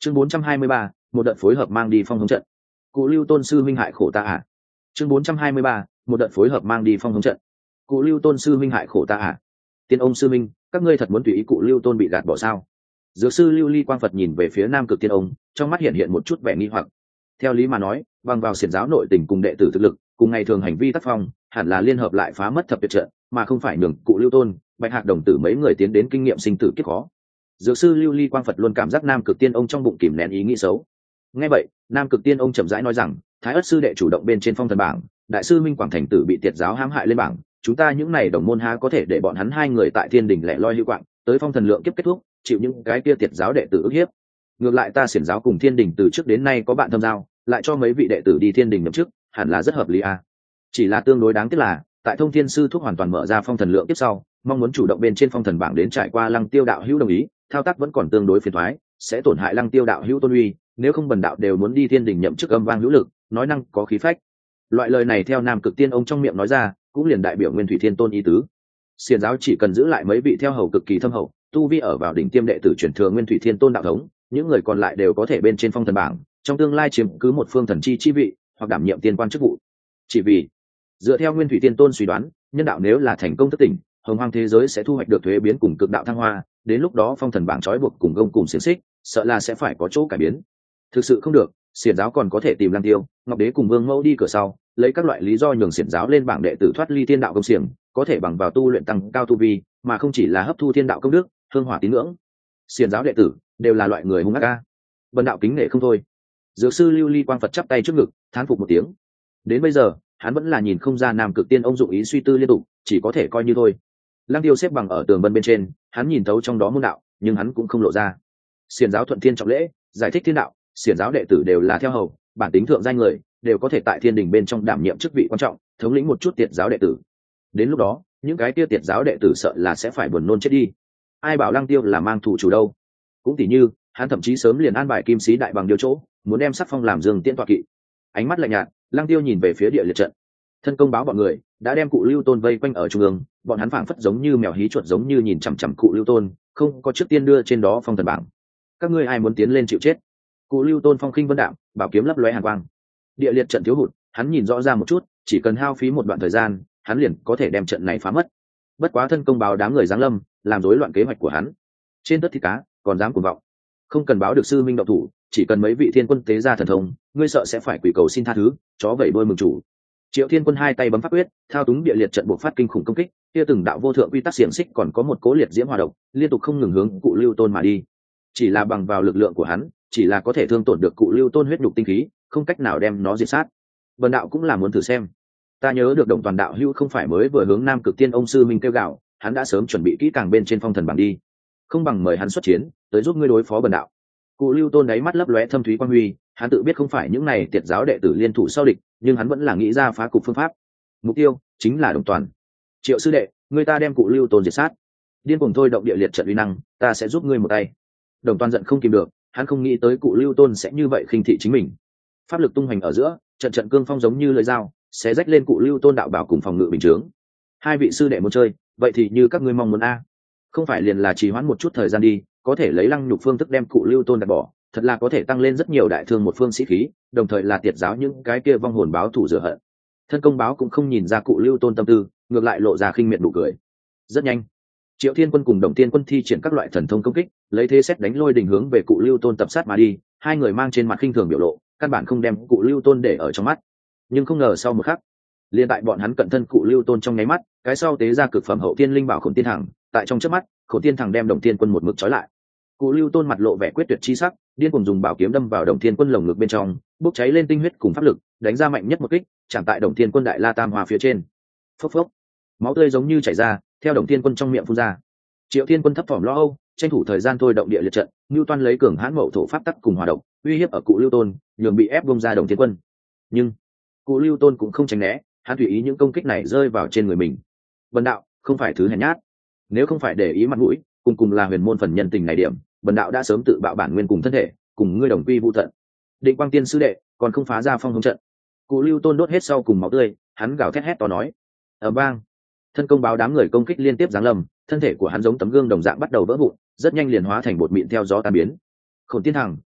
Chương 423, một đợt phối hợp mang đi phong hướng trận. Cụ Lưu Tôn sư huynh hại khổ ta à? Chương 423, một đợt phối hợp mang đi phong hướng trận. Cụ Lưu Tôn sư huynh hại khổ ta à? Tiên ông sư huynh, các ngươi thật muốn tùy ý cụ Lưu Tôn bị gạt bỏ sao? Dược sư Lưu Ly Quang Phật nhìn về phía Nam Cực Tiên ông, trong mắt hiện một chút vẻ nghi hoặc. Theo lý mà nói, bằng vào xiển giáo nội tình cùng đệ tử thực lực, cùng ngày thường hành vi tác phong, hẳn là liên hợp lại phá mất thập tuyệt trận, mà không phải nhường cụ Lưu Tôn, Bạch Hạc đồng tử mấy người tiến đến kinh nghiệm sinh tử kiếp khó. Dược sư Lưu Ly Quang Phật luôn cảm giác Nam Cực Tiên ông trong bụng kìm nén ý nghĩ xấu. Nghe vậy, Nam Cực Tiên ông chậm rãi nói rằng, Thái Ất sư đệ chủ động bên trên phong thần bảng, đại sư Minh Quảng Thành tử bị tiệt giáo hãm hại lên bảng, chúng ta những này đồng môn há có thể để bọn hắn hai người tại thiên đình lẻ loi hữu quạng, tới phong thần lượng kiếp kết thúc, chịu những cái kia tiệt giáo đệ tử ức hiếp. Ngược lại ta xiển giáo cùng thiên đình từ trước đến nay có bạn thâm giao, lại cho mấy vị đệ tử đi thiên đình nhậm chức, hẳn là rất hợp lý à. Chỉ là tương đối đáng tiếc là, tại Thông Thiên sư thúc hoàn toàn mở ra phong thần lượng kiếp sau, mong muốn chủ động bên trên phong thần bảng đến trải qua Lăng Tiêu đạo hữu đồng ý, thao tác vẫn còn tương đối phiền toái, sẽ tổn hại Lăng Tiêu đạo hữu tôn uy, nếu không bần đạo đều muốn đi thiên đình nhậm chức âm vang hữu lực, nói năng có khí phách. Loại lời này theo Nam Cực Tiên ông trong miệng nói ra, cũng liền đại biểu Nguyên Thủy Thiên Tôn ý tứ. Xiển giáo chỉ cần giữ lại mấy vị theo hầu cực kỳ thâm hậu, tu vi ở vào đỉnh tiêm đệ tử truyền thừa Nguyên Thủy Thiên Tôn đạo thống, những người còn lại đều có thể bên trên phong thần bảng, trong tương lai chiếm cứ một phương thần chi vị, hoặc đảm nhiệm tiên quan chức vụ. Chỉ vì dựa theo Nguyên Thủy Thiên Tôn suy đoán, nhân đạo nếu là thành công thức tỉnh, hồng hoang thế giới sẽ thu hoạch được thuế biến cùng cực đạo thăng hoa, đến lúc đó phong thần bảng trói buộc cùng gông cùng xiềng xích, sợ là sẽ phải có chỗ cải biến. Thực sự không được, xiển giáo còn có thể tìm Lăng Tiêu, Ngọc Đế cùng Vương Mẫu đi cửa sau, lấy các loại lý do nhường xiển giáo lên bảng đệ tử thoát ly thiên đạo công xiềng, có thể bằng vào tu luyện tăng cao tu vi, mà không chỉ là hấp thu thiên đạo công đức, hương hỏa tín ngưỡng. Xiển giáo đệ tử đều là loại người hung ác a. Bần đạo kính nể không thôi. Dược sư Lưu Ly Quang Phật chắp tay trước ngực, thán phục một tiếng. Đến bây giờ, hắn vẫn là nhìn không ra Nam Cực Tiên ông dụng ý suy tư liên tục, chỉ có thể coi như thôi. Lăng Tiêu xếp bằng ở tường vân bên trên, hắn nhìn thấu trong đó môn đạo, nhưng hắn cũng không lộ ra. Xiển giáo thuận thiên trọng lễ, giải thích thiên đạo, xiển giáo đệ tử đều là theo hầu, bản tính thượng danh người, đều có thể tại thiên đình bên trong đảm nhiệm chức vị quan trọng, thống lĩnh một chút tiệt giáo đệ tử. Đến lúc đó, những cái kia tiệt giáo đệ tử sợ là sẽ phải buồn nôn chết đi. Ai bảo Lăng Tiêu là mang thủ chủ đâu? Cũng tỉ như, hắn thậm chí sớm liền an bài kim sĩ đại bằng điều chỗ, muốn đem sắc phong làm Dương Tiễn tọa kỵ. Ánh mắt lạnh nhạt, Lăng Tiêu nhìn về phía địa liệt trận. Thân công báo bọn người đã đem cụ Lưu Tôn vây quanh ở trung ương, bọn hắn phảng phất giống như mèo hí chuột giống như nhìn chằm chằm cụ Lưu Tôn, không có trước tiên đưa trên đó phong thần bảng. Các ngươi ai muốn tiến lên chịu chết? Cụ Lưu Tôn phong khinh vân đạm, bảo kiếm lấp lóe hàn quang. Địa liệt trận thiếu hụt, hắn nhìn rõ ra một chút, chỉ cần hao phí một đoạn thời gian, hắn liền có thể đem trận này phá mất. Bất quá thân công báo đám người giáng lâm, làm rối loạn kế hoạch của hắn. Trên tất thịt cá, còn dám cuồng vọng. Không cần báo được sư minh động thủ, chỉ cần mấy vị thiên quân tế ra thần thông, ngươi sợ sẽ phải quỳ cầu xin tha thứ, chó vẩy đuôi mừng chủ. Triệu Thiên Quân hai tay bấm pháp quyết, thao túng địa liệt trận buộc phát kinh khủng công kích, kia từng đạo vô thượng quy tắc xiềng xích còn có một cố liệt diễm hòa độc, liên tục không ngừng hướng cụ Lưu Tôn mà đi. Chỉ là bằng vào lực lượng của hắn, chỉ là có thể thương tổn được cụ Lưu Tôn huyết nhục tinh khí, không cách nào đem nó diệt sát. Vân đạo cũng là muốn thử xem. Ta nhớ được Đồng Toàn đạo hữu không phải mới vừa hướng Nam Cực Tiên ông sư minh kêu gạo, hắn đã sớm chuẩn bị kỹ càng bên trên phong thần bảng đi. Không bằng mời hắn xuất chiến, tới giúp ngươi đối phó Bần đạo. Cụ Lưu Tôn đáy mắt lấp lóe thâm thúy quan huy, hắn tự biết không phải những này tiệt giáo đệ tử liên thủ sau địch, nhưng hắn vẫn là nghĩ ra phá cục phương pháp. Mục tiêu chính là Đồng Toàn. Triệu sư đệ, người ta đem cụ Lưu Tôn diệt sát. Điên cuồng thôi động địa liệt trận uy năng, ta sẽ giúp ngươi một tay. Đồng Toàn giận không kìm được, hắn không nghĩ tới cụ Lưu Tôn sẽ như vậy khinh thị chính mình. Pháp lực tung hoành ở giữa, trận trận cương phong giống như lưỡi dao, sẽ rách lên cụ Lưu Tôn đạo bảo cùng phòng ngự bình chướng. Hai vị sư đệ muốn chơi, vậy thì như các ngươi mong muốn a. Không phải liền là trì hoãn một chút thời gian đi, có thể lấy Lăng Nhục phương thức đem cụ Lưu Tôn đặt bỏ, thật là có thể tăng lên rất nhiều đại thương một phương sĩ khí, đồng thời là tiệt giáo những cái kia vong hồn báo thủ rửa hận. Thân công báo cũng không nhìn ra cụ Lưu Tôn tâm tư, ngược lại lộ ra khinh miệt nụ cười. Rất nhanh, Triệu Thiên Quân cùng Đồng Tiên Quân thi triển các loại thần thông công kích, lấy thế xét đánh lôi đình hướng về cụ Lưu Tôn tập sát mà đi, hai người mang trên mặt khinh thường biểu lộ, căn bản không đem cụ Lưu Tôn để ở trong mắt. Nhưng không ngờ sau một khắc, liền tại bọn hắn cận thân cụ Lưu Tôn trong nháy mắt, cái sau tế ra cực phẩm hậu tiên linh bảo Khổn Tiên Thẳng, tại trong chớp mắt, Khổn Tiên Thẳng đem Đồng Tiên Quân một mực trói lại. Cụ Lưu Tôn mặt lộ vẻ quyết tuyệt chi sắc, điên cuồng dùng bảo kiếm đâm vào Đồng Thiên Quân lồng ngực bên trong, bốc cháy lên tinh huyết cùng pháp lực, đánh ra mạnh nhất một kích, chạm tại Đồng Thiên Quân đại la tam hoa phía trên. Phốc phốc, máu tươi giống như chảy ra, theo Đồng Thiên Quân trong miệng phun ra. Triệu Thiên Quân thấp thỏm lo âu, tranh thủ thời gian thôi động địa liệt trận, nưu toan lấy cường hãn mậu thổ pháp tắc cùng hòa động, uy hiếp ở cụ Lưu Tôn, nhường bị ép bung ra Đồng Thiên Quân. Nhưng cụ Lưu Tôn cũng không tránh né, hắn tùy ý những công kích này rơi vào trên người mình. Bần đạo không phải thứ hèn nhát, nếu không phải để ý mặt mũi, cùng là huyền môn phần nhân tình này điểm, bần đạo đã sớm tự bạo bản nguyên cùng thân thể, cùng ngươi đồng quy vu tận. Định Quang Tiên sư đệ còn không phá ra phong hướng trận. Cụ Lưu Tôn đốt hết sau cùng máu tươi, hắn gào thét hét to nói. Ở bang, thân công báo đám người công kích liên tiếp giáng lâm, thân thể của hắn giống tấm gương đồng dạng bắt đầu vỡ vụn, rất nhanh liền hóa thành bột mịn theo gió tan biến. Khổn Tiên Thẳng,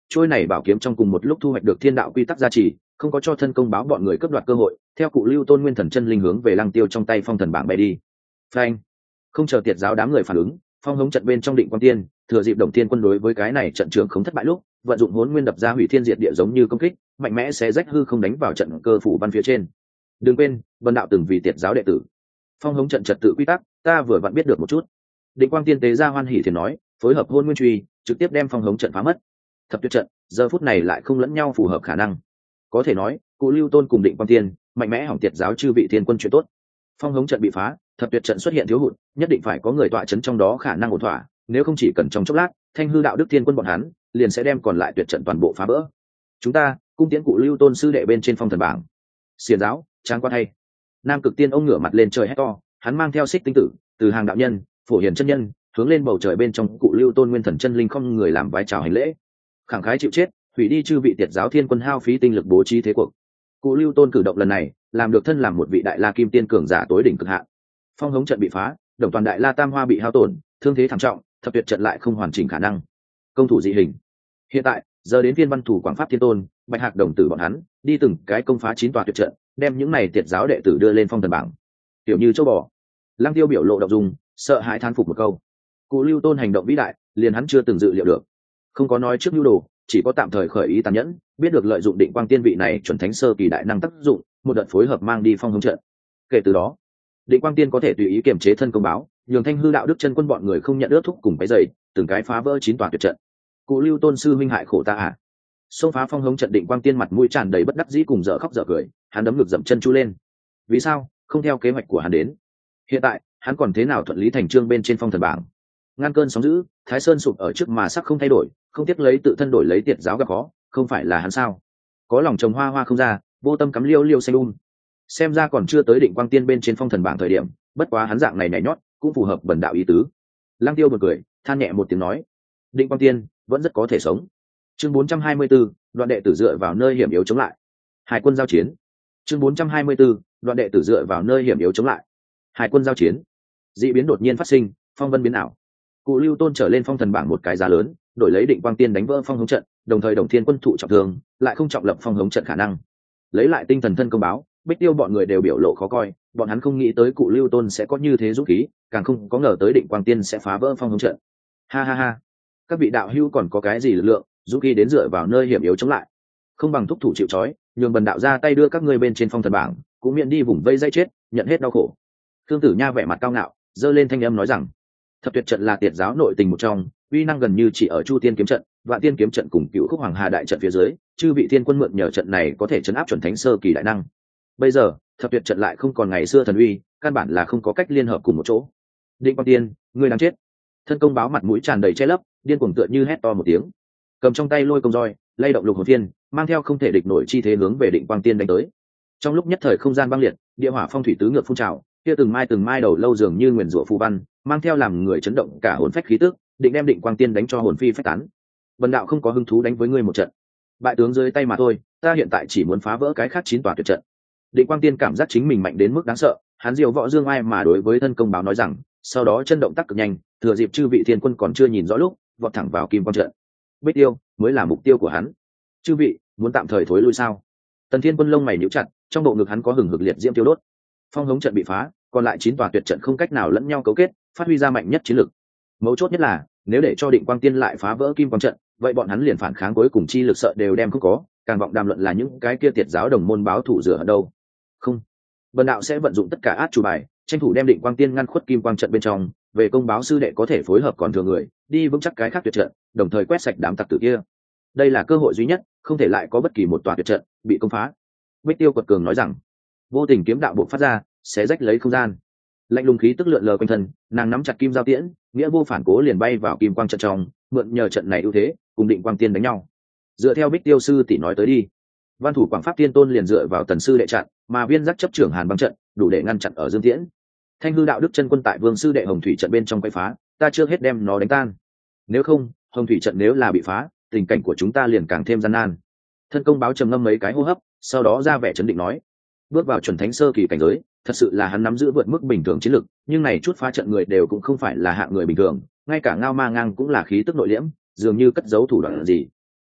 trôi này bảo kiếm trong cùng một lúc thu hoạch được thiên đạo quy tắc gia trì, không có cho thân công báo bọn người cướp đoạt cơ hội, theo cụ Lưu Tôn nguyên thần chân linh hướng về Lăng Tiêu trong tay phong thần bảng bay đi. Phanh! Không chờ tiệt giáo đám người phản ứng, phong hống trận bên trong Định Quang Tiên thừa dịp Đồng Thiên quân đối với cái này trận trưởng không thất bại lúc, vận dụng hỗn nguyên đập ra hủy thiên diệt địa giống như công kích, mạnh mẽ sẽ rách hư không đánh vào trận cơ phủ văn phía trên. Đừng quên, Vân đạo từng vì tiệt giáo đệ tử. Phong hống trận trật tự quy tắc, ta vừa vặn biết được một chút. Định Quang Tiên tế ra hoan hỉ thì nói, phối hợp hôn nguyên truy, trực tiếp đem phong hống trận phá mất. Thập tuyệt trận, giờ phút này lại không lẫn nhau phù hợp khả năng. Có thể nói, cụ Lưu Tôn cùng Định Quang Tiên, mạnh mẽ hỏng tiệt giáo chư vị thiên quân chuyện tốt. Phong hống trận bị phá, thập tuyệt trận xuất hiện thiếu hụt, nhất định phải có người tọa chấn trong đó khả năng ổn thỏa, nếu không chỉ cần trong chốc lát, Thanh hư đạo đức thiên quân bọn hắn liền sẽ đem còn lại tuyệt trận toàn bộ phá vỡ. Chúng ta cung tiễn cụ Lưu Tôn sư đệ bên trên phong thần bảng. Xiển giáo, trang quan hay. Nam Cực Tiên ông ngửa mặt lên trời hét to, hắn mang theo xích tinh tử, từ hàng đạo nhân, phổ hiền chân nhân, hướng lên bầu trời bên trong cụ Lưu Tôn nguyên thần chân linh không người làm vái chào hành lễ. Khẳng khái chịu chết, hủy đi chư vị tiệt giáo thiên quân hao phí tinh lực bố trí thế cuộc. Cụ Lưu Tôn cử động lần này, làm được thân làm một vị đại la kim tiên cường giả tối đỉnh cực hạn. Phong hống trận bị phá, đồng toàn đại la tam hoa bị hao tổn, thương thế thảm trọng, thập tuyệt trận lại không hoàn chỉnh khả năng. Công thủ dị hình. Hiện tại, giờ đến viên văn thủ Quảng Pháp Thiên Tôn, Bạch Hạc đồng tử bọn hắn, đi từng cái công phá 9 tòa tuyệt trận, đem những này tiệt giáo đệ tử đưa lên phong thần bảng. Tiểu như châu bò. Lăng Tiêu biểu lộ động dung, sợ hãi thán phục một câu. Cụ Lưu Tôn hành động vĩ đại, liền hắn chưa từng dự liệu được. Không có nói trước nhu đồ, chỉ có tạm thời khởi ý tàn nhẫn, biết được lợi dụng Định Quang Tiên vị này chuẩn thánh sơ kỳ đại năng tác dụng, một đợt phối hợp mang đi phong hống trận. Kể từ đó, Định Quang Tiên có thể tùy ý kiềm chế thân công báo, nhường Thanh hư đạo đức chân quân bọn người không nhận ước thúc cùng cái dày, từng cái phá vỡ 9 tòa tuyệt trận. Cụ Lưu Tôn sư huynh hại khổ ta à? Xông phá phong hống trận, Định Quang Tiên mặt mũi tràn đầy bất đắc dĩ cùng dở khóc dở cười, hắn đấm ngực dậm chân chu lên. Vì sao không theo kế hoạch của hắn đến? Hiện tại hắn còn thế nào thuận lý thành trương bên trên phong thần bảng? Ngăn cơn sóng dữ, Thái Sơn sụp ở trước mà sắc không thay đổi, không tiếc lấy tự thân đổi lấy tiệt giáo gặp khó, không phải là hắn sao? Có lòng trồng hoa hoa không ra, vô tâm cắm liêu liêu xanh xem ra còn chưa tới Định Quang Tiên bên trên phong thần bảng thời điểm, bất quá hắn dạng này nhảy nhót cũng phù hợp bần đạo ý tứ. Lăng Tiêu bật cười, than nhẹ một tiếng nói, Định Quang Tiên vẫn rất có thể sống. Chương 424, đoạn đệ tử dựa vào nơi hiểm yếu chống lại. Hải quân giao chiến. Chương 424, đoạn đệ tử dựa vào nơi hiểm yếu chống lại. Hải quân giao chiến. Dị biến đột nhiên phát sinh, phong vân biến ảo. Cụ Lưu Tôn trở lên phong thần bảng một cái giá lớn, đổi lấy Định Quang Tiên đánh vỡ phong hống trận, đồng thời Đồng Thiên quân thụ trọng thương, lại không trọng lập phong hống trận khả năng. Lấy lại tinh thần thân công báo, Bích Tiêu bọn người đều biểu lộ khó coi, bọn hắn không nghĩ tới cụ Lưu Tôn sẽ có như thế dũng khí, càng không có ngờ tới Định Quang Tiên sẽ phá vỡ phong hống trận. Ha ha ha, các vị đạo hữu còn có cái gì lực lượng, dũng khí đến dựa vào nơi hiểm yếu chống lại, không bằng thúc thủ chịu trói, nhường bần đạo ra tay đưa các ngươi bên trên phong thần bảng, cũng miễn đi vùng vây dây chết, nhận hết đau khổ. Thương Tử Nha vẻ mặt cao ngạo, giơ lên thanh âm nói rằng, thập tuyệt trận là tiệt giáo nội tình một trong, uy năng gần như chỉ ở Chu Tiên kiếm trận, Vạn Tiên kiếm trận cùng Cửu Khúc Hoàng Hà đại trận phía dưới, chư vị thiên quân mượn nhờ trận này có thể chấn áp chuẩn thánh sơ kỳ đại năng. Bây giờ, thập tuyệt trận lại không còn ngày xưa thần uy, căn bản là không có cách liên hợp cùng một chỗ. Định Quang Tiên, ngươi đang chết. Thân công báo mặt mũi tràn đầy che lấp, điên cuồng tựa như hét to một tiếng, cầm trong tay lôi công roi, lay động lục hồn phiên, mang theo không thể địch nổi chi thế hướng về Định Quang Tiên đánh tới. Trong lúc nhất thời không gian băng liệt, địa hỏa phong thủy tứ ngược phun trào, kia từng mai đầu lâu dường như nguyền rủa phù văn, mang theo làm người chấn động cả hồn phách khí tức, định đem Định Quang Tiên đánh cho hồn phi phách tán. Vân đạo không có hứng thú đánh với ngươi một trận, bại tướng dưới tay mà thôi, ta hiện tại chỉ muốn phá vỡ cái khác 9 tòa tuyệt trận. Định Quang Tiên cảm giác chính mình mạnh đến mức đáng sợ, hắn diều võ dương ai mà đối với thân công báo nói rằng, sau đó chân động tác cực nhanh, thừa dịp chư vị thiên quân còn chưa nhìn rõ lúc, vọt thẳng vào kim quang trận. Bích Tiêu mới là mục tiêu của hắn. Chư vị muốn tạm thời thối lui sao? Tần Thiên Quân lông mày nhíu chặt, trong bộ ngực hắn có hừng hực liệt diễm tiêu đốt. Phong hống trận bị phá, còn lại 9 tòa tuyệt trận không cách nào lẫn nhau cấu kết, phát huy ra mạnh nhất chiến lực. Mấu chốt nhất là, nếu để cho Định Quang Tiên lại phá vỡ kim quang trận, vậy bọn hắn liền phản kháng cuối cùng chi lực sợ đều đem không có, càng vọng đàm luận là những cái kia tiệt giáo đồng môn báo thủ rửa ở đâu. Không, Vân đạo sẽ vận dụng tất cả át chủ bài, tranh thủ đem Định Quang Tiên ngăn khuất kim quang trận bên trong, về công báo sư đệ có thể phối hợp còn thừa người, đi vững chắc cái khác tuyệt trận, đồng thời quét sạch đám tặc tử kia. Đây là cơ hội duy nhất, không thể lại có bất kỳ một tòa tuyệt trận bị công phá. Bích Tiêu quật cường nói rằng, vô tình kiếm đạo bộc phát ra, xé rách lấy không gian, lạnh lùng khí tức lượn lờ quanh thân, nàng nắm chặt kim giao tiễn, nghĩa vô phản cố liền bay vào kim quang trận trong, mượn nhờ trận này ưu thế, cùng Định Quang Tiên đánh nhau. Dựa theo Bích Tiêu sư tỷ nói tới đi, văn thủ Quảng Pháp Tiên Tôn liền dựa vào Tần sư đệ chặn, mà viên giác chấp trưởng Hàn băng trận đủ để ngăn chặn ở Dương Tiễn. Thanh hư đạo đức chân quân tại Vương sư đệ Hồng thủy trận bên trong quay phá, ta chưa hết đem nó đánh tan. Nếu không, Hồng thủy trận nếu là bị phá, tình cảnh của chúng ta liền càng thêm gian nan. Thân công báo trầm ngâm mấy cái hô hấp, sau đó ra vẻ trấn định nói, bước vào chuẩn thánh sơ kỳ cảnh giới, thật sự là hắn nắm giữ vượt mức bình thường chiến lực, nhưng này chút phá trận người đều cũng không phải là hạng người bình thường, ngay cả Ngao Ma Ngang cũng là khí tức nội liễm, dường như cất giấu thủ đoạn gì.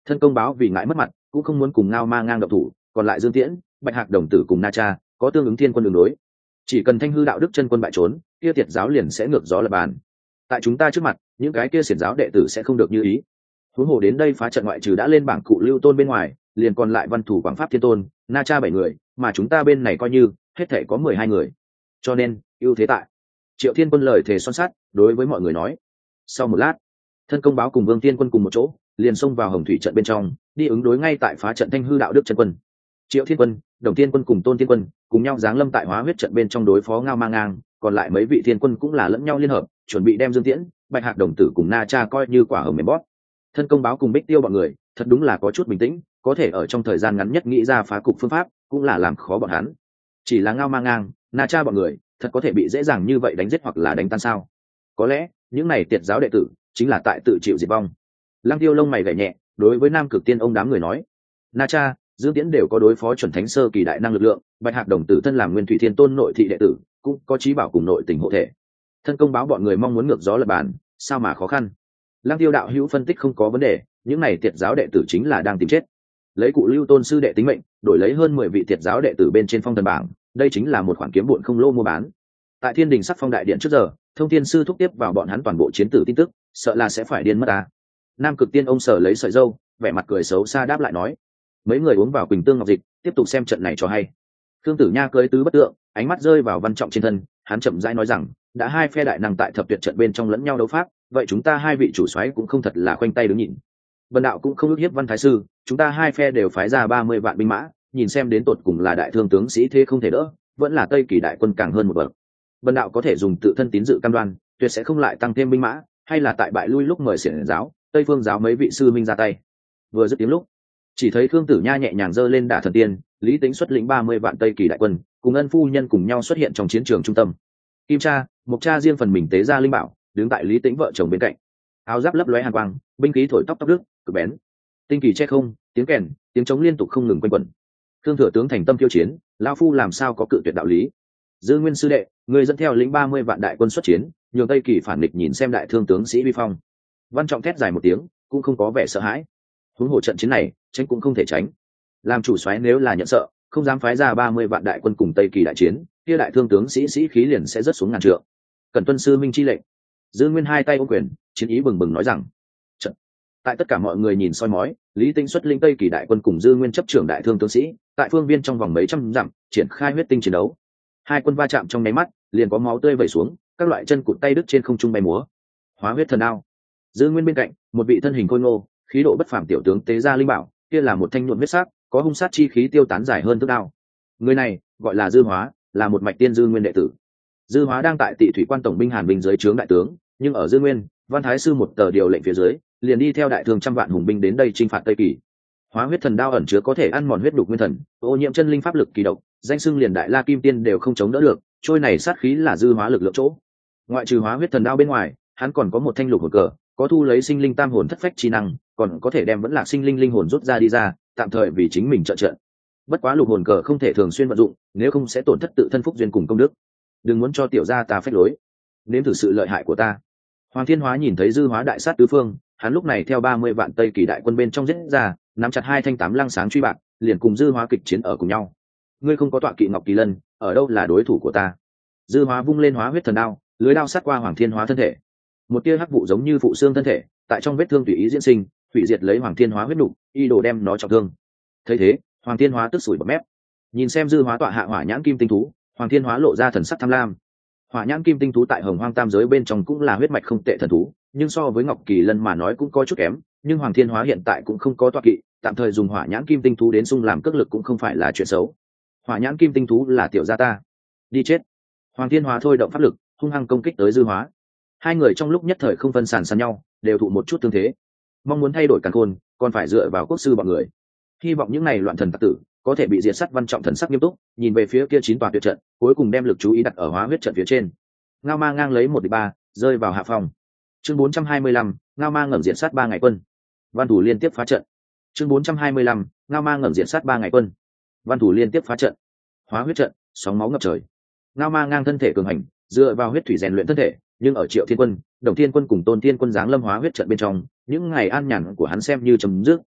Thân công báo vì ngại mất mặt cũng không muốn cùng Ngao Ma Ngang động thủ, còn lại Dương Tiễn, Bạch Hạc đồng tử cùng Na Cha có tương ứng thiên quân đường đối. Chỉ cần Thanh Hư đạo đức chân quân bại trốn, kia Tiệt giáo liền sẽ ngược gió lập bàn. Tại chúng ta trước mặt, những cái kia xiển giáo đệ tử sẽ không được như ý. Huống hồ đến đây phá trận ngoại trừ đã lên bảng Cụ Lưu Tôn bên ngoài, liền còn lại Văn Thủ Quảng Pháp Thiên Tôn, Na Cha 7 người, mà chúng ta bên này coi như hết thể có 12 người. Cho nên, ưu thế tại. Triệu Thiên Quân lời thề son sắt đối với mọi người nói. Sau một lát, Thân công báo cùng Vương Tiên Quân cùng một chỗ, liền xông vào Hồng Thủy trận bên trong, đi ứng đối ngay tại phá trận Thanh Hư đạo đức chân quân. Triệu Thiên Quân, Đồng Tiên Quân cùng Tôn Tiên Quân cùng nhau giáng lâm tại Hóa Huyết trận bên trong đối phó Ngao Ma Ngang, còn lại mấy vị thiên quân cũng là lẫn nhau liên hợp, chuẩn bị đem Dương Tiễn, Bạch Hạc đồng tử cùng Na Cha coi như quả hồng mềm bóp. Thân công báo cùng Bích Tiêu bọn người, thật đúng là có chút bình tĩnh, có thể ở trong thời gian ngắn nhất nghĩ ra phá cục phương pháp, cũng là làm khó bọn hắn. Chỉ là Ngao Ma Ngang, Na Cha bọn người, thật có thể bị dễ dàng như vậy đánh giết hoặc là đánh tan sao? Có lẽ, những này Tiệt giáo đệ tử chính là tại tự chịu diệt vong. Lăng Tiêu lông mày gảy nhẹ, đối với Nam Cực Tiên ông đám người nói: Na Cha, Dương Tiễn đều có đối phó chuẩn thánh sơ kỳ đại năng lực lượng, Bạch Hạc đồng tử thân làm Nguyên Thủy Thiên Tôn nội thị đệ tử, cũng có trí bảo cùng nội tình hộ thể. Thân công báo bọn người mong muốn ngược gió lập bàn, sao mà khó khăn? Lăng Tiêu đạo hữu phân tích không có vấn đề, những này Tiệt giáo đệ tử chính là đang tìm chết. Lấy Cụ Lưu Tôn sư đệ tính mệnh, đổi lấy hơn 10 vị Tiệt giáo đệ tử bên trên phong thần bảng, đây chính là một khoản kiếm bộn không lô mua bán. Tại Thiên Đình Sắc Phong đại điện trước giờ, Thông Thiên sư thúc tiếp vào bọn hắn toàn bộ chiến tử tin tức, sợ là sẽ phải điên mất ta. Nam Cực Tiên ông sở lấy sợi dâu, vẻ mặt cười xấu xa đáp lại nói: mấy người uống vào Quỳnh Tương Ngọc Dịch, tiếp tục xem trận này cho hay. Khương Tử Nha cưới tứ bất tượng, ánh mắt rơi vào Văn Trọng trên thân, hắn chậm rãi nói rằng: đã hai phe đại năng tại thập tuyệt trận bên trong lẫn nhau đấu pháp, vậy chúng ta hai vị chủ soái cũng không thật là khoanh tay đứng nhìn. Vân đạo cũng không ức hiếp Văn thái sư, chúng ta hai phe đều phái ra 30 vạn binh mã, nhìn xem đến tột cùng là đại thương tướng sĩ thế không thể đỡ, vẫn là Tây Kỳ đại quân càng hơn một bậc. Vân đạo có thể dùng tự thân tín dự cam đoan, tuyệt sẽ không lại tăng thêm binh mã, hay là tại bại lui lúc mời xiển giáo, Tây Phương giáo mấy vị sư minh ra tay. Vừa dứt tiếng lúc, chỉ thấy Khương Tử Nha nhẹ nhàng giơ lên đả thần tiên, Lý Tính xuất lĩnh 30 vạn Tây Kỳ đại quân, cùng Ân phu nhân cùng nhau xuất hiện trong chiến trường trung tâm. Kim Cha, Mộc Cha riêng phần mình tế ra linh bảo, đứng tại Lý Tính vợ chồng bên cạnh. Áo giáp lấp lóe hàn quang, binh khí thổi tóc đức, cực bén. Tinh kỳ che không, tiếng kèn, tiếng trống liên tục không ngừng quanh quẩn. Khương thừa tướng thành tâm tiêu chiến, lão phu làm sao có cự tuyệt đạo lý. Dư Nguyên sư đệ, người dẫn theo lĩnh 30 vạn đại quân xuất chiến, nhường Tây Kỳ phản địch nhìn xem đại thương tướng sĩ vi phong. Văn Trọng thét dài một tiếng, cũng không có vẻ sợ hãi. Huống hồ trận chiến này, tránh cũng không thể tránh. Làm chủ soái nếu là nhận sợ, không dám phái ra 30 vạn đại quân cùng Tây Kỳ đại chiến, kia đại thương tướng sĩ khí liền sẽ rớt xuống ngàn trượng. Cần tuân sư minh chi lệnh. Dư Nguyên hai tay ôm quyền, chiến ý bừng bừng nói rằng: trận. Tại tất cả mọi người nhìn soi mói, Lý Tinh xuất lĩnh Tây Kỳ đại quân cùng Dư Nguyên chấp trưởng đại thương tướng sĩ, tại phương viên trong vòng mấy trăm dặm, triển khai huyết tinh chiến đấu. Hai quân va chạm trong nháy mắt, liền có máu tươi vẩy xuống, các loại chân cụt tay đứt trên không trung bay múa. Hóa huyết thần đao. Dư Nguyên bên cạnh, một vị thân hình khôi ngô, khí độ bất phàm tiểu tướng tế ra linh bảo, kia là một thanh nhuộm huyết sắc, có hung sát chi khí tiêu tán dài hơn thước đao. Người này gọi là Dư Hóa, là một mạch tiên Dư Nguyên đệ tử. Dư Hóa đang tại Tị Thủy Quan tổng binh Hàn binh dưới trướng đại tướng, nhưng ở Dư Nguyên, Văn thái sư một tờ điều lệnh phía dưới, liền đi theo đại thương trăm vạn hùng binh đến đây chinh phạt Tây Kỳ. Hóa huyết thần đao ẩn chứa có thể ăn mòn huyết đục nguyên thần, ô nhiễm chân linh pháp lực kỳ độc, danh xưng liền đại la kim tiên đều không chống đỡ được, trôi này sát khí là Dư Hóa lực lượng chỗ. Ngoại trừ hóa huyết thần đao bên ngoài, hắn còn có một thanh lục hồn cờ, có thu lấy sinh linh tam hồn thất phách chi năng, còn có thể đem vẫn lạc sinh linh linh hồn rút ra đi ra, tạm thời vì chính mình trợ trận. Bất quá lục hồn cờ không thể thường xuyên vận dụng, nếu không sẽ tổn thất tự thân phúc duyên cùng công đức. Đừng muốn cho tiểu gia ta phách lối, nếm thử sự lợi hại của ta. Hoàng Thiên Hóa nhìn thấy Dư Hóa đại sát tứ phương, hắn lúc này theo 30 vạn Tây Kỳ đại quân bên trong giết ra, nắm chặt hai thanh tám lăng sáng truy bạc, liền cùng Dư Hóa kịch chiến ở cùng nhau. Ngươi không có tọa kỵ Ngọc Kỳ Lân, ở đâu là đối thủ của ta? Dư Hóa vung lên hóa huyết thần đao, lưới đao sát qua Hoàng Thiên Hóa thân thể. Một tia hắc vụ giống như phụ xương thân thể, tại trong vết thương tùy ý diễn sinh, hủy diệt lấy Hoàng Thiên Hóa huyết nục, y đồ đem nó trọng thương. Thấy thế, Hoàng Thiên Hóa tức sủi bọt mép. Nhìn xem Dư Hóa tọa hạ hỏa nhãn kim tinh thú, Hoàng Thiên Hóa lộ ra thần sắc tham lam. Hỏa nhãn kim tinh thú tại Hồng Hoang tam giới bên trong cũng là huyết mạch không tệ thần thú, nhưng so với Ngọc Kỳ Lân mà nói cũng có chút kém, nhưng Hoàng Thiên Hóa hiện tại cũng không có tọa kỵ, tạm thời dùng hỏa nhãn kim tinh thú đến xung làm cước lực cũng không phải là chuyện xấu. Hỏa nhãn kim tinh thú là tiểu gia ta, đi chết. Hoàng Thiên Hóa thôi động pháp lực, hung hăng công kích tới Dư Hóa. Hai người trong lúc nhất thời không phân sàn sàn nhau, đều thụ một chút thương thế. Mong muốn thay đổi càn khôn, còn phải dựa vào quốc sư bọn người. Hy vọng những này loạn thần tặc tử có thể bị diệt sát. Văn Trọng thần sắc nghiêm túc, nhìn về phía kia 9 tòa tuyệt trận, cuối cùng đem lực chú ý đặt ở hóa huyết trận phía trên. Ngao Ma ngang lấy 1-3, rơi vào hạ phòng. Chương 425, Ngao Ma ngẩng diệt sát 3 ngày quân. Văn thủ liên tiếp phá trận. Chương 425, Ngao Ma ngẩng diệt sát 3 ngày quân. Văn thủ liên tiếp phá trận. Hóa huyết trận, sóng máu ngập trời. Ngao Ma ngang thân thể cường hành, dựa vào huyết thủy rèn luyện thân thể, nhưng ở Triệu Thiên Quân, Đồng Thiên Quân cùng Tôn Thiên Quân giáng lâm hóa huyết trận bên trong, những ngày an nhàn của hắn xem như chấm dứt.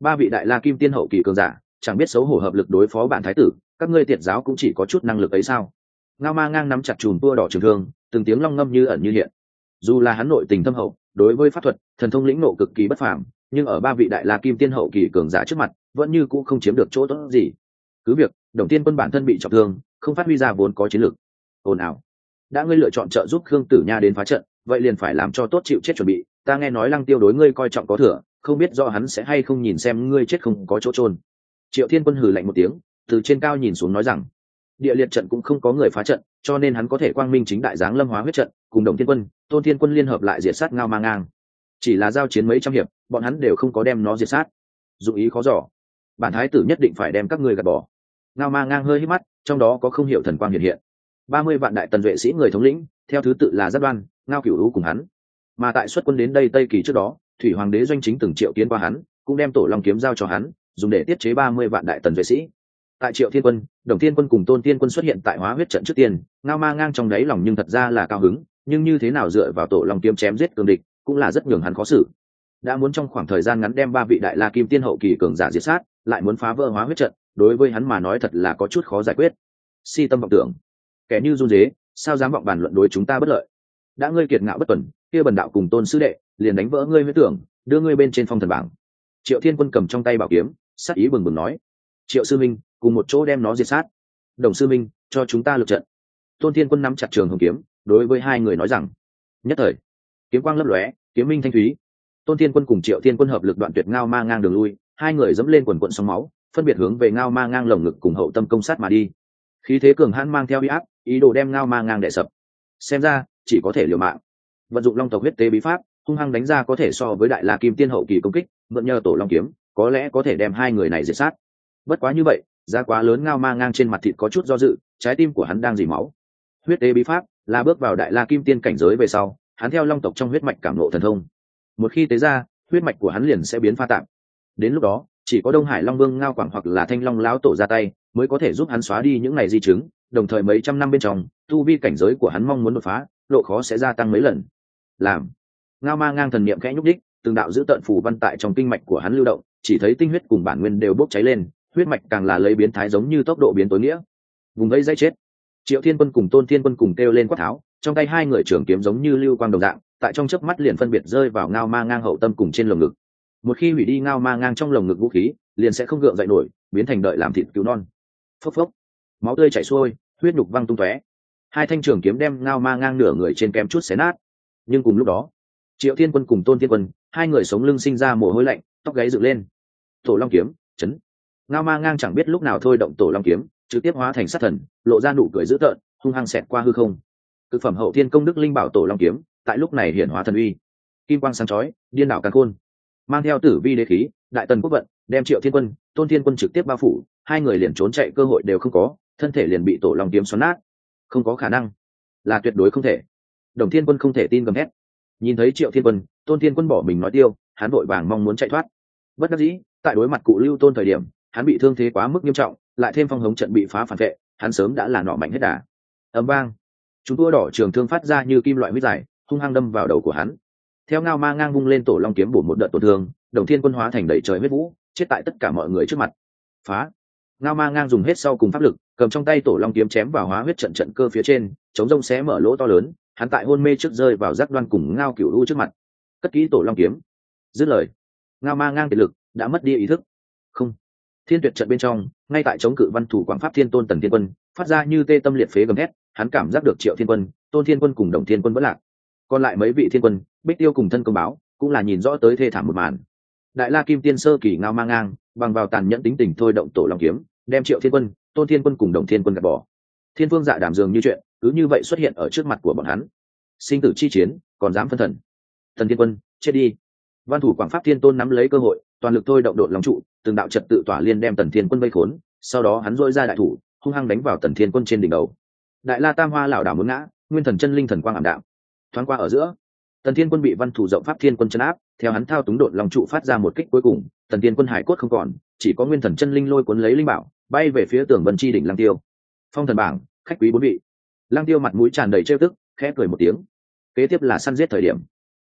Ba vị đại la kim tiên hậu kỳ cường giả chẳng biết xấu hổ hợp lực đối phó bản thái tử, các ngươi tiệt giáo cũng chỉ có chút năng lực ấy sao? Ngao Ma Ngang nắm chặt chùm tua đỏ trường thương, từng tiếng long ngâm như ẩn như hiện. Dù là hắn nội tình thâm hậu, đối với pháp thuật thần thông lĩnh nộ cực kỳ bất phàm, nhưng ở ba vị đại la kim tiên hậu kỳ cường giả trước mặt vẫn như cũ không chiếm được chỗ tốt gì. Cứ việc Đồng Tiên Quân bản thân bị trọng thương, không phát huy ra vốn có chiến lược. Ồn ào, đã ngươi lựa chọn trợ giúp Khương Tử Nha đến phá trận, vậy liền phải làm cho tốt chịu chết chuẩn bị. Ta nghe nói Lăng Tiêu đối ngươi coi trọng có thừa, không biết rõ hắn sẽ hay không nhìn xem ngươi chết không có chỗ chôn. Triệu Thiên Quân hừ lạnh một tiếng, từ trên cao nhìn xuống nói rằng, địa liệt trận cũng không có người phá trận, cho nên hắn có thể quang minh chính đại giáng lâm hóa huyết trận, cùng Đồng Thiên Quân, Tôn Thiên Quân liên hợp lại diệt sát Ngao Ma Ngang. Chỉ là giao chiến mấy trăm hiệp, bọn hắn đều không có đem nó diệt sát. Dụng ý khó dò, bản thái tử nhất định phải đem các ngươi gạt bỏ. Ngao Ma Ngang hơi hít mắt, trong đó có không hiểu thần quang hiện hiện. 30 vạn đại tần vệ sĩ người thống lĩnh, theo thứ tự là Giác Đoan, Ngao Cửu Lũ cùng hắn. Mà tại xuất quân đến đây Tây Kỳ trước đó, Thủy Hoàng đế doanh chính từng triệu kiến qua hắn, cũng đem Tổ Long kiếm giao cho hắn, dùng để tiết chế 30 vạn đại tần vệ sĩ. Tại Triệu Thiên Quân, Đồng Thiên Quân cùng Tôn Thiên Quân xuất hiện tại hóa huyết trận trước tiên, Ngao Ma Ngang trong đáy lòng nhưng thật ra là cao hứng, nhưng như thế nào dựa vào Tổ Long kiếm chém giết cường địch, cũng là rất nhường hắn khó xử. Đã muốn trong khoảng thời gian ngắn đem ba vị đại la kim tiên hậu kỳ cường giả diệt sát, lại muốn phá vỡ hóa huyết trận, đối với hắn mà nói thật là có chút khó giải quyết. Si tâm vọng tưởng, kẻ như run rế, sao dám vọng bàn luận đối chúng ta bất lợi? Đã ngươi kiệt ngạo bất tuần, kia bần đạo cùng Tôn sư đệ liền đánh vỡ ngươi huyết tưởng, đưa ngươi bên trên phong thần bảng. Triệu Thiên Quân cầm trong tay bảo kiếm, sát ý bừng bừng nói, Triệu sư minh, cùng một chỗ đem nó diệt sát. Đồng sư minh, cho chúng ta lực trận. Tôn Thiên Quân nắm chặt trường hồng kiếm, đối với hai người nói rằng, nhất thời kiếm quang lấp lóe, kiếm minh thanh thúy. Tôn Thiên Quân cùng Triệu Thiên Quân hợp lực đoạn tuyệt Ngao Ma Ngang đường lui, hai người dẫm lên quần quận sóng máu, phân biệt hướng về Ngao Ma Ngang lồng ngực cùng hậu tâm công sát mà đi. Khí thế cường hãn mang theo uy áp, ý đồ đem Ngao Ma Ngang đè sập. Xem ra chỉ có thể liều mạng. Vận dụng Long tộc huyết tế bí pháp, hung hăng đánh ra có thể so với đại la kim tiên hậu kỳ công kích, mượn nhờ Tổ Long kiếm, có lẽ có thể đem hai người này diệt sát. Bất quá như vậy, giá quá lớn. Ngao Ma Ngang trên mặt thịt có chút do dự, trái tim của hắn đang dỉ máu. Huyết tế bí pháp là bước vào đại la kim tiên cảnh giới về sau, hắn theo Long tộc trong huyết mạch cảm ngộ thần thông. Một khi tế ra, huyết mạch của hắn liền sẽ biến pha tạp. Đến lúc đó, chỉ có Đông Hải Long Vương Ngao Quảng hoặc là Thanh Long lão tổ ra tay, mới có thể giúp hắn xóa đi những này di chứng, đồng thời mấy trăm năm bên trong, tu vi cảnh giới của hắn mong muốn đột phá, độ khó sẽ gia tăng mấy lần. Làm. Ngao Ma Ngang thần niệm khẽ nhúc đích, từng đạo giữ tận phù văn tại trong kinh mạch của hắn lưu động, chỉ thấy tinh huyết cùng bản nguyên đều bốc cháy lên, huyết mạch càng là lấy biến thái giống như tốc độ biến tối nghĩa. Vùng vây dây chết. Triệu Thiên Quân cùng Tôn Thiên Quân cùng kêu lên quát tháo, trong tay hai người trưởng kiếm giống như lưu quang đồng dạng, tại trong chớp mắt liền phân biệt rơi vào Ngao Ma Ngang hậu tâm cùng trên lồng ngực. Một khi hủy đi Ngao Ma Ngang trong lồng ngực vũ khí, liền sẽ không gượng dậy nổi, biến thành đợi làm thịt cứu non. Phốc phốc, máu tươi chảy xuôi, huyết nhục văng tung tóe. Hai thanh trường kiếm đem Ngao Ma Ngang nửa người trên kém chút xé nát. Nhưng cùng lúc đó, Triệu Thiên Quân cùng Tôn Thiên Quân, hai người sống lưng sinh ra mồ hôi lạnh, tóc gáy dựng lên. Tổ Long kiếm, chấn. Ngao Ma Ngang chẳng biết lúc nào thôi động Tổ Long kiếm, trực tiếp hóa thành sát thần, lộ ra nụ cười dữ tợn, hung hăng xẹt qua hư không. Cực phẩm hậu thiên công đức linh bảo Tổ Long kiếm, tại lúc này hiển hóa thần uy, kim quang sáng chói, điên đảo càn khôn, mang theo tử vi đế khí, đại tần quốc vận, đem Triệu Thiên Quân, Tôn Thiên Quân trực tiếp bao phủ, hai người liền trốn chạy cơ hội đều không có, thân thể liền bị Tổ Long kiếm xoắn nát. Không có khả năng, là tuyệt đối không thể. Đồng Thiên Quân không thể tin gầm hét. Nhìn thấy Triệu Thiên Quân, Tôn Thiên Quân bỏ mình nói tiêu, hắn vội vàng mong muốn chạy thoát. Bất đắc dĩ, tại đối mặt Cụ Lưu Tôn thời điểm, hắn bị thương thế quá mức nghiêm trọng, lại thêm phong hống trận bị phá phản vệ, hắn sớm đã là nọ mạnh hết đà. Ầm vang, chúng tua đỏ trường thương phát ra như kim loại huyết dài, hung hăng đâm vào đầu của hắn. Theo Ngao Ma Ngang vung lên Tổ Long kiếm bổ một đợt tổn thương, Đồng Thiên Quân hóa thành đầy trời huyết vũ, chết tại tất cả mọi người trước mặt. Phá. Ngao Ma Ngang dùng hết sau cùng pháp lực, cầm trong tay Tổ Long kiếm chém vào hóa huyết trận trận cơ phía trên, chống rông xé mở lỗ to lớn, hắn tại hôn mê trước rơi vào Giác Đoan cùng Ngao Cửu U trước mặt. Cất kỹ Tổ Long kiếm. Dứt lời, Ngao Ma Ngang kiệt lực, đã mất đi ý thức. Không. Thiên Tuyệt trận bên trong, ngay tại chống cự Văn Thủ Quảng Pháp Thiên Tôn Tần Thiên Quân, phát ra như tê tâm liệt phế gầm thét, hắn cảm giác được Triệu Thiên Quân, Tôn Thiên Quân cùng Đồng Thiên Quân vẫn lạc. Còn lại mấy vị thiên quân, Bích Tiêu cùng Thân Công Báo, cũng là nhìn rõ tới thê thảm một màn. Đại La Kim Tiên sơ kỳ Ngao Ma Ngang, bằng vào tàn nhẫn tính tình thôi động Tổ Long kiếm, đem Triệu Thiên Quân, Tôn Thiên Quân cùng Đồng Thiên Quân gạt bỏ. Thiên Vương Dạ Đàm dường như chuyện, cứ như vậy xuất hiện ở trước mặt của bọn hắn. Sinh tử chi chiến, còn dám phân thần? Thần Thiên Quân, chết đi! Văn Thủ Quảng Pháp Thiên Tôn nắm lấy cơ hội, toàn lực thôi động Độn Long trụ, từng đạo trật tự tỏa liên đem Tần Thiên Quân vây khốn, sau đó hắn rỗi ra đại thủ, hung hăng đánh vào Tần Thiên Quân trên đỉnh đầu. Đại La Tam Hoa lão đảo muốn ngã, nguyên thần chân linh thần quang ảm đạm. Thoáng qua ở giữa, Tần Thiên Quân bị Văn Thủ rộng Pháp Thiên Quân chấn áp, theo hắn thao túng Độn Long trụ phát ra một kích cuối cùng, Tần Thiên Quân hải cốt không còn, chỉ có nguyên thần chân linh lôi cuốn lấy linh bảo, bay về phía Tường Vân Chi đỉnh Lăng Tiêu. Phong thần bảng, khách quý bốn vị. Lăng Tiêu mặt mũi tràn đầy trêu tức, khẽ cười một tiếng. Kế tiếp là săn giết thời điểm.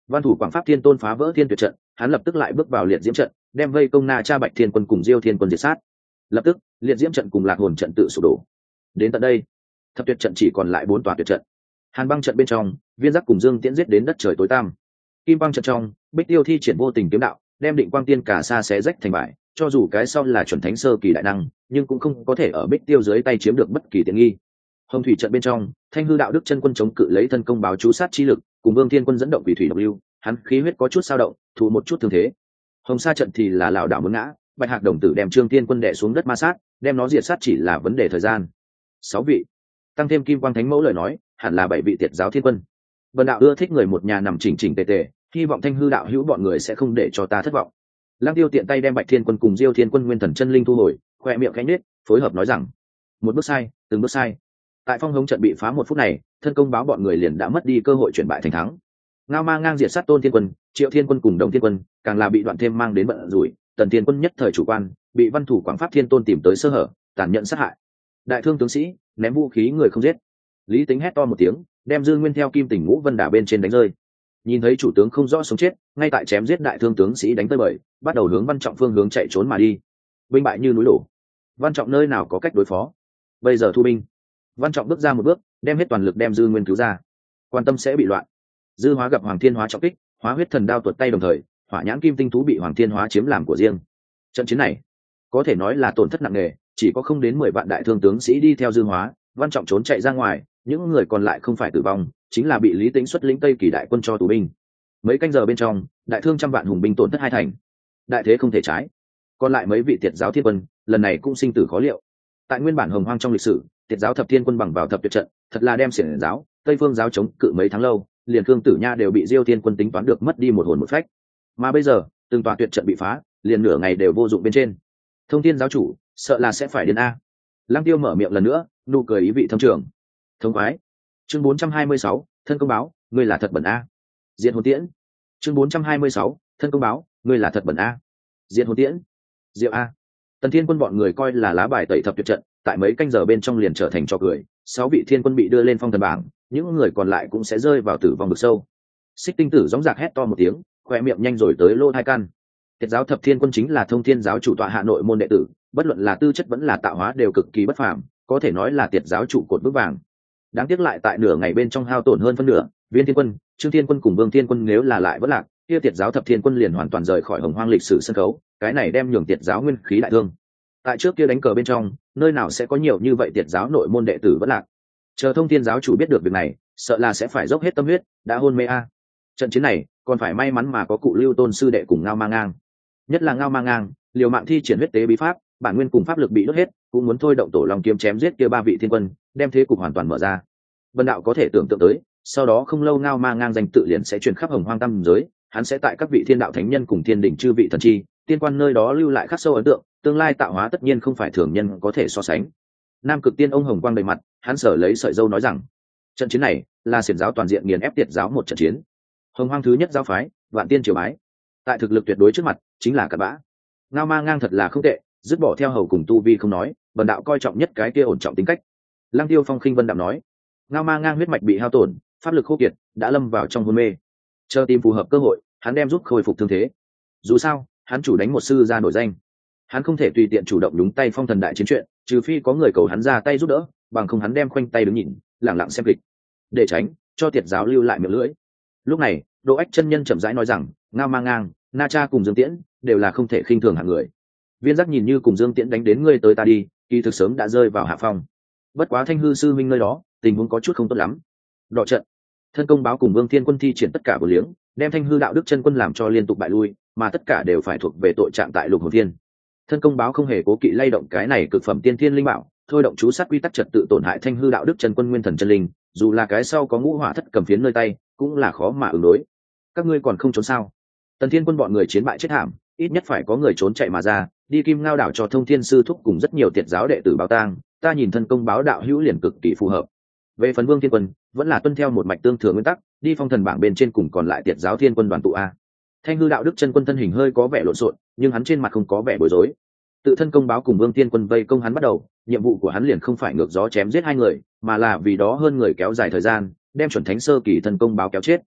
Văn thủ Quảng Pháp Thiên Tôn phá vỡ thiên tuyệt trận, hắn lập tức lại bước vào liệt diễm trận, đem vây công Na Cha Bạch Thiên Quân cùng Diêu Thiên Quân diệt sát. Lập tức, liệt diễm trận cùng Lạc Hồn trận tự sụp đổ. Đến tận đây, thập tuyệt trận chỉ còn lại 4 tòa tuyệt trận. Hàn Băng trận bên trong, Viên Giác cùng Dương Tiễn giết đến đất trời tối tăm. Kim Băng trận trong, Bích Tiêu thi triển vô tình kiếm đạo, đem Định Quang Tiên cả xa xé rách thành bại, cho dù cái sau là chuẩn thánh sơ kỳ đại năng, nhưng cũng không có thể ở Bích Tiêu dưới tay chiếm được bất kỳ tiện nghi. Hồng thủy trận bên trong, Thanh Hư đạo đức chân quân chống cự lấy thân công báo chú sát chi lực, cùng Vương Thiên Quân dẫn động quỷ thủy độc lưu, hắn khí huyết có chút dao động, thụ một chút thương thế. Hồng sa trận thì là lão đảo muốn ngã, Bạch Hạc đồng tử đem Trương Thiên Quân đè xuống đất ma sát, đem nó diệt sát chỉ là vấn đề thời gian. 6 vị, tăng thêm Kim Quang Thánh Mẫu lời nói, hẳn là 7 vị tiệt giáo thiên quân. Vân đạo ưa thích người một nhà nằm chỉnh chỉnh tề tề, hy vọng Thanh Hư đạo hữu bọn người sẽ không để cho ta thất vọng. Lăng Tiêu tiện tay đem Bạch Thiên Quân cùng Diêu Thiên Quân nguyên thần chân linh thu hồi, khoe miệng khẽ nhếch, phối hợp nói rằng: một bước sai, từng bước sai. Tại phong hống trận bị phá 1 phút này, thân công báo bọn người liền đã mất đi cơ hội chuyển bại thành thắng. Ngao Ma ngang diệt sát Tôn Thiên Quân, Triệu Thiên Quân cùng Đồng Thiên Quân, càng là bị đoạn thêm mang đến bận rủi. Tần Thiên Quân nhất thời chủ quan, bị Văn thủ Quảng Pháp Thiên Tôn tìm tới sơ hở, tàn nhẫn sát hại. Đại thương tướng sĩ, ném vũ khí người không giết. Lý Tính hét to một tiếng, đem Dương Nguyên theo Kim Tỉnh Ngũ Vân Đả bên trên đánh rơi. Nhìn thấy chủ tướng không rõ sống chết, ngay tại chém giết đại thương tướng sĩ đánh tới bời, bắt đầu hướng Văn Trọng phương hướng chạy trốn mà đi. Binh bại như núi đổ. Văn Trọng nơi nào có cách đối phó? Bây giờ thu binh. Văn Trọng bước ra một bước, đem hết toàn lực đem Dư Nguyên cứu ra. Quan tâm sẽ bị loạn. Dư Hóa gặp Hoàng Thiên Hóa trọng kích, Hóa huyết thần đao tuột tay đồng thời, Hỏa nhãn kim tinh thú bị Hoàng Thiên Hóa chiếm làm của riêng. Trận chiến này có thể nói là tổn thất nặng nề, chỉ có không đến 10 vạn đại thương tướng sĩ đi theo Dư Hóa, Văn Trọng trốn chạy ra ngoài, những người còn lại không phải tử vong, chính là bị Lý Tĩnh xuất lĩnh Tây Kỳ đại quân cho tù binh. Mấy canh giờ bên trong, đại thương trăm vạn hùng binh tổn thất 2 thành. Đại thế không thể trái. Còn lại mấy vị tiệt giáo thiên quân, lần này cũng sinh tử khó liệu. Tại nguyên bản hồng hoang trong lịch sử, tiệt giáo thập thiên quân bằng vào thập tuyệt trận, thật là đem xiển giáo, Tây Phương giáo chống cự mấy tháng lâu, liền Cương Tử Nha đều bị Diêu Thiên Quân tính toán được mất đi một hồn một phách. Mà bây giờ, từng tòa tuyệt trận bị phá, liền nửa ngày đều vô dụng bên trên. Thông Thiên giáo chủ, sợ là sẽ phải điên a. Lăng Tiêu mở miệng lần nữa, nụ cười ý vị thâm trường. Thông khoái. Chương 426, thân công báo, ngươi là thật bẩn a. Diện hồn tiễn. Chương 426, thân công báo, ngươi là thật bẩn a. Diện hồn tiễn. Diệu a. Tần Thiên Quân bọn người coi là lá bài tẩy thập tuyệt trận, tại mấy canh giờ bên trong liền trở thành trò cười. 6 vị thiên quân bị đưa lên phong thần bảng, những người còn lại cũng sẽ rơi vào tử vong vực sâu. Xích Tinh Tử gióng giạc hét to một tiếng, khoe miệng nhanh rồi tới lô 2 căn. Tiệt giáo thập thiên quân chính là Thông Thiên giáo chủ tọa Hà Nội môn đệ tử, bất luận là tư chất vẫn là tạo hóa đều cực kỳ bất phàm, có thể nói là tiệt giáo trụ cột vững vàng. Đáng tiếc lại tại nửa ngày bên trong hao tổn hơn phân nửa, Viên Thiên Quân, Trương Thiên Quân cùng Vương Thiên Quân nếu là lại vẫn lạc, kia tiệt giáo thập thiên quân liền hoàn toàn rời khỏi hồng hoang lịch sử sân khấu, cái này đem nhường tiệt giáo nguyên khí đại thương. Tại trước kia đánh cờ bên trong, nơi nào sẽ có nhiều như vậy tiệt giáo nội môn đệ tử vẫn lạc. Chờ Thông Thiên giáo chủ biết được việc này, sợ là sẽ phải dốc hết tâm huyết, đã hôn mê a. Trận chiến này, còn phải may mắn mà có cụ Lưu Tôn sư đệ cùng Ngao Ma ngang. Nhất là Ngao Ma ngang, liều mạng thi triển huyết tế bí pháp, bản nguyên cùng pháp lực bị đốt hết, cũng muốn thôi động tổ long kiếm chém giết kia 3 vị thiên quân, đem thế cục hoàn toàn mở ra. Vân đạo có thể tưởng tượng tới, sau đó không lâu Ngao Ma ngang danh tự liền sẽ truyền khắp hồng hoang tam giới, hắn sẽ tại các vị thiên đạo thánh nhân cùng thiên đỉnh chư vị thần chi, tiên quan nơi đó lưu lại khắc sâu ấn tượng, tương lai tạo hóa tất nhiên không phải thường nhân có thể so sánh. Nam Cực Tiên ông hồng quang đầy mặt, hắn sở lấy sợi dâu nói rằng, trận chiến này là xiển giáo toàn diện nghiền ép tiệt giáo một trận chiến. Hồng hoang thứ nhất giáo phái, vạn tiên triều bái, tại thực lực tuyệt đối trước mặt chính là cặn bã. Ngao Ma ngang thật là không tệ, dứt bỏ theo hầu cùng tu vi không nói, Vân đạo coi trọng nhất cái kia ổn trọng tính cách. Lăng Tiêu Phong khinh vân đạo nói, Ngao Ma ngang huyết mạch bị hao tổn, pháp lực khô kiệt, đã lâm vào trong hôn mê. Chờ tìm phù hợp cơ hội, hắn đem giúp khôi phục thương thế. Dù sao, hắn chủ đánh một sư ra nổi danh, hắn không thể tùy tiện chủ động đúng tay phong thần đại chiến chuyện, trừ phi có người cầu hắn ra tay giúp đỡ, bằng không hắn đem khoanh tay đứng nhìn, lẳng lặng xem kịch, để tránh cho tiệt giáo lưu lại miệng lưỡi. Lúc này, Đỗ Ách chân nhân chậm rãi nói rằng, Ngao Ma ngang, Na Cha cùng Dương Tiễn đều là không thể khinh thường hạng người. Viên Giác nhìn như cùng Dương Tiễn đánh đến ngươi tới ta đi, kỳ thực sớm đã rơi vào hạ phong. Bất quá Thanh Hư sư minh nơi đó, tình huống có chút không tốt lắm. Đọ trận, thân công báo cùng Vương Thiên Quân thi triển tất cả của liếng, đem Thanh Hư đạo đức chân quân làm cho liên tục bại lui, mà tất cả đều phải thuộc về tội trạng tại Lục Hồn Thiên. Thân công báo không hề cố kỵ lay động cái này cực phẩm tiên thiên linh bảo, thôi động chú sát quy tắc trật tự tổn hại Thanh Hư đạo đức chân quân nguyên thần chân linh, dù là cái sau có ngũ hỏa thất cầm phiến nơi tay, cũng là khó mà ứng đối. Các ngươi còn không trốn sao? Tần Thiên Quân bọn người chiến bại chết thảm, ít nhất phải có người trốn chạy mà ra, đi Kim Ngao đảo cho Thông Thiên sư thúc cùng rất nhiều tiệt giáo đệ tử báo tang, ta nhìn thân công báo đạo hữu liền cực kỳ phù hợp. Về phần Vương Thiên Quân, vẫn là tuân theo một mạch tương thừa nguyên tắc, đi phong thần bảng bên trên cùng còn lại tiệt giáo thiên quân đoàn tụ a. Thanh Hư đạo đức chân quân thân hình hơi có vẻ lộn xộn, nhưng hắn trên mặt không có vẻ bối rối. Tự thân công báo cùng Vương Thiên Quân vây công hắn bắt đầu, nhiệm vụ của hắn liền không phải ngược gió chém giết 2 người, mà là vì đó hơn người kéo dài thời gian, đem chuẩn thánh sơ kỳ thân công báo kéo chết.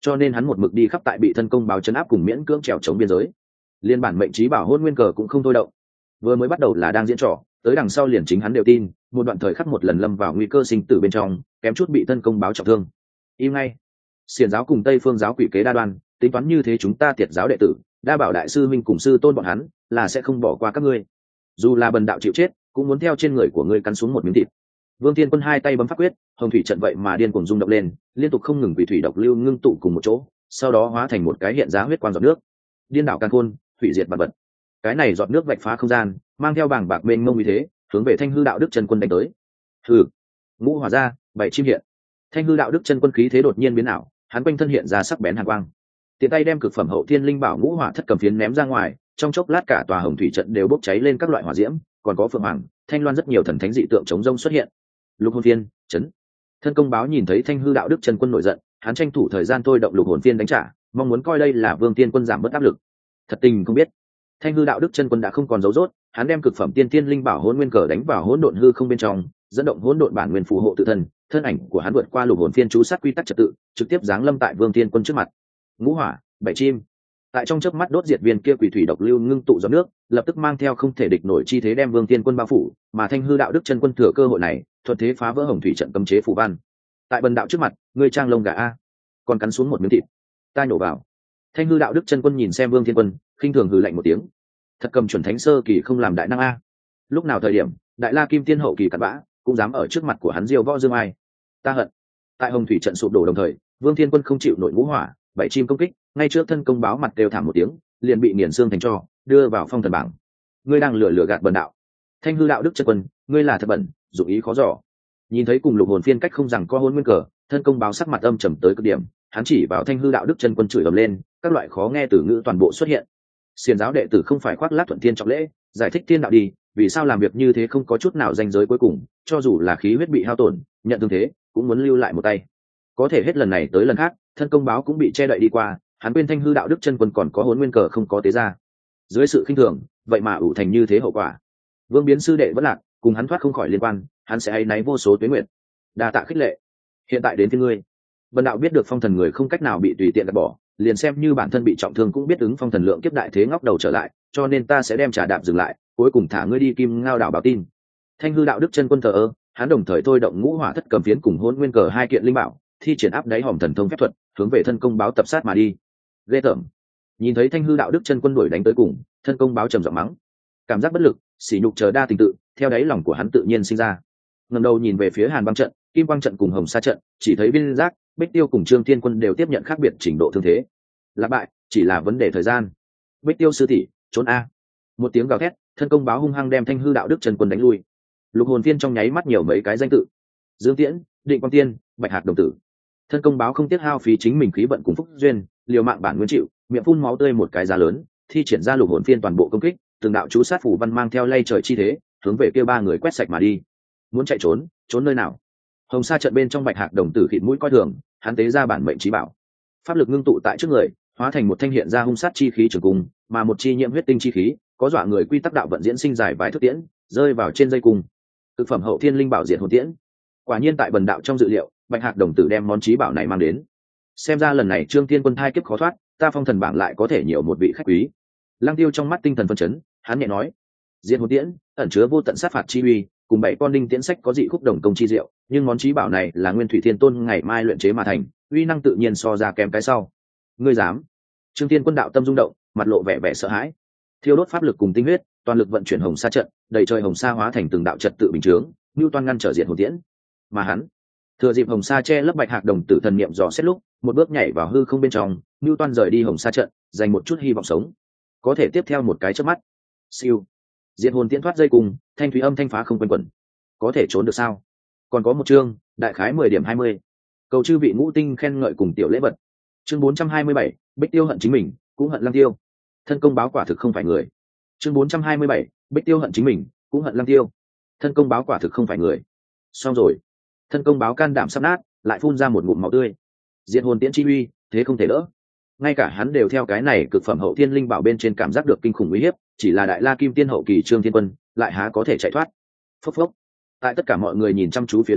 cho nên hắn một mực đi khắp tại bị thân công báo chấn áp cùng miễn cưỡng trèo chống biên giới. Liên bản mệnh trí bảo hôn nguyên cờ cũng không thôi động, vừa mới bắt đầu là đang diễn trò, tới đằng sau liền chính hắn đều tin, một đoạn thời khắc một lần lâm vào nguy cơ sinh tử bên trong, kém chút bị thân công báo trọng thương. Im ngay. Xiển giáo cùng Tây Phương giáo quỷ kế đa đoan, tính toán như thế chúng ta Tiệt giáo đệ tử, đa bảo đại sư minh cùng sư tôn bọn hắn là sẽ không bỏ qua các ngươi. Dù là bần đạo chịu chết, cũng muốn theo trên người của ngươi cắn xuống một miếng thịt. Vương Thiên Quân hai tay bấm pháp quyết, hồng thủy trận vậy mà điên cuồng rung động lên, liên tục không ngừng quỷ thủy độc lưu ngưng tụ cùng một chỗ, sau đó hóa thành một cái hiện ra huyết quang giọt nước. Điên đảo càn khôn, hủy diệt vạn vật. Cái này giọt nước vạch phá không gian, mang theo bảng bạc mênh mông như thế, hướng về Thanh Hư Đạo Đức Chân Quân đánh tới. Hừ, ngũ hỏa ra, bảy chim hiện. Thanh Hư Đạo Đức Chân Quân khí thế đột nhiên biến ảo, hắn quanh thân hiện ra sắc bén hàn quang. Tiện tay đem cực phẩm hậu thiên linh bảo ngũ hỏa thất cầm phiến ném ra ngoài, trong chốc lát cả tòa hồng thủy trận đều bốc cháy lên các loại hỏa diễm, còn có phượng hoàng, thanh loan rất nhiều thần thánh dị tượng chống rông xuất hiện. Lục hồn phiên, chấn. Thân công báo nhìn thấy Thanh Hư Đạo Đức Chân Quân nổi giận, hắn tranh thủ thời gian thôi động lục hồn phiên đánh trả, mong muốn coi đây là Vương Tiên Quân giảm bớt áp lực. Thật tình không biết, Thanh Hư Đạo Đức Chân Quân đã không còn giấu rốt, hắn đem cực phẩm tiên thiên linh bảo hỗn nguyên cờ đánh vào hỗn độn hư không bên trong, dẫn động hỗn độn bản nguyên phù hộ tự thân, thân ảnh của hắn vượt qua lục hồn phiên chú sát quy tắc trật tự, trực tiếp giáng lâm tại Vương Tiên Quân trước mặt. Ngũ hỏa, bảy chim. Tại trong chớp mắt đốt diệt viên kia quỷ thủy độc lưu ngưng tụ giọt nước, lập tức mang theo không thể địch nổi chi thế đem Vương Tiên Quân bao phủ, mà Thanh Hư Đạo Đức Chân Quân thừa cơ hội này, thuận thế phá vỡ hồng thủy trận cấm chế phù văn. Tại bần đạo trước mặt, ngươi trang lông gà a, còn cắn xuống một miếng thịt, ta nhổ vào. Thanh Hư Đạo Đức Chân Quân nhìn xem Vương Tiên Quân, khinh thường hừ lạnh một tiếng. Thật cầm chuẩn thánh sơ kỳ không làm đại năng a. Lúc nào thời điểm, đại la kim tiên hậu kỳ cặn bã, cũng dám ở trước mặt của hắn diêu võ dương ai. Ta hận. Tại hồng thủy trận sụp đổ đồng thời, Vương Thiên Quân không chịu nổi ngũ hỏa, bảy chim công kích, ngay trước thân công báo mặt đều thảm một tiếng, liền bị nghiền xương thành tro, đưa vào phong thần bảng. Ngươi đang lừa gạt bần đạo. Thanh Hư Đạo Đức Chân Quân, ngươi là thật bẩn, dụng ý khó dò. Nhìn thấy cùng lục hồn phiên cách không rằng co hôn nguyên cờ, thân công báo sắc mặt âm trầm tới cực điểm, hắn chỉ vào Thanh Hư Đạo Đức Chân Quân chửi ầm lên, các loại khó nghe từ ngữ toàn bộ xuất hiện. Xiển giáo đệ tử không phải khoác lác thuận thiên trọng lễ, giải thích thiên đạo đi, vì sao làm việc như thế không có chút nào ranh giới cuối cùng, cho dù là khí huyết bị hao tổn, nhận thương thế, cũng muốn lưu lại một tay. Có thể hết lần này tới lần khác, thân công báo cũng bị che đậy đi qua, hắn quên Thanh Hư Đạo Đức Chân Quân còn có hồn nguyên cờ không có tế ra. Dưới sự khinh thường, vậy mà ủ thành như thế hậu quả. Vương Biến sư đệ vẫn lạc, cùng hắn thoát không khỏi liên quan, hắn sẽ áy náy vô số tuế nguyện. Đa tạ khích lệ. Hiện tại đến phía ngươi. Vân đạo biết được phong thần người không cách nào bị tùy tiện gạt bỏ, liền xem như bản thân bị trọng thương cũng biết ứng phong thần lượng kiếp đại thế ngóc đầu trở lại, cho nên ta sẽ đem trà đạp dừng lại, cuối cùng thả ngươi đi Kim Ngao đảo báo tin. Thanh Hư Đạo Đức Chân Quân thờ ơ, hắn đồng thời thôi động ngũ hỏa thất cầm phiến cùng hôn nguyên cờ hai kiện linh bảo, thi triển áp đáy hòm thần thông phép thuật, hướng về thân công báo tập sát mà đi. Ghê tởm. Nhìn thấy Thanh Hư Đạo Đức Chân Quân đuổi đánh tới cùng, thân công báo trầm giọng mắng, cảm giác bất lực, sỉ nhục chờ đa tình tự, theo đáy lòng của hắn tự nhiên sinh ra. Ngẩng đầu nhìn về phía Hàn Băng trận, Kim Quang trận cùng Hồng Sa trận, chỉ thấy Biên Giác, Bích Tiêu cùng Trương Thiên Quân đều tiếp nhận khác biệt trình độ thương thế. Lạc bại chỉ là vấn đề thời gian. Bích Tiêu sư tỷ, trốn a. Một tiếng gào thét, thân công báo hung hăng đem Thanh Hư Đạo Đức Chân Quân đánh lui. Lục hồn phiên trong nháy mắt nhiều mấy cái danh tự: Dương Tiễn, Định Quang Tiên, Bạch Hạc đồng tử. Thân công báo không tiếc hao phí chính mình khí vận cùng phúc duyên, liều mạng bản nguyên chịu, miệng phun máu tươi một cái giá lớn, thi triển ra lục hồn phiên toàn bộ công kích, từng đạo chú sát phủ văn mang theo lay trời chi thế, hướng về kia ba người quét sạch mà đi. Muốn chạy trốn, trốn nơi nào? Hồng Sa trận bên trong Bạch Hạc đồng tử khịt mũi coi thường, hắn tế ra bản mệnh trí bảo, pháp lực ngưng tụ tại trước người, hóa thành một thanh hiện ra hung sát chi khí trường cung, mà một chi nhiễm huyết tinh chi khí, có dọa người quy tắc đạo vận diễn sinh dài vài thước tiễn, rơi vào trên dây cung. Thực phẩm hậu thiên linh bảo diệt hồn tiễn. Quả nhiên tại bần đạo trong dự liệu, Bạch Hạc đồng tử đem món trí bảo này mang đến. Xem ra lần này Trương Tiên Quân thai kiếp khó thoát, ta phong thần bảng lại có thể nhiều một vị khách quý. Lăng Tiêu trong mắt tinh thần phân chấn, hắn nhẹ nói, diệt hồn tiễn ẩn chứa vô tận sát phạt chi uy, cùng bảy con đinh tiễn sách có dị khúc đồng công chi diệu, nhưng món trí bảo này là Nguyên Thủy Thiên Tôn ngày mai luyện chế mà thành, uy năng tự nhiên so ra kém cái sau. Ngươi dám? Trương Tiên Quân đạo tâm rung động, mặt lộ vẻ vẻ sợ hãi. Thiêu đốt pháp lực cùng tinh huyết, toàn lực vận chuyển Hồng Sa trận, đầy trời hồng sa hóa thành từng đạo trật tự bình chướng, Nưu Toan ngăn trở diện hồn tiễn. Mà hắn, thừa dịp hồng sa che lấp Bạch Hạc đồng tử thần niệm dò xét lúc, một bước nhảy vào hư không bên trong, Nưu Toan rời đi hồng sa trận, dành một chút hy vọng sống. Có thể tiếp theo một cái chớp mắt. Siêu. Diện hồn tiễn thoát dây cùng, thanh thúy âm thanh phá không quanh quẩn. Có thể trốn được sao? Còn có một chương, đại khái 10 điểm 20. Cầu chư vị ngũ tinh khen ngợi cùng tiểu lễ vật. Chương 427, Bích Tiêu hận chính mình, cũng hận Lăng Tiêu. Thân công báo quả thực không phải người. Chương 427, Bích Tiêu hận chính mình, cũng hận Lăng Tiêu. Thân công báo quả thực không phải người. Xong rồi. Thân công báo can đảm sắp nát, lại phun ra một ngụm máu tươi. Diện hồn tiễn chi uy, thế không thể đỡ. Ngay cả hắn đều theo cái này cực phẩm hậu thiên linh bảo bên trên cảm giác được kinh khủng uy hiếp, chỉ là đại la kim tiên hậu kỳ Trương Thiên Quân, lại há có thể chạy thoát. Phốc phốc. Tại tất cả mọi người nhìn chăm chú phía dưới,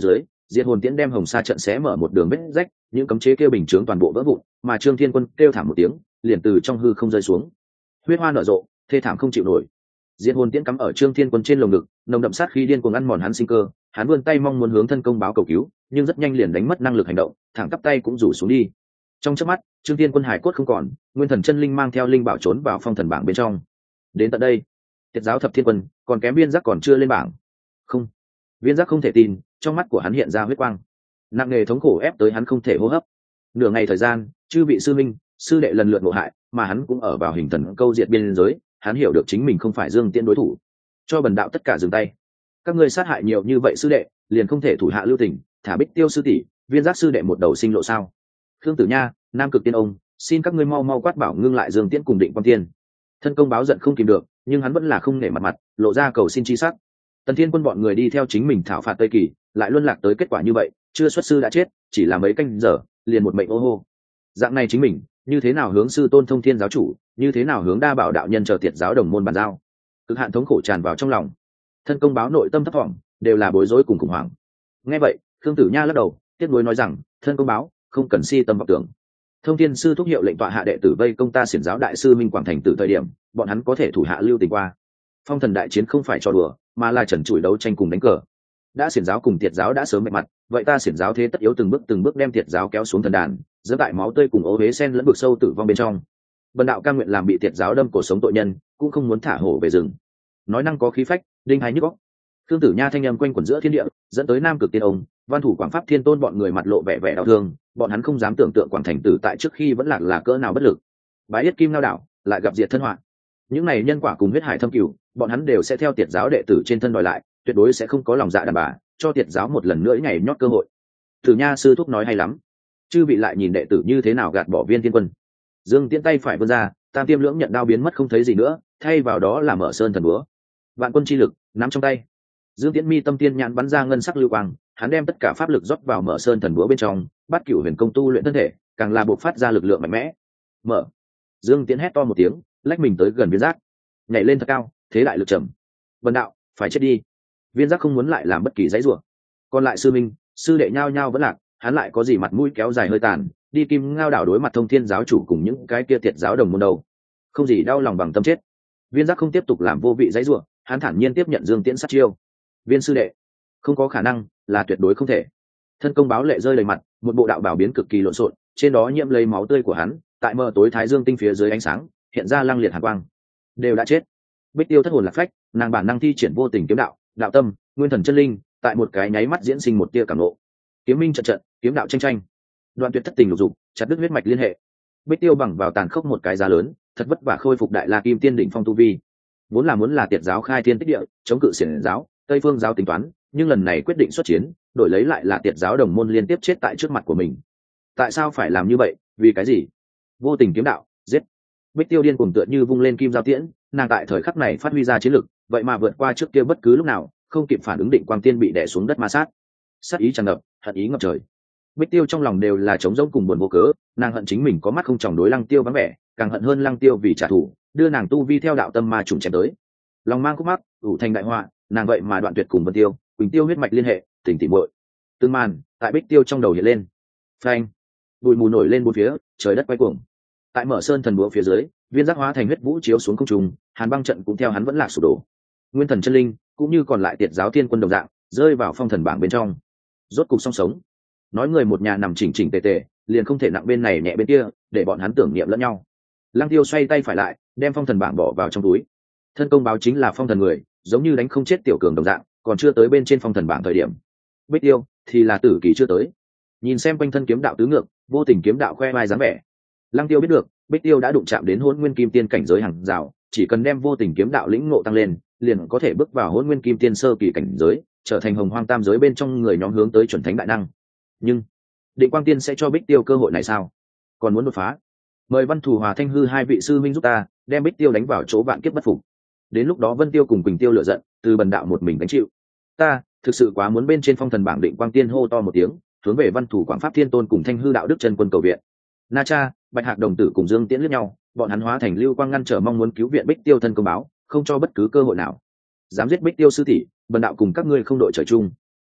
diệt hồn tiễn đem hồng sa trận xé mở một đường vết rách, những cấm chế kêu bình chướng toàn bộ vỡ vụn, mà Trương Thiên Quân kêu thảm một tiếng, liền từ trong hư không rơi xuống. Huyết hoa nở rộ, thê thảm không chịu nổi. Diệt hồn tiễn cắm ở Trương Thiên Quân trên lồng ngực, nồng đậm sát khí điên cuồng ăn mòn hắn sinh cơ, hắn vươn tay mong muốn hướng thân công báo cầu cứu, nhưng rất nhanh liền đánh mất năng lực hành động, thẳng tắp tay cũng rủ xuống đi. Trong chớp mắt, Trương Thiên Quân hải cốt không còn, nguyên thần chân linh mang theo linh bảo trốn vào phong thần bảng bên trong. Đến tận đây, Tiệt giáo thập thiên quân còn kém Viên Giác còn chưa lên bảng. Không, Viên Giác không thể tin, trong mắt của hắn hiện ra huyết quang, nặng nề thống khổ ép tới hắn không thể hô hấp. Nửa ngày thời gian, chư vị sư minh sư đệ lần lượt ngộ hại, mà hắn cũng ở vào hình thần câu diệt biên giới, hắn hiểu được chính mình không phải Dương Tiễn đối thủ. Cho bần đạo tất cả dừng tay. Các ngươi sát hại nhiều như vậy sư đệ, liền không thể thủ hạ lưu tình, thả Bích Tiêu sư tỷ, Viên Giác sư đệ một đầu sinh lộ sao? Khương Tử Nha, Nam Cực Tiên ông, xin các ngươi mau mau quát bảo ngưng lại Dương Tiễn cùng Định Quang Tiên. Thân công báo giận không kìm được, nhưng hắn vẫn là không nể mặt, lộ ra cầu xin chi sắc. Tần Thiên Quân bọn người đi theo chính mình thảo phạt Tây Kỳ, lại luân lạc tới kết quả như vậy, chưa xuất sư đã chết, chỉ là mấy canh giờ, liền một mệnh ô hô. Dạng này chính mình, như thế nào hướng sư tôn Thông Thiên giáo chủ, như thế nào hướng Đa Bảo đạo nhân chờ Tiệt giáo đồng môn bàn giao. Cực hạn thống khổ tràn vào trong lòng. Thân công báo nội tâm thấp thỏm, đều là bối rối cùng khủng hoảng. Nghe vậy, Khương Tử Nha lắc đầu, tiếc nuối nói rằng, thân công báo, không cần si tâm vọng tưởng. Thông Thiên sư thúc hiệu lệnh tọa hạ đệ tử vây công ta Xiển giáo đại sư Minh Quảng thành từ thời điểm, bọn hắn có thể thủ hạ lưu tình qua. Phong thần đại chiến không phải trò đùa, mà là trần trụi đấu tranh cùng đánh cờ. Đã Xiển giáo cùng Tiệt giáo đã sớm mệt mặt, vậy ta Xiển giáo thế tất yếu từng bước đem Tiệt giáo kéo xuống thần đàn, dẫn tại máu tươi cùng ô huế sen lẫn vực sâu tử vong bên trong. Bần đạo cam nguyện làm bị Tiệt giáo đâm cổ sống tội nhân, cũng không muốn thả hổ về rừng. Nói năng có khí phách, đinh hai nhức óc. Khương Tử Nha thanh âm quanh quẩn giữa thiên địa, dẫn tới Nam Cực Tiên ông, Văn Thủ Quảng Pháp Thiên Tôn bọn người mặt lộ vẻ vẻ đau thương, bọn hắn không dám tưởng tượng Quảng thành tử tại trước khi vẫn lạc là cỡ nào bất lực. Bái yết kim lao đảo, lại gặp diệt thân họa. Những này nhân quả cùng huyết hải thâm cửu, bọn hắn đều sẽ theo Tiệt giáo đệ tử trên thân đòi lại, tuyệt đối sẽ không có lòng dạ đàn bà, cho Tiệt giáo một lần nữa nhảy nhót cơ hội. Tử Nha sư thúc nói hay lắm. Chư vị lại nhìn đệ tử như thế nào gạt bỏ Viên Thiên Quân. Dương Tiễn tay phải vươn ra, Tam Tiêm Lưỡng nhận đao biến mất không thấy gì nữa, thay vào đó là Mở Sơn thần búa. Vạn quân chi lực nắm trong tay. Dương Tiễn mi tâm tiên nhãn bắn ra ngân sắc lưu quang, hắn đem tất cả pháp lực rót vào Mở Sơn thần búa bên trong, bắt cửu huyền công tu luyện thân thể, càng là bộc phát ra lực lượng mạnh mẽ. Mở. Dương Tiễn hét to một tiếng, lách mình tới gần Viên Giác, nhảy lên thật cao, thế đại lực trầm. Vân đạo, phải chết đi. Viên Giác không muốn lại làm bất kỳ dãy rủa. Còn lại sư minh, sư đệ nhao nhao vẫn lạc, hắn lại có gì mặt mũi kéo dài hơi tàn, đi Kim Ngao đảo đối mặt Thông Thiên giáo chủ cùng những cái kia Tiệt giáo đồng môn đầu. Không gì đau lòng bằng tâm chết. Viên Giác không tiếp tục làm vô vị dãy rủa, hắn thản nhiên tiếp nhận Dương Tiễn sát chiêu. Viên sư đệ, không có khả năng, là tuyệt đối không thể. Thân công báo lệ rơi đầy mặt, một bộ đạo bảo biến cực kỳ lộn xộn, trên đó nhiễm lấy máu tươi của hắn, tại mờ tối thái dương tinh phía dưới ánh sáng, hiện ra lăng liệt hàn quang. Đều đã chết. Bích Tiêu thất hồn lạc phách, nàng bản năng thi triển vô tình kiếm đạo, đạo tâm, nguyên thần chân linh, tại một cái nháy mắt diễn sinh một tia cảm ngộ. Kiếm minh trận trận, kiếm đạo tranh tranh. Đoạn tuyệt thất tình lục dục, chặt đứt huyết mạch liên hệ. Bích Tiêu bằng vào tàn khốc một cái giá lớn, thật vất vả khôi phục đại la kim tiên đỉnh phong tu vi. Vốn là Tiệt giáo khai thiên tích địa, chống cự Xiển giáo, Tây Phương giáo tính toán, nhưng lần này quyết định xuất chiến, đổi lấy lại là Tiệt giáo đồng môn liên tiếp chết tại trước mặt của mình. Tại sao phải làm như vậy, vì cái gì? Vô tình kiếm đạo, giết. Bích Tiêu điên cuồng tựa như vung lên kim giao tiễn, nàng tại thời khắc này phát huy ra chiến lực, vậy mà vượt qua trước kia bất cứ lúc nào, không kịp phản ứng Định Quang Tiên bị đè xuống đất ma sát. Sát ý tràn ngập, hận ý ngập trời. Bích Tiêu trong lòng đều là trống rỗng cùng buồn vô cớ, nàng hận chính mình có mắt không tròng đối Lăng Tiêu vắng vẻ, càng hận hơn Lăng Tiêu vì trả thù, đưa nàng tu vi theo đạo tâm ma trùng chém tới. Lòng mang khúc mắc, ủ thành đại họa, nàng vậy mà đoạn tuyệt cùng Vân Tiêu, Quỳnh Tiêu huyết mạch liên hệ, tình tỉ muội. Từng màn tại Bích Tiêu trong đầu hiện lên. Phanh, bụi mù nổi lên bốn phía, trời đất quay cuồng. Tại Mở Sơn thần búa phía dưới, Viên Giác hóa thành huyết vũ chiếu xuống không trung, Hàn Băng trận cũng theo hắn vẫn lạc sụp đổ. Nguyên thần chân linh cũng như còn lại Tiệt giáo Thiên Quân đồng dạng, rơi vào phong thần bảng bên trong. Rốt cục song sống. Nói người một nhà nằm chỉnh chỉnh tề tề, liền không thể nặng bên này nhẹ bên kia, để bọn hắn tưởng niệm lẫn nhau. Lăng Tiêu xoay tay phải lại, đem phong thần bảng bỏ vào trong túi. Thân công báo chính là phong thần người, giống như đánh không chết tiểu cường đồng dạng, còn chưa tới bên trên phong thần bảng thời điểm. Bích Tiêu thì là tử kỳ chưa tới. Nhìn xem quanh thân kiếm đạo tứ ngược, vô tình kiếm đạo khoe vai dáng vẻ. Lăng Tiêu biết được, Bích Tiêu đã đụng chạm đến Hỗn Nguyên Kim Tiên cảnh giới hàng rào, chỉ cần đem vô tình kiếm đạo lĩnh ngộ tăng lên, liền có thể bước vào Hỗn Nguyên Kim Tiên sơ kỳ cảnh giới, trở thành Hồng Hoang tam giới bên trong người nhóm hướng tới chuẩn thánh đại năng. Nhưng Định Quang Tiên sẽ cho Bích Tiêu cơ hội này sao? Còn muốn đột phá? Mời Văn Thủ Hòa Thanh Hư hai vị sư minh giúp ta, đem Bích Tiêu đánh vào chỗ vạn kiếp bất phục. Đến lúc đó Vân Tiêu cùng Quỳnh Tiêu lựa giận, từ bần đạo một mình gánh chịu. Ta thực sự quá muốn bên trên phong thần bảng. Định Quang Tiên hô to một tiếng, hướng về Văn Thủ Quảng Pháp Thiên Tôn cùng Thanh Hư đạo đức chân quân cầu viện. Na Cha, Bạch Hạc đồng tử cùng Dương Tiễn liếc nhau, bọn hắn hóa thành lưu quang ngăn trở mong muốn cứu viện Bích Tiêu thân công báo, không cho bất cứ cơ hội nào. Dám giết Bích Tiêu sư tỷ, bần đạo cùng các ngươi không đội trời chung.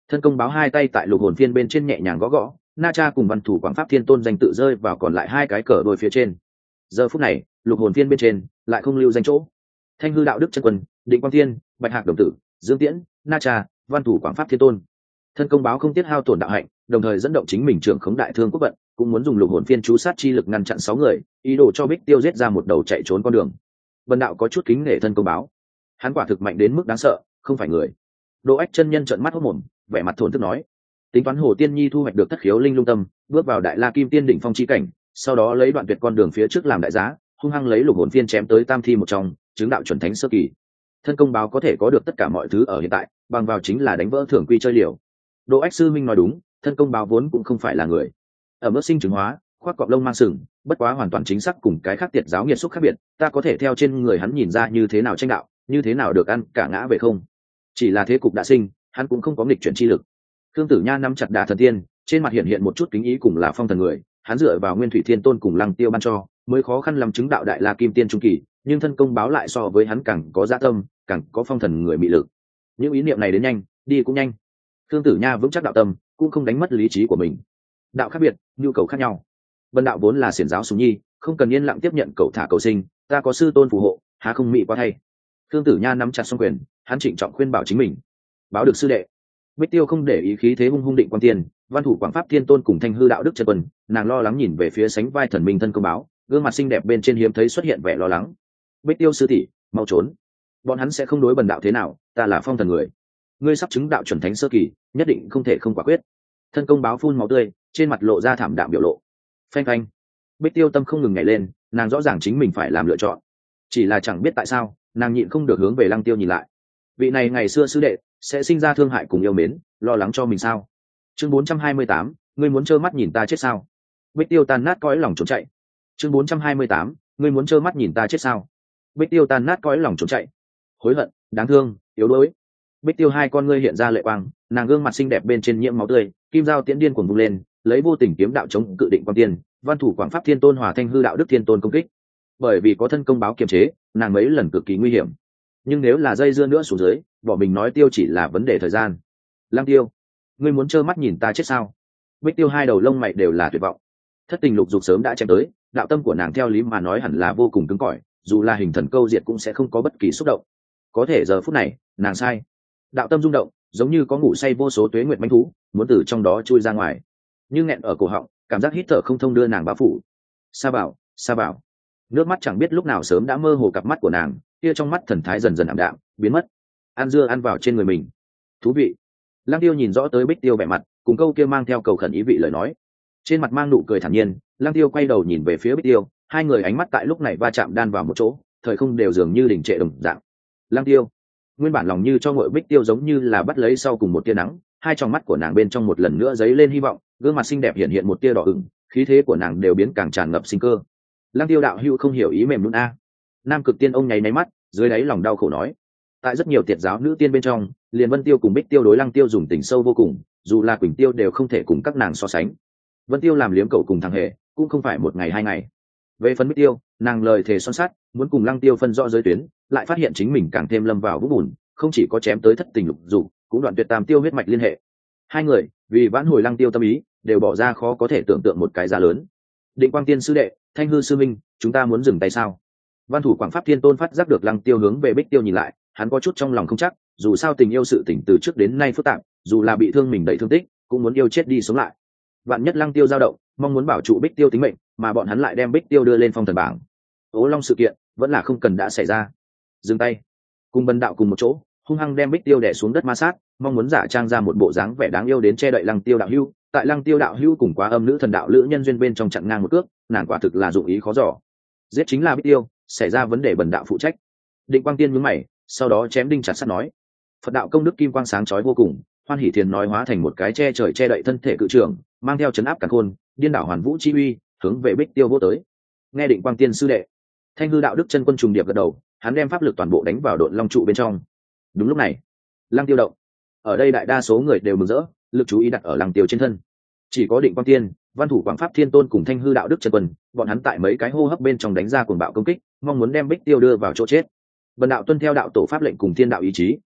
Thân công báo hai tay tại lục hồn phiên bên trên nhẹ nhàng gõ gõ, na cha cùng văn thủ quảng pháp thiên tôn danh tự rơi vào còn lại hai cái cờ đôi phía trên. Giờ phút này lục hồn phiên bên trên lại không lưu danh chỗ. Thanh hư đạo đức chân quân, định quang thiên, bạch hạc đồng tử, dương tiễn, na cha, văn thủ quảng pháp thiên tôn. Thân công báo không tiết hao tổn đạo hạnh, đồng thời dẫn động chính mình trưởng khống đại thương quốc vận, cũng muốn dùng lục hồn phiên chú sát chi lực ngăn chặn 6 người, ý đồ cho Bích Tiêu giết ra một đầu chạy trốn con đường. Vân đạo có chút kính nể thân công báo, hắn quả thực mạnh đến mức đáng sợ, không phải người. Đỗ Ách chân nhân trợn mắt hốt mồm, vẻ mặt thổn thức nói: tính toán Hồ Tiên Nhi thu hoạch được thất khiếu linh lung tâm, bước vào đại la kim tiên đỉnh phong chi cảnh, sau đó lấy đoạn tuyệt con đường phía trước làm đại giá, hung hăng lấy lục hồn phiên chém tới tam thi một trong, chứng đạo chuẩn thánh sơ kỳ. Thân công báo có thể có được tất cả mọi thứ ở hiện tại, bằng vào chính là đánh vỡ thường quy chơi liều. Đỗ Ách sư minh nói đúng, thân công báo vốn cũng không phải là người. Ở mức sinh chứng hóa, khoác cọp lông mang sừng, bất quá hoàn toàn chính xác cùng cái khác tiệt giáo nghiệt xúc khác biệt, ta có thể theo trên người hắn nhìn ra như thế nào tranh đạo, như thế nào được ăn cả ngã về không. Chỉ là thế cục đã sinh, hắn cũng không có nghịch chuyển chi lực. Khương Tử Nha nắm chặt Đả Thần Tiên, trên mặt hiện hiện một chút kính ý cùng là phong thần người, hắn dựa vào Nguyên Thủy Thiên Tôn cùng Lăng Tiêu ban cho, mới khó khăn làm chứng đạo đại la kim tiên trung kỳ, nhưng thân công báo lại so với hắn càng có dạ tâm, càng có phong thần người mị lực. Những ý niệm này đến nhanh, đi cũng nhanh. Khương Tử Nha vững chắc đạo tâm, cũng không đánh mất lý trí của mình. Đạo khác biệt, nhu cầu khác nhau. Vân đạo vốn là xiển giáo sùng nhi, không cần yên lặng tiếp nhận cầu thả cầu sinh, ta có sư tôn phù hộ, há không mị quá thay. Khương Tử Nha nắm chặt song quyền, hắn trịnh trọng khuyên bảo chính mình. Báo được sư đệ. Bích Tiêu không để ý khí thế hung hung định quan tiền, văn thủ quảng pháp thiên tôn cùng thanh hư đạo đức chân quân, nàng lo lắng nhìn về phía sánh vai thần minh thân công báo, gương mặt xinh đẹp bên trên hiếm thấy xuất hiện vẻ lo lắng. Bích Tiêu sư tỷ, mau trốn, bọn hắn sẽ không đối bần đạo thế nào, ta là phong thần người, ngươi sắp chứng đạo chuẩn thánh sơ kỳ, nhất định không thể không quả quyết. Thân công báo phun máu tươi, trên mặt lộ ra thảm đạm biểu lộ. Phanh phanh, Bích Tiêu tâm không ngừng nhảy lên, nàng rõ ràng chính mình phải làm lựa chọn, chỉ là chẳng biết tại sao nàng nhịn không được hướng về Lăng Tiêu nhìn lại. Vị này ngày xưa sư đệ sẽ sinh ra thương hại cùng yêu mến, lo lắng cho mình sao? Chương 428, ngươi muốn trơ mắt nhìn ta chết sao? Bích Tiêu tan nát cõi lòng trốn chạy. Chương 428, ngươi muốn trơ mắt nhìn ta chết sao? Bích Tiêu tan nát cõi lòng trốn chạy. Hối hận, đáng thương, yếu đuối. Bích Tiêu hai con ngươi hiện ra lệ quang, nàng gương mặt xinh đẹp bên trên nhiễm máu tươi, kim dao tiễn điên cuồng vung lên, lấy vô tình kiếm đạo chống cự định quan tiên, văn thủ quảng pháp thiên tôn hòa thanh hư đạo đức thiên tôn công kích. Bởi vì có thân công báo kiềm chế, nàng mấy lần cực kỳ nguy hiểm. Nhưng nếu là dây dưa nữa xuống dưới, bỏ mình nói tiêu chỉ là vấn đề thời gian. Lăng Tiêu, ngươi muốn trơ mắt nhìn ta chết sao? Bích Tiêu hai đầu lông mày đều là tuyệt vọng. Thất tình lục dục sớm đã chém tới, đạo tâm của nàng theo lý mà nói hẳn là vô cùng cứng cỏi, dù là hình thần câu diệt cũng sẽ không có bất kỳ xúc động. Có thể giờ phút này, nàng sai. Đạo tâm rung động, giống như có ngủ say vô số tuế nguyệt manh thú, muốn từ trong đó chui ra ngoài. Nhưng nghẹn ở cổ họng, cảm giác hít thở không thông đưa nàng bao phủ. Sa Bảo, Sa Bảo. Nước mắt chẳng biết lúc nào sớm đã mơ hồ cặp mắt của nàng, kia trong mắt thần thái dần dần ảm đạm, biến mất. Ăn dưa ăn vào trên người mình. Thú vị. Lăng Tiêu nhìn rõ tới Bích Tiêu vẻ mặt, cùng câu kia mang theo cầu khẩn ý vị lời nói. Trên mặt mang nụ cười thản nhiên, Lăng Tiêu quay đầu nhìn về phía Bích Tiêu, hai người ánh mắt tại lúc này va chạm đan vào một chỗ, thời không đều dường như đình trệ đồng dạng. Lăng Tiêu, nguyên bản lòng như cho ngội Bích Tiêu giống như là bắt lấy sau cùng một tia nắng, hai tròng mắt của nàng bên trong một lần nữa dấy lên hy vọng, gương mặt xinh đẹp hiện hiện một tia đỏ ửng, khí thế của nàng đều biến càng tràn ngập sinh cơ. Lăng Tiêu đạo hữu không hiểu ý mềm nhũn a. Nam Cực Tiên ông nháy máy mắt, dưới đáy lòng đau khổ nói. Tại rất nhiều tiệt giáo nữ tiên bên trong, liền Vân Tiêu cùng Bích Tiêu đối Lăng Tiêu dùng tình sâu vô cùng, dù là Quỳnh Tiêu đều không thể cùng các nàng so sánh. Vân Tiêu làm liếm cậu cùng thằng hề, cũng không phải một ngày hai ngày. Về phần Bích Tiêu, nàng lời thề son sắt, muốn cùng Lăng Tiêu phân rõ giới tuyến, lại phát hiện chính mình càng thêm lâm vào vũng bùn, không chỉ có chém tới thất tình lục dục, cũng đoạn tuyệt tam tiêu huyết mạch liên hệ. Hai người, vì vãn hồi Lăng Tiêu tâm ý, đều bỏ ra khó có thể tưởng tượng một cái giá lớn. Định Quang Tiên sư đệ, Thanh hư sư minh, chúng ta muốn dừng tay sao? Văn thủ quảng pháp thiên tôn phát giác được Lăng Tiêu hướng về Bích Tiêu nhìn lại, hắn có chút trong lòng không chắc, dù sao tình yêu sự tình từ trước đến nay phức tạp, dù là bị thương mình đầy thương tích, cũng muốn yêu chết đi sống lại. Vạn nhất Lăng Tiêu dao động, mong muốn bảo trụ Bích Tiêu tính mệnh, mà bọn hắn lại đem Bích Tiêu đưa lên phong thần bảng. Ố Long sự kiện vẫn là không cần đã xảy ra. Dừng tay. Cùng Bần đạo cùng một chỗ, hung hăng đem Bích Tiêu đè xuống đất ma sát, mong muốn giả trang ra một bộ dáng vẻ đáng yêu đến che đậy Lăng Tiêu đạo hữu. Tại Lăng Tiêu đạo hữu cùng quá âm nữ thần đạo lữ nhân duyên bên trong chặn ngang một cước, nàng quả thực là dụng ý khó dò. Giết chính là Bích Tiêu, xảy ra vấn đề Bần đạo phụ trách. Định Quang Tiên nhướng mày, sau đó chém đinh chặt sắt nói. Phật đạo công đức kim quang sáng chói vô cùng, Hoan Hỷ Thiền nói hóa thành một cái che trời che đậy thân thể cự trưởng, mang theo chấn áp càn khôn, điên đảo hoàn vũ chi uy, hướng về Bích Tiêu vô tới. Nghe Định Quang Tiên sư đệ, Thanh hư đạo đức chân quân trùng điệp gật đầu, hắn đem pháp lực toàn bộ đánh vào độn long trụ bên trong. Đúng lúc này, Lăng Tiêu động. Ở đây đại đa số người đều mừng rỡ, lực chú ý đặt ở Lăng Tiêu trên thân. Chỉ có Định Quang Tiên, Văn thủ quảng pháp thiên tôn cùng Thanh hư đạo đức chân quân, bọn hắn tại mấy cái hô hấp bên trong đánh ra cuồng bạo công kích, mong muốn đem Bích Tiêu đưa vào chỗ chết. Bần đạo tuân theo đạo tổ pháp lệnh cùng thiên đạo ý chí,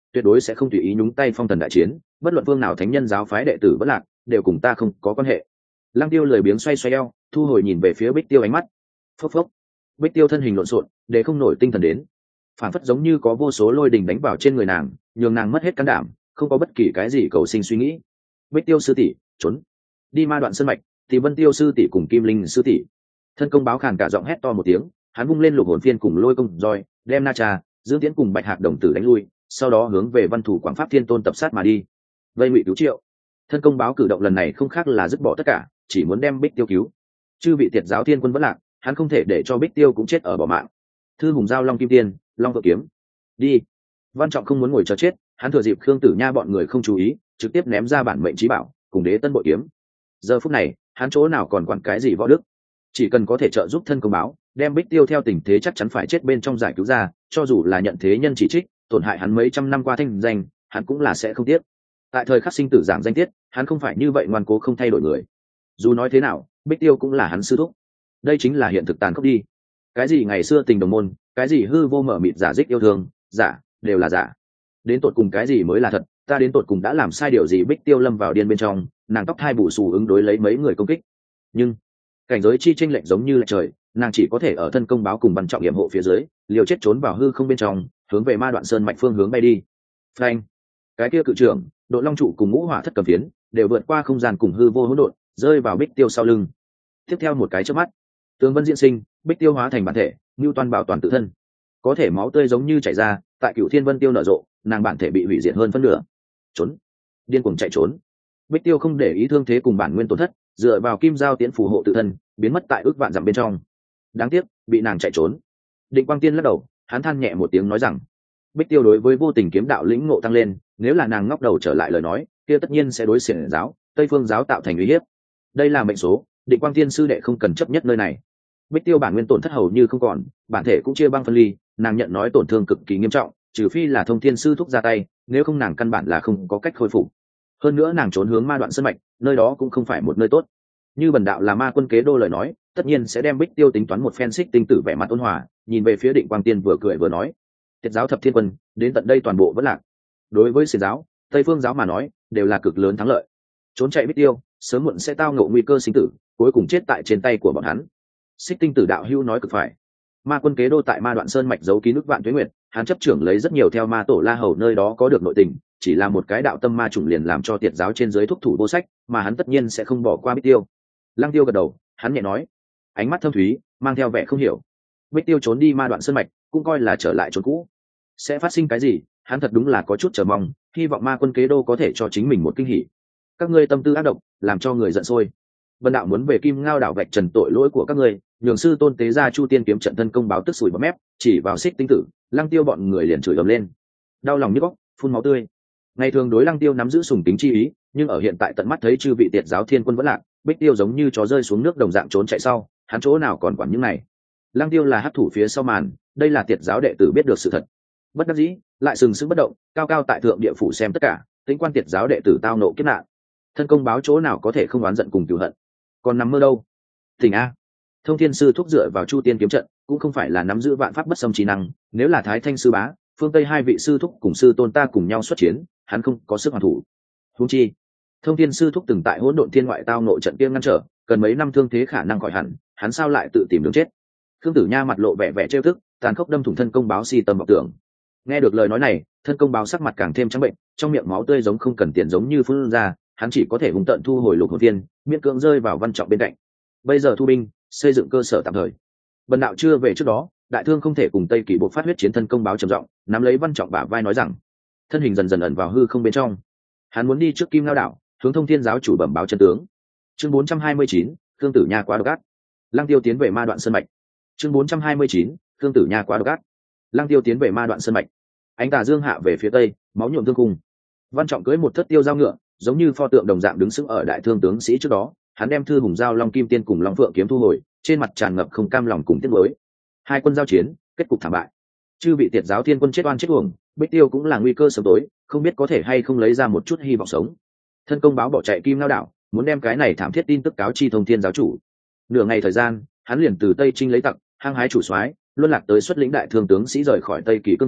tuyệt đối sẽ không tùy ý nhúng tay phong thần đại chiến, bất luận phương nào thánh nhân giáo phái đệ tử vẫn lạc đều cùng ta không có quan hệ. Lăng Tiêu lười biếng xoay xoay eo, thu hồi nhìn về phía Bích Tiêu ánh mắt. Phốc phốc. Bích Tiêu thân hình lộn xộn, để không nổi tinh thần đến, phản phất giống như có vô số lôi đình đánh vào trên người nàng, nhường nàng mất hết can đảm, không có bất kỳ cái gì cầu sinh suy nghĩ. Bích Tiêu sư tỷ, trốn đi Ma Đoạn Sơn mạch, thì Vân Tiêu sư tỷ cùng Kim Linh sư tỷ. Thân Công Báo khàn cả giọng hét to một tiếng, hắn vung lên lục hồn phiên cùng lôi công roi, đem Na Cha, Dương Tiễn cùng Bạch Hạc đồng tử đánh lui, sau đó hướng về Văn Thủ Quảng Pháp Thiên Tôn tập sát mà đi. Vây ngụy cứu Triệu. Thân Công Báo cử động lần này không khác là dứt bỏ tất cả, chỉ muốn đem Bích Tiêu cứu. Chư vị Tiệt giáo thiên quân vẫn lạc, hắn không thể để cho Bích Tiêu cũng chết ở bỏ mạng. Thư Hùng Giao Long Kim Tiên, Long Phượng Kiếm. Đi. Văn Trọng không muốn ngồi chờ chết, hắn thừa dịp Khương Tử Nha bọn người không chú ý, trực tiếp ném ra bản mệnh chí bảo, cùng Đế Tân bội kiếm. Giờ phút này, hắn chỗ nào còn quản cái gì võ đức, chỉ cần có thể trợ giúp Thân Công Báo, đem Bích Tiêu theo tình thế chắc chắn phải chết bên trong giải cứu ra, cho dù là nhận thế nhân chỉ trích, tổn hại hắn mấy trăm năm qua thanh danh, hắn cũng là sẽ không tiếc. Tại thời khắc sinh tử giảng danh tiết, hắn không phải như vậy ngoan cố không thay đổi người. Dù nói thế nào, Bích Tiêu cũng là hắn sư thúc. Đây chính là hiện thực tàn khốc đi. Cái gì ngày xưa tình đồng môn, cái gì hư vô mở mịt giả dích yêu thương, giả đều là giả. Đến tột cùng cái gì mới là thật, ta đến tột cùng đã làm sai điều gì? Bích Tiêu lâm vào điên bên trong, nàng tóc thai bù xù ứng đối lấy mấy người công kích, nhưng cảnh giới chi tranh lệch giống như là trời, nàng chỉ có thể ở Thân Công Báo cùng Văn Trọng hiểm hộ phía dưới liều chết trốn vào hư không bên trong, hướng về Ma Đoạn Sơn mạch phương hướng bay đi. Phanh! Cái kia cự trưởng Độ Long trụ cùng Ngũ Hỏa Thất cầm phiến đều vượt qua không gian cùng hư vô hỗn độn, rơi vào Bích Tiêu sau lưng. Tiếp theo một cái chớp mắt, tướng vân diễn sinh, Bích Tiêu hóa thành bản thể, Nưu Toan bảo toàn tự thân, có thể máu tươi giống như chảy ra, tại Cửu Thiên Vân Tiêu nở rộ, nàng bản thể bị hủy diệt hơn phân nửa. Trốn! Điên cuồng chạy trốn. Bích Tiêu không để ý thương thế cùng bản nguyên tổn thất, dựa vào kim giao tiễn phù hộ tự thân, biến mất tại ước vạn dặm bên trong. Đáng tiếc, bị nàng chạy trốn. Định Quang Tiên lắc đầu, hắn than nhẹ một tiếng nói rằng, Bích Tiêu đối với vô tình kiếm đạo lĩnh ngộ tăng lên, nếu là nàng ngóc đầu trở lại lời nói, kia tất nhiên sẽ đối xiển giáo, Tây Phương giáo tạo thành uy hiếp. Đây là mệnh số, Định Quang Tiên sư đệ không cần chấp nhất nơi này. Bích Tiêu bản nguyên tổn thất hầu như không còn, bản thể cũng chia băng phân ly, nàng nhận nói tổn thương cực kỳ nghiêm trọng, trừ phi là Thông Thiên sư thúc ra tay, nếu không nàng căn bản là không có cách khôi phục. Hơn nữa nàng trốn hướng Ma Đoạn Sơn mạch, nơi đó cũng không phải một nơi tốt. Như bần đạo là ma quân kế đô lời nói, tất nhiên sẽ đem Bích Tiêu tính toán một phen. Xích Tinh tử vẻ mặt ôn hòa, nhìn về phía Định Quang Tiên vừa cười vừa nói, Tiệt giáo thập thiên quân đến tận đây toàn bộ vẫn lạc. Đối với xiển giáo, Tây Phương giáo mà nói, đều là cực lớn thắng lợi. Trốn chạy Bích Tiêu, sớm muộn sẽ tao ngộ nguy cơ sinh tử, cuối cùng chết tại trên tay của bọn hắn. Xích Tinh tử đạo hữu nói cực phải. Ma quân kế đô tại Ma Đoạn Sơn mạch giấu kín nước vạn tuế nguyệt, hắn chấp trưởng lấy rất nhiều theo ma tổ La Hầu nơi đó có được nội tình, chỉ là một cái đạo tâm ma chủng liền làm cho Tiệt giáo trên dưới thúc thủ vô sách, mà hắn tất nhiên sẽ không bỏ qua Bích Tiêu. Lăng Tiêu gật đầu, hắn nhẹ nói, ánh mắt thâm thúy, mang theo vẻ không hiểu. Bích Tiêu trốn đi Ma Đoạn Sơn mạch, cũng coi là trở lại chỗ cũ. Sẽ phát sinh cái gì, hắn thật đúng là có chút chờ mong, hy vọng ma quân kế đô có thể cho chính mình một kinh hỉ. Các ngươi tâm tư ác độc, làm cho người giận sôi. Vân đạo muốn về Kim Ngao đảo vạch trần tội lỗi của các ngươi, nhường sư tôn tế ra Chu Tiên kiếm trận. Thân Công Báo tức sủi bọt mép, chỉ vào Xích Tinh tử. Lăng Tiêu bọn người liền chửi ầm lên, đau lòng nhức óc, phun máu tươi. Ngày thường đối Lăng Tiêu nắm giữ sùng tính chi ý, nhưng ở hiện tại tận mắt thấy chư vị Tiệt giáo thiên quân vẫn lạc, Bích Tiêu giống như chó rơi xuống nước đồng dạng trốn chạy sau, hắn chỗ nào còn quản những này. Lăng Tiêu là hắc thủ phía sau màn, đây là Tiệt giáo đệ tử biết được sự thật. Bất đắc dĩ, lại sừng sững bất động, cao cao tại thượng địa phủ xem tất cả, tính quan Tiệt giáo đệ tử tao nộ kiếp nạn. Thân Công Báo chỗ nào có thể không oán giận cùng cừu hận, còn nằm mơ đâu. Tỉnh a, Thông Thiên sư thúc dựa vào Chu Tiên kiếm trận, cũng không phải là nắm giữ vạn pháp bất xâm trí năng, nếu là Thái Thanh sư bá, phương Tây hai vị sư thúc cùng sư tôn ta cùng nhau xuất chiến, hắn không có sức hoàn thủ. Huống chi, Thông Thiên sư thúc từng tại Hỗn Độn Thiên ngoại tao nội trận kia ngăn trở, cần mấy năm thương thế khả năng khỏi hẳn, hắn sao lại tự tìm đường chết. Khương Tử Nha mặt lộ vẻ vẻ trêu tức, tàn khốc đâm thủng Thân Công Báo si tâm vọng tưởng. Nghe được lời nói này, Thân Công Báo sắc mặt càng thêm trắng bệnh, trong miệng máu tươi giống không cần tiền giống như phun ra, hắn chỉ có thể hùng tận thu hồi lục hồn tiên, miễn cưỡng rơi vào Văn Trọng bên cạnh. Bây giờ thu binh, xây dựng cơ sở tạm thời. Bần đạo chưa về trước đó, đại thương không thể cùng Tây Kỳ buộc phát huyết chiến. Thân Công Báo trầm giọng nắm lấy Văn Trọng bả vai nói rằng, thân hình dần dần ẩn vào hư không bên trong. Hắn muốn đi trước Kim Ngao đảo, hướng Thông Thiên giáo chủ bẩm báo chân tướng. Chương 429, Khương Tử Nha quá độc ác. Lăng Tiêu tiến về Ma Đoạn Sơn mạch. Chương 429, Khương Tử Nha quá độc ác. Lăng Tiêu tiến về Ma Đoạn Sơn mạch. Ánh tà dương hạ về phía tây, máu nhuộm thương cung. Văn Trọng cưỡi một thất tiêu dao ngựa, giống như pho tượng đồng dạng đứng sững ở đại thương tướng sĩ trước đó. Hắn đem Thư Hùng Giao Long Kim Tiên cùng Long Phượng kiếm thu hồi, trên mặt tràn ngập không cam lòng cùng tiếc nuối. Hai quân giao chiến, kết cục thảm bại. Chư vị Tiệt giáo thiên quân chết oan chết uổng, Bích Tiêu cũng là nguy cơ sớm tối, không biết có thể hay không lấy ra một chút hy vọng sống. Thân Công Báo bỏ chạy Kim Ngao đảo, muốn đem cái này thảm thiết tin tức cáo chi Thông Thiên giáo chủ. Nửa ngày thời gian, hắn liền từ Tây Trinh lấy tặc, hăng hái chủ soái, luân lạc tới xuất lĩnh đại thương tướng sĩ rời khỏi Tây Kỳ cương vực,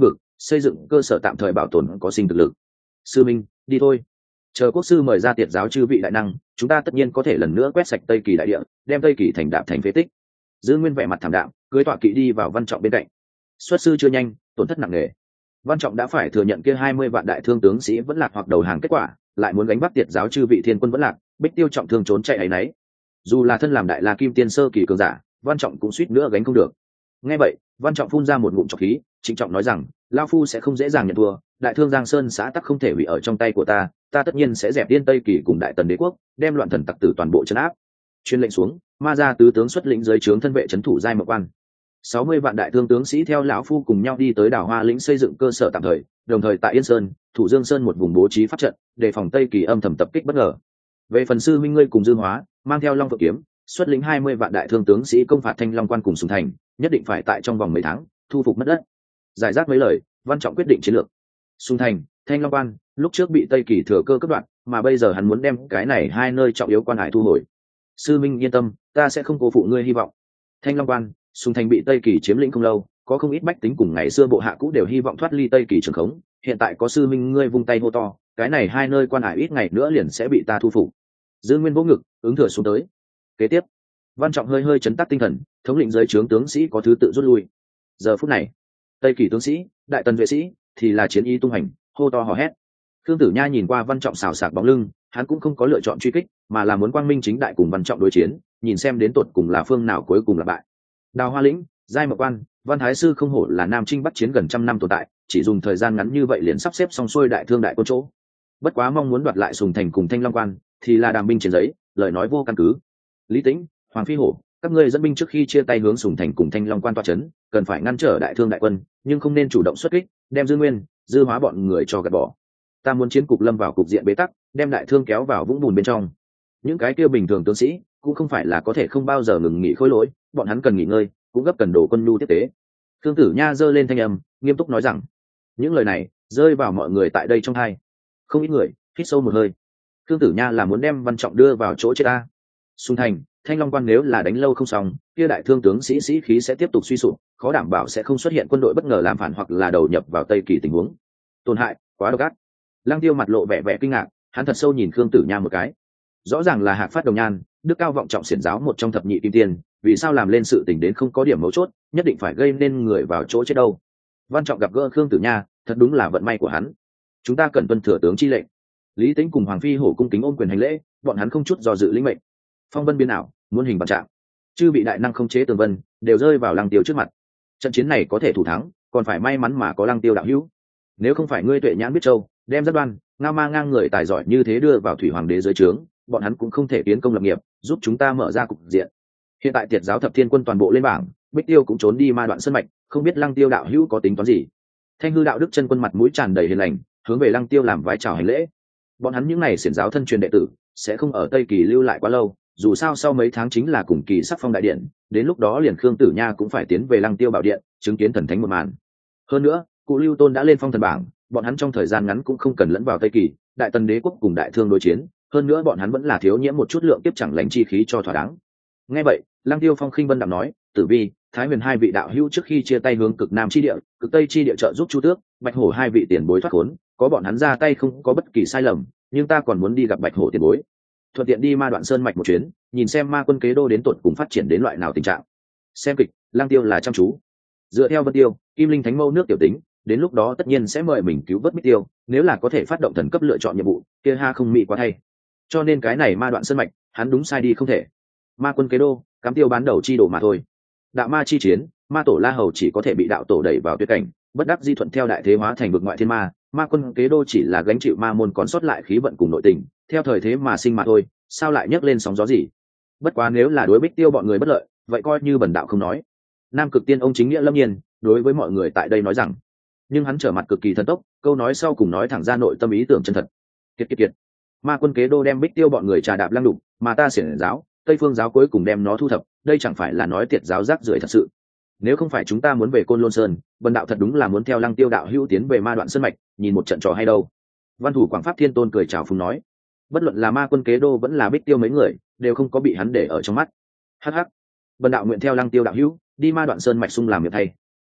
xây dựng cơ sở tạm thời bảo tồn có sinh thực lực. Sư minh, đi thôi. Chờ quốc sư mời ra tiệt giáo chư vị đại năng, chúng ta tất nhiên có thể lần nữa quét sạch Tây Kỳ đại địa, đem Tây Kỳ thành đạp thành phế tích. Dư Nguyên vẻ mặt thảm đạm, cưỡi tọa kỵ đi vào Văn Trọng bên cạnh. Xuất sư chưa nhanh, tổn thất nặng nề. Văn Trọng đã phải thừa nhận kia 20 vạn đại thương tướng sĩ vẫn lạc hoặc đầu hàng kết quả, lại muốn gánh vác tiệt giáo chư vị thiên quân vẫn lạc, Bích Tiêu trọng thương trốn chạy ấy nấy. Dù là thân làm đại la kim tiên sơ kỳ cường giả, Văn Trọng cũng suýt nữa gánh không được. Nghe vậy, Văn Trọng phun ra một ngụm trọc khí, trịnh trọng nói rằng, lão phu sẽ không dễ dàng nhận thua, đại thương Giang Sơn xã tắc không thể hủy ở trong tay của ta, ta tất nhiên sẽ dẹp điên Tây Kỳ cùng đại tần đế quốc, đem loạn thần tặc tử toàn bộ trấn áp. Truyền lệnh xuống, ma gia tứ tướng xuất lĩnh dưới trướng thân vệ trấn thủ giai mộc quan. 60 vạn đại thương tướng sĩ theo lão phu cùng nhau đi tới đảo Hoa lĩnh xây dựng cơ sở tạm thời, đồng thời tại Yên Sơn, Thủ Dương Sơn một vùng bố trí pháp trận, đề phòng Tây Kỳ âm thầm tập kích bất ngờ. Về phần sư minh ngươi cùng Dương Hóa, mang theo Long Phượng kiếm, xuất lĩnh 20 vạn đại thương tướng sĩ công phạt Thanh Long quan cùng Sùng Thành, nhất định phải tại trong vòng mấy tháng thu phục mất đất. Giải rác mấy lời, Văn Trọng quyết định chiến lược. Sùng Thành, Thanh Long quan, lúc trước bị Tây Kỳ thừa cơ cướp đoạt, mà bây giờ hắn muốn đem cái này hai nơi trọng yếu quan hải thu hồi. Sư minh yên tâm, ta sẽ không cố phụ ngươi hy vọng. Thanh Long quan, Sùng Thành bị Tây Kỳ chiếm lĩnh không lâu, có không ít bách tính cùng ngày xưa bộ hạ cũ đều hy vọng thoát ly Tây Kỳ trường khống, hiện tại có sư minh ngươi vung tay hô to, cái này hai nơi quan hải ít ngày nữa liền sẽ bị ta thu phục. Dư Nguyên vỗ ngực, ứng thừa xuống tới. Kế tiếp, Văn Trọng hơi hơi chấn tác tinh thần, thống lĩnh dưới trướng tướng sĩ có thứ tự rút lui. Giờ phút này, Tây Kỳ tướng sĩ, đại tần vệ sĩ thì là chiến ý tung hành, hô to hò hét. Khương Tử Nha nhìn qua Văn Trọng xào xạc bóng lưng, hắn cũng không có lựa chọn truy kích, mà là muốn quang minh chính đại cùng Văn Trọng đối chiến, nhìn xem đến tột cùng là phương nào cuối cùng là bại. Đào Hoa lĩnh, giai mộc quan, Văn Thái sư không hổ là Nam Trinh Bắc chiến gần trăm năm tồn tại, chỉ dùng thời gian ngắn như vậy liền sắp xếp xong xuôi đại thương đại côn chỗ. Bất quá mong muốn đoạt lại Sùng Thành cùng Thanh Long quan, thì là đàm binh trên giấy, lời nói vô căn cứ. Lý Tĩnh, Hoàng Phi Hổ, các ngươi dẫn binh trước khi chia tay hướng Sùng Thành cùng Thanh Long quan toa chấn, cần phải ngăn trở đại thương đại quân, nhưng không nên chủ động xuất kích, đem Dư Nguyên, Dư Hóa bọn người cho gạt bỏ. Ta muốn chiến cục lâm vào cục diện bế tắc, đem đại thương kéo vào vũng bùn bên trong. Những cái kia bình thường tướng sĩ cũng không phải là có thể không bao giờ ngừng nghỉ khôi lỗi, bọn hắn cần nghỉ ngơi, cũng gấp cần đổ quân nhu tiếp tế. Khương Tử Nha giơ lên thanh âm, nghiêm túc nói rằng, những lời này rơi vào mọi người tại đây trong tai. Không ít người hít sâu một hơi. Khương Tử Nha là muốn đem Văn Trọng đưa vào chỗ chết ta. Sùng Thành, Thanh Long quan nếu là đánh lâu không xong, kia đại thương tướng sĩ sĩ khí sẽ tiếp tục suy sụp, khó đảm bảo sẽ không xuất hiện quân đội bất ngờ làm phản hoặc là đầu nhập vào Tây Kỳ tình huống. Tổn hại quá độc ác. Lăng Tiêu mặt lộ vẻ vẻ kinh ngạc, hắn thật sâu nhìn Khương Tử Nha một cái. Rõ ràng là Hạc Phát Đồng Nhan, đức cao vọng trọng xiển giáo một trong thập nhị kim tiên, vì sao làm lên sự tình đến không có điểm mấu chốt, nhất định phải gây nên người vào chỗ chết đâu. Văn Trọng gặp gỡ Khương Tử Nha, thật đúng là vận may của hắn. Chúng ta cần tuân thừa tướng chi lệnh. Lý Tĩnh cùng Hoàng Phi Hổ cung kính ôm quyền hành lễ, bọn hắn không chút do dự lĩnh mệnh. Phong vân biến ảo, muôn hình vạn trạng, chư bị đại năng không chế tường vân, đều rơi vào Lăng Tiêu trước mặt. Trận chiến này có thể thủ thắng, còn phải may mắn mà có Lăng Tiêu đạo hữu. Nếu không phải ngươi tuệ nhãn biết châu, đem rất đoan, ngao ma ngang người tài giỏi như thế đưa vào thủy hoàng đế dưới trướng, bọn hắn cũng không thể tiến công lập nghiệp, giúp chúng ta mở ra cục diện. Hiện tại tiệt giáo thập thiên quân toàn bộ lên bảng, Bích Tiêu cũng trốn đi ma đoạn sơn mạch, không biết Lăng Tiêu đạo hữu có tính toán gì. Thanh hư đạo đức chân quân mặt mũi tràn đầy hiền lành, hướng về Lăng Tiêu làm vái chào hành lễ. Bọn hắn những này xiển giáo thân truyền đệ tử sẽ không ở Tây Kỳ lưu lại quá lâu, dù sao sau mấy tháng chính là cùng kỳ sắc phong đại điện, đến lúc đó liền Khương Tử Nha cũng phải tiến về Lăng Tiêu bảo điện, chứng kiến thần thánh một màn. Hơn nữa, cụ Lưu Tôn đã lên phong thần bảng, bọn hắn trong thời gian ngắn cũng không cần lẫn vào Tây Kỳ, đại tần đế quốc cùng đại thương đối chiến, hơn nữa bọn hắn vẫn là thiếu nhiễm một chút lượng tiếp chẳng lành chi khí cho thỏa đáng. Nghe vậy, Lăng Tiêu phong khinh vân đạm nói, Tử Vi, Thái Huyền hai vị đạo hữu trước khi chia tay hướng cực nam chi địa, cực tây chi địa trợ giúp Chu Tước, Bạch Hổ hai vị tiền bối thoát khốn, có bọn hắn ra tay không có bất kỳ sai lầm, nhưng ta còn muốn đi gặp Bạch Hổ tiền bối, thuận tiện đi ma đoạn sơn mạch một chuyến, nhìn xem ma quân kế đô đến tột cùng phát triển đến loại nào tình trạng. Xem kịch, Lăng Tiêu là chăm chú. Dựa theo Vân Tiêu, Kim Linh Thánh Mâu nước tiểu tính, đến lúc đó tất nhiên sẽ mời mình cứu vớt Bích Tiêu, nếu là có thể phát động thần cấp lựa chọn nhiệm vụ, kia ha không mị quá thay. Cho nên cái này ma đoạn sơn mạch, hắn đúng sai đi không thể. Ma quân kế đô, cắm tiêu bán đầu chi đồ mà thôi. Đạo ma chi chiến, ma tổ La Hầu chỉ có thể bị đạo tổ đẩy vào tuyệt cảnh, bất đắc di thuận theo đại thế hóa thành vực ngoại thiên ma. Ma quân kế đô chỉ là gánh chịu ma môn còn sót lại khí vận cùng nội tình, theo thời thế mà sinh mà thôi, sao lại nhấc lên sóng gió gì. Bất quá nếu là đối Bích Tiêu bọn người bất lợi, vậy coi như bần đạo không nói. Nam Cực Tiên ông chính nghĩa lâm nhiên đối với mọi người tại đây nói rằng, nhưng hắn trở mặt cực kỳ thần tốc, câu nói sau cùng nói thẳng ra nội tâm ý tưởng chân thật. Kiệt, ma quân kế đô đem Bích Tiêu bọn người trà đạp lăng đục, mà ta xiển giáo, Tây Phương giáo cuối cùng đem nó thu thập, đây chẳng phải là nói tiệt giáo rác rưởi thật sự. Nếu không phải chúng ta muốn về Côn Lôn Sơn, bần đạo thật đúng là muốn theo Lăng Tiêu đạo hữu tiến về ma đoạn sơn mạch, nhìn một trận trò hay đâu. Văn thủ Quảng Pháp Thiên Tôn cười chào phúng nói, bất luận là ma quân kế đô vẫn là Bích Tiêu mấy người, đều không có bị hắn để ở trong mắt. Hắc, bần đạo nguyện theo Lăng Tiêu đạo hữu đi ma đoạn sơn mạch sung làm việc thay.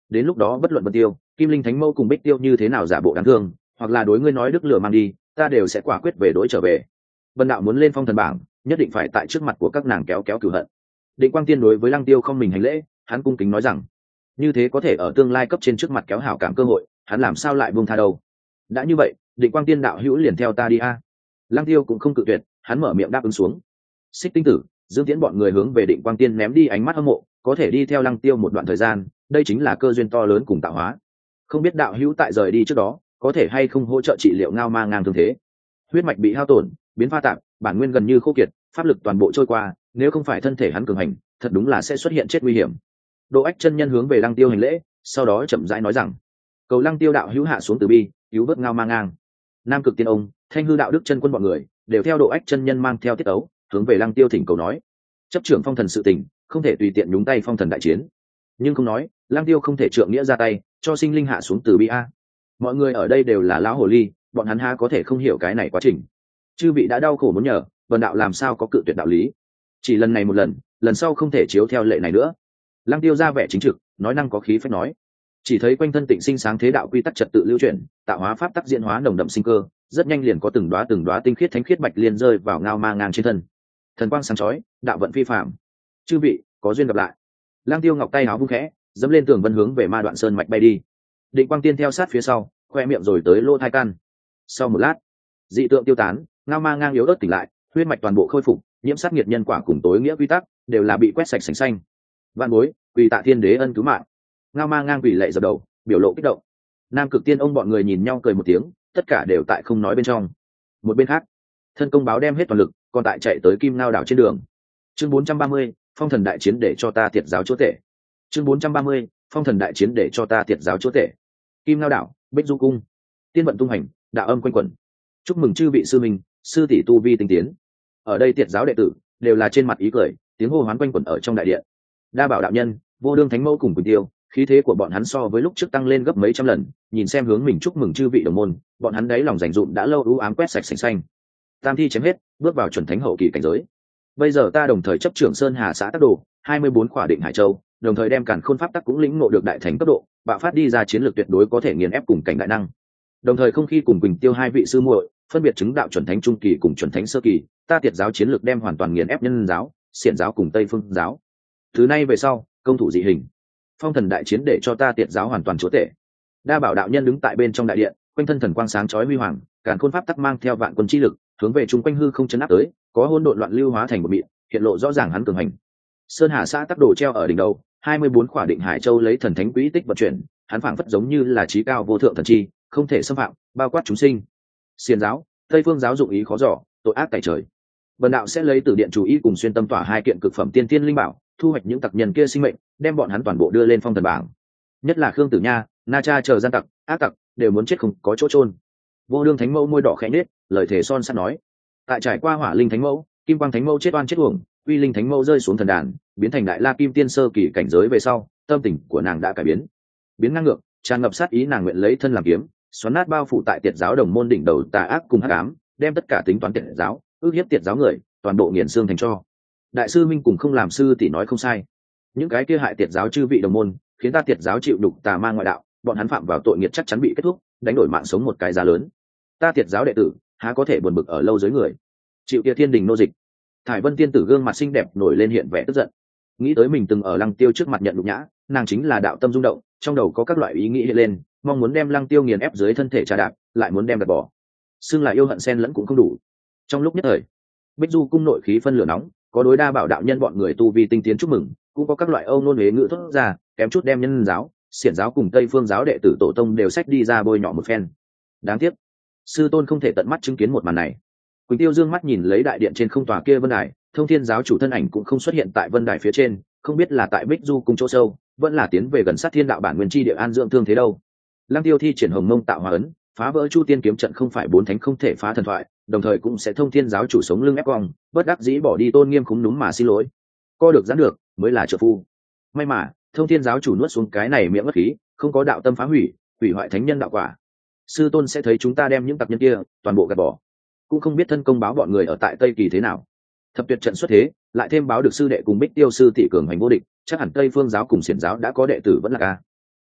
đến lúc đó bất luận Vân Tiêu, Kim Linh Thánh Mẫu cùng Bích Tiêu như thế nào giả bộ đáng thương, hoặc là đối ngươi nói đức lửa mang đi, ta đều sẽ quả quyết về đối trở về. Vân đạo muốn lên phong thần bảng, nhất định phải tại trước mặt của các nàng kéo kéo cửu hận. Định Quang Tiên đối với Lăng Tiêu không mình hành lễ, hắn cung kính nói rằng, như thế có thể ở tương lai cấp trên trước mặt kéo hảo cảm cơ hội, hắn làm sao lại buông tha đâu. Đã như vậy, Định Quang Tiên đạo hữu liền theo ta đi a. Lăng Tiêu cũng không cự tuyệt, hắn mở miệng đáp ứng xuống. Xích Tinh Tử, Dương Tiễn bọn người hướng về Định Quang Tiên ném đi ánh mắt hâm mộ, có thể đi theo Lăng Tiêu một đoạn thời gian, đây chính là cơ duyên to lớn cùng tạo hóa. Không biết đạo hữu tại rời đi trước đó, có thể hay không hỗ trợ trị liệu ngao ma ngang thương thế. Huyết mạch bị hao tổn, biến pha tạp, bản nguyên gần như khô kiệt, pháp lực toàn bộ trôi qua, nếu không phải thân thể hắn cường hành, thật đúng là sẽ xuất hiện chết nguy hiểm. Độ Ách chân nhân hướng về Lăng Tiêu hành lễ, sau đó chậm rãi nói rằng: cầu Lăng Tiêu đạo hữu hạ xuống từ bi, cứu vớt ngao ma ngang. Nam Cực Tiên ông, Thanh Hư đạo đức chân quân bọn người đều theo Độ Ách chân nhân mang theo tiết ấu, hướng về Lăng Tiêu thỉnh cầu nói: chấp trưởng phong thần sự tình, không thể tùy tiện nhúng tay phong thần đại chiến. Nhưng không nói, Lăng Tiêu không thể trượng nghĩa ra tay, cho sinh linh hạ xuống từ bi a. Mọi người ở đây đều là lão hồ ly, bọn hắn ha có thể không hiểu cái này quá trình. Chư vị đã đau khổ muốn nhờ, Vân đạo làm sao có cự tuyệt đạo lý. Chỉ lần này một lần, lần sau không thể chiếu theo lệ này nữa. Lăng Tiêu ra vẻ chính trực, nói năng có khí phách nói. Chỉ thấy quanh thân tịnh sinh sáng thế đạo quy tắc trật tự lưu chuyển, tạo hóa pháp tắc diễn hóa nồng đậm sinh cơ, rất nhanh liền có từng đóa tinh khiết thánh khiết bạch liên rơi vào ngao ma ngang trên thân. Thần quang sáng chói, đạo vận phi phàm. Chư vị, có duyên gặp lại. Lăng Tiêu ngọc tay áo vung khẽ, dẫm lên tường vân hướng về Ma Đoạn Sơn mạch bay đi. Định Quang Tiên theo sát phía sau, khoe miệng rồi tới lỗ thai căn. Sau một lát, dị tượng tiêu tán, ngao ma ngang yếu ớt tỉnh lại, huyết mạch toàn bộ khôi phục, nhiễm sát nghiệt nhân quả cùng tối nghĩa quy tắc đều là bị quét sạch sành xanh. Vạn bối, quỳ tạ thiên đế ân cứu mạng. Ngao ma ngang quỳ lạy dập đầu, biểu lộ kích động. Nam Cực Tiên ông bọn người nhìn nhau cười một tiếng, tất cả đều tại không nói bên trong. Một bên khác, thân công báo đem hết toàn lực, còn tại chạy tới Kim Ngao đảo trên đường. Chương 430, phong thần đại chiến để cho ta tiệt giáo chúa tể. Chương 430, phong thần đại chiến để cho ta tiệt giáo chúa tể. Kim Ngao đảo, Bích Du cung, tiên vận tung hành, đạo âm quanh quẩn. Chúc mừng chư vị sư minh, sư tỷ tu vi tinh tiến. Ở đây tiệt giáo đệ tử đều là trên mặt ý cười, tiếng hô hoán quanh quẩn ở trong đại điện. Đa Bảo đạo nhân, Vô Đương Thánh Mẫu cùng Quỳnh Tiêu, khí thế của bọn hắn so với lúc trước tăng lên gấp mấy trăm lần, nhìn xem hướng mình chúc mừng chư vị đồng môn, bọn hắn đấy lòng rành rụm đã lâu u ám quét sạch sành xanh. Tam thi chém hết, bước vào chuẩn thánh hậu kỳ cảnh giới. Bây giờ ta đồng thời chấp trưởng Sơn Hà xã Tắc Đồ, 24 khỏa định Hải Châu, đồng thời đem Càn Khôn pháp tắc cũng lĩnh ngộ được đại thánh cấp độ, bạo phát đi ra chiến lược tuyệt đối có thể nghiền ép cùng cảnh đại năng. Đồng thời không khi cùng Quỳnh Tiêu hai vị sư muội, phân biệt chứng đạo chuẩn thánh trung kỳ cùng chuẩn thánh sơ kỳ, ta tiệt giáo chiến lược đem hoàn toàn nghiền ép Nhân giáo, Xiển giáo cùng Tây Phương giáo. Thứ nay về sau, công thủ dị hình. Phong thần đại chiến để cho ta tiệt giáo hoàn toàn chúa tể. Đa Bảo đạo nhân đứng tại bên trong đại điện, quanh thân thần quang sáng chói huy hoàng, Càn Khôn pháp tắc mang theo vạn quân chi lực, hướng về chung quanh hư không chấn áp tới, có hỗn độn loạn lưu hóa thành một mịn, hiện lộ rõ ràng hắn cường hành. Sơn Hà xã Tắc Đồ treo ở đỉnh đầu, 24 khỏa định Hải Châu lấy thần thánh quỹ tích vận chuyển, hắn phảng phất giống như là trí cao vô thượng thần chi, không thể xâm phạm, bao quát chúng sinh. Xiển giáo, Tây Phương giáo dụng ý khó dò, tội ác tại trời. Bần đạo sẽ lấy từ điện chủ ý cùng xuyên tâm tỏa hai kiện cực phẩm tiên tiên linh bảo, thu hoạch những tặc nhân kia sinh mệnh, đem bọn hắn toàn bộ đưa lên phong thần bảng. Nhất là Khương Tử Nha, Na Cha chờ gian tặc, ác tặc đều muốn chết không có chỗ chôn. Vô Đương Thánh Mẫu môi đỏ khẽ nhếch, lời thề son sắt nói: tại trải qua Hỏa Linh Thánh Mẫu, Kim Quang Thánh Mẫu chết oan chết uổng, Uy Linh Thánh Mẫu rơi xuống thần đàn, biến thành Đại La Kim Tiên sơ kỳ cảnh giới về sau, tâm tình của nàng đã cải biến ngang ngược, tràn ngập sát ý, nàng nguyện lấy thân làm kiếm, xoắn nát bao phủ tại tiệt giáo đồng môn đỉnh đầu tà ác cùng hắc ám, đem tất cả tính toán tiệt giáo, ước hiếp tiệt giáo người, toàn bộ nghiền xương thành tro. Đại sư minh cùng không làm sư tỷ nói không sai, những cái kia hại tiệt giáo chư vị đồng môn, khiến ta tiệt giáo chịu đục tà ma ngoại đạo, bọn hắn phạm vào tội nghiệp chắc chắn bị kết thúc, đánh đổi mạng sống một cái giá lớn. Ta tiệt giáo đệ tử há có thể buồn bực ở lâu dưới người, chịu kia thiên đình nô dịch. Thải Vân tiên tử gương mặt xinh đẹp nổi lên hiện vẻ tức giận, nghĩ tới mình từng ở Lăng Tiêu trước mặt nhận nhục nhã, nàng chính là đạo tâm rung động, trong đầu có các loại ý nghĩ hiện lên, mong muốn đem Lăng Tiêu nghiền ép dưới thân thể trà đạp, lại muốn đem đặt bỏ, xưng là yêu hận xen lẫn cũng không đủ. Trong lúc nhất thời, Bích Du cung nội khí phân lửa nóng, có đối Đa Bảo đạo nhân bọn người tu vi tinh tiến chúc mừng, cũng có các loại âu nôn huế ngữ thốt ra, kém chút đem Nhân giáo, Xiển giáo cùng Tây Phương giáo đệ tử tổ tông đều xách đi ra bôi nhọ một phen. Đáng tiếc, sư tôn không thể tận mắt chứng kiến một màn này. Quỳnh Tiêu dương mắt nhìn lấy đại điện trên không tòa kia vân đài, Thông Thiên giáo chủ thân ảnh cũng không xuất hiện tại vân đài phía trên, không biết là tại Bích Du cung chỗ sâu, vẫn là tiến về gần sát thiên đạo bản nguyên chi địa an dưỡng thương thế đâu. Lăng Tiêu thi triển Hồng Mông tạo hóa ấn, phá vỡ Chu Tiên kiếm trận không phải bốn thánh không thể phá thần thoại, đồng thời cũng sẽ Thông Thiên giáo chủ sống lưng ép cong, bất đắc dĩ bỏ đi tôn nghiêm khúm núm mà xin lỗi. Co được giãn được, mới là trợ phu. May mà, Thông Thiên giáo chủ nuốt xuống cái này miệng bất khí, không có đạo tâm phá hủy, hủy hoại thánh nhân đạo quả. Sư tôn sẽ thấy chúng ta đem những tặc nhân kia toàn bộ gạt bỏ. Cũng không biết thân công báo bọn người ở tại Tây Kỳ thế nào. Thập tuyệt trận xuất thế, lại thêm báo được sư đệ cùng Bích Tiêu sư tỷ cường hành vô địch, chắc hẳn Tây Phương giáo cùng Xiển giáo đã có đệ tử vẫn là ca.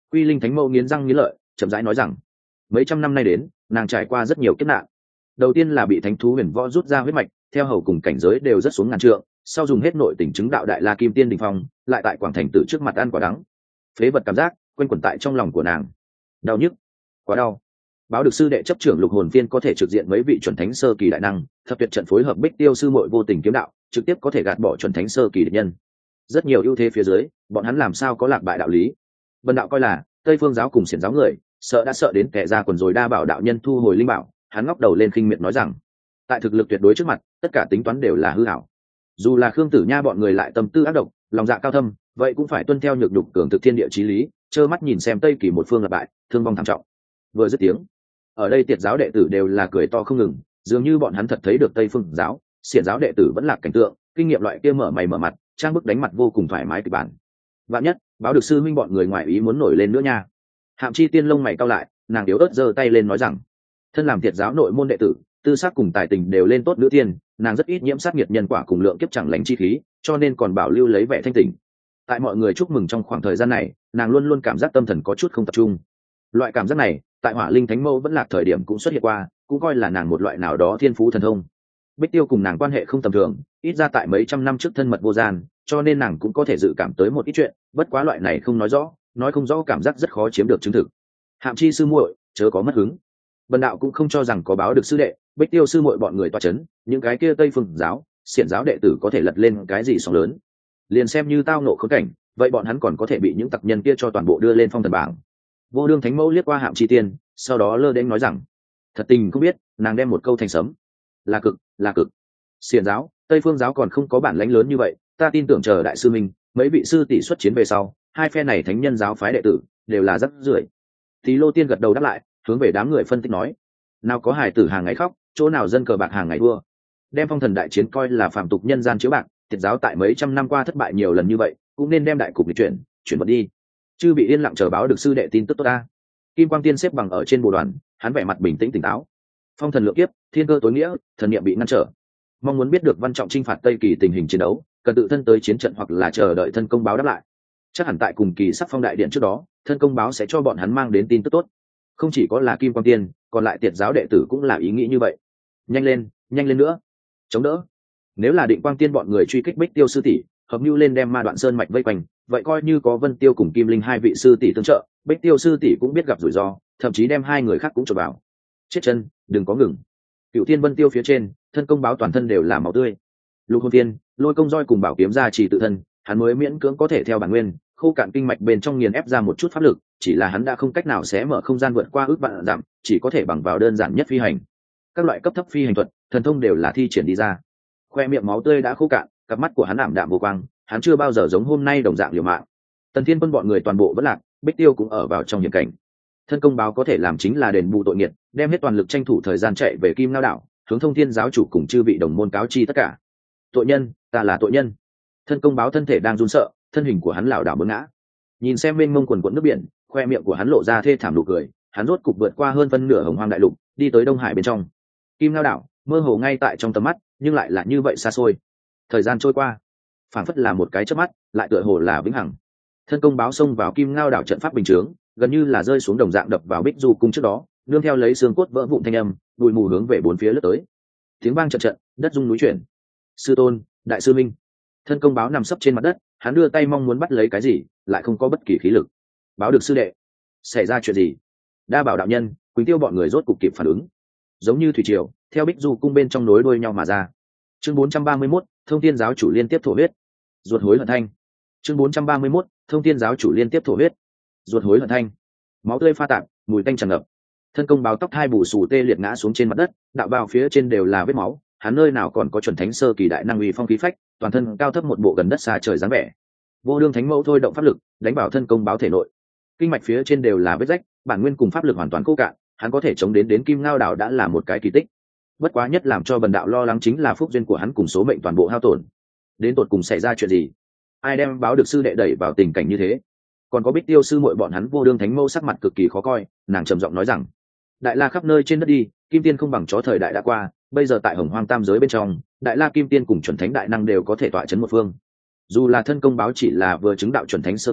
Quy Linh Thánh Mẫu nghiến răng nghiến lợi, chậm rãi nói rằng, mấy trăm năm nay đến, nàng trải qua rất nhiều kiếp nạn. Đầu tiên là bị thánh thú huyền võ rút ra huyết mạch, theo hầu cùng cảnh giới đều rất xuống ngàn trượng, sau dùng hết nội tình chứng đạo đại la kim tiên đỉnh phong, lại tại quảng thành tử trước mặt ăn quả đắng. Phế vật cảm giác quanh quẩn tại trong lòng của nàng. Đau nhức, quá đau. Báo được sư đệ chấp trưởng lục hồn phiên có thể trực diện mấy vị chuẩn thánh sơ kỳ đại năng, thập tuyệt trận phối hợp Bích Tiêu sư muội vô tình kiếm đạo, trực tiếp có thể gạt bỏ chuẩn thánh sơ kỳ địch nhân. Rất nhiều ưu thế phía dưới, bọn hắn làm sao có lạc bại đạo lý. Vân đạo coi là Tây Phương giáo cùng xiển giáo người, sợ đã sợ đến kẻ ra quần rồi đa bảo đạo nhân thu hồi linh bảo, hắn ngóc đầu lên khinh miệt nói rằng, tại thực lực tuyệt đối trước mặt, tất cả tính toán đều là hư ảo. Dù là Khương Tử Nha bọn người lại tâm tư ác độc, lòng dạ cao thâm, vậy cũng phải tuân theo nhược nhục cường thực thiên địa chí lý, trơ mắt nhìn xem Tây Kỳ một phương lặp bại, thương vong thảm trọng. Vừa dứt tiếng, ở đây tiệt giáo đệ tử đều là cười to không ngừng, dường như bọn hắn thật thấy được Tây Phương giáo, xiển giáo đệ tử vẫn là cảnh tượng, kinh nghiệm loại kia mở mày mở mặt, trang bức đánh mặt vô cùng thoải mái kịch bản. Vạn nhất, báo được sư minh bọn người ngoài ý muốn nổi lên nữa nha. Hạm Chi Tiên lông mày cau lại, nàng yếu ớt giơ tay lên nói rằng, thân làm tiệt giáo nội môn đệ tử, tư sắc cùng tài tình đều lên tốt nữ tiên, nàng rất ít nhiễm sát nghiệt nhân quả cùng lượng kiếp chẳng lành chi khí, cho nên còn bảo lưu lấy vẻ thanh tỉnh. Tại mọi người chúc mừng trong khoảng thời gian này, nàng luôn luôn cảm giác tâm thần có chút không tập trung. Loại cảm giác này, tại Hỏa Linh Thánh Mẫu vẫn lạc thời điểm cũng xuất hiện qua, cũng coi là nàng một loại nào đó thiên phú thần thông. Bích Tiêu cùng nàng quan hệ không tầm thường, ít ra tại mấy trăm năm trước thân mật vô gian, cho nên nàng cũng có thể dự cảm tới một ít chuyện, bất quá loại này không nói rõ, nói không rõ cảm giác rất khó chiếm được chứng thực. Hạm Chi sư muội, chớ có mất hứng. Bần đạo cũng không cho rằng có báo được sư đệ, Bích Tiêu sư muội bọn người toa chấn, những cái kia Tây Phương giáo, xiển giáo đệ tử có thể lật lên cái gì sóng lớn. Liền xem như tao nộ khốn cảnh, vậy bọn hắn còn có thể bị những tặc nhân kia cho toàn bộ đưa lên phong thần bảng. Vô Đương Thánh Mẫu liếc qua Hạm Chi Tiên, sau đó lơ đến nói rằng, thật tình không biết, nàng đem một câu thành sấm. Là cực, là cực. Xiển giáo, Tây Phương giáo còn không có bản lãnh lớn như vậy, ta tin tưởng chờ đại sư minh, mấy vị sư tỷ xuất chiến về sau, hai phe này thánh nhân giáo phái đệ tử đều là rất rưởi. Tí Lô Tiên gật đầu đáp lại, hướng về đám người phân tích nói, nào có hài tử hàng ngày khóc, chỗ nào dân cờ bạc hàng ngày thua. Đem phong thần đại chiến coi là phàm tục nhân gian chiếu bạc, tiệt giáo tại mấy trăm năm qua thất bại nhiều lần như vậy, cũng nên đem đại cục lịch chuyển vật đi. Chư bị yên lặng chờ báo được sư đệ tin tức tốt ta. Kim Quang Tiên xếp bằng ở trên bồ đoàn, hắn vẻ mặt bình tĩnh tỉnh táo. Phong thần lượng kiếp, thiên cơ tối nghĩa, thần niệm bị ngăn trở. Mong muốn biết được Văn Trọng chinh phạt Tây Kỳ tình hình chiến đấu, cần tự thân tới chiến trận hoặc là chờ đợi thân công báo đáp lại. Chắc hẳn tại cùng kỳ sắc phong đại điện trước đó, thân công báo sẽ cho bọn hắn mang đến tin tức tốt. Không chỉ có là Kim Quang Tiên, còn lại tiệt giáo đệ tử cũng là ý nghĩ như vậy. Nhanh lên nữa, chống đỡ. Nếu là Định Quang Tiên bọn người truy kích Bích Tiêu sư tỷ, hợp mưu lên đem Ma Đoạn Sơn mạch vây quanh, vậy coi như có Vân Tiêu cùng Kim Linh hai vị sư tỷ tương trợ, Bích Tiêu sư tỷ cũng biết gặp rủi ro, thậm chí đem hai người khác cũng chộp vào. Chết chân, đừng có ngừng. Cựu Tiên Vân Tiêu phía trên, thân công báo toàn thân đều là máu tươi. Lục Hồn Tiên, lôi công roi cùng bảo kiếm ra chỉ tự thân, hắn mới miễn cưỡng có thể theo bản nguyên, khô cạn kinh mạch bên trong nghiền ép ra một chút pháp lực, chỉ là hắn đã không cách nào xé mở không gian vượt qua ước vạn dặm, chỉ có thể bằng vào đơn giản nhất phi hành. Các loại cấp thấp phi hành thuật, thần thông đều là thi triển đi ra. Khoe miệng máu tươi đã khô cạn, cặp mắt của hắn ảm đạm vô quang, hắn chưa bao giờ giống hôm nay đồng dạng liều mạng. Tần Thiên Quân bọn người toàn bộ vẫn lạc, Bích Tiêu cũng ở vào trong hiểm cảnh. Thân công báo có thể làm chính là đền bù tội nghiệt, đem hết toàn lực tranh thủ thời gian chạy về Kim Ngao đảo, hướng Thông Thiên giáo chủ cùng chư vị đồng môn cáo chi tất cả. Tội nhân, ta là tội nhân. Thân công báo thân thể đang run sợ, thân hình của hắn lảo đảo bướng ngã. Nhìn xem mênh mông quần quần nước biển, khoe miệng của hắn lộ ra thê thảm nụ cười, hắn rốt cục vượt qua hơn phân nửa Hồng Hoang đại lục, đi tới Đông Hải bên trong. Kim Ngao đảo, mơ hồ ngay tại trong tầm mắt, nhưng lại là như vậy xa xôi. Thời gian trôi qua, phảng phất là một cái chớp mắt, lại tựa hồ là vĩnh hằng. Thân công báo xông vào Kim Ngao đảo trận pháp bình chướng, gần như là rơi xuống đồng dạng đập vào Bích Du cung trước đó, nương theo lấy xương cốt vỡ vụn thanh âm, bụi mù hướng về bốn phía lướt tới. Tiếng vang trận trận, đất rung núi chuyển. Sư tôn, đại sư minh. Thân công báo nằm sấp trên mặt đất, hắn đưa tay mong muốn bắt lấy cái gì, lại không có bất kỳ khí lực. Báo được sư đệ, xảy ra chuyện gì? Đa bảo đạo nhân, Quỳnh Tiêu bọn người rốt cục kịp phản ứng. Giống như thủy triều, theo Bích Du cung bên trong nối đuôi nhau mà ra. Chương 431, Thông Thiên giáo chủ liên tiếp thổ huyết. Ruột hối hận thanh. Chương 431, Thông Thiên giáo chủ liên tiếp thổ huyết. Ruột hối hận thanh. Máu tươi pha tạp, mùi tanh tràn ngập. Thân công báo tóc hai bù xù tê liệt ngã xuống trên mặt đất, đạo bào phía trên đều là vết máu, hắn nơi nào còn có chuẩn thánh sơ kỳ đại năng uy phong khí phách, toàn thân cao thấp một bộ gần đất xa trời dáng vẻ. Vô Đương Thánh Mẫu thôi động pháp lực, đánh vào thân công báo thể nội. Kinh mạch phía trên đều là vết rách, bản nguyên cùng pháp lực hoàn toàn khô cạn, hắn có thể chống đến Kim Ngao đảo đã là một cái kỳ tích. Bất quá nhất làm cho bần đạo lo lắng chính là phúc duyên của hắn cùng số mệnh toàn bộ hao tổn. Đến tột cùng xảy ra chuyện gì? Ai đem báo được sư đệ đẩy vào tình cảnh như thế? Còn có Bích Tiêu sư muội bọn hắn. Vô Đương Thánh Mẫu sắc mặt cực kỳ khó coi, nàng trầm giọng nói rằng: Đại La khắp nơi trên đất đi, Kim Tiên không bằng chó thời đại đã qua, bây giờ tại Hồng Hoang tam giới bên trong, Đại La Kim Tiên cùng chuẩn thánh đại năng đều có thể tọa chấn một phương. Dù là thân công báo chỉ là vừa chứng đạo chuẩn thánh sơ kỳ,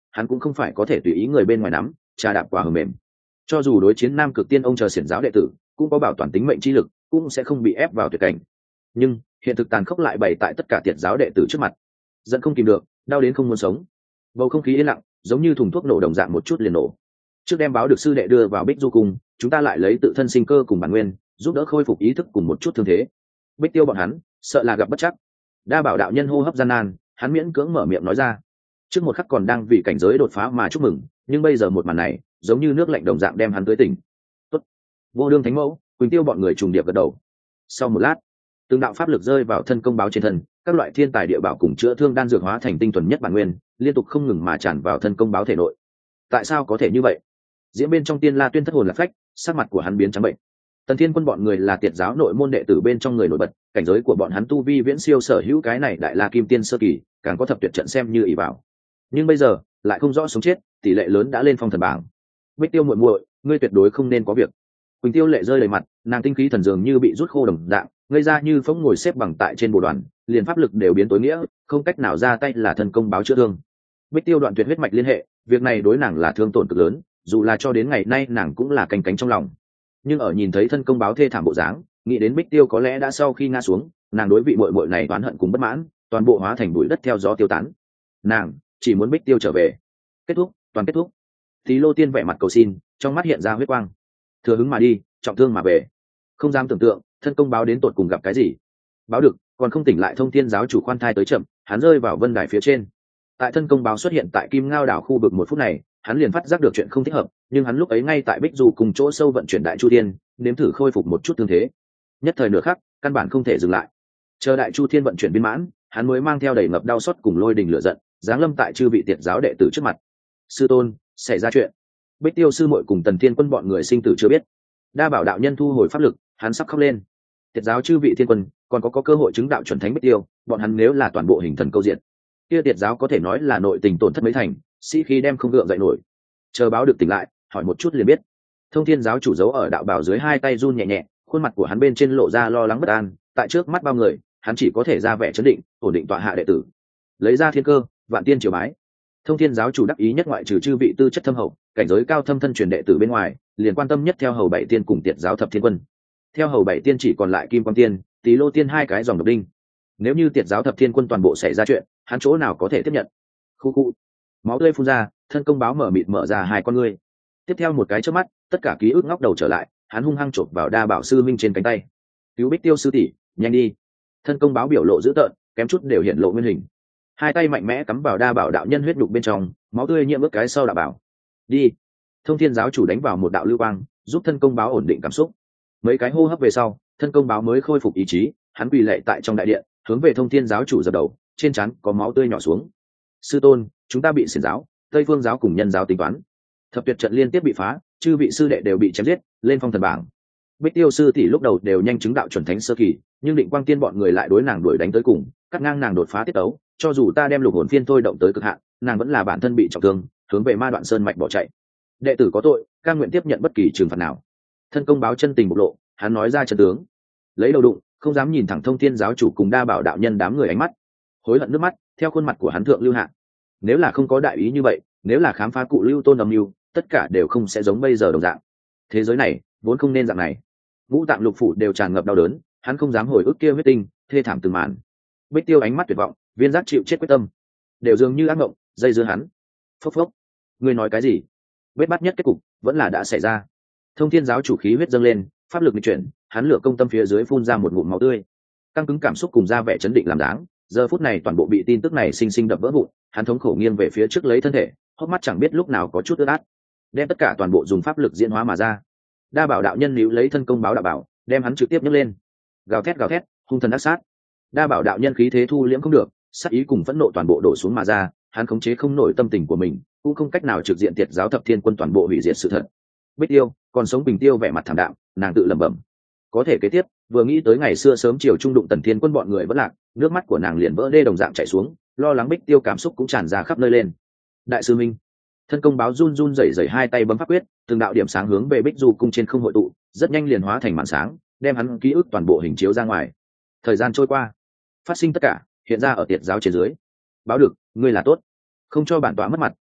hắn cũng không phải có thể tùy ý người bên ngoài nắm trà đạp quả hờ mềm. Cho dù đối chiến nam cực tiên ông chờ xiển giáo đệ tử cũng có bảo toàn tính mệnh chi lực, cũng sẽ không bị ép vào tuyệt cảnh. Nhưng hiện thực tàn khốc lại bày tại tất cả tiệt giáo đệ tử trước mặt, giận không kìm được, đau đến không muốn sống. Bầu không khí yên lặng, giống như thùng thuốc nổ đồng dạng, một chút liền nổ. Trước đem báo được sư đệ đưa vào Bích Du cung, chúng ta lại lấy tự thân sinh cơ cùng bản nguyên giúp đỡ khôi phục ý thức cùng một chút thương thế. Bích Tiêu bọn hắn sợ là gặp bất chắc. Đa Bảo đạo nhân hô hấp gian nan, hắn miễn cưỡng mở miệng nói ra. Trước một khắc còn đang vì cảnh giới đột phá mà chúc mừng, nhưng bây giờ một màn này giống như nước lạnh đồng dạng đem hắn tới tỉnh. Tốt. Vô đương thánh mẫu, Quỳnh Tiêu bọn người trùng điệp gật đầu. Sau một lát, từng đạo pháp lực rơi vào thân công báo trên thân, các loại thiên tài địa bảo cùng chữa thương đan dược hóa thành tinh thuần nhất bản nguyên, liên tục không ngừng mà tràn vào thân công báo thể nội. Tại sao có thể như vậy? Diễm bên trong Tiên La Tuyên thất hồn lạc phách, sắc mặt của hắn biến trắng bệnh. Tần Thiên Quân bọn người là tiệt giáo nội môn đệ tử bên trong người nổi bật, cảnh giới của bọn hắn tu vi viễn siêu sở hữu cái này đại La Kim Tiên sơ kỳ, càng có thập tuyệt trận xem như ỷ vào. Nhưng bây giờ lại không rõ sống chết, tỷ lệ lớn đã lên phong thần bảng. Bích Tiêu muội muội, ngươi tuyệt đối không nên có việc. Quỳnh Tiêu lệ rơi đầy mặt, nàng tinh khí thần dường như bị rút khô đồng dạng, ngây ra như phỗng ngồi xếp bằng tại trên bộ đoàn, liền pháp lực đều biến tối nghĩa, không cách nào ra tay là thân công báo chữa thương. Bích Tiêu đoạn tuyệt huyết mạch liên hệ, việc này đối nàng là thương tổn cực lớn, dù là cho đến ngày nay nàng cũng là canh cánh trong lòng. Nhưng ở nhìn thấy thân công báo thê thảm bộ dáng, nghĩ đến Bích Tiêu có lẽ đã sau khi ngã xuống, nàng đối vị muội muội này oán hận cùng bất mãn, toàn bộ hóa thành bụi đất theo gió tiêu tán. Nàng chỉ muốn Bích Tiêu trở về. Kết thúc, toàn kết thúc. Tí Lô Tiên vẻ mặt cầu xin, trong mắt hiện ra huyết quang. Thừa hứng mà đi, trọng thương mà về. Không dám tưởng tượng, thân công báo đến tột cùng gặp cái gì. Báo được, còn không tỉnh lại Thông Thiên giáo chủ khoan thai tới chậm, hắn rơi vào vân đài phía trên. Tại thân công báo xuất hiện tại Kim Ngao đảo khu vực một phút này, hắn liền phát giác được chuyện không thích hợp, nhưng hắn lúc ấy ngay tại Bích Du cùng chỗ sâu vận chuyển Đại Chu Thiên, nếm thử khôi phục một chút thương thế. Nhất thời nửa khắc, căn bản không thể dừng lại. Chờ Đại Chu Thiên vận chuyển viên mãn, hắn mới mang theo đầy ngập đau xót cùng lôi đình lửa giận, giáng lâm tại chư vị tiệt giáo đệ tử trước mặt. Sư tôn, xảy ra chuyện. Bích Tiêu sư muội cùng Tần Thiên Quân bọn người sinh tử chưa biết. Đa Bảo đạo nhân thu hồi pháp lực, hắn sắp khóc lên. Tiệt giáo chư vị thiên quân còn có cơ hội chứng đạo chuẩn thánh Bích Tiêu, bọn hắn nếu là toàn bộ hình thần câu diện, kia tiệt giáo có thể nói là nội tình tổn thất mấy thành, sĩ khí đem không gượng dậy nổi. Chờ báo được tỉnh lại, hỏi một chút liền biết. Thông Thiên giáo chủ giấu ở đạo bảo dưới hai tay run nhẹ nhẹ, khuôn mặt của hắn bên trên lộ ra lo lắng bất an, tại trước mắt bao người, hắn chỉ có thể ra vẻ trấn định, ổn định tọa hạ đệ tử. Lấy ra thiên cơ, vạn tiên triều bái. Thông Thiên giáo chủ đắc ý nhất ngoại trừ chư vị tư chất thâm hậu, cảnh giới cao thâm thân truyền đệ tử bên ngoài, liền quan tâm nhất theo hầu bảy tiên cùng tiệt giáo thập thiên quân. Theo hầu bảy tiên chỉ còn lại Kim Quang Tiên, Tý Lô Tiên hai cái dòng độc đinh. Nếu như tiệt giáo thập thiên quân toàn bộ xảy ra chuyện, hắn chỗ nào có thể tiếp nhận. Khu khu. Máu tươi phun ra, thân công báo mở mịt mở ra hai con ngươi. Tiếp theo một cái chớp mắt, tất cả ký ức ngóc đầu trở lại, hắn hung hăng chộp vào Đa Bảo sư minh trên cánh tay. Cứu Bích Tiêu sư tỷ, nhanh đi. Thân công báo biểu lộ dữ tợn, kém chút đều hiện lộ nguyên hình. Hai tay mạnh mẽ cắm vào Đa Bảo đạo nhân huyết đục bên trong, máu tươi nhiễm ướt cái sau Đa Bảo. Đi. Thông Thiên giáo chủ đánh vào một đạo lưu quang, giúp thân công báo ổn định cảm xúc. Mấy cái hô hấp về sau, thân công báo mới khôi phục ý chí, hắn quỳ lạy tại trong đại điện, hướng về Thông Thiên giáo chủ dập đầu, trên trán có máu tươi nhỏ xuống. Sư tôn, chúng ta bị xiển giáo, Tây Phương giáo cùng nhân giáo tính toán, thập tuyệt trận liên tiếp bị phá, chư vị sư đệ đều bị chém giết, lên phong thần bảng. Bích Tiêu sư tỷ lúc đầu đều nhanh chứng đạo chuẩn thánh sơ kỳ, nhưng Định Quang Tiên bọn người lại đối nàng đuổi đánh tới cùng, cắt ngang nàng đột phá tiết tấu, cho dù ta đem lục hồn phiên thôi động tới cực hạn, nàng vẫn là bản thân bị trọng thương, hướng về Ma Đoạn Sơn mạch bỏ chạy. Đệ tử có tội, cam nguyện tiếp nhận bất kỳ trừng phạt nào. Thân công báo chân tình bộc lộ, hắn nói ra chân tướng. Lấy đầu đụng, không dám nhìn thẳng Thông Thiên giáo chủ cùng Đa Bảo đạo nhân đám người ánh mắt. Hối hận nước mắt theo khuôn mặt của hắn thượng lưu hạ. Nếu là không có đại ý như vậy, nếu là khám phá cụ Lưu Tôn âm mưu, tất cả đều không sẽ giống bây giờ đồng dạng. Thế giới này vốn không nên dạng này. Ngũ tạng lục phủ đều tràn ngập đau đớn, hắn không dám hồi ức kia huyết tinh thê thảm từng màn. Bích Tiêu ánh mắt tuyệt vọng, viên giác chịu chết quyết tâm, đều dường như ác mộng dây dưa hắn. Phốc phốc. Ngươi nói cái gì? Vết bát nhất kết cục vẫn là đã xảy ra. Thông Thiên giáo chủ khí huyết dâng lên, pháp lực nghịch chuyển, hắn lửa công tâm phía dưới phun ra một ngụm máu tươi. Căng cứng cảm xúc cùng ra vẻ chấn định làm dáng, giờ phút này toàn bộ bị tin tức này sinh sinh đập vỡ vụn, hắn thống khổ nghiêng về phía trước lấy thân thể, hốc mắt chẳng biết lúc nào có chút ướt át, đem tất cả toàn bộ dùng pháp lực diễn hóa mà ra. Đa Bảo đạo nhân níu lấy thân công báo đạo bảo, đem hắn trực tiếp nhấc lên. Gào thét, hung thần ác sát. Đa Bảo đạo nhân khí thế thu liễm không được, sát ý cùng phẫn nộ toàn bộ đổ xuống mà ra, hắn khống chế không nổi tâm tình của mình, cũng không cách nào trực diện tiệt giáo thập thiên quân toàn bộ hủy diệt sự thật. Bích Tiêu, còn sống Bình Tiêu vẻ mặt thảm đạm, nàng tự lẩm bẩm. Có thể kế tiếp, vừa nghĩ tới ngày xưa sớm chiều trung đụng Tần Thiên Quân bọn người vẫn lạc, nước mắt của nàng liền vỡ đê đồng dạng chảy xuống, lo lắng Bích Tiêu cảm xúc cũng tràn ra khắp nơi lên. Đại sư Minh, thân công báo run run rẩy rẩy hai tay bấm pháp quyết, từng đạo điểm sáng hướng về Bích Du cung trên không hội tụ, rất nhanh liền hóa thành màn sáng, đem hắn ký ức toàn bộ hình chiếu ra ngoài. Thời gian trôi qua, phát sinh tất cả hiện ra ở tiệt giáo trên dưới. Báo được, ngươi là tốt, không cho bản tọa mất mặt,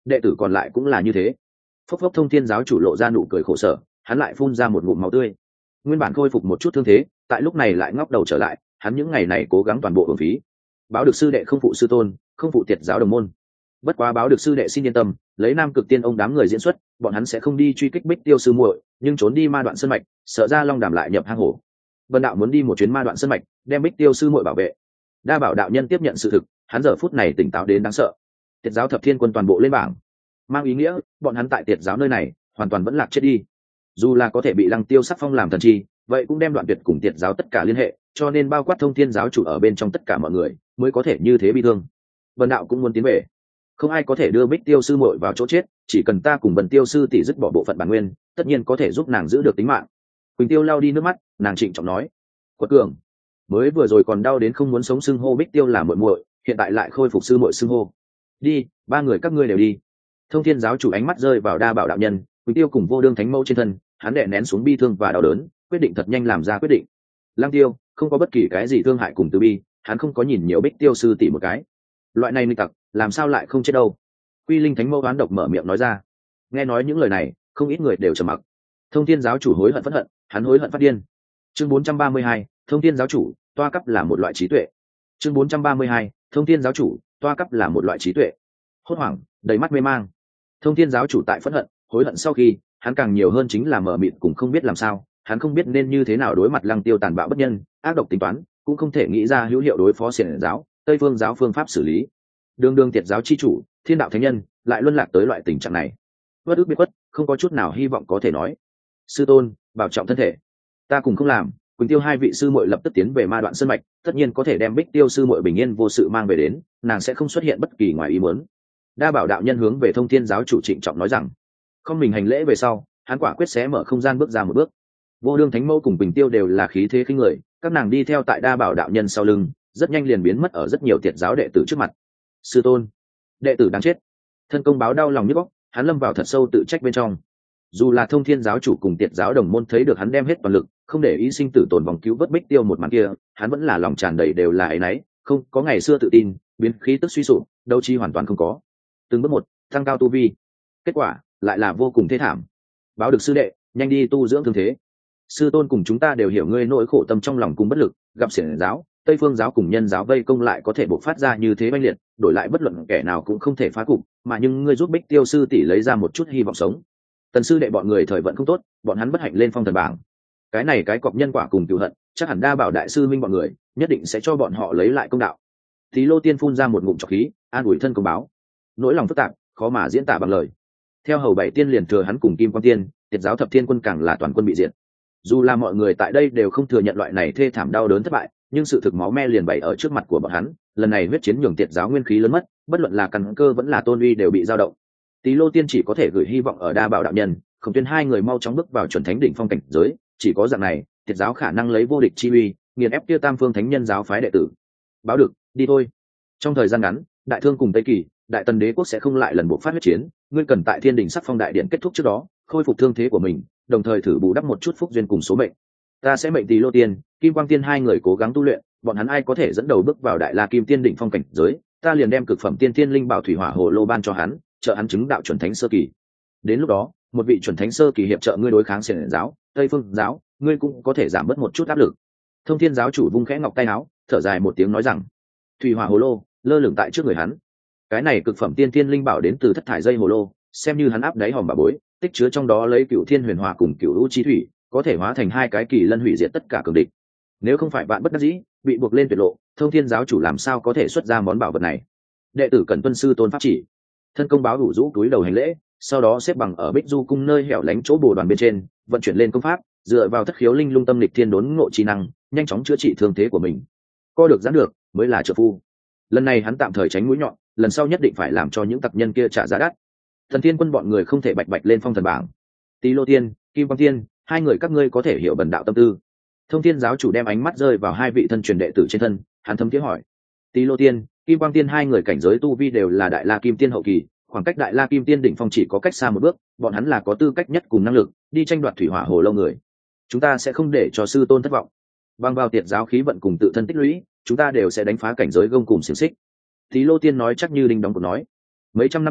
đệ tử còn lại cũng là như thế. Phốc phốc. Thông thiên giáo chủ lộ ra nụ cười khổ sở, hắn lại phun ra một ngụm máu tươi. Nguyên bản khôi phục một chút thương thế, tại lúc này lại ngóc đầu trở lại, hắn những ngày này cố gắng toàn bộ hưởng phí. Báo được sư đệ không phụ sư tôn, không phụ tiệt giáo đồng môn. Bất quá báo được sư đệ xin yên tâm, lấy Nam Cực Tiên ông đám người diễn xuất, bọn hắn sẽ không đi truy kích Bích Tiêu sư muội, nhưng trốn đi Ma Đoạn Sơn mạch, sợ ra Long Đàm lại nhập hang hổ. Vân đạo muốn đi một chuyến Ma Đoạn Sơn mạch, đem Bích Tiêu sư muội bảo vệ. Đa Bảo đạo nhân tiếp nhận sự thực, hắn giờ phút này tỉnh táo đến đáng sợ. Tiệt giáo thập thiên quân toàn bộ lên bảng, mang ý nghĩa bọn hắn tại tiệt giáo nơi này hoàn toàn vẫn lạc chết đi. Dù là có thể bị Lăng Tiêu sắc phong làm thần chi, vậy cũng đem đoạn tuyệt cùng tiệt giáo tất cả liên hệ, cho nên bao quát Thông thiên giáo chủ ở bên trong tất cả mọi người mới có thể như thế bi thương. Vân đạo cũng muốn tiến về, không ai có thể đưa Bích Tiêu sư muội vào chỗ chết, chỉ cần ta cùng Vân Tiêu sư tỷ dứt bỏ bộ phận bản nguyên, tất nhiên có thể giúp nàng giữ được tính mạng. Quỳnh Tiêu lau đi nước mắt, nàng trịnh trọng nói: Quật cường, mới vừa rồi còn đau đến không muốn sống xưng hô Bích Tiêu là muội muội, hiện tại lại khôi phục sư muội xưng hô. Đi, ba người các ngươi đều đi. Thông thiên giáo chủ ánh mắt rơi vào Đa Bảo đạo nhân, Quỳnh Tiêu cùng Vô Đương thánh mẫu trên thân, hắn đè nén xuống bi thương và đau đớn, quyết định thật nhanh làm ra quyết định. Lăng Tiêu không có bất kỳ cái gì thương hại cùng từ bi, hắn không có nhìn nhiều Bích Tiêu sư tỷ một cái. Loại này nghịch tặc làm sao lại không chết đâu. Quy Linh thánh mẫu oán độc mở miệng nói ra. Nghe nói những lời này, không ít người đều trầm mặc. Thông thiên giáo chủ hối hận phẫn hận, hắn hối hận phát điên. Chương 432, Thông thiên giáo chủ, toa cấp là một loại trí tuệ. Chương 432, Thông thiên giáo chủ, toa cấp là một loại trí tuệ. Hốt hoảng, đầy mắt mê mang. Thông thiên giáo chủ tại phẫn hận, hối hận sau khi, hắn càng nhiều hơn chính là mờ mịt cùng không biết làm sao, hắn không biết nên như thế nào đối mặt Lăng Tiêu tàn bạo bất nhân, ác độc tính toán, cũng không thể nghĩ ra hữu hiệu đối phó Xiển giáo, Tây Phương giáo phương pháp xử lý. Đường tiệt giáo chi chủ, Thiên đạo thánh nhân, lại luân lạc tới loại tình trạng này. Bất ức biết quất, không có chút nào hy vọng có thể nói. Sư tôn, bảo trọng thân thể. Ta cùng không làm. Quỳnh Tiêu hai vị sư muội lập tức tiến về Ma Đoạn Sơn mạch, tất nhiên có thể đem Bích Tiêu sư muội bình yên vô sự mang về đến, nàng sẽ không xuất hiện bất kỳ ngoài ý muốn. Đa Bảo đạo nhân hướng về Thông thiên giáo chủ trịnh trọng nói rằng, không mình hành lễ về sau, hắn quả quyết sẽ mở không gian bước ra một bước. Vô Đương thánh mẫu cùng Quỳnh Tiêu đều là khí thế khinh người, các nàng đi theo tại Đa Bảo đạo nhân sau lưng, rất nhanh liền biến mất ở rất nhiều tiệt giáo đệ tử trước mặt. Sư tôn, đệ tử đáng chết. Thân công báo đau lòng nhức óc, hắn lâm vào thật sâu tự trách bên trong. Dù là Thông thiên giáo chủ cùng tiệt giáo đồng môn thấy được hắn đem hết toàn lực, không để ý sinh tử tồn vòng cứu vớt Bích Tiêu một màn kia, hắn vẫn là lòng tràn đầy đều là áy náy, không có ngày xưa tự tin, biến khí tức suy sụp, đấu trí hoàn toàn không có. Từng bước một tăng cao tu vi, kết quả lại là vô cùng thê thảm. Báo được sư đệ, nhanh đi tu dưỡng thương thế. Sư tôn cùng chúng ta đều hiểu ngươi nỗi khổ tâm trong lòng cùng bất lực, gặp Xiển giáo, Tây Phương giáo cùng Nhân giáo vây công lại có thể bộc phát ra như thế oanh liệt, đổi lại bất luận kẻ nào cũng không thể phá cục, mà nhưng ngươi giúp Bích Tiêu sư tỷ lấy ra một chút hy vọng sống. Tần sư đệ bọn người thời vận không tốt, bọn hắn bất hạnh lên phong thần bảng. Cái này cái cọc nhân quả cùng cửu hận, chắc hẳn Đa Bảo đại sư minh bọn người nhất định sẽ cho bọn họ lấy lại công đạo. Tí Lô Tiên phun ra một ngụm trọc khí, an ủi thân công báo. Nỗi lòng phức tạp, khó mà diễn tả bằng lời. Theo hầu bảy tiên liền thừa hắn cùng Kim Quang Tiên, tiệt giáo thập thiên quân càng là toàn quân bị diệt. Dù là mọi người tại đây đều không thừa nhận loại này thê thảm đau đớn thất bại, nhưng sự thực máu me liền bày ở trước mặt của bọn hắn. Lần này huyết chiến nhường tiệt giáo nguyên khí lớn mất, bất luận là căn cơ vẫn là tôn uy đều bị dao động. Tí Lô Tiên chỉ có thể gửi hy vọng ở Đa Bảo đạo nhân, Khổng Tuyên hai người mau chóng bước vào chuẩn thánh đỉnh phong cảnh giới, chỉ có dạng này, tiệt giáo khả năng lấy vô địch chi uy, nghiền ép kia Tam Phương Thánh Nhân giáo phái đệ tử. Báo được, đi thôi. Trong thời gian ngắn, Đại Thương cùng Tây Kỳ, Đại Tần đế quốc sẽ không lại lần buộc phát huyết chiến, ngươi cần tại Thiên Đình Sắc Phong đại điện kết thúc trước đó, khôi phục thương thế của mình, đồng thời thử bù đắp một chút phúc duyên cùng số mệnh. Ta sẽ mệnh Tỳ Lô Tiên, Kim Quang Tiên hai người cố gắng tu luyện, bọn hắn ai có thể dẫn đầu bước vào Đại La Kim Tiên đỉnh phong cảnh giới, ta liền đem cực phẩm tiên thiên linh bảo thủy hỏa hồ lô ban cho hắn, trợ hắn chứng đạo chuẩn thánh sơ kỳ. Đến lúc đó, một vị chuẩn thánh sơ kỳ hiệp trợ ngươi đối kháng Xiển giáo, Tây Phương giáo, ngươi cũng có thể giảm bớt một chút áp lực. Thông thiên giáo chủ vung khẽ ngọc tay áo, thở dài một tiếng nói rằng, thủy hỏa hồ lô lơ lửng tại trước người hắn. Cái này cực phẩm tiên thiên linh bảo đến từ thất thải dây hồ lô, xem như hắn áp đáy hòm bà bối, tích chứa trong đó lấy cửu thiên huyền hòa cùng cửu u chi thủy, có thể hóa thành hai cái kỳ lân hủy diệt tất cả cường địch. Nếu không phải bạn bất đắc dĩ, bị buộc lên tuyệt lộ, Thông thiên giáo chủ làm sao có thể xuất ra món bảo vật này? Đệ tử cần tuân sư tôn pháp chỉ. Thân công báo đủ rũ túi đầu hành lễ, sau đó xếp bằng ở Bích Du cung nơi hẻo lánh chỗ bồ đoàn bên trên, vận chuyển lên công pháp, dựa vào thất khiếu linh lung tâm lịch thiên đốn ngộ chi năng, nhanh chóng chữa trị thương thế của mình. Co được giãn được, mới là trợ phu. Lần này hắn tạm thời tránh mũi nhọn, lần sau nhất định phải làm cho những tặc nhân kia trả giá đắt. Thần Thiên quân bọn người không thể bạch bạch lên phong thần bảng. Tỳ Lô Tiên, Kim Quang Tiên, hai người các ngươi có thể hiểu bần đạo tâm tư. Thông thiên giáo chủ đem ánh mắt rơi vào hai vị thân truyền đệ tử trên thân, hắn thấm tiếng hỏi. Tỳ Lô Tiên, Kim Quang Tiên hai người cảnh giới tu vi đều là Đại La Kim Tiên hậu kỳ, khoảng cách Đại La Kim Tiên đỉnh phong chỉ có cách xa một bước, bọn hắn là có tư cách nhất cùng năng lực đi tranh đoạt thủy hỏa hồ lâu người. Chúng ta sẽ không để cho sư tôn thất vọng. Bằng vào tiệt giáo khí vận cùng tự thân tích lũy, chúng ta đều sẽ đánh phá cảnh giới gông cùng xiềng xích. Tỳ Lô Tiên nói chắc như đinh đóng cột nói. Mấy trăm năm qua,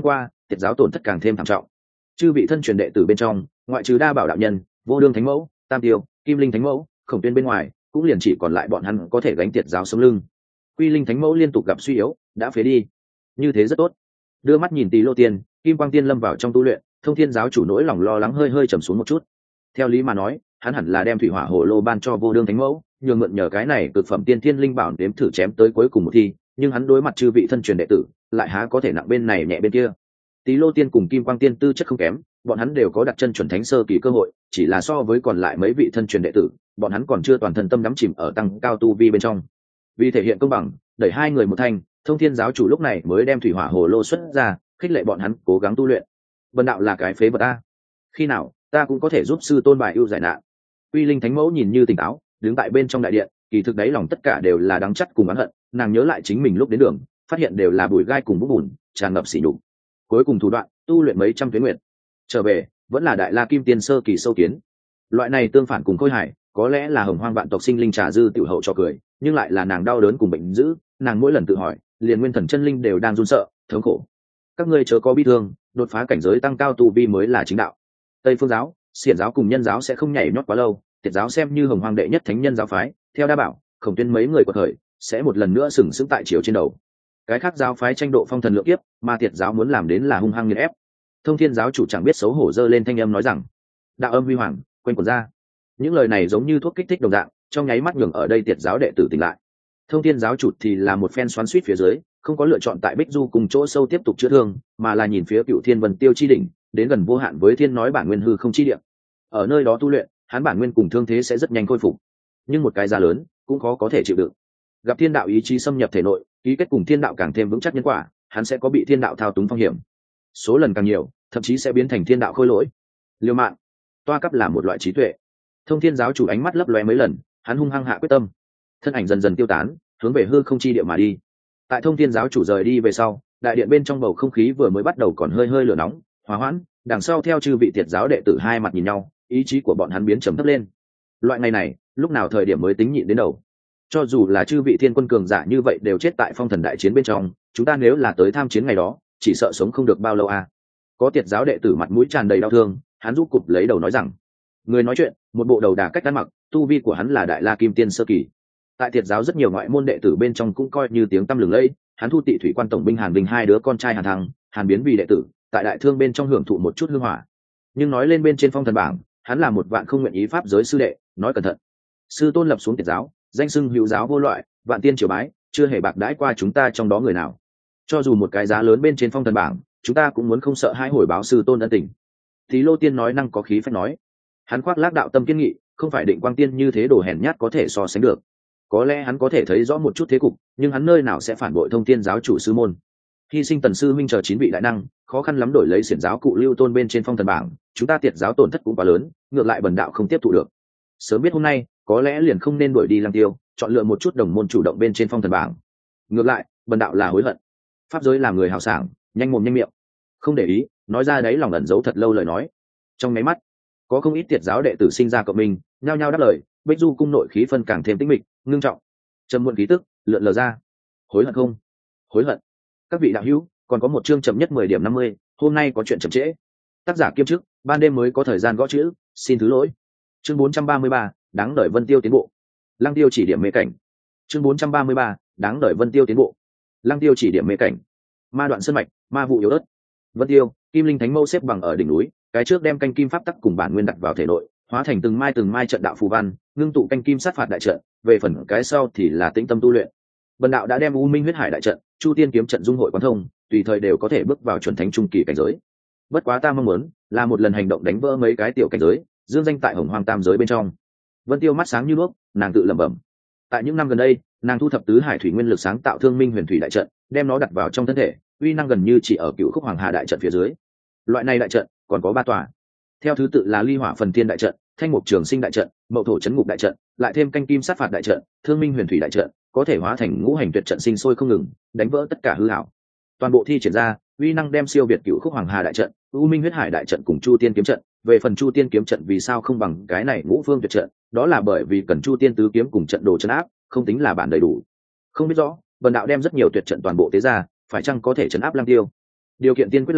tiệt giáo tổn thất càng thêm thảm trọng. Chư vị thân truyền đệ tử bên trong, ngoại trừ Đa Bảo đạo nhân, Vô Đương thánh mẫu, Tam Tiêu, Kim Linh thánh mẫu, Khổng Tuyên bên ngoài, cũng liền chỉ còn lại bọn hắn có thể gánh tiệt giáo sống lưng. Quy Linh thánh mẫu liên tục gặp suy yếu, đã phế đi. Như thế rất tốt. Đưa mắt nhìn Tỳ Lô Tiên, Kim Quang Tiên lâm vào trong tu luyện, Thông Thiên giáo chủ nỗi lòng lo lắng hơi hơi trầm xuống một chút. Theo lý mà nói, hắn hẳn là đem thủy hỏa hồ lô ban cho Vô Đương thánh mẫu, nhường mượn nhờ cái này cực phẩm tiên thiên linh bảo đếm thử chém tới cuối cùng một thi, nhưng hắn đối mặt chư vị thân truyền đệ tử, lại há có thể nặng bên này nhẹ bên kia. Tỳ Lô Tiên cùng Kim Quang Tiên tư chất không kém, bọn hắn đều có đặt chân chuẩn thánh sơ kỳ cơ hội, chỉ là so với còn lại mấy vị thân truyền đệ tử, bọn hắn còn chưa toàn thân tâm đắm chìm ở tăng cao tu vi bên trong. Vì thể hiện công bằng, đẩy hai người một thanh, Thông Thiên giáo chủ lúc này mới đem thủy hỏa hồ lô xuất ra, khích lệ bọn hắn cố gắng tu luyện. Vân đạo là cái phế vật ta, khi nào ta cũng có thể giúp sư tôn bài ưu giải nạn. Uy Linh thánh mẫu nhìn như tỉnh táo, đứng tại bên trong đại điện, kỳ thực đáy lòng tất cả đều là đắng chắt cùng oán hận. Nàng nhớ lại chính mình lúc đến đường, phát hiện đều là bụi gai cùng bút bùn, tràn ngập sỉ nhục. Cuối cùng thủ đoạn tu luyện mấy trăm tuyến nguyện, trở về vẫn là đại la kim tiên sơ kỳ sâu kiến. Loại này tương phản cùng khôi hải, có lẽ là hồng hoang vạn tộc sinh linh trà dư tiểu hậu cho cười, nhưng lại là nàng đau đớn cùng bệnh dữ. Nàng mỗi lần tự hỏi, liền nguyên thần chân linh đều đang run sợ thống khổ. Các ngươi chớ có bi thương, đột phá cảnh giới tăng cao tu vi mới là chính đạo. Tây phương giáo, xiển giáo cùng nhân giáo sẽ không nhảy nhót quá lâu, tiệt giáo xem như hồng hoang đệ nhất thánh nhân giáo phái, theo Đa Bảo, Khổng Tuyên mấy người của thời sẽ một lần nữa sừng sững tại chiều trên đầu. Cái khác giáo phái tranh độ phong thần lượng kiếp, mà tiệt giáo muốn làm đến là hung hăng nghiền ép. Thông Thiên giáo chủ chẳng biết xấu hổ giơ lên thanh âm nói rằng, đạo âm huy hoàng quanh quẩn ra. Những lời này giống như thuốc kích thích đồng dạng, trong nháy mắt nhường ở đây tiệt giáo đệ tử tỉnh lại. Thông Thiên giáo chủ thì là một phen xoắn xuýt phía dưới, không có lựa chọn tại Bích Du cùng chỗ sâu tiếp tục chữa thương, mà là nhìn phía Cựu Thiên Vân Tiêu chi đỉnh, đến gần vô hạn với thiên nói bản nguyên hư không chi địa. Ở nơi đó tu luyện, hắn bản nguyên cùng thương thế sẽ rất nhanh khôi phục, nhưng một cái giá lớn cũng khó có thể chịu đựng. Gặp thiên đạo ý chí xâm nhập thể nội, ký kết cùng thiên đạo càng thêm vững chắc nhân quả, hắn sẽ có bị thiên đạo thao túng phong hiểm. Số lần càng nhiều, thậm chí sẽ biến thành thiên đạo khôi lỗi. Liêu mạng, toa cấp là một loại trí tuệ. Thông Thiên giáo chủ ánh mắt lấp lóe mấy lần, hắn hung hăng hạ quyết tâm, thân ảnh dần dần tiêu tán, hướng về hư không chi địa mà đi. Tại Thông Thiên giáo chủ rời đi về sau, đại điện bên trong bầu không khí vừa mới bắt đầu còn hơi hơi lửa nóng, hòa hoãn, đằng sau theo chư vị tiệt giáo đệ tử hai mặt nhìn nhau, ý chí của bọn hắn biến trầm thấp lên. Loại ngày này, lúc nào thời điểm mới tính nhịn đến đầu? Cho dù là chư vị thiên quân cường giả như vậy đều chết tại phong thần đại chiến bên trong, chúng ta nếu là tới tham chiến ngày đó, chỉ sợ sống không được bao lâu à? Có tiệt giáo đệ tử mặt mũi tràn đầy đau thương, hắn rút cụp lấy đầu nói rằng, người nói chuyện, một bộ đầu đà cách ăn mặc, tu vi của hắn là đại la kim tiên sơ kỳ. Tại tiệt giáo rất nhiều ngoại môn đệ tử bên trong cũng coi như tiếng tăm lừng lẫy, hắn thu Tị thủy quan tổng binh Hàn Bình hai đứa con trai Hàn Thăng, Hàn Biến vì đệ tử, tại đại thương bên trong hưởng thụ một chút hương hỏa. Nhưng nói lên bên trên phong thần bảng, hắn là một vạn không nguyện ý pháp giới sư đệ, nói cẩn thận. Sư tôn lập xuống tiệt giáo, danh xưng hữu giáo vô loại, vạn tiên triều bái, chưa hề bạc đãi qua chúng ta trong đó người nào. Cho dù một cái giá lớn bên trên phong thần bảng, chúng ta cũng muốn không sợ hai hồi báo sư tôn ân tình. Tỳ Lô Tiên nói năng có khí phách nói, hắn khoác lác đạo tâm kiên nghị, không phải Định Quang Tiên như thế đồ hèn nhát có thể so sánh được. Có lẽ hắn có thể thấy rõ một chút thế cục, nhưng hắn nơi nào sẽ phản bội Thông Thiên giáo chủ sư môn. Hy sinh Tần sư minh chờ 9 vị đại năng, khó khăn lắm đổi lấy xiển giáo cụ Lưu Tôn bên trên phong thần bảng, chúng ta tiệt giáo tổn thất cũng quá lớn, ngược lại bần đạo không tiếp thụ được. Sớm biết hôm nay, có lẽ liền không nên đuổi đi Lăng Tiêu, chọn lựa một chút đồng môn chủ động bên trên phong thần bảng. Ngược lại, bần đạo là hối hận. Pháp giới làm người hào sảng, nhanh mồm nhanh miệng, không để ý, nói ra đấy lòng ẩn giấu thật lâu lời nói. Trong mấy mắt, có không ít tiệt giáo đệ tử sinh ra cộng minh, nhao nhao đáp lời. Bích Du cung nội khí phân càng thêm tĩnh mịch, ngưng trọng, trầm muộn khí tức lượn lờ ra. Hối hận không? Hối hận. Các vị đạo hữu, còn có một chương chậm nhất 10 điểm 50, hôm nay có chuyện chậm trễ. Tác giả kiêm chức, ban đêm mới có thời gian gõ chữ, xin thứ lỗi. Chương 433, đáng đợi Vân Tiêu tiến bộ. Lăng Tiêu chỉ điểm mê cảnh. Chương 433, đáng đợi Vân Tiêu tiến bộ. Lăng Tiêu chỉ điểm mê cảnh. Ma đoạn sơn mạch, ma vụ yếu ớt. Vân Tiêu, Kim Linh Thánh Mâu xếp bằng ở đỉnh núi, cái trước đem canh kim pháp tắc cùng bản nguyên đặt vào thể nội, hóa thành từng mai trận đạo phù văn, ngưng tụ canh kim sát phạt đại trận, về phần cái sau thì là tĩnh tâm tu luyện. Bần đạo đã đem U Minh huyết hải đại trận, Chu Tiên kiếm trận dung hội quán thông, tùy thời đều có thể bước vào chuẩn thánh trung kỳ cảnh giới. Bất quá ta mong muốn là một lần hành động đánh vỡ mấy cái tiểu cảnh giới, dương danh tại Hồng Hoang tam giới bên trong. Vân Tiêu mắt sáng như đuốc, nàng tự lẩm bẩm. Tại những năm gần đây, nàng thu thập tứ hải thủy nguyên lực sáng tạo Thương Minh Huyền Thủy đại trận, đem nó đặt vào trong thân thể, uy năng gần như chỉ ở Cựu Khúc Hoàng Hà đại trận phía dưới. Loại này đại trận còn có 3 tòa, theo thứ tự là Ly Hỏa Phần Thiên đại trận, Thanh Mục Trường Sinh đại trận, Mậu Thổ Chấn Ngục đại trận, lại thêm canh kim sát phạt đại trận, Thương Minh Huyền Thủy đại trận, có thể hóa thành ngũ hành tuyệt trận sinh sôi không ngừng, đánh vỡ tất cả hư ảo. Toàn bộ thi triển ra, uy năng đem siêu việt Cựu Khúc Hoàng Hà đại trận, U Minh huyết hải đại trận cùng Chu Tiên kiếm trận. Về phần Chu Tiên kiếm trận vì sao không bằng cái này ngũ phương tuyệt trận, đó là bởi vì cần Chu Tiên tứ kiếm cùng trận đồ trấn áp, không tính là bản đầy đủ. Không biết rõ, bần đạo đem rất nhiều tuyệt trận toàn bộ tế ra, phải chăng có thể trấn áp Lăng Tiêu? Điều kiện tiên quyết là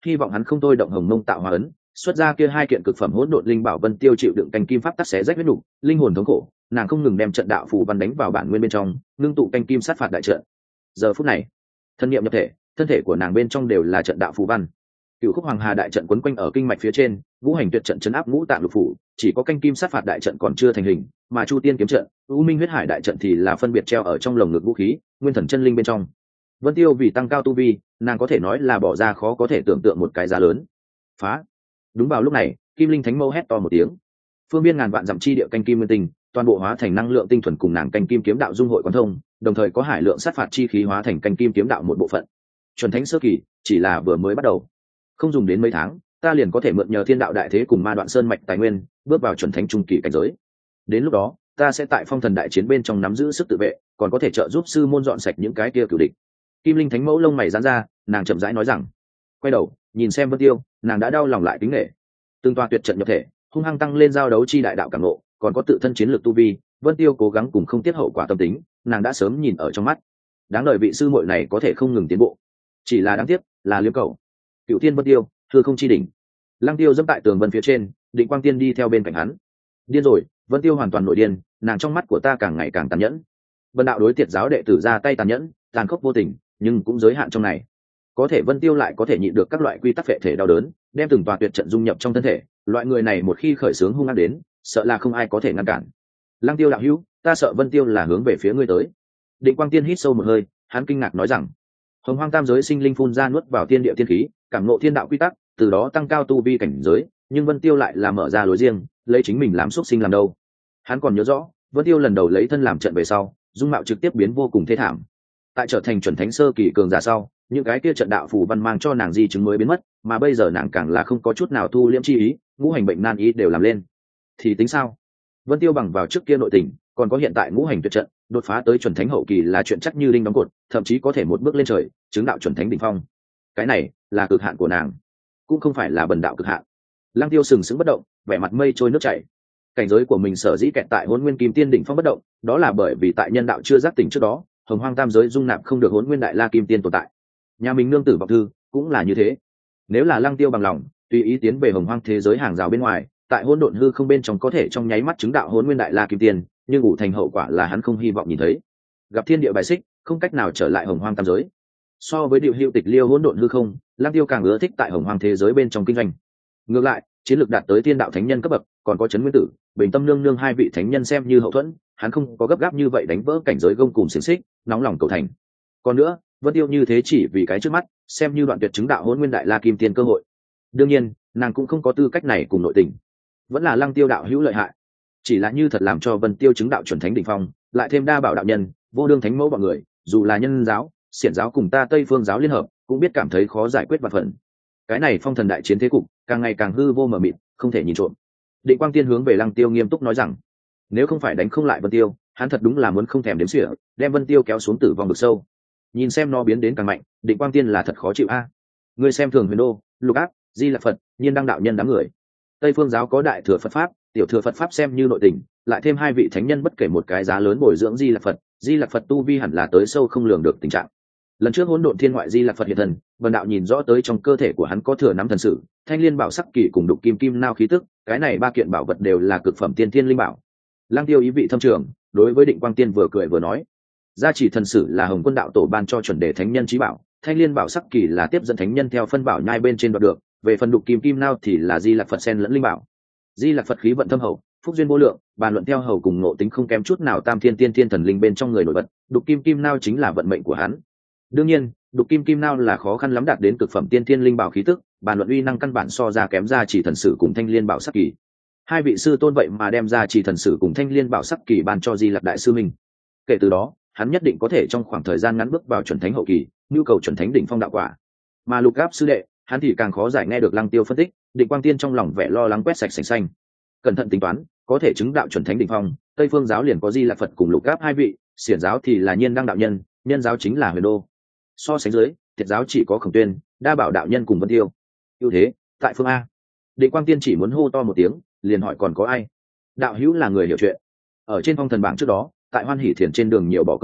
hy vọng hắn không thôi động hồng mông tạo hóa ấn, xuất ra kia hai kiện cực phẩm hỗn độn linh bảo. Vân Tiêu chịu đựng canh kim pháp tắc xé rách huyết nục, linh hồn thống khổ, nàng không ngừng đem trận đạo phù văn đánh vào bản nguyên bên trong, ngưng tụ canh kim sát phạt đại trận. Giờ phút này, thân niệm nhập thể, thân thể của nàng bên trong đều là trận đạo phù văn. Cửu khúc hoàng hà đại trận quấn quanh ở kinh mạch phía trên, ngũ hành tuyệt trận chấn áp ngũ tạng lục phủ, chỉ có canh kim sát phạt đại trận còn chưa thành hình, mà chu tiên kiếm trận, u minh huyết hải đại trận thì là phân biệt treo ở trong lồng ngực vũ khí, nguyên thần chân linh bên trong. Vân Tiêu vì tăng cao tu vi, nàng có thể nói là bỏ ra khó có thể tưởng tượng một cái giá lớn. Phá! Đúng vào lúc này, Kim Linh Thánh Mâu hét to một tiếng. Phương biên ngàn vạn dặm chi địa canh kim nguyên tinh, toàn bộ hóa thành năng lượng tinh thuần cùng nàng canh kim kiếm đạo dung hội quán thông, đồng thời có hải lượng sát phạt chi khí hóa thành canh kim kiếm đạo một bộ phận. Chuẩn thánh sơ kỳ chỉ là vừa mới bắt đầu, không dùng đến mấy tháng, ta liền có thể mượn nhờ thiên đạo đại thế cùng ma đoạn sơn mạch tài nguyên, bước vào chuẩn thánh trung kỳ cảnh giới. Đến lúc đó, ta sẽ tại phong thần đại chiến bên trong nắm giữ sức tự vệ, còn có thể trợ giúp sư môn dọn sạch những cái kia cửu địch. Kim Linh Thánh Mẫu lông mày giãn ra, nàng chậm rãi nói rằng, quay đầu nhìn xem Vân Tiêu, nàng đã đau lòng lại kính nể. Từng tòa tuyệt trận nhập thể, hung hăng tăng lên giao đấu chi đại đạo cảm ngộ, còn có tự thân chiến lược tu vi. Vân Tiêu cố gắng cùng không tiết hậu quả tâm tính, nàng đã sớm nhìn ở trong mắt. Đáng đời vị sư muội này có thể không ngừng tiến bộ, chỉ là đáng tiếc là liếm cầu. Cựu Tiên Vân Tiêu, hư không chi đỉnh. Lăng Tiêu dẫm tại tường vân phía trên, Định Quang Tiên đi theo bên cạnh hắn. Điên rồi, Vân Tiêu hoàn toàn nổi điên, nàng trong mắt của ta càng ngày càng tàn nhẫn. Vân đạo đối Tiệt giáo đệ tử ra tay tàn nhẫn, tàn khốc vô tình, nhưng cũng giới hạn trong này. Có thể Vân Tiêu lại có thể nhịn được các loại quy tắc phệ thể đau đớn, đem từng tòa tuyệt trận dung nhập trong thân thể. Loại người này một khi khởi xướng hung ác đến, sợ là không ai có thể ngăn cản. Lăng Tiêu đạo hữu, ta sợ Vân Tiêu là hướng về phía ngươi tới. Định Quang Tiên hít sâu một hơi, hắn kinh ngạc nói rằng, hồng hoang tam giới sinh linh phun ra nuốt vào thiên địa thiên khí, cảm ngộ thiên đạo quy tắc, từ đó tăng cao tu vi cảnh giới. Nhưng Vân Tiêu lại là mở ra lối riêng, lấy chính mình làm xuất sinh làm đâu. Hắn còn nhớ rõ, Vân Tiêu lần đầu lấy thân làm trận về sau, dung mạo trực tiếp biến vô cùng thê thảm. Tại trở thành chuẩn thánh sơ kỳ cường giả sau, những cái kia trận đạo phù văn mang cho nàng di chứng mới biến mất, mà bây giờ nàng càng là không có chút nào thu liễm chi ý, ngũ hành bệnh nan ý đều làm lên. Thì tính sao? Vân Tiêu bằng vào trước kia nội tình, còn có hiện tại ngũ hành tuyệt trận, đột phá tới chuẩn thánh hậu kỳ là chuyện chắc như đinh đóng cột, thậm chí có thể một bước lên trời, chứng đạo chuẩn thánh đỉnh phong. Cái này là cực hạn của nàng, cũng không phải là bần đạo cực hạn. Lăng Tiêu sừng sững bất động, vẻ mặt mây trôi nước chảy. Cảnh giới của mình sở dĩ kẹt tại Hỗn Nguyên Kim Tiên đỉnh phong bất động, đó là bởi vì tại nhân đạo chưa giác tỉnh trước đó, hồng hoang tam giới dung nạp không được Hỗn Nguyên Đại La Kim Tiên tồn tại. Nhà mình nương tử vọng thư cũng là như thế. Nếu là Lăng Tiêu bằng lòng, tùy ý tiến về hồng hoang thế giới hàng rào bên ngoài, tại hỗn độn hư không bên trong có thể trong nháy mắt chứng đạo Hỗn Nguyên Đại La Kim Tiên, nhưng ủ thành hậu quả là hắn không hy vọng nhìn thấy. Gặp thiên địa bài xích, không cách nào trở lại hồng hoang tam giới. So với điều hữu tịch liêu hỗn độn hư không, Lăng Tiêu càng ưa thích tại hồng hoang thế giới bên trong kinh doanh. Ngược lại, chiến lược đạt tới tiên đạo thánh nhân cấp bậc, còn có Trấn Nguyên Tử, Bình Tâm Nương Nương hai vị thánh nhân xem như hậu thuẫn, hắn không có gấp gáp như vậy đánh vỡ cảnh giới gông cùm xiềng xích, nóng lòng cầu thành. Còn nữa, Vân Tiêu như thế chỉ vì cái trước mắt, xem như đoạn tuyệt chứng đạo Hỗn Nguyên Đại La Kim Tiên cơ hội. Đương nhiên, nàng cũng không có tư cách này cùng nội tình. Vẫn là Lăng Tiêu đạo hữu lợi hại. Chỉ là như thật làm cho Vân Tiêu chứng đạo chuẩn thánh đỉnh phong, lại thêm đa bảo đạo nhân, vô đương thánh mẫu bọn người, dù là nhân giáo, xiển giáo cùng ta Tây Phương giáo liên hợp, cũng biết cảm thấy khó giải quyết vạn phần. Cái này phong thần đại chiến thế cục, càng ngày càng hư vô mờ mịt, không thể nhìn trộm. Định Quang Tiên hướng về Lăng Tiêu nghiêm túc nói rằng, nếu không phải đánh không lại Vân Tiêu, hắn thật đúng là muốn không thèm đếm xỉa, đem Vân Tiêu kéo xuống tử vong vực sâu. Nhìn xem nó biến đến càng mạnh, Định Quang Tiên là thật khó chịu a. Ngươi xem thường Huyền Đô, Lục Áp, Di Lặc Phật, Nhiên Đăng đạo nhân đám người. Tây Phương giáo có đại thừa Phật pháp, tiểu thừa Phật pháp xem như nội tình, lại thêm hai vị thánh nhân bất kể một cái giá lớn bồi dưỡng Di Lặc Phật tu vi hẳn là tới sâu không lường được tình trạng. Lần trước hỗn độn thiên ngoại Di Lặc Phật hiện thần, Vân đạo nhìn rõ tới trong cơ thể của hắn có thừa nắm thần sử, Thanh Liên Bảo Sắc Kỳ cùng Đục Kim Kim Nao khí tức, cái này ba kiện bảo vật đều là cực phẩm tiên thiên linh bảo. Lăng Tiêu ý vị thâm trường, đối với Định Quang Tiên vừa cười vừa nói, gia chỉ thần sử là Hồng Quân đạo tổ ban cho chuẩn đề thánh nhân chí bảo, Thanh Liên Bảo Sắc Kỳ là tiếp dẫn thánh nhân theo phân bảo nhai bên trên đoạt được, về phần Đục Kim Kim Nao thì là Di Lặc Phật sen lẫn linh bảo. Di Lặc Phật khí vận thâm hậu, phúc duyên vô lượng, bàn luận theo hầu cùng ngộ tính không kém chút nào tam thiên tiên thiên thần linh bên trong người nổi bật, Đục Kim Kim Nao chính là vận mệnh của hắn. Đương nhiên, Đục Kim Kim Nao là khó khăn lắm đạt đến cực phẩm tiên thiên linh bảo khí tức, bàn luận uy năng căn bản so ra kém ra chỉ thần sử cùng Thanh Liên Bảo Sắc Kỳ. Hai vị sư tôn vậy mà đem ra chỉ thần sử cùng Thanh Liên Bảo Sắc Kỳ ban cho Di Lặc đại sư mình. Kể từ đó, hắn nhất định có thể trong khoảng thời gian ngắn bước vào chuẩn thánh hậu kỳ, nhu cầu chuẩn thánh đỉnh phong đạo quả. Mà Lục Áp sư đệ, hắn thì càng khó giải nghe được Lăng Tiêu phân tích, Định Quang Tiên trong lòng vẻ lo lắng quét sạch sành xanh. Cẩn thận tính toán, có thể chứng đạo chuẩn thánh đỉnh phong, Tây Phương giáo liền có Di Lặc Phật cùng Lục Áp hai vị, xiển giáo thì là Nhiên Đăng đạo nhân, nhân giáo chính là Huyền Đô. So sánh dưới, Tiệt giáo chỉ có Khổng Tuyên, đa bảo đạo nhân cùng Vân Tiêu. Ưu thế tại phương A. Định Quang Tiên chỉ muốn hô to một tiếng, liền hỏi còn có ai. Đạo hữu là người hiểu chuyện, ở trên phong thần bảng trước đó, tại Hoan Hỷ Thiền trên đường nhiều bỏ công sức,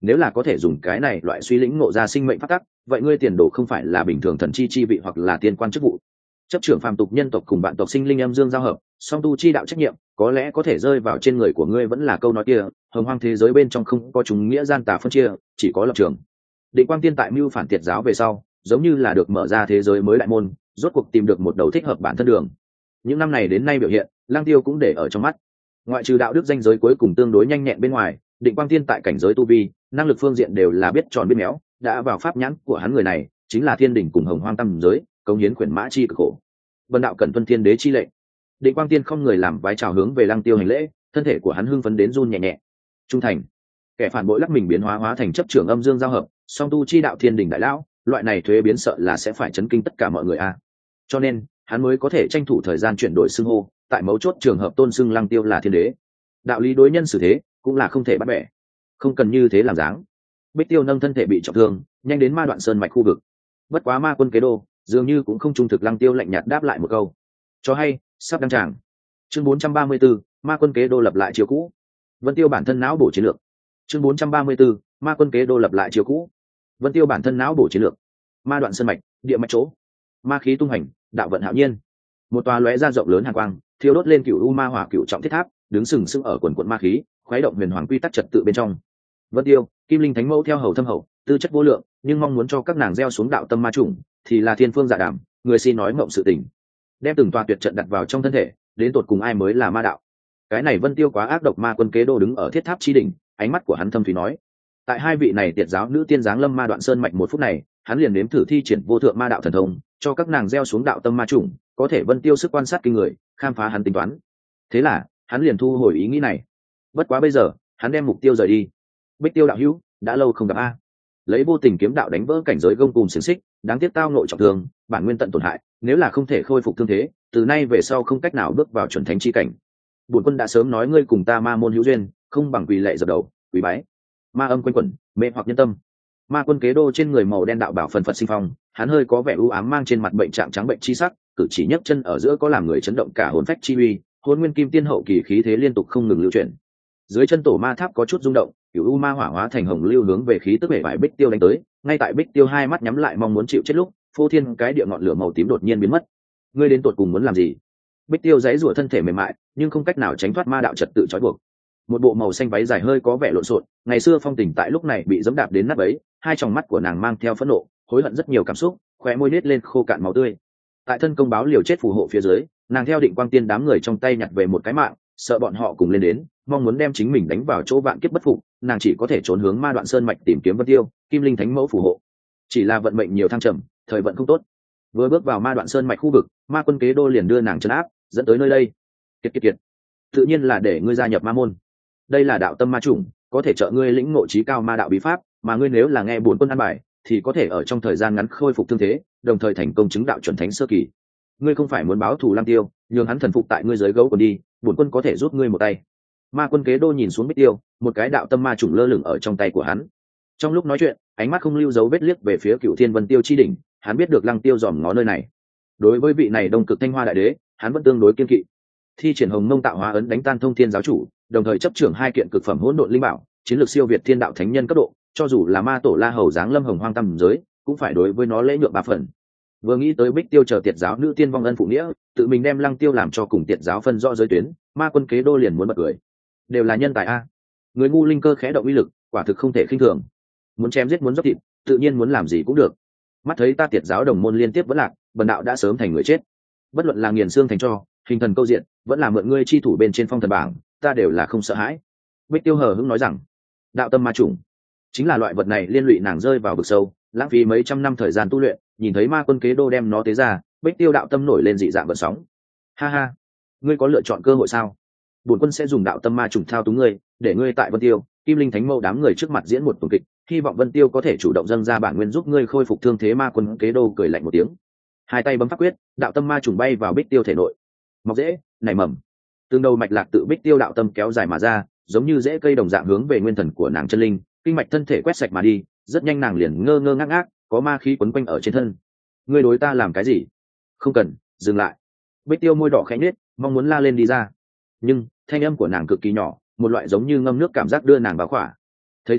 nếu là có thể dùng cái này loại suy lĩnh ngộ ra sinh mệnh pháp tắc, vậy ngươi tiền đồ không phải là bình thường thần chi vị hoặc là tiên quan chức vụ. Chấp trưởng phàm tục nhân tộc cùng bạn tộc sinh linh âm dương giao hợp, song tu chi đạo trách nhiệm có lẽ có thể rơi vào trên người của ngươi, vẫn là câu nói kia, hồng hoang thế giới bên trong không có chúng nghĩa gian tà phân chia, chỉ có lập trường. Định Quang Tiên tại mưu phản tiệt giáo về sau, giống như là được mở ra thế giới mới đại môn, rốt cuộc tìm được một đầu thích hợp bản thân đường. Những năm này đến nay biểu hiện, Lang Tiêu cũng để ở trong mắt. Ngoại trừ đạo đức danh giới cuối cùng tương đối nhanh nhẹn bên ngoài, Định Quang Tiên tại cảnh giới tu vi, năng lực phương diện đều là biết tròn biết méo, đã vào pháp nhãn của hắn người này, chính là thiên đỉnh cùng hồng hoang tam giới, cống hiến quyển mã chi cực khổ. Vân đạo cẩn tuân thiên đế chi lệnh. Định Quang Tiên không người làm vái chào hướng về Lăng Tiêu hành lễ, thân thể của hắn hưng phấn đến run nhẹ nhẹ. Trung thành. Kẻ phản bội lắc mình biến hóa thành chấp trưởng âm dương giao hợp, song tu chi đạo thiên đỉnh đại lão, loại này thuế biến sợ là sẽ phải chấn kinh tất cả mọi người a. Cho nên, hắn mới có thể tranh thủ thời gian chuyển đổi xưng hô, tại mấu chốt trường hợp tôn xưng Lăng Tiêu là thiên đế. Đạo lý đối nhân xử thế, cũng là không thể bắt bẻ. Không cần như thế làm dáng. Bích Tiêu nâng thân thể bị trọng thương, nhanh đến Ma Đoạn Sơn mạch khu vực. Bất quá ma quân kế đô, dường như cũng không trung thực. Lăng Tiêu lạnh nhạt đáp lại một câu. Cho hay, sắp đăng tràng. Chương 434, ma quân kế đô lập lại chiều cũ. Vân Tiêu bản thân não bổ chiến lược. Chương 434, ma quân kế đô lập lại chiều cũ. Vân Tiêu bản thân não bổ chiến lược. Ma Đoạn Sơn mạch, địa mạch chỗ. Ma khí tung hành, đạo vận hạo nhiên. Một tòa lóe ra rộng lớn hàn quang, thiêu đốt lên cửu u ma hỏa cửu trọng thiết tháp, đứng sừng sững ở quần quần ma khí, khuấy động huyền hoàng quy tắc trật tự bên trong. Vân Tiêu, Kim Linh Thánh Mẫu theo hầu thâm hậu, tư chất vô lượng, nhưng mong muốn cho các nàng gieo xuống đạo tâm ma chủng, thì là thiên phương dạ đảm, người xin nói ngọng sự tình. Đem từng tòa tuyệt trận đặt vào trong thân thể, đến tột cùng ai mới là ma đạo. Cái này Vân Tiêu quá ác độc. Ma quân kế đô đứng ở thiết tháp chi đỉnh, ánh mắt của hắn thâm thúy nói: tại hai vị này tiệt giáo nữ tiên giáng lâm Ma Đoạn Sơn mạch một phút này, hắn liền nếm thử thi triển vô thượng ma đạo thần thông, cho các nàng gieo xuống đạo tâm ma chủng, có thể Vân Tiêu sức quan sát kinh người, khám phá hắn tính toán. Thế là, hắn liền thu hồi ý nghĩ này. Bất quá bây giờ, hắn đem mục tiêu rời đi. Bích Tiêu đạo hữu, đã lâu không gặp a. Lấy vô tình kiếm đạo đánh vỡ cảnh giới gông cùm xiềng xích, đáng tiếc tao nội trọng thương, bản nguyên tận tổn hại, nếu là không thể khôi phục thương thế, từ nay về sau không cách nào bước vào chuẩn thánh chi cảnh. Bổn quân đã sớm nói ngươi cùng ta ma môn hữu duyên, không bằng quỳ lạy dập đầu, quỳ bái. Ma âm quanh quẩn, mê hoặc nhân tâm. Ma quân kế đô trên người màu đen đạo bảo phần phật sinh phong, hắn hơi có vẻ u ám, mang trên mặt bệnh trạng trắng bệnh chi sắc, cử chỉ nhấc chân ở giữa có làm người chấn động cả hồn phách chi uy, hồn nguyên kim tiên hậu kỳ khí thế liên tục không ngừng lưu chuyển. Dưới chân tổ ma tháp có chút rung động, cửu u ma hỏa hóa thành hồng lưu hướng về khí tức bể bại Bích Tiêu đánh tới. Ngay tại Bích Tiêu hai mắt nhắm lại mong muốn chịu chết lúc, phô thiên cái địa ngọn lửa màu tím đột nhiên biến mất. Ngươi đến tột cùng muốn làm gì? Bích Tiêu giãy giụa thân thể mềm mại, nhưng không cách nào tránh thoát ma đạo trật tự trói buộc. Một bộ màu xanh váy dài hơi có vẻ lộn xộn, ngày xưa phong tình tại lúc này bị giẫm đạp đến nát bấy, hai tròng mắt của nàng mang theo phẫn nộ, hối hận rất nhiều cảm xúc, khóe môi nết lên khô cạn máu tươi. Tại thân công báo liều chết phù hộ phía dưới, nàng theo Định Quang Tiên đám người trong tay nhặt về một cái mạng, sợ bọn họ cùng lên đến, mong muốn đem chính mình đánh vào chỗ vạn kiếp bất phục, nàng chỉ có thể trốn hướng Ma Đoạn Sơn mạch tìm kiếm Vân Tiêu, Kim Linh Thánh Mẫu phù hộ. Chỉ là vận mệnh nhiều thăng trầm, thời vận không tốt. Vừa bước vào Ma Đoạn Sơn mạch khu vực, ma quân kế đô liền đưa nàng trấn áp, dẫn tới nơi đây. Kiệt, tự nhiên là để ngươi gia nhập ma môn. Đây là đạo tâm ma chủng, có thể trợ ngươi lĩnh ngộ trí cao ma đạo bí pháp, mà ngươi nếu là nghe bổn quân an bài, thì có thể ở trong thời gian ngắn khôi phục thương thế, đồng thời thành công chứng đạo chuẩn thánh sơ kỳ. Ngươi không phải muốn báo thù Lăng Tiêu, nhường hắn thần phục tại ngươi dưới gấu còn đi, bổn quân có thể giúp ngươi một tay. Ma quân kế đô nhìn xuống Bích Tiêu, một cái đạo tâm ma chủng lơ lửng ở trong tay của hắn. Trong lúc nói chuyện, ánh mắt không lưu dấu vết liếc về phía Cửu Thiên Vân Tiêu chi đỉnh, hắn biết được Lăng Tiêu dòm ngó nơi này. Đối với vị này Đông Cực Thanh Hoa đại đế, hắn vẫn tương đối kiên kỵ. Thi triển Hồng Mông Tạo Hóa ấn đánh tan Thông Thiên giáo chủ, đồng thời chấp trưởng hai kiện cực phẩm hỗn độn linh bảo, chiến lược siêu việt thiên đạo thánh nhân cấp độ, cho dù là ma tổ La Hầu giáng lâm hồng hoang tam giới, cũng phải đối với nó lễ nhượng ba phần. Vừa nghĩ tới Bích Tiêu chờ tiệt giáo nữ tiên vong ân phụ nghĩa, tự mình đem Lăng Tiêu làm cho cùng tiệt giáo phân rõ giới tuyến, ma quân kế đô liền muốn bật cười. Đều là nhân tài a. Người ngu linh cơ khẽ động uy lực, quả thực không thể khinh thường. Muốn chém giết muốn dốc thịt, tự nhiên muốn làm gì cũng được. Mắt thấy ta tiệt giáo đồng môn liên tiếp vẫn lạc, bần đạo đã sớm thành người chết. Bất luận là nghiền xương thành tro, hình thần câu diện, vẫn là mượn ngươi chi thủ bên trên phong thần bảng, ta đều là không sợ hãi. Bích Tiêu hờ hững nói rằng, đạo tâm ma chủng chính là loại vật này liên lụy nàng rơi vào vực sâu, lãng phí mấy trăm năm thời gian tu luyện, nhìn thấy ma quân kế đô đem nó tế ra, Bích Tiêu đạo tâm nổi lên dị dạng vận sóng. Ha ha, ngươi có lựa chọn cơ hội sao? Bổn quân sẽ dùng đạo tâm ma chủng thao túng ngươi, để ngươi tại Vân Tiêu, Kim Linh Thánh Mẫu đám người trước mặt diễn một tuần kịch, hy vọng Vân Tiêu có thể chủ động dâng ra bản nguyên giúp ngươi khôi phục thương thế. Ma quân kế đô cười lạnh một tiếng, hai tay bấm pháp quyết, đạo tâm ma trùng bay vào Bích Tiêu thể nội, mọc rễ, nảy mầm. Từng đầu mạch lạc tự Bích Tiêu đạo tâm kéo dài mà ra, giống như rễ cây đồng dạng hướng về nguyên thần của nàng chân linh, kinh mạch thân thể quét sạch mà đi. Rất nhanh nàng liền ngơ ngơ ngác ngác, có ma khí quấn quanh ở trên thân. Ngươi đối ta làm cái gì? Không cần, dừng lại. Bích Tiêu môi đỏ khẽ nhếch, mong muốn la lên đi ra, nhưng thanh âm của nàng cực kỳ nhỏ, một loại giống như ngâm nước cảm giác đưa nàng vào khỏa. Thấy thế,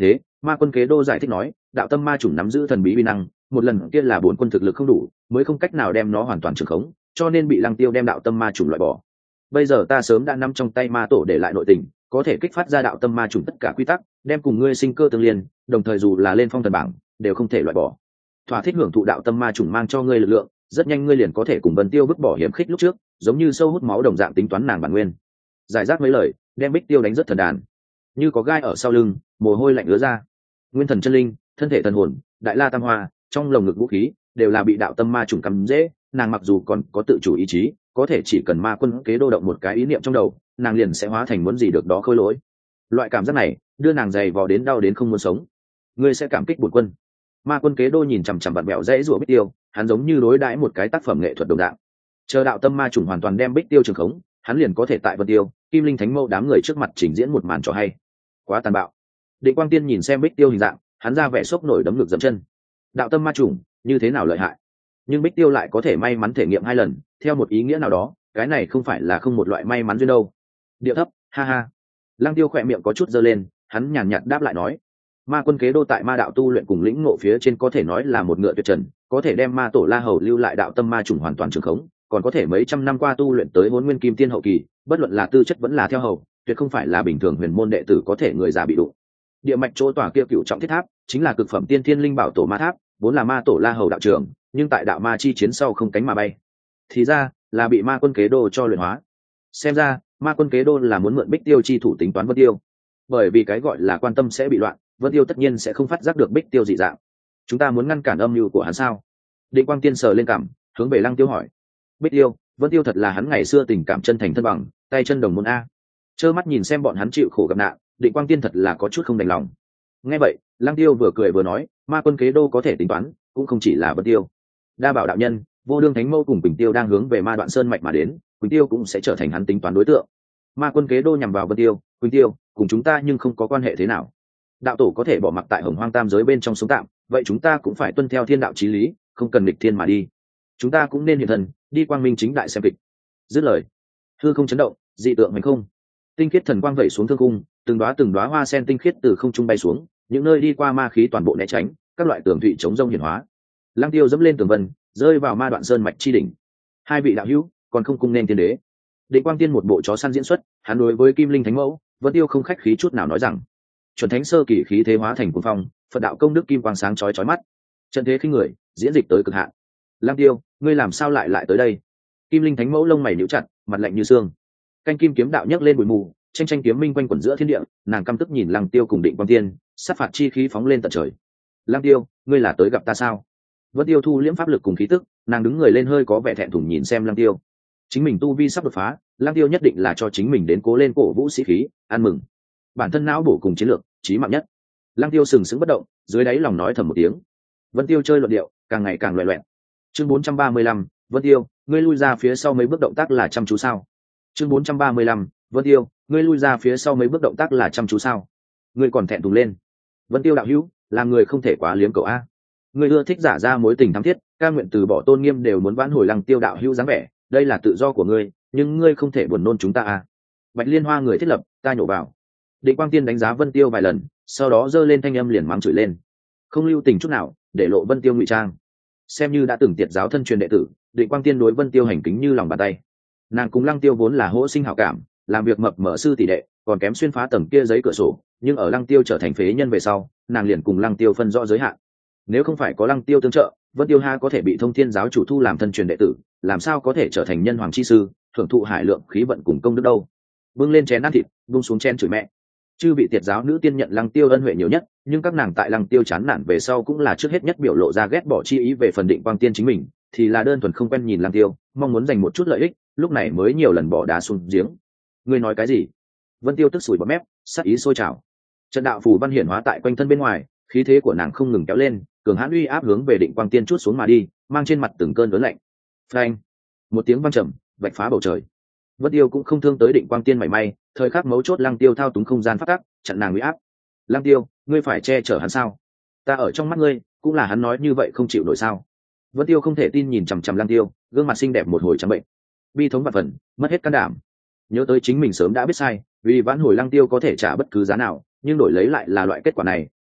Ma Quân Kế Đô giải thích nói, đạo tâm ma chủng nắm giữ thần bí uy năng, một lần kia là bổn quân thực lực không đủ, mới không cách nào đem nó hoàn toàn trường khống, cho nên bị Lăng Tiêu đem đạo tâm ma chủng loại bỏ. Bây giờ ta sớm đã nắm trong tay ma tổ để lại nội tình, có thể kích phát ra đạo tâm ma chủng tất cả quy tắc, đem cùng ngươi sinh cơ tương liên, đồng thời dù là lên phong thần bảng, đều không thể loại bỏ. Thỏa thích hưởng thụ đạo tâm ma chủng mang cho ngươi lực lượng, rất nhanh ngươi liền có thể cùng Vân Tiêu vứt bỏ hiểm khích lúc trước, giống như sâu hút máu đồng dạng tính toán nàng bản nguyên. Giải rác mấy lời, đem Bích Tiêu đánh rất thần đàn. Như có gai ở sau lưng, mồ hôi lạnh ứa ra. Nguyên thần chân linh, thân thể thần hồn, đại la tam hoa, trong lồng ngực vũ khí, đều là bị đạo tâm ma chủng cắm dễ, nàng mặc dù còn có tự chủ ý chí, có thể chỉ cần Ma Quân Kế Đô động một cái ý niệm trong đầu, nàng liền sẽ hóa thành muốn gì được đó khôi lỗi. Loại cảm giác này đưa nàng dày vò đến đau đến không muốn sống. Ngươi sẽ cảm kích bổn quân. Ma Quân Kế Đô nhìn chằm chằm vặn bẹo dãy rủa Bích Tiêu, hắn giống như đối đãi một cái tác phẩm nghệ thuật đồng dạng. Chờ đạo tâm ma chủng hoàn toàn đem Bích Tiêu trường khống, hắn liền có thể tại Vân Tiêu, Kim Linh Thánh Mâu đám người trước mặt trình diễn một màn trò hay. Quá tàn bạo. Định Quang Tiên nhìn xem Bích Tiêu hình dạng, hắn ra vẻ sốc nổi đấm ngực dậm chân. Đạo tâm ma chủng như thế nào lợi hại, nhưng Bích Tiêu lại có thể may mắn thể nghiệm 2 lần, theo một ý nghĩa nào đó, cái này không phải là không một loại may mắn duyên đâu. Điệu thấp, ha ha. Lăng Tiêu khỏe miệng có chút giơ lên, hắn nhàn nhạt đáp lại nói, Ma Quân Kế Đô tại ma đạo tu luyện cùng lĩnh ngộ phía trên có thể nói là một ngựa tuyệt trần, có thể đem ma tổ La Hầu lưu lại đạo tâm ma chủng hoàn toàn trường khống, còn có thể mấy trăm năm qua tu luyện tới Hỗn Nguyên Kim Tiên hậu kỳ, bất luận là tư chất vẫn là theo hầu, tuyệt không phải là bình thường huyền môn đệ tử có thể người già bị đụng. Địa mạch chỗ tòa kia cựu trọng thiết tháp, chính là cực phẩm tiên thiên linh bảo tổ ma tháp, vốn là ma tổ La Hầu đạo trưởng, nhưng tại đạo ma chi chiến sau không cánh mà bay, thì ra là bị Ma Quân Kế Đô cho luyện hóa. Xem ra Ma Quân Kế Đô là muốn mượn Bích Tiêu chi thủ tính toán Vân Tiêu, bởi vì cái gọi là quan tâm sẽ bị loạn, Vân Tiêu tất nhiên sẽ không phát giác được Bích Tiêu dị dạng. Chúng ta muốn ngăn cản âm mưu của hắn sao? Định Quang Tiên sờ lên cằm, hướng về Lăng Tiêu hỏi. Bích Tiêu, Vân Tiêu thật là hắn ngày xưa tình cảm chân thành thân bằng, tay chân đồng môn a. Trơ mắt nhìn xem bọn hắn chịu khổ gặp nạn, Định Quang Tiên thật là có chút không đành lòng. Nghe vậy, Lăng Tiêu vừa cười vừa nói, Ma Quân Kế Đô có thể tính toán, cũng không chỉ là Vân Tiêu. Đa Bảo đạo nhân, Vô Đương Thánh Mâu cùng Quỳnh Tiêu đang hướng về Ma Đoạn Sơn mạch mà đến, Quỳnh Tiêu cũng sẽ trở thành hắn tính toán đối tượng. Ma Quân Kế Đô nhằm vào Vân Tiêu, Quỳnh Tiêu cùng chúng ta nhưng không có quan hệ thế nào. Đạo tổ có thể bỏ mặc tại Hồng Hoang tam giới bên trong sống tạm, vậy chúng ta cũng phải tuân theo thiên đạo chí lý, không cần nghịch thiên mà đi. Chúng ta cũng nên hiện thân, đi quang minh chính đại xem kịch. Dứt lời, hư không chấn động, dị tượng hành không, tinh khiết thần quang vẩy xuống thương cung, từng đóa hoa sen tinh khiết từ không trung bay xuống, những nơi đi qua ma khí toàn bộ né tránh, các loại tường thụy chống rông hiển hóa. Lăng Tiêu dẫm lên tường vân, rơi vào Ma Đoạn Sơn mạch chi đỉnh. Hai vị đạo hữu còn không cung nên tiên đế. Định Quang Tiên một bộ chó săn diễn xuất, hắn đối với Kim Linh Thánh Mẫu, Vân Tiêu không khách khí chút nào nói rằng, chuẩn thánh sơ kỳ khí thế hóa thành cuồng phong, Phật đạo công đức kim quang sáng chói chói mắt. Trận thế khinh người, diễn dịch tới cực hạn. Lăng Tiêu, ngươi làm sao lại tới đây? Kim Linh Thánh Mẫu lông mày nhíu chặt, mặt lạnh như xương. Canh kim kiếm đạo nhấc lên bụi mù, tranh kiếm minh quanh quẩn giữa thiên địa, nàng căm tức nhìn Lăng Tiêu cùng Định Quang Tiên, sát phạt chi khí phóng lên tận trời. Lăng Tiêu, ngươi là tới gặp ta sao? Vân Tiêu thu liễm pháp lực cùng khí tức, nàng đứng người lên hơi có vẻ thẹn thùng nhìn xem Lăng Tiêu. Chính mình tu vi sắp đột phá, Lăng Tiêu nhất định là cho chính mình đến cố lên cổ vũ sĩ khí, ăn mừng. Bản thân não bổ cùng chiến lược, chí mạng nhất. Lăng Tiêu sừng sững bất động, dưới đáy lòng nói thầm một tiếng. Vân Tiêu chơi luận điệu, càng ngày càng loè loẹt. Chương 435, Vân Tiêu, ngươi lui ra phía sau mấy bước động tác là chăm chú sao? Chương 435, Vân Tiêu, ngươi lui ra phía sau mấy bước động tác là chăm chú sao? Ngươi còn thẹn thùng lên. Vân Tiêu đạo hữu, làm người không thể quá liếm cậu a. Ngươi ưa thích giả ra mối tình thắm thiết, ca nguyện từ bỏ tôn nghiêm đều muốn vãn hồi Lăng Tiêu đạo hữu dáng vẻ, đây là tự do của ngươi, nhưng ngươi không thể buồn nôn chúng ta a. Bạch Liên Hoa người thiết lập, ta nhổ vào. Định Quang Tiên đánh giá Vân Tiêu vài lần, sau đó giơ lên thanh âm liền mắng chửi lên, không lưu tình chút nào, để lộ Vân Tiêu ngụy trang. Xem như đã từng tiệt giáo thân truyền đệ tử, Định Quang Tiên đối Vân Tiêu hành kính như lòng bàn tay. Nàng cùng Lăng Tiêu vốn là hỗ sinh hảo cảm, làm việc mập mờ sư tỷ đệ, còn kém xuyên phá tầng kia giấy cửa sổ, nhưng ở Lăng Tiêu trở thành phế nhân về sau, nàng liền cùng Lăng Tiêu phân rõ giới hạn. Nếu không phải có Lăng Tiêu tương trợ, Vân Tiêu ha có thể bị Thông Thiên giáo chủ thu làm thân truyền đệ tử, làm sao có thể trở thành nhân hoàng chi sư, thưởng thụ hải lượng khí vận cùng công đức đâu. Bưng lên chén ăn thịt, bung xuống chén chửi mẹ. Chư vị tiệt giáo nữ tiên nhận Lăng Tiêu ân huệ nhiều nhất, nhưng các nàng tại Lăng Tiêu chán nản về sau cũng là trước hết nhất biểu lộ ra ghét bỏ chi ý về phần Định Quang Tiên chính mình, thì là đơn thuần không quen nhìn Lăng Tiêu, mong muốn giành một chút lợi ích, lúc này mới nhiều lần bỏ đá xuống giếng. Ngươi nói cái gì? Vân Tiêu tức sủi bọt mép, sát ý sôi trào. Trận đạo phù văn hiển hóa tại quanh thân bên ngoài, khí thế của nàng không ngừng kéo lên, cường hãn uy áp hướng về Định Quang Tiên chút xuống mà đi, mang trên mặt từng cơn ớn lạnh. Phanh! Một tiếng vang trầm, vạch phá bầu trời. Vân Tiêu cũng không thương tới Định Quang Tiên mảy may, thời khắc mấu chốt Lăng Tiêu thao túng không gian phát tắc, chặn nàng uy áp. Lăng Tiêu, ngươi phải che chở hắn sao? Ta ở trong mắt ngươi, cũng là hắn nói như vậy không chịu nổi sao? Vân Tiêu không thể tin nhìn chằm chằm Lăng Tiêu, gương mặt xinh đẹp một hồi trắng bệnh, bi thống vạn phần, mất hết can đảm. Nhớ tới chính mình sớm đã biết sai, vì vãn hồi Lăng Tiêu có thể trả bất cứ giá nào, nhưng đổi lấy lại là loại kết quả này,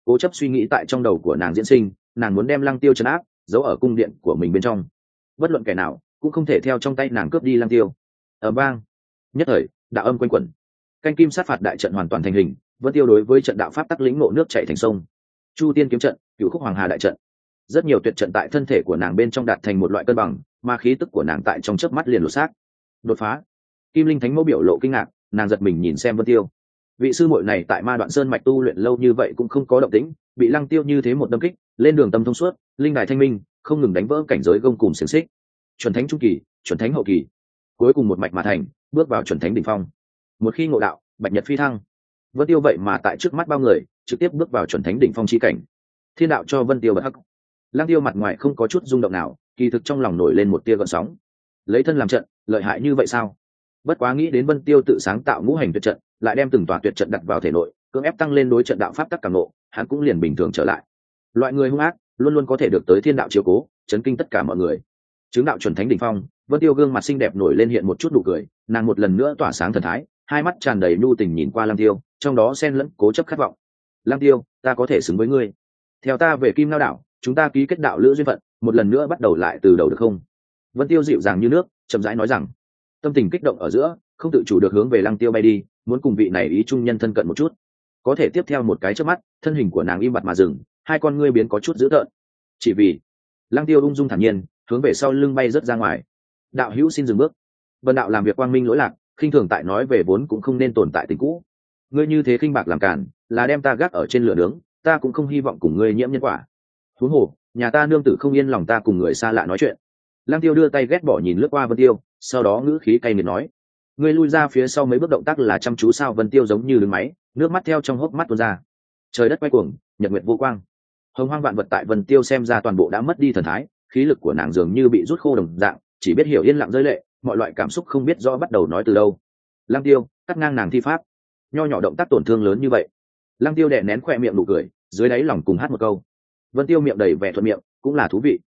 cố chấp suy nghĩ tại trong đầu của nàng diễn sinh, nàng muốn đem Lăng Tiêu trấn áp, giấu ở cung điện của mình bên trong, bất luận kẻ nào cũng không thể theo trong tay nàng cướp đi Lăng Tiêu. Ở bang nhất thời, đạo âm quanh quẩn, canh kim sát phạt đại trận hoàn toàn thành hình. Vân Tiêu đối với trận đạo pháp tắc lĩnh ngộ nước chảy thành sông, Chu Tiên kiếm trận, Cửu Khúc Hoàng Hà đại trận, rất nhiều tuyệt trận tại thân thể của nàng bên trong đạt thành một loại cân bằng, mà khí tức của nàng tại trong chớp mắt liền lột xác, đột phá. Kim Linh Thánh Mẫu biểu lộ kinh ngạc, nàng giật mình nhìn xem Vân Tiêu. Vị sư muội này tại Ma Đoạn Sơn mạch tu luyện lâu như vậy cũng không có động tĩnh, bị Lăng Tiêu như thế một đâm kích, lên đường tâm thông suốt, linh đài thanh minh, không ngừng đánh vỡ cảnh giới gông cùm xiềng xích. Chuẩn thánh trung kỳ, chuẩn thánh hậu kỳ, cuối cùng một mạch mà thành, bước vào chuẩn thánh đỉnh phong. Một khi ngộ đạo, bạch nhật phi thăng. Vân Tiêu vậy mà tại trước mắt bao người, trực tiếp bước vào chuẩn thánh đỉnh phong chi cảnh. Thiên đạo cho Vân Tiêu bật hắc. Lăng Tiêu mặt ngoài không có chút rung động nào, kỳ thực trong lòng nổi lên một tia gợn sóng. Lấy thân làm trận, lợi hại như vậy sao? Bất quá nghĩ đến Vân Tiêu tự sáng tạo ngũ hành tuyệt trận, lại đem từng tòa tuyệt trận đặt vào thể nội, cưỡng ép tăng lên đối trận đạo pháp tắc càng nộ, hắn cũng liền bình thường trở lại. Loại người hung ác luôn luôn có thể được tới thiên đạo chiếu cố, chấn kinh tất cả mọi người. Chứng đạo chuẩn thánh đỉnh phong, Vân Tiêu gương mặt xinh đẹp nổi lên hiện một chút nụ cười, nàng một lần nữa tỏa sáng thần thái, hai mắt tràn đầy nhu tình nhìn qua Lăng Tiêu, trong đó xen lẫn cố chấp khát vọng. Lăng Tiêu, ta có thể xứng với ngươi. Theo ta về Kim Ngao đảo, chúng ta ký kết đạo lữ duyên phận, một lần nữa bắt đầu lại từ đầu được không? Vân Tiêu dịu dàng như nước, chậm rãi nói rằng, tâm tình kích động ở giữa, không tự chủ được hướng về Lăng Tiêu bay đi, muốn cùng vị này ý trung nhân thân cận một chút. Có thể tiếp theo một cái chớp mắt, thân hình của nàng im bặt mà dừng, hai con ngươi biến có chút dữ tợn. Chỉ vì Lăng Tiêu ung dung thản nhiên, hướng về sau lưng bay rất ra ngoài. Đạo hữu xin dừng bước. Vân đạo làm việc quang minh lỗi lạc, khinh thường tại nói về vốn cũng không nên tồn tại tình cũ. Ngươi như thế khinh bạc làm cản, là đem ta gác ở trên lửa nướng, ta cũng không hy vọng cùng ngươi nhiễm nhân quả. Huống hồ, nhà ta nương tử không yên lòng ta cùng người xa lạ nói chuyện. Lăng Tiêu đưa tay ghét bỏ nhìn lướt qua Vân Tiêu, sau đó ngữ khí cay nghiệt nói, ngươi lui ra phía sau mấy bước động tác là chăm chú sao? Vân Tiêu giống như đứng máy, nước mắt theo trong hốc mắt tuôn ra. Trời đất quay cuồng, nhật nguyệt vô quang, hồng hoang vạn vật tại Vân Tiêu xem ra toàn bộ đã mất đi thần thái, khí lực của nàng dường như bị rút khô đồng dạng, chỉ biết hiểu yên lặng rơi lệ, mọi loại cảm xúc không biết rõ bắt đầu nói từ đâu. Lăng Tiêu cắt ngang nàng thi pháp, nho nhỏ động tác tổn thương lớn như vậy. Lăng Tiêu đè nén khoe miệng nụ cười, dưới đáy lòng cùng hát một câu. Vân Tiêu miệng đầy vẻ thuận miệng, cũng là thú vị.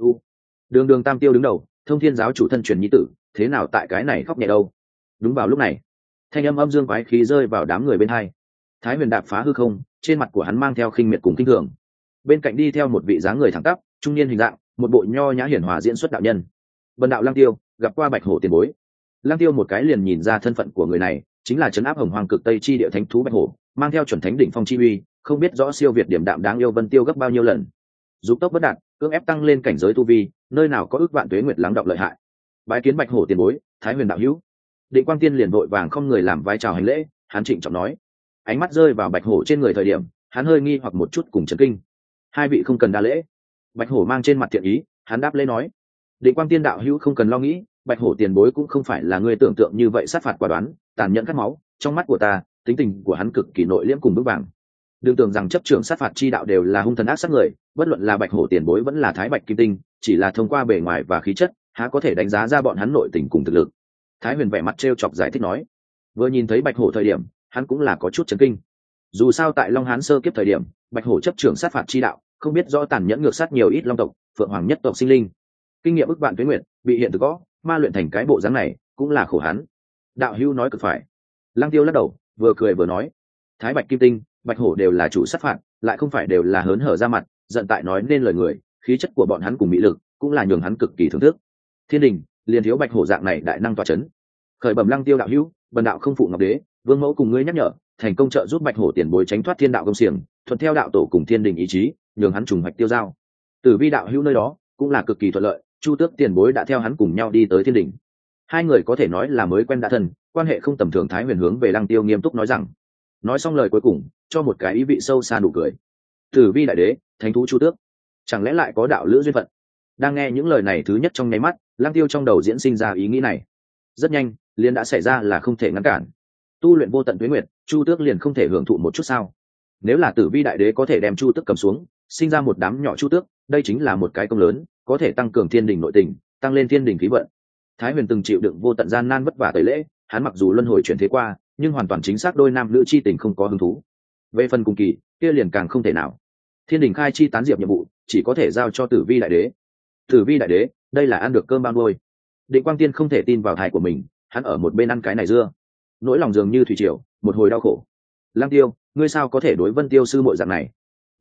Đường Đường Tam Tiêu đứng đầu, Thông Thiên giáo chủ thân truyền nhi tử, thế nào tại cái này khóc nhẹ đâu? Đúng vào lúc này, thanh âm âm dương quái khí rơi vào đám người bên hai. Thái Huyền đạp phá hư không, trên mặt của hắn mang theo khinh miệt cùng kinh thường. Bên cạnh đi theo một vị dáng người thẳng tắp, trung niên hình dạng, một bộ nho nhã hiển hòa diễn xuất đạo nhân. Vân đạo Lăng Tiêu, gặp qua Bạch Hổ tiền bối. Lăng Tiêu một cái liền nhìn ra thân phận của người này, chính là trấn áp hồng hoàng cực tây chi địa thánh thú Bạch Hổ, mang theo chuẩn thánh đỉnh phong chi uy, không biết rõ siêu việt điểm đạm đáng yêu Vân Tiêu gấp bao nhiêu lần. Dục tốc bất đạt, cưỡng ép tăng lên cảnh giới tu vi, nơi nào có ước vạn tuế nguyệt lắng đọng lợi hại. Bái kiến Bạch Hổ tiền bối, Thái Huyền đạo hữu. Định Quang Tiên liền vội vàng không người làm vai chào hành lễ, hắn trịnh trọng nói. Ánh mắt rơi vào Bạch Hổ trên người thời điểm, hắn hơi nghi hoặc một chút cùng chấn kinh. Hai vị không cần đa lễ. Bạch Hổ mang trên mặt thiện ý, hắn đáp lễ nói. Định Quang Tiên đạo hữu không cần lo nghĩ, Bạch Hổ tiền bối cũng không phải là người tưởng tượng như vậy sát phạt quả đoán, tàn nhẫn cắt máu, trong mắt của ta, tính tình của hắn cực kỳ nội liễm cùng vững vàng. Đừng tưởng rằng chấp trưởng sát phạt chi đạo đều là hung thần ác sát người, bất luận là Bạch Hổ tiền bối vẫn là Thái Bạch Kim Tinh, chỉ là thông qua bề ngoài và khí chất, há có thể đánh giá ra bọn hắn nội tình cùng thực lực. Thái Huyền vẻ mặt trêu chọc giải thích nói. Vừa nhìn thấy Bạch Hổ thời điểm, hắn cũng là có chút chấn kinh. Dù sao tại Long Hán sơ kiếp thời điểm, Bạch Hổ chấp trưởng sát phạt chi đạo, không biết rõ tàn nhẫn ngược sát nhiều ít long tộc, phượng hoàng nhất tộc sinh linh. Kinh nghiệm ức vạn tuế nguyệt, bị hiện thực gõ, ma luyện thành cái bộ dáng này, cũng là khổ hắn. Đạo hữu nói cực phải. Lăng Tiêu lắc đầu, vừa cười vừa nói, Thái Bạch Kim Tinh, Bạch Hổ đều là chủ sát phạt, lại không phải đều là hớn hở ra mặt, giận tại nói nên lời người, khí chất của bọn hắn cùng mỹ lực, cũng là nhường hắn cực kỳ thưởng thức. Thiên đình, liền thiếu Bạch Hổ dạng này đại năng tọa chấn. Khởi bẩm Lăng Tiêu đạo hữu, bần đạo không phụ ngọc đế, vương mẫu cùng ngươi nhắc nhở, thành công trợ giúp Bạch Hổ tiền bối tránh thoát thiên đạo công xiềng, thuận theo đạo tổ cùng thiên đình ý chí, nhường hắn trùng hoạch tiêu giao. Tử Vi đạo hữu nơi đó cũng là cực kỳ thuận lợi, Chu Tước tiền bối đã theo hắn cùng nhau đi tới thiên đình. Hai người có thể nói là mới quen đã thân, quan hệ không tầm thường. Thái Huyền hướng về Lăng Tiêu nghiêm túc nói rằng. Nói xong lời cuối cùng, cho một cái ý vị sâu xa nụ cười. Tử Vi đại đế, thánh thú Chu Tước, chẳng lẽ lại có đạo lữ duyên phận? Đang nghe những lời này thứ nhất trong nháy mắt, Lăng Tiêu trong đầu diễn sinh ra ý nghĩ này. Rất nhanh, liền đã xảy ra là không thể ngăn cản. Tu luyện vô tận tuế nguyệt, Chu Tước liền không thể hưởng thụ một chút sao? Nếu là Tử Vi đại đế có thể đem Chu Tước cầm xuống, sinh ra một đám nhỏ Chu Tước, đây chính là một cái công lớn, có thể tăng cường thiên đình nội tình, tăng lên thiên đình khí vận. Thái Huyền từng chịu đựng vô tận gian nan vất vả tẩy lễ, hắn mặc dù luân hồi chuyển thế qua, nhưng hoàn toàn chính xác đôi nam nữ chi tình không có hứng thú. Về phần cùng kỳ, kia liền càng không thể nào. Thiên đình khai chi tán diệp nhiệm vụ, chỉ có thể giao cho Tử Vi đại đế. Tử Vi đại đế, đây là ăn được cơm bao nuôi. Định Quang Tiên không thể tin vào thai của mình, hắn ở một bên ăn cái này dưa, nỗi lòng dường như thủy triều, một hồi đau khổ. Lăng Tiêu, ngươi sao có thể đối Vân Tiêu sư muội dạng này?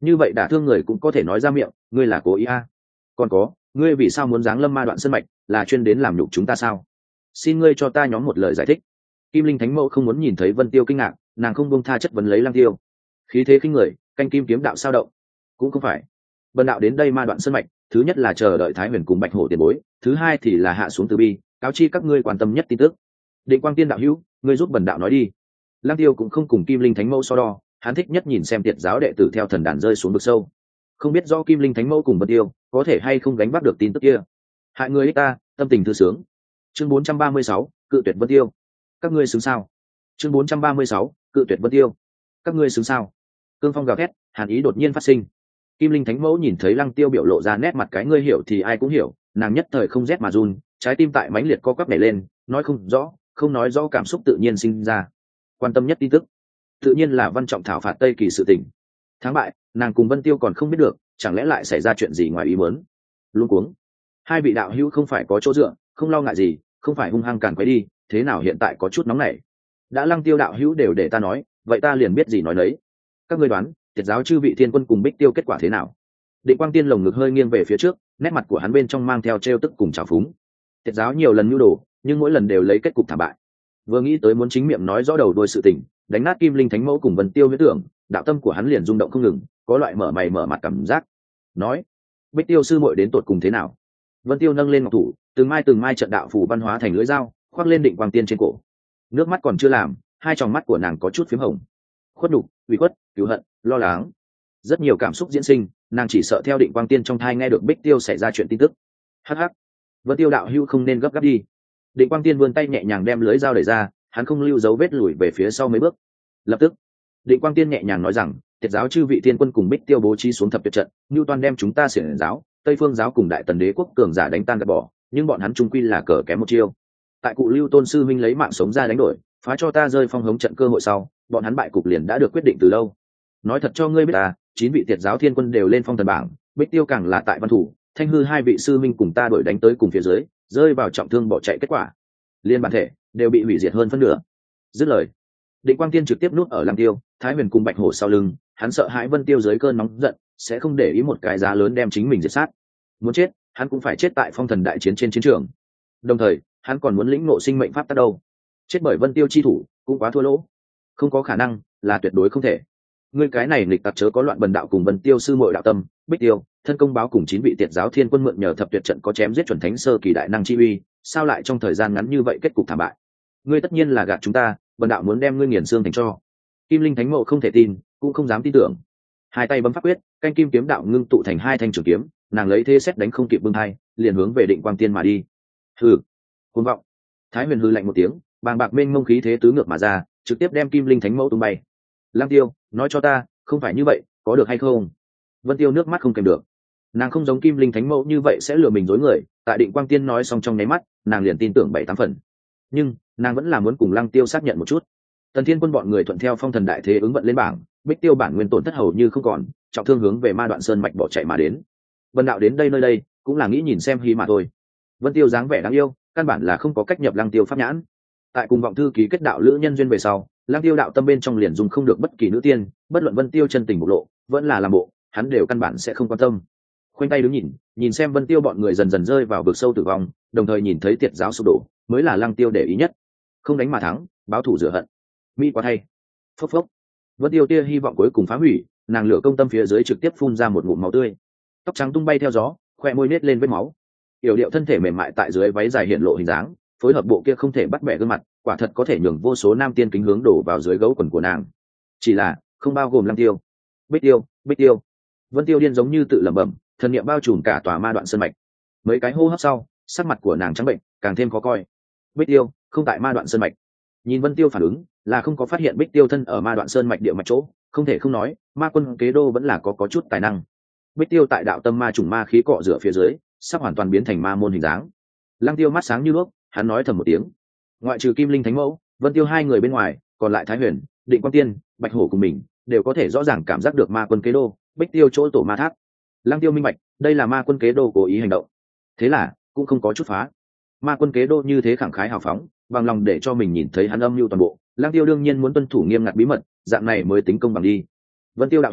như vậy đả thương người cũng có thể nói ra miệng, ngươi là cố ý à. Còn có, ngươi vì sao muốn giáng lâm ma đoạn sơn mạch, là chuyên đến làm nhục chúng ta sao? Xin ngươi cho ta nhóm một lời giải thích. Kim Linh Thánh Mẫu không muốn nhìn thấy Vân Tiêu kinh ngạc, nàng không buông tha chất vấn lấy Lăng Tiêu. Khí thế khinh người, canh kim kiếm đạo sao động. Cũng không phải. Bần đạo đến đây ma đoạn sơn mạch, thứ nhất là chờ đợi Thái Huyền cùng Bạch Hổ tiền bối, thứ hai thì là hạ xuống từ bi, cáo chi các ngươi quan tâm nhất tin tức. Định Quang Tiên đạo hữu, ngươi giúp bần đạo nói đi. Lăng Tiêu cũng không cùng Kim Linh Thánh Mẫu so đo, hắn thích nhất nhìn xem tiệt giáo đệ tử theo thần đàn rơi xuống vực sâu. Không biết do Kim Linh Thánh Mẫu cùng Vân Tiêu có thể hay không gánh vác được tin tức kia. Hại người ích ta, tâm tình thư sướng. Chương 436, cự tuyệt Vân Tiêu. Các ngươi xứng sao? Chương 436, cự tuyệt Vân Tiêu. Các ngươi xứng sao? Cương phong gào thét, hàn ý đột nhiên phát sinh. Kim Linh Thánh Mẫu nhìn thấy Lăng Tiêu biểu lộ ra nét mặt cái ngươi hiểu thì ai cũng hiểu, nàng nhất thời không rét mà run, trái tim tại mãnh liệt co quắp nhảy lên, nói không rõ, không nói rõ cảm xúc tự nhiên sinh ra. Quan tâm nhất tin tức, tự nhiên là Văn Trọng thảo phạt Tây Kỳ sự tình. Thắng bại, nàng cùng Vân Tiêu còn không biết được, chẳng lẽ lại xảy ra chuyện gì ngoài ý muốn? Luống cuống. Hai vị đạo hữu không phải có chỗ dựa, không lo ngại gì, không phải hung hăng càn quấy đi, thế nào hiện tại có chút nóng nảy? Đã Lăng Tiêu đạo hữu đều để ta nói, vậy ta liền biết gì nói nấy. Các ngươi đoán, tiệt giáo chư vị thiên quân cùng Bích Tiêu kết quả thế nào? Định Quang Tiên lồng ngực hơi nghiêng về phía trước, nét mặt của hắn bên trong mang theo trêu tức cùng trào phúng. Tiệt giáo nhiều lần nhu đồ, nhưng mỗi lần đều lấy kết cục thảm bại. Vừa nghĩ tới muốn chính miệng nói rõ đầu đuôi sự tình, đánh nát Kim Linh Thánh Mẫu cùng Vân Tiêu huyết tưởng, đạo tâm của hắn liền rung động không ngừng, có loại mở mày mở mặt cảm giác. Nói, Bích Tiêu sư muội đến tột cùng thế nào? Vân Tiêu nâng lên ngọc thủ, từng mai trận đạo phù văn hóa thành lưỡi dao, khoác lên Định Quang Tiên trên cổ. Nước mắt còn chưa làm, hai tròng mắt của nàng có chút phím hồng. Khuất nhục, ủy khuất, cứu hận, lo lắng, rất nhiều cảm xúc diễn sinh, nàng chỉ sợ theo Định Quang Tiên trong thai nghe được Bích Tiêu xảy ra chuyện tin tức. Hắc hắc, Vân Tiêu đạo hữu không nên gấp gáp đi. Định Quang Tiên vươn tay nhẹ nhàng đem lưới dao đẩy ra, hắn không lưu dấu vết lùi về phía sau mấy bước. Lập tức, Định Quang Tiên nhẹ nhàng nói rằng, tiệt giáo chư vị tiên quân cùng Bích Tiêu bố trí xuống thập tuyệt trận, Nưu Toan đem chúng ta xiển giáo, Tây Phương giáo cùng Đại Tần Đế quốc cường giả đánh tan gạt bỏ, nhưng bọn hắn trung quy là cờ kém một chiêu. Tại cụ Lưu Tôn sư huynh lấy mạng sống ra đánh đổi, phá cho ta rơi phong hống trận cơ hội sau, bọn hắn bại cục liền đã được quyết định từ lâu. Nói thật cho ngươi biết ta, 9 vị tiệt giáo thiên quân đều lên phong thần bảng, Bích Tiêu càng là tại văn thủ, Thanh Hư hai vị sư minh cùng ta đuổi đánh tới cùng phía dưới, rơi vào trọng thương bỏ chạy kết quả, liên bản thể đều bị hủy diệt hơn phân nửa. Dứt lời, Định Quang Tiên trực tiếp nuốt ở Lăng Tiêu, Thái Huyền cùng Bạch Hổ sau lưng, hắn sợ hãi Vân Tiêu dưới cơn nóng giận sẽ không để ý một cái giá lớn đem chính mình diệt sát. Muốn chết, hắn cũng phải chết tại phong thần đại chiến trên chiến trường. Đồng thời, hắn còn muốn lĩnh ngộ sinh mệnh pháp tắc đâu. Chết bởi Vân Tiêu chi thủ, cũng quá thua lỗ. Không có khả năng, là tuyệt đối không thể. Ngươi cái này nghịch tặc chớ có loạn bần đạo cùng Vân Tiêu sư muội đạo tâm, Bích Tiêu, thân công báo cùng 9 vị tiệt giáo thiên quân mượn nhờ thập tuyệt trận có chém giết chuẩn thánh sơ kỳ đại năng chi uy, sao lại trong thời gian ngắn như vậy kết cục thảm bại? Ngươi tất nhiên là gạt chúng ta, bần đạo muốn đem ngươi nghiền xương thành tro. Kim Linh Thánh Mẫu không thể tin, cũng không dám tin tưởng. Hai tay bấm pháp quyết, canh kim kiếm đạo ngưng tụ thành hai thanh trường kiếm, nàng lấy thế xét đánh không kịp bưng hai, liền hướng về Định Quang Tiên mà đi. Hừ, cuồng vọng. Thái Huyền hừ lạnh một tiếng, bàng bạc mênh mông khí thế tứ ngược mà ra, trực tiếp đem Kim Linh Thánh Mẫu tung bay. Lăng Tiêu, nói cho ta, không phải như vậy, có được hay không? Vân Tiêu nước mắt không kèm được. Nàng không giống Kim Linh Thánh Mẫu như vậy sẽ lừa mình dối người, tại Định Quang Tiên nói xong trong nháy mắt, nàng liền tin tưởng 7-8 phần. Nhưng, nàng vẫn là muốn cùng Lăng Tiêu xác nhận một chút. Tần Thiên quân bọn người thuận theo phong thần đại thế ứng vận lên bảng, Bích Tiêu bản nguyên tổn thất hầu như không còn, trọng thương hướng về Ma Đoạn Sơn mạch bỏ chạy mà đến. Vân đạo đến đây nơi đây, cũng là nghĩ nhìn xem hí mà thôi. Vân Tiêu dáng vẻ đáng yêu, căn bản là không có cách nhập Lăng Tiêu pháp nhãn. Tại cùng vọng thư ký kết đạo lữ nhân duyên về sau, Lăng Tiêu đạo tâm bên trong liền dùng không được bất kỳ nữ tiên, bất luận Vân Tiêu chân tình bộc lộ, vẫn là làm bộ, hắn đều căn bản sẽ không quan tâm. Khoanh tay đứng nhìn xem Vân Tiêu bọn người dần dần rơi vào vực sâu tử vong, đồng thời nhìn thấy tiệt giáo sụp đổ, mới là Lăng Tiêu để ý nhất. Không đánh mà thắng, báo thù rửa hận. Mỹ quá thay. Phốc phốc. Vân Tiêu tia hy vọng cuối cùng phá hủy, nàng lửa công tâm phía dưới trực tiếp phun ra một ngụm máu tươi. Tóc trắng tung bay theo gió, khoe môi nết lên vết máu. Yểu điệu thân thể mềm mại tại dưới váy dài hiện lộ hình dáng, phối hợp bộ kia không thể bắt bẻ gương mặt, quả thật có thể nhường vô số nam tiên kính hướng đổ vào dưới gấu quần của nàng. Chỉ là không bao gồm Lăng Tiêu. Bích Tiêu, Bích Tiêu. Vân Tiêu điên giống như tự lẩm bẩm, thần niệm bao trùm cả tòa Ma Đoạn Sơn mạch. Mấy cái hô hấp sau, sắc mặt của nàng trắng bệnh, càng thêm khó coi. Bích Tiêu không tại Ma Đoạn Sơn mạch. Nhìn Vân Tiêu phản ứng, là không có phát hiện Bích Tiêu thân ở Ma Đoạn Sơn mạch địa mạch chỗ, không thể không nói, Ma Quân Kế Đô vẫn là có chút tài năng. Bích Tiêu tại đạo tâm ma trùng ma khí cọ rửa phía dưới, sắp hoàn toàn biến thành ma môn hình dáng. Lăng Tiêu mắt sáng như đuốc, hắn nói thầm một tiếng. Ngoại trừ Kim Linh Thánh Mẫu, Vân Tiêu hai người bên ngoài, còn lại Thái Huyền, Định Quang Tiên, Bạch Hổ cùng mình, đều có thể rõ ràng cảm giác được Ma Quân Kế Đô, Bích Tiêu chỗ tổ ma tháp. Lăng Tiêu minh bạch, đây là Ma Quân Kế Đô cố ý hành động. Thế là, cũng không có chút phá. Ma Quân Kế Đô như thế khẳng khái hào phóng, bằng lòng để cho mình nhìn thấy hắn âm mưu toàn bộ. Lăng Tiêu đương nhiên muốn tuân thủ nghiêm ngặt bí mật, dạng này mới tính công bằng đi. Vân Tiêu đạo hữu,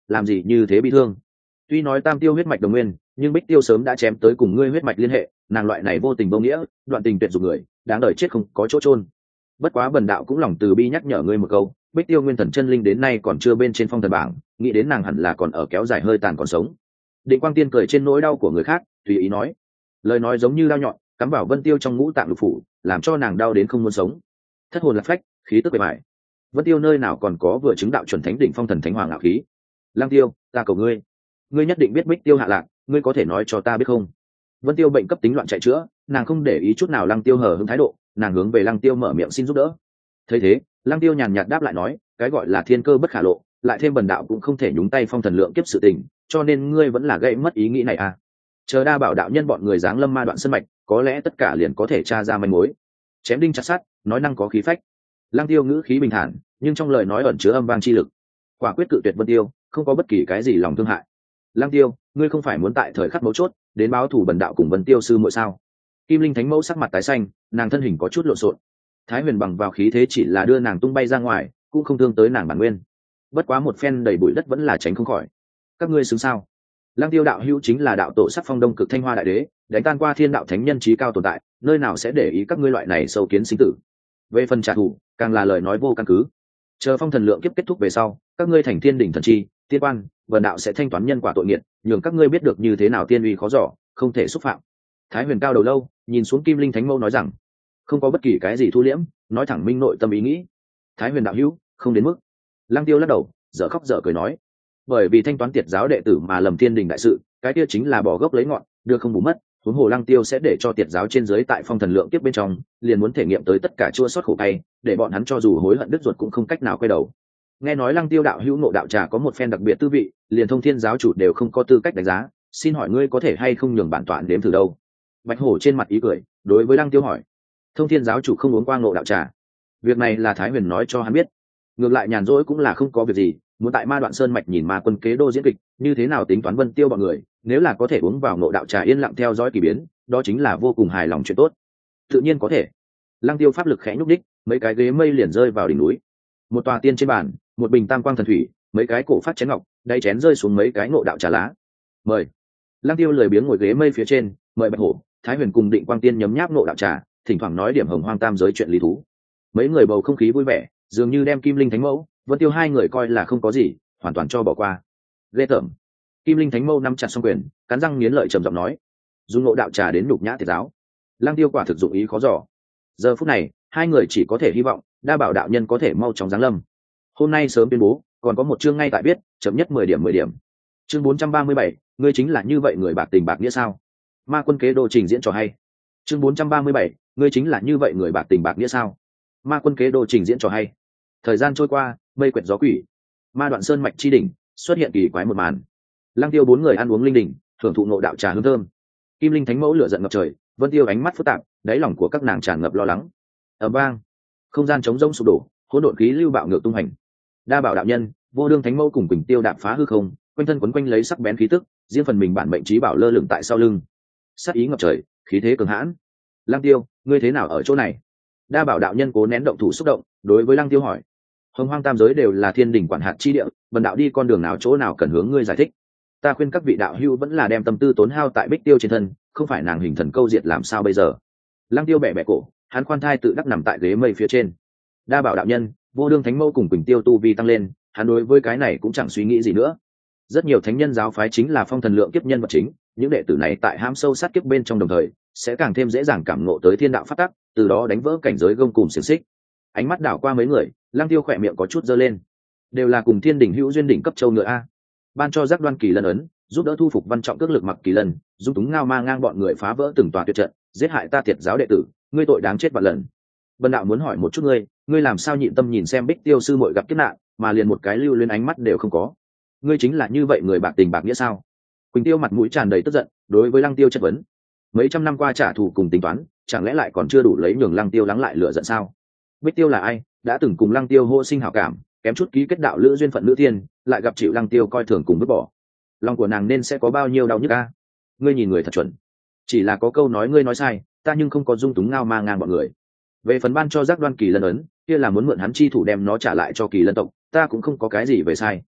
làm gì như thế bị thương. Tuy nói tam tiêu huyết mạch đồng nguyên, nhưng Bích Tiêu sớm đã chém tới cùng ngươi huyết mạch liên hệ, nàng loại này vô tình vô nghĩa, đoạn tình tuyệt dục người, đáng đời chết không có chỗ chôn. Bất quá bần đạo cũng lòng từ bi nhắc nhở ngươi một câu, Bích Tiêu nguyên thần chân linh đến nay còn chưa bên trên phong thần bảng, nghĩ đến nàng hẳn là còn ở kéo dài hơi tàn còn sống. Định Quang Tiên cười trên nỗi đau của người khác, tùy ý nói, lời nói giống như dao nhọn, cắm vào Vân Tiêu trong ngũ tạng lục phủ, làm cho nàng đau đến không muốn sống. Thất hồn lạc phách, khí tức bề bại. Vân Tiêu nơi nào còn có vừa chứng đạo chuẩn thánh đỉnh phong thần thánh hoàng ngạo khí. Lăng Tiêu, ta cầu ngươi, ngươi nhất định biết Bích Tiêu hạ lạc, ngươi có thể nói cho ta biết không? Vân Tiêu bệnh cấp tính loạn chạy chữa, nàng không để ý chút nào Lăng Tiêu hờ hững thái độ, nàng hướng về Lăng Tiêu mở miệng xin giúp đỡ. Thấy thế, Lăng Tiêu nhàn nhạt đáp lại nói, cái gọi là thiên cơ bất khả lộ, lại thêm bần đạo cũng không thể nhúng tay phong thần lượng kiếp sự tình, cho nên ngươi vẫn là gây mất ý nghĩ này à? Chờ Đa Bảo đạo nhân bọn người giáng lâm ma đoạn sân mạch, có lẽ tất cả liền có thể tra ra manh mối. Chém đinh chặt sắt, nói năng có khí phách. Lăng Tiêu ngữ khí bình thản, nhưng trong lời nói ẩn chứa âm vang chi lực. Quả quyết cự tuyệt Vân Tiêu, không có bất kỳ cái gì lòng thương hại. Lăng Tiêu, ngươi không phải muốn tại thời khắc mấu chốt đến báo thù bần đạo cùng Vân Tiêu sư muội sao? Kim Linh Thánh Mẫu sắc mặt tái xanh, nàng thân hình có chút lộn xộn. Thái Huyền bằng vào khí thế chỉ là đưa nàng tung bay ra ngoài, cũng không thương tới nàng bản nguyên. Bất quá một phen đầy bụi đất vẫn là tránh không khỏi. Các ngươi xứng sao? Lăng Tiêu đạo hữu chính là đạo tổ sắc phong đông cực thanh hoa đại đế, đánh tan qua thiên đạo thánh nhân trí cao tồn tại, nơi nào sẽ để ý các ngươi loại này sâu kiến sinh tử. Về phần trả thù, càng là lời nói vô căn cứ. Chờ phong thần lượng kiếp kết thúc về sau, các ngươi thành thiên đỉnh thần chi, tiên quan, vần đạo sẽ thanh toán nhân quả tội nghiệt, nhường các ngươi biết được như thế nào tiên uy khó dò, không thể xúc phạm. Thái Huyền cao đầu lâu, nhìn xuống Kim Linh Thánh Mẫu nói rằng, không có bất kỳ cái gì thu liễm, nói thẳng minh nội tâm ý nghĩ. Thái Huyền đạo hữu, không đến mức. Lăng Tiêu lắc đầu, dở khóc dở cười nói, bởi vì thanh toán tiệt giáo đệ tử mà lầm thiên đình đại sự, cái kia chính là bỏ gốc lấy ngọn, đưa không bù mất. Huống hồ Lăng Tiêu sẽ để cho tiệt giáo trên dưới tại phong thần lượng kiếp bên trong, liền muốn thể nghiệm tới tất cả chua xót khổ cay, để bọn hắn cho dù hối hận đứt ruột cũng không cách nào quay đầu. Nghe nói Lăng Tiêu đạo hữu ngộ đạo trà có một phen đặc biệt tư vị, liền thông thiên giáo chủ đều không có tư cách đánh giá, xin hỏi ngươi có thể hay không nhường bản tọa nếm thử đâu? Bạch Hổ trên mặt ý cười, đối với Lăng Tiêu hỏi, thông thiên giáo chủ không uống qua ngộ đạo trà? Việc này là Thái Huyền nói cho hắn biết. Ngược lại nhàn rỗi cũng là không có việc gì, muốn tại Ma Đoạn Sơn mạch nhìn Ma Quân kế đô diễn kịch, như thế nào tính toán Vân Tiêu bọn người, nếu là có thể uống vào ngộ đạo trà yên lặng theo dõi kỳ biến, đó chính là vô cùng hài lòng chuyện tốt. Tự nhiên có thể. Lăng Tiêu pháp lực khẽ nhúc đích, mấy cái ghế mây liền rơi vào đỉnh núi. Một tòa tiên trên bàn, một bình tam quang thần thủy, mấy cái cổ phát chén ngọc, đáy chén rơi xuống mấy cái ngộ đạo trà lá. Mời. Lăng Tiêu lười biếng ngồi ghế mây phía trên, mời Bạch Hổ, Thái Huyền cùng Định Quang Tiên nhấm nháp ngộ đạo trà, thỉnh thoảng nói điểm hồng hoang tam giới chuyện lý thú. Mấy người bầu không khí vui vẻ, dường như đem Kim Linh Thánh Mẫu, Vân Tiêu hai người coi là không có gì, hoàn toàn cho bỏ qua. Ghê tởm. Kim Linh Thánh Mẫu nắm chặt song quyền, cắn răng nghiến lợi trầm giọng nói, dùng ngộ đạo trà đến nhục nhã tiệt giáo. Lăng Tiêu quả thực dụng ý khó dò. Giờ phút này, hai người chỉ có thể hy vọng Đa Bảo đạo nhân có thể mau chóng giáng lâm. Hôm nay sớm tuyên bố, còn có một chương ngay tại biết, chậm nhất 10 điểm. Chương 437, ngươi chính là như vậy người bạc tình bạc nghĩa sao? Ma Quân kế đô trình diễn trò hay. Chương 437, ngươi chính là như vậy người bạc tình bạc nghĩa sao? Ma Quân kế đô trình diễn trò hay. Thời gian trôi qua, mây quệt gió quỷ. Ma Đoạn Sơn mạch chi đỉnh, xuất hiện kỳ quái một màn. Lăng Tiêu bốn người ăn uống linh đỉnh, thưởng thụ ngộ đạo trà hương thơm. Kim Linh Thánh Mẫu lửa giận ngập trời, Vân Tiêu ánh mắt phức tạp, đáy lòng của các nàng tràn ngập lo lắng. Ầm vang, không gian trống rỗng sụp đổ, hỗn độn khí lưu bạo ngược tung hành. Đa Bảo đạo nhân, Vô Đương Thánh Mẫu cùng Quỳnh Tiêu đạp phá hư không, quanh thân quấn quanh lấy sắc bén khí tức, riêng phần mình bản mệnh trí bảo lơ lửng tại sau lưng. Sát ý ngập trời, khí thế cường hãn. Lăng Tiêu, ngươi thế nào ở chỗ này? Đa Bảo đạo nhân cố nén động thủ xúc động, đối với Lăng Tiêu hỏi. Hồng hoang tam giới đều là thiên đỉnh quản hạt chi địa, bần đạo đi con đường nào chỗ nào cần hướng ngươi giải thích. Ta khuyên các vị đạo hữu vẫn là đem tâm tư tốn hao tại Bích Tiêu trên thân, không phải nàng hình thần câu diệt làm sao bây giờ? Lăng Tiêu bẻ bẻ cổ, hắn khoan thai tự đắc nằm tại ghế mây phía trên. Đa Bảo đạo nhân, Vô Đương Thánh Mẫu cùng Quỳnh Tiêu tu vi tăng lên, hắn đối với cái này cũng chẳng suy nghĩ gì nữa. Rất nhiều thánh nhân giáo phái chính là phong thần lượng kiếp nhân vật chính, những đệ tử này tại hãm sâu sát kiếp bên trong đồng thời, sẽ càng thêm dễ dàng cảm ngộ tới thiên đạo pháp tắc, từ đó đánh vỡ cảnh giới gông cùm xiềng xích. Ánh mắt đảo qua mấy người, Lăng Tiêu khỏe miệng có chút giơ lên. Đều là cùng thiên đỉnh hữu duyên đỉnh cấp châu ngựa a. Ban cho Giác Đoan Kỳ Lân ấn, giúp đỡ thu phục Văn Trọng cước lực mặc Kỳ Lân, dung túng ngao ma ngang bọn người phá vỡ từng tòa tuyệt trận, giết hại ta tiệt giáo đệ tử, ngươi tội đáng chết vạn lần. Bần đạo muốn hỏi một chút ngươi làm sao nhịn tâm nhìn xem Bích Tiêu sư muội gặp kiếp nạn, mà liền một cái lưu luyến ánh mắt đều không có? Ngươi chính là như vậy người bạc tình bạc nghĩa sao? Quỳnh Tiêu mặt mũi tràn đầy tức giận, đối với Lăng Tiêu chất vấn. Mấy trăm năm qua trả thù cùng tính toán, chẳng lẽ lại còn chưa đủ lấy nhường Lăng Tiêu lắng lại lửa giận sao? Bích Tiêu là ai? Đã từng cùng Lăng Tiêu hô sinh hảo cảm, kém chút ký kết đạo lữ duyên phận nữ tiên, lại gặp chịu Lăng Tiêu coi thường cùng vứt bỏ. Lòng của nàng nên sẽ có bao nhiêu đau nhức a? Ngươi nhìn người thật chuẩn. Chỉ là có câu nói ngươi nói sai, ta nhưng không có dung túng ngao ma ngang bọn người. Về phần ban cho Giác Đoan Kỳ Lân ấn, kia là muốn mượn hắn chi thủ đem nó trả lại cho Kỳ Lân tộc, ta cũng không có cái gì về sai.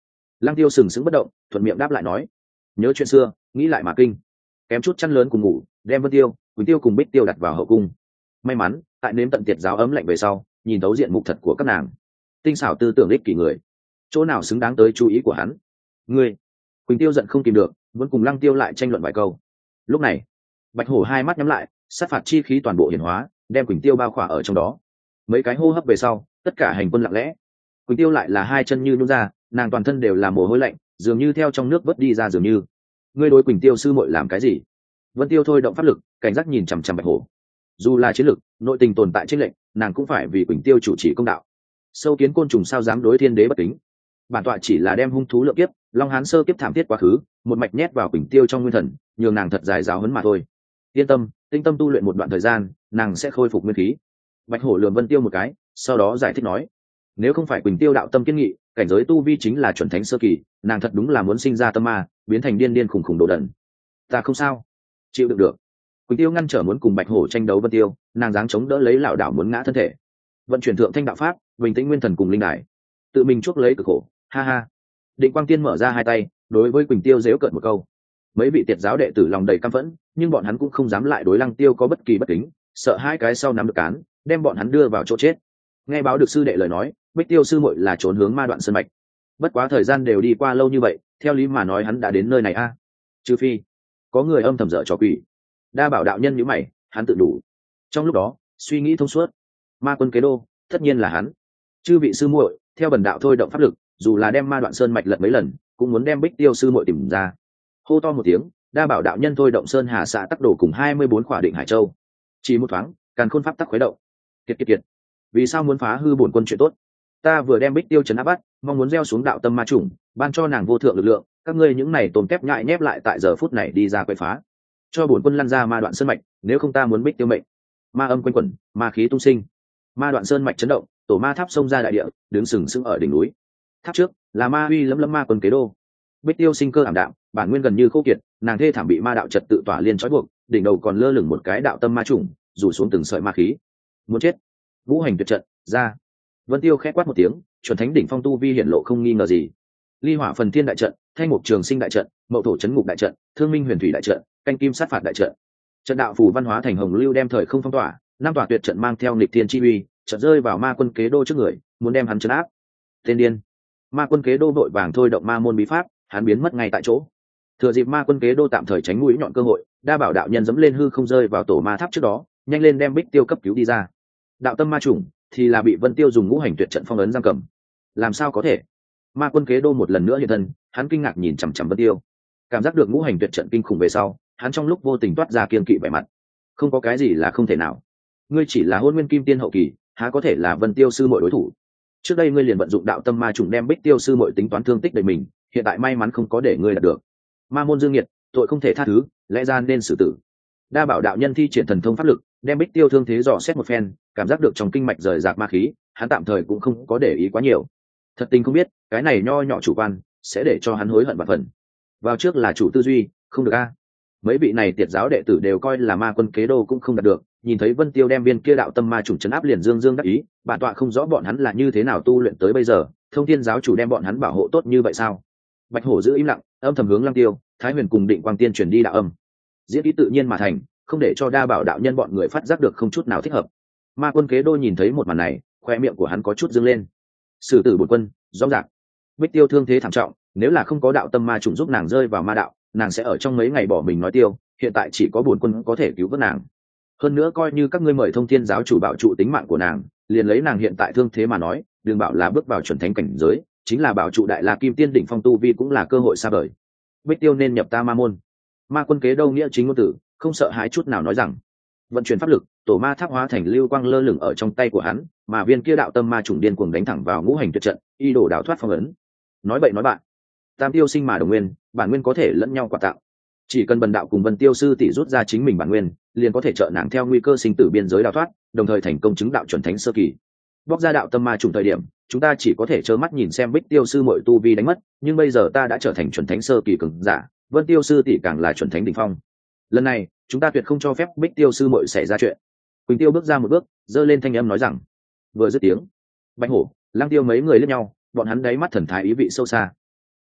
Lăng Tiêu sừng sững bất động, thuận miệng đáp lại nói: nhớ chuyện xưa, nghĩ lại mà kinh. Kém chút chăn lớn cùng ngủ, đem Vân Tiêu, Quỳnh Tiêu cùng Bích Tiêu đặt vào hậu cung. May mắn, tại nếm tận tiệt giáo ấm lạnh về sau, nhìn thấu diện mục thật của các nàng. Tinh xảo tư tưởng ích kỷ người, chỗ nào xứng đáng tới chú ý của hắn. Ngươi, Quỳnh Tiêu giận không kìm được, vẫn cùng Lăng Tiêu lại tranh luận vài câu. Lúc này, Bạch Hổ hai mắt nhắm lại, sát phạt chi khí toàn bộ hiển hóa, đem Quỳnh Tiêu bao khỏa ở trong đó. Mấy cái hô hấp về sau, tất cả hành quân lặng lẽ. Quỳnh Tiêu lại là hai chân như nhún ra, nàng toàn thân đều là mồ hôi lạnh, dường như theo trong nước vớt đi ra dường như. Ngươi đối Quỳnh Tiêu sư muội làm cái gì? Vân Tiêu thôi động pháp lực, cảnh giác nhìn chằm chằm Bạch Hổ. Dù là chiến lực, nội tình tồn tại trên lệnh, nàng cũng phải vì Quỳnh Tiêu chủ trì công đạo. Sâu kiến côn trùng sao dám đối thiên đế bất kính? Bản tọa chỉ là đem hung thú lượng kiếp, Long Hán sơ kiếp thảm thiết quá khứ, một mạch nhét vào Quỳnh Tiêu trong nguyên thần, nhường nàng thật dài giáo huấn mà thôi. Yên tâm, tinh tâm tu luyện một đoạn thời gian, nàng sẽ khôi phục nguyên khí. Bạch Hổ lườm Vân Tiêu một cái, sau đó giải thích nói: nếu không phải Quỳnh Tiêu đạo tâm kiên nghị, cảnh giới tu vi chính là chuẩn thánh sơ kỳ, nàng thật đúng là muốn sinh ra tâm ma, biến thành điên điên khủng khủng đồ đần. Ta không sao, chịu đựng được. Quỳnh Tiêu ngăn trở muốn cùng Bạch Hổ tranh đấu Vân Tiêu, nàng dáng chống đỡ lấy lão đảo muốn ngã thân thể, vận chuyển thượng thanh đạo pháp, bình tĩnh nguyên thần cùng linh đài, tự mình chuốc lấy cực khổ. Ha ha. Định Quang Tiên mở ra hai tay, đối với Quỳnh Tiêu giễu cợt một câu. Mấy vị tiệt giáo đệ tử lòng đầy căm phẫn, nhưng bọn hắn cũng không dám lại đối Lăng Tiêu có bất kỳ bất kính, sợ hai cái sau nắm được cán, đem bọn hắn đưa vào chỗ chết. Nghe báo được sư đệ lời nói, Bích Tiêu sư muội là trốn hướng Ma Đoạn Sơn mạch. Bất quá thời gian đều đi qua lâu như vậy, theo lý mà nói hắn đã đến nơi này a. Trừ phi có người âm thầm dở trò quỷ. Đa Bảo đạo nhân nhíu mày, hắn tự đủ. Trong lúc đó, suy nghĩ thông suốt, Ma Quân kế đô, tất nhiên là hắn. Chư vị sư muội, theo bần đạo thôi động pháp lực, dù là đem Ma Đoạn Sơn mạch lật mấy lần, cũng muốn đem Bích Tiêu sư muội tìm ra. Hô to một tiếng, Đa Bảo đạo nhân thôi động Sơn Hà xạ tắc đồ cùng 24 khỏa định hải châu. Chỉ một thoáng, càn khôn pháp tắc khuấy động. Kiệt. Vì sao muốn phá hư bổn quân chuyện tốt? Ta vừa đem Bích Tiêu trấn áp bắt, mong muốn gieo xuống đạo tâm ma chủng, ban cho nàng vô thượng lực lượng, các ngươi những này tồn kép nhại nhép lại tại giờ phút này đi ra quậy phá, cho bổn quân lăn ra Ma Đoạn Sơn mạch, nếu không ta muốn Bích Tiêu mệnh. Ma âm quanh quẩn, ma khí tung sinh. Ma Đoạn Sơn mạch chấn động, tổ ma tháp xông ra đại địa, đứng sừng sững ở đỉnh núi. Tháp trước là ma uy lấm lấm Ma Quân kế đô. Bích Tiêu sinh cơ ảm đạm, bản nguyên gần như khô kiệt, nàng thê thảm bị ma đạo trật tự tỏa liên trói buộc, đỉnh đầu còn lơ lửng một cái đạo tâm ma chủng, rủ xuống từng sợi ma khí. Muốn chết. Vũ hành tuyệt trận ra. Vân Tiêu khẽ quát một tiếng, chuẩn thánh đỉnh phong tu vi hiển lộ không nghi ngờ gì. Ly Hỏa Phần Thiên đại trận, Thanh Mục Trường Sinh đại trận, Mậu Thổ Chấn Ngục đại trận, Thương Minh Huyền Thủy đại trận, Canh Kim Sát Phạt đại trận. Trận đạo phù văn hóa thành hồng lưu đem thời không phong tỏa, năm tòa tuyệt trận mang theo nghịch thiên chi uy, trận rơi vào Ma Quân kế đô trước người, muốn đem hắn trấn áp. Tên điên. Ma Quân kế đô vội vàng thôi động ma môn bí pháp, hắn biến mất ngay tại chỗ. Thừa dịp Ma Quân kế đô tạm thời tránh mũi nhọn cơ hội, Đa Bảo đạo nhân dẫm lên hư không rơi vào tổ ma tháp trước đó, nhanh lên đem Bích Tiêu cấp cứu đi ra. Đạo tâm ma chủng thì là bị Vân Tiêu dùng ngũ hành tuyệt trận phong ấn giam cầm. Làm sao có thể? Ma Quân kế đô một lần nữa hiện thân, hắn kinh ngạc nhìn chằm chằm Vân Tiêu, cảm giác được ngũ hành tuyệt trận kinh khủng về sau, hắn trong lúc vô tình toát ra kiên kỵ vẻ mặt. Không có cái gì là không thể nào. Ngươi chỉ là Hôn Nguyên Kim Tiên hậu kỳ, há có thể là Vân Tiêu sư muội đối thủ? Trước đây ngươi liền vận dụng đạo tâm ma trùng đem Bích Tiêu sư muội tính toán thương tích đầy mình, hiện tại may mắn không có để ngươi đạt được. Ma môn dương nghiệt, tội không thể tha thứ, lẽ ra nên xử tử. Đa Bảo đạo nhân thi triển thần thông pháp lực, đem Bích Tiêu thương thế dò xét một phen, cảm giác được trong kinh mạch rời rạc ma khí, hắn tạm thời cũng không có để ý quá nhiều. Thật tình không biết, cái này nho nhỏ chủ quan sẽ để cho hắn hối hận vạn phần. Vào trước là chủ tư duy, không được a. Mấy vị này tiệt giáo đệ tử đều coi là Ma Quân kế đô cũng không đạt được, nhìn thấy Vân Tiêu đem viên kia đạo tâm ma trùng trấn áp liền dương dương đắc ý, bản tọa không rõ bọn hắn là như thế nào tu luyện tới bây giờ, Thông Thiên giáo chủ đem bọn hắn bảo hộ tốt như vậy sao? Bạch Hổ giữ im lặng, âm thầm hướng Lăng Tiêu, Thái Huyền cùng Định Quang Tiên truyền đi đạo âm. Diễn ý tự nhiên mà thành, không để cho Đa Bảo đạo nhân bọn người phát giác được không chút nào thích hợp. Ma Quân kế đô nhìn thấy một màn này, khoe miệng của hắn có chút dương lên. Sử tử bổn quân, rõ ràng. Bích Tiêu thương thế thảm trọng, nếu là không có đạo tâm ma trùng giúp nàng rơi vào ma đạo, nàng sẽ ở trong mấy ngày bỏ mình nói tiêu, hiện tại chỉ có bổn quân có thể cứu vớt nàng. Hơn nữa coi như các ngươi mời Thông Thiên giáo chủ bảo trụ tính mạng của nàng, liền lấy nàng hiện tại thương thế mà nói, đừng bảo là bước vào chuẩn thánh cảnh giới, chính là bảo trụ đại la kim tiên đỉnh phong tu vi cũng là cơ hội xa vời. Bích Tiêu nên nhập ta ma môn. Ma Quân kế đô nghĩa chính ngôn tử, không sợ hãi chút nào nói rằng, vận chuyển pháp lực, tổ ma tháp hóa thành lưu quang lơ lửng ở trong tay của hắn, mà viên kia đạo tâm ma trùng điên cuồng đánh thẳng vào ngũ hành tuyệt trận, y đổ đảo thoát phong ấn. Nói bậy nói bạn, tam tiêu sinh mà đồng nguyên, bản nguyên có thể lẫn nhau quà tạo. Chỉ cần bần đạo cùng Vân Tiêu sư tỷ rút ra chính mình bản nguyên, liền có thể trợ nàng theo nguy cơ sinh tử biên giới đào thoát, đồng thời thành công chứng đạo chuẩn thánh sơ kỳ. Bóc ra đạo tâm ma trùng thời điểm, chúng ta chỉ có thể trơ mắt nhìn xem Bích Tiêu sư muội tu vi đánh mất, nhưng bây giờ ta đã trở thành chuẩn thánh sơ kỳ cường giả, Vân Tiêu sư tỷ càng là chuẩn thánh đỉnh phong. Lần này, chúng ta tuyệt không cho phép Bích Tiêu sư muội xảy ra chuyện. Quỳnh Tiêu bước ra một bước, giơ lên thanh âm nói rằng. Vừa dứt tiếng, Bạch Hổ, Lăng Tiêu mấy người liếc nhau, bọn hắn đáy mắt thần thái ý vị sâu xa.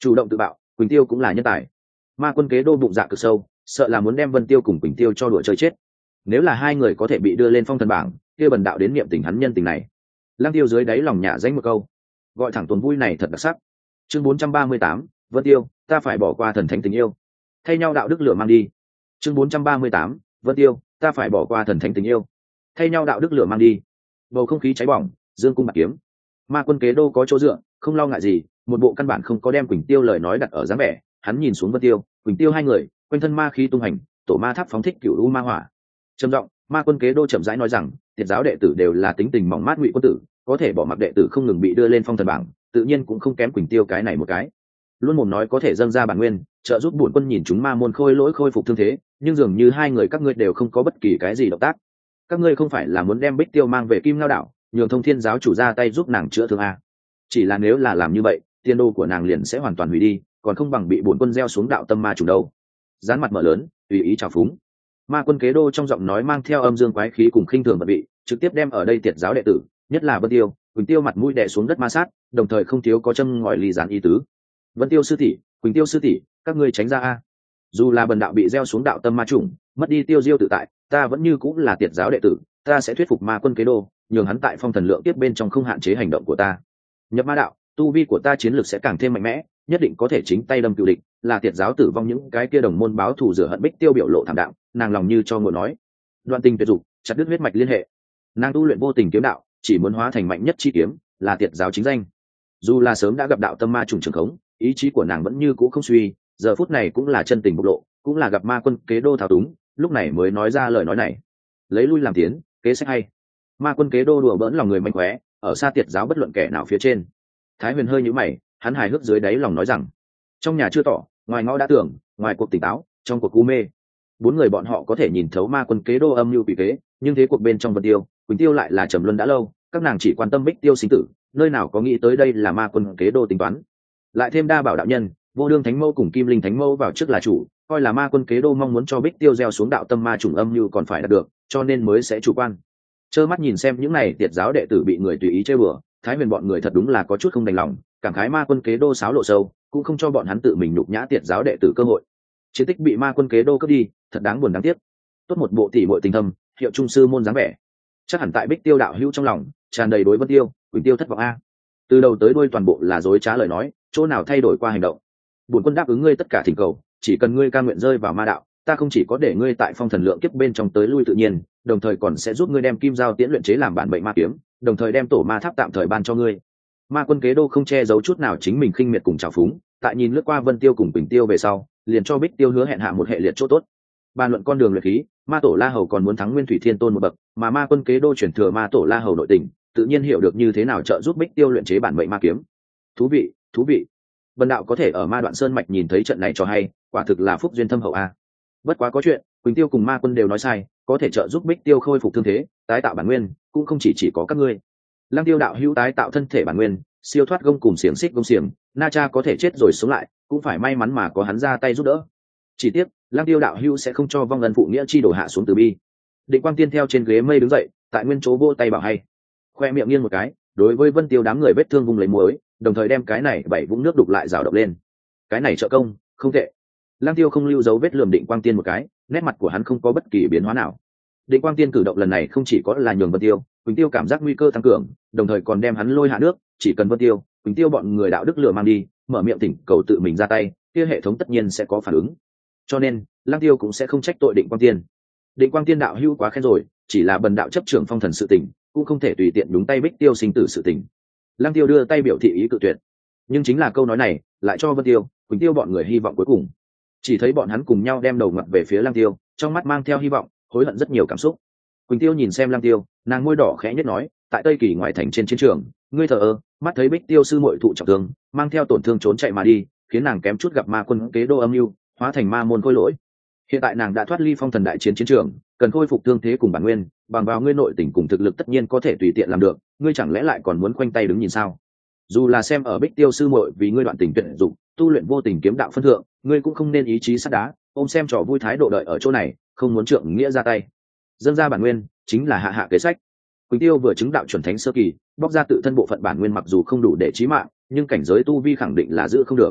chủ động tự bạo, Quỳnh Tiêu cũng là nhân tài. Ma Quân Kế Đô bụng dạ cực sâu, sợ là muốn đem Vân Tiêu cùng Quỳnh Tiêu cho đùa chơi chết. Nếu là hai người có thể bị đưa lên phong thần bảng, kia bần đạo đến niệm tình hắn nhân tình này. Lăng Tiêu dưới đáy lòng nhả danh một câu, gọi thẳng tuần vui này thật đặc sắc. Chương 438, Vân Tiêu, ta phải bỏ qua thần thánh tình yêu, thay nhau đạo đức lửa mang đi. Chương 438, Vân Tiêu, ta phải bỏ qua thần thánh tình yêu, thay nhau đạo đức lửa mang đi. Bầu không khí cháy bỏng, dương cung bạc kiếm. Ma Quân Kế Đô có chỗ dựa, không lo ngại gì, một bộ căn bản không có đem Quỳnh Tiêu lời nói đặt ở dáng vẻ. Hắn nhìn xuống Vân Tiêu, Quỳnh Tiêu hai người, quanh thân ma khí tung hành, tổ ma tháp phóng thích cửu u ma hỏa. Trầm giọng, Ma Quân Kế Đô chậm rãi nói rằng, tiệt giáo đệ tử đều là tính tình mỏng mát ngụy quân tử, có thể bỏ mặc đệ tử không ngừng bị đưa lên phong thần bảng, tự nhiên cũng không kém Quỳnh Tiêu cái này một cái. Luôn mồm nói có thể dâng ra bản nguyên, trợ giúp bổn quân nhìn chúng ma môn khôi lỗi khôi phục thương thế, nhưng dường như hai người các ngươi đều không có bất kỳ cái gì động tác. Các ngươi không phải là muốn đem Bích Tiêu mang về Kim Ngao đảo, nhường Thông Thiên giáo chủ ra tay giúp nàng chữa thương a? Chỉ là nếu là làm như vậy, tiên đô của nàng liền sẽ hoàn toàn hủy đi, còn không bằng bị bổn quân gieo xuống đạo tâm ma chủ đâu. Dán mặt mở lớn, tùy ý trào phúng. Ma Quân Kế Đô trong giọng nói mang theo âm dương quái khí cùng khinh thường vật vị, trực tiếp đem ở đây tiệt giáo đệ tử, nhất là Vân Tiêu, Quỳnh Tiêu mặt mũi đè xuống đất ma sát, đồng thời không thiếu có châm ngòi ly gián ý tứ. Vân Tiêu sư tỷ, Quỳnh Tiêu sư tỷ, các ngươi tránh ra a. Dù là bần đạo bị gieo xuống đạo tâm ma chủng, mất đi tiêu diêu tự tại, ta vẫn như cũng là tiệt giáo đệ tử, ta sẽ thuyết phục Ma Quân Kế Đô, nhường hắn tại phong thần lượng tiếp bên trong không hạn chế hành động của ta. Nhập ma đạo, tu vi của ta chiến lược sẽ càng thêm mạnh mẽ, nhất định có thể chính tay đâm cựu địch, là tiệt giáo tử vong những cái kia đồng môn báo thù rửa hận. Bích Tiêu biểu lộ thảm đạo, nàng lòng như cho ngựa nói, đoạn tình tuyệt dục, chặt đứt huyết mạch liên hệ. Nàng tu luyện vô tình kiếm đạo, chỉ muốn hóa thành mạnh nhất chi kiếm, là tiệt giáo chính danh. Dù là sớm đã gặp đạo tâm ma trùng trường khống, ý chí của nàng vẫn như cũ không suy, giờ phút này cũng là chân tình bộc lộ, cũng là gặp Ma Quân Kế Đô thao túng, lúc này mới nói ra lời nói này. Lấy lui làm tiến, kế sách hay. Ma Quân Kế Đô đùa bỡn lòng người manh khóe, ở xa tiệt giáo bất luận kẻ nào phía trên. Thái Huyền hơi nhíu mày, hắn hài hước dưới đáy lòng nói rằng, trong nhà chưa tỏ, ngoài ngõ đã tưởng, ngoài cuộc tỉnh táo, trong cuộc u mê. Bốn người bọn họ có thể nhìn thấu Ma Quân Kế Đô âm mưu quỷ kế, nhưng thế cuộc bên trong Vân Tiêu, Quỳnh Tiêu lại là trầm luân đã lâu, các nàng chỉ quan tâm Bích Tiêu sinh tử, nơi nào có nghĩ tới đây là Ma Quân Kế Đô tính toán. Lại thêm Đa Bảo đạo nhân, Vô Đương Thánh Mẫu cùng Kim Linh Thánh Mẫu vào trước là chủ, coi là Ma Quân Kế Đô mong muốn cho Bích Tiêu gieo xuống đạo tâm ma trùng âm mưu còn phải đạt được, cho nên mới sẽ chủ quan. Trơ mắt nhìn xem những này tiệt giáo đệ tử bị người tùy ý chơi bừa, Thái Huyền bọn người thật đúng là có chút không đành lòng, cảm khái Ma Quân Kế Đô sáo lộ sâu, cũng không cho bọn hắn tự mình nhục nhã tiệt giáo đệ tử cơ hội. Chiến tích bị Ma Quân Kế Đô cướp đi, thật đáng buồn đáng tiếc. Tốt một bộ tỷ muội tình thâm, hiệu trung sư môn dáng vẻ. Chắc hẳn tại Bích Tiêu đạo hữu trong lòng tràn đầy đối Vân Tiêu, Quỳnh Tiêu thất vọng a. Từ đầu tới đuôi toàn bộ là dối trá lời nói, chỗ nào thay đổi qua hành động. Bổn quân đáp ứng ngươi tất cả thỉnh cầu, chỉ cần ngươi ca nguyện rơi vào ma đạo, ta không chỉ có để ngươi tại phong thần lượng kiếp bên trong tới lui tự nhiên, đồng thời còn sẽ giúp ngươi đem kim giao tiễn luyện chế làm bản mệnh ma kiếm, đồng thời đem tổ ma tháp tạm thời ban cho ngươi. Ma Quân Kế Đô không che giấu chút nào chính mình khinh miệt cùng trào phúng, tại nhìn lướt qua Vân Tiêu cùng Quỳnh Tiêu về sau, liền cho Bích Tiêu hứa hẹn hạ một hệ liệt chỗ tốt. Bàn luận con đường luyện khí, Ma Tổ La Hầu còn muốn thắng Nguyên Thủy Thiên Tôn một bậc, mà Ma Quân Kế Đô chuyển thừa Ma Tổ La Hầu nội tình, tự nhiên hiểu được như thế nào trợ giúp Bích Tiêu luyện chế bản mệnh ma kiếm. Thú vị, thú vị. Vân đạo có thể ở Ma Đoạn Sơn mạch nhìn thấy trận này cho hay, quả thực là phúc duyên thâm hậu a. Bất quá có chuyện, Quỳnh Tiêu cùng Ma Quân đều nói sai, có thể trợ giúp Bích Tiêu khôi phục thương thế, tái tạo bản nguyên, cũng không chỉ có các ngươi. Lăng Tiêu đạo hữu tái tạo thân thể bản nguyên, siêu thoát gông cùng xiềng xích gông xiềng, Na Cha có thể chết rồi sống lại, cũng phải may mắn mà có hắn ra tay giúp đỡ. Chỉ tiếc, Lăng Tiêu đạo hữu sẽ không cho vong ân phụ nghĩa chi đổ hạ xuống từ bi. Định Quang Tiên theo trên ghế mây đứng dậy, tại nguyên chỗ vỗ tay bảo hay, khoe miệng nghiêng một cái, đối với Vân Tiêu đám người vết thương vùng lấy muối, đồng thời đem cái này 7 vũng nước đục lại rào động lên. Cái này trợ công, không tệ. Lăng Tiêu không lưu dấu vết lườm Định Quang Tiên một cái, nét mặt của hắn không có bất kỳ biến hóa nào. Định Quang Tiên cử động lần này không chỉ có là nhường Vân Tiêu, Quỳnh Tiêu cảm giác nguy cơ tăng cường, đồng thời còn đem hắn lôi hạ nước, chỉ cần Vân Tiêu, Quỳnh Tiêu bọn người đạo đức lửa mang đi, mở miệng thỉnh cầu tự mình ra tay, kia hệ thống tất nhiên sẽ có phản ứng. Cho nên, Lăng Tiêu cũng sẽ không trách tội Định Quang Tiên. Định Quang Tiên đạo hữu quá khen rồi, chỉ là bần đạo chấp trưởng phong thần sự tình, cũng không thể tùy tiện đúng tay Bích Tiêu sinh tử sự tình. Lăng Tiêu đưa tay biểu thị ý cự tuyệt, nhưng chính là câu nói này lại cho Vân Tiêu, Quỳnh Tiêu bọn người hy vọng cuối cùng. Chỉ thấy bọn hắn cùng nhau đem đầu ngặt về phía Lăng Tiêu, trong mắt mang theo hy vọng, hối hận rất nhiều cảm xúc. Quỳnh Tiêu nhìn xem Lăng Tiêu, nàng môi đỏ khẽ nhất nói, tại Tây Kỳ ngoại thành trên chiến trường, ngươi thờ ơ, mắt thấy Bích Tiêu sư muội thụ trọng thương, mang theo tổn thương trốn chạy mà đi, khiến nàng kém chút gặp Ma Quân Kế Đô âm mưu, hóa thành ma môn khôi lỗi. Hiện tại nàng đã thoát ly phong thần đại chiến chiến trường, cần khôi phục thương thế cùng bản nguyên, bằng vào ngươi nội tình cùng thực lực tất nhiên có thể tùy tiện làm được, ngươi chẳng lẽ lại còn muốn khoanh tay đứng nhìn sao? Dù là xem ở Bích Tiêu sư muội vì ngươi đoạn tình tuyệt dụng, tu luyện vô tình kiếm đạo phân thượng, ngươi cũng không nên ý chí sắt đá, ôm xem trò vui thái độ đợi ở chỗ này, không muốn trượng nghĩa ra tay. Dâng ra bản nguyên chính là hạ hạ kế sách. Quỳnh Tiêu vừa chứng đạo chuẩn thánh sơ kỳ, bóc ra tự thân bộ phận bản nguyên mặc dù không đủ để chí mạng, nhưng cảnh giới tu vi khẳng định là giữ không được.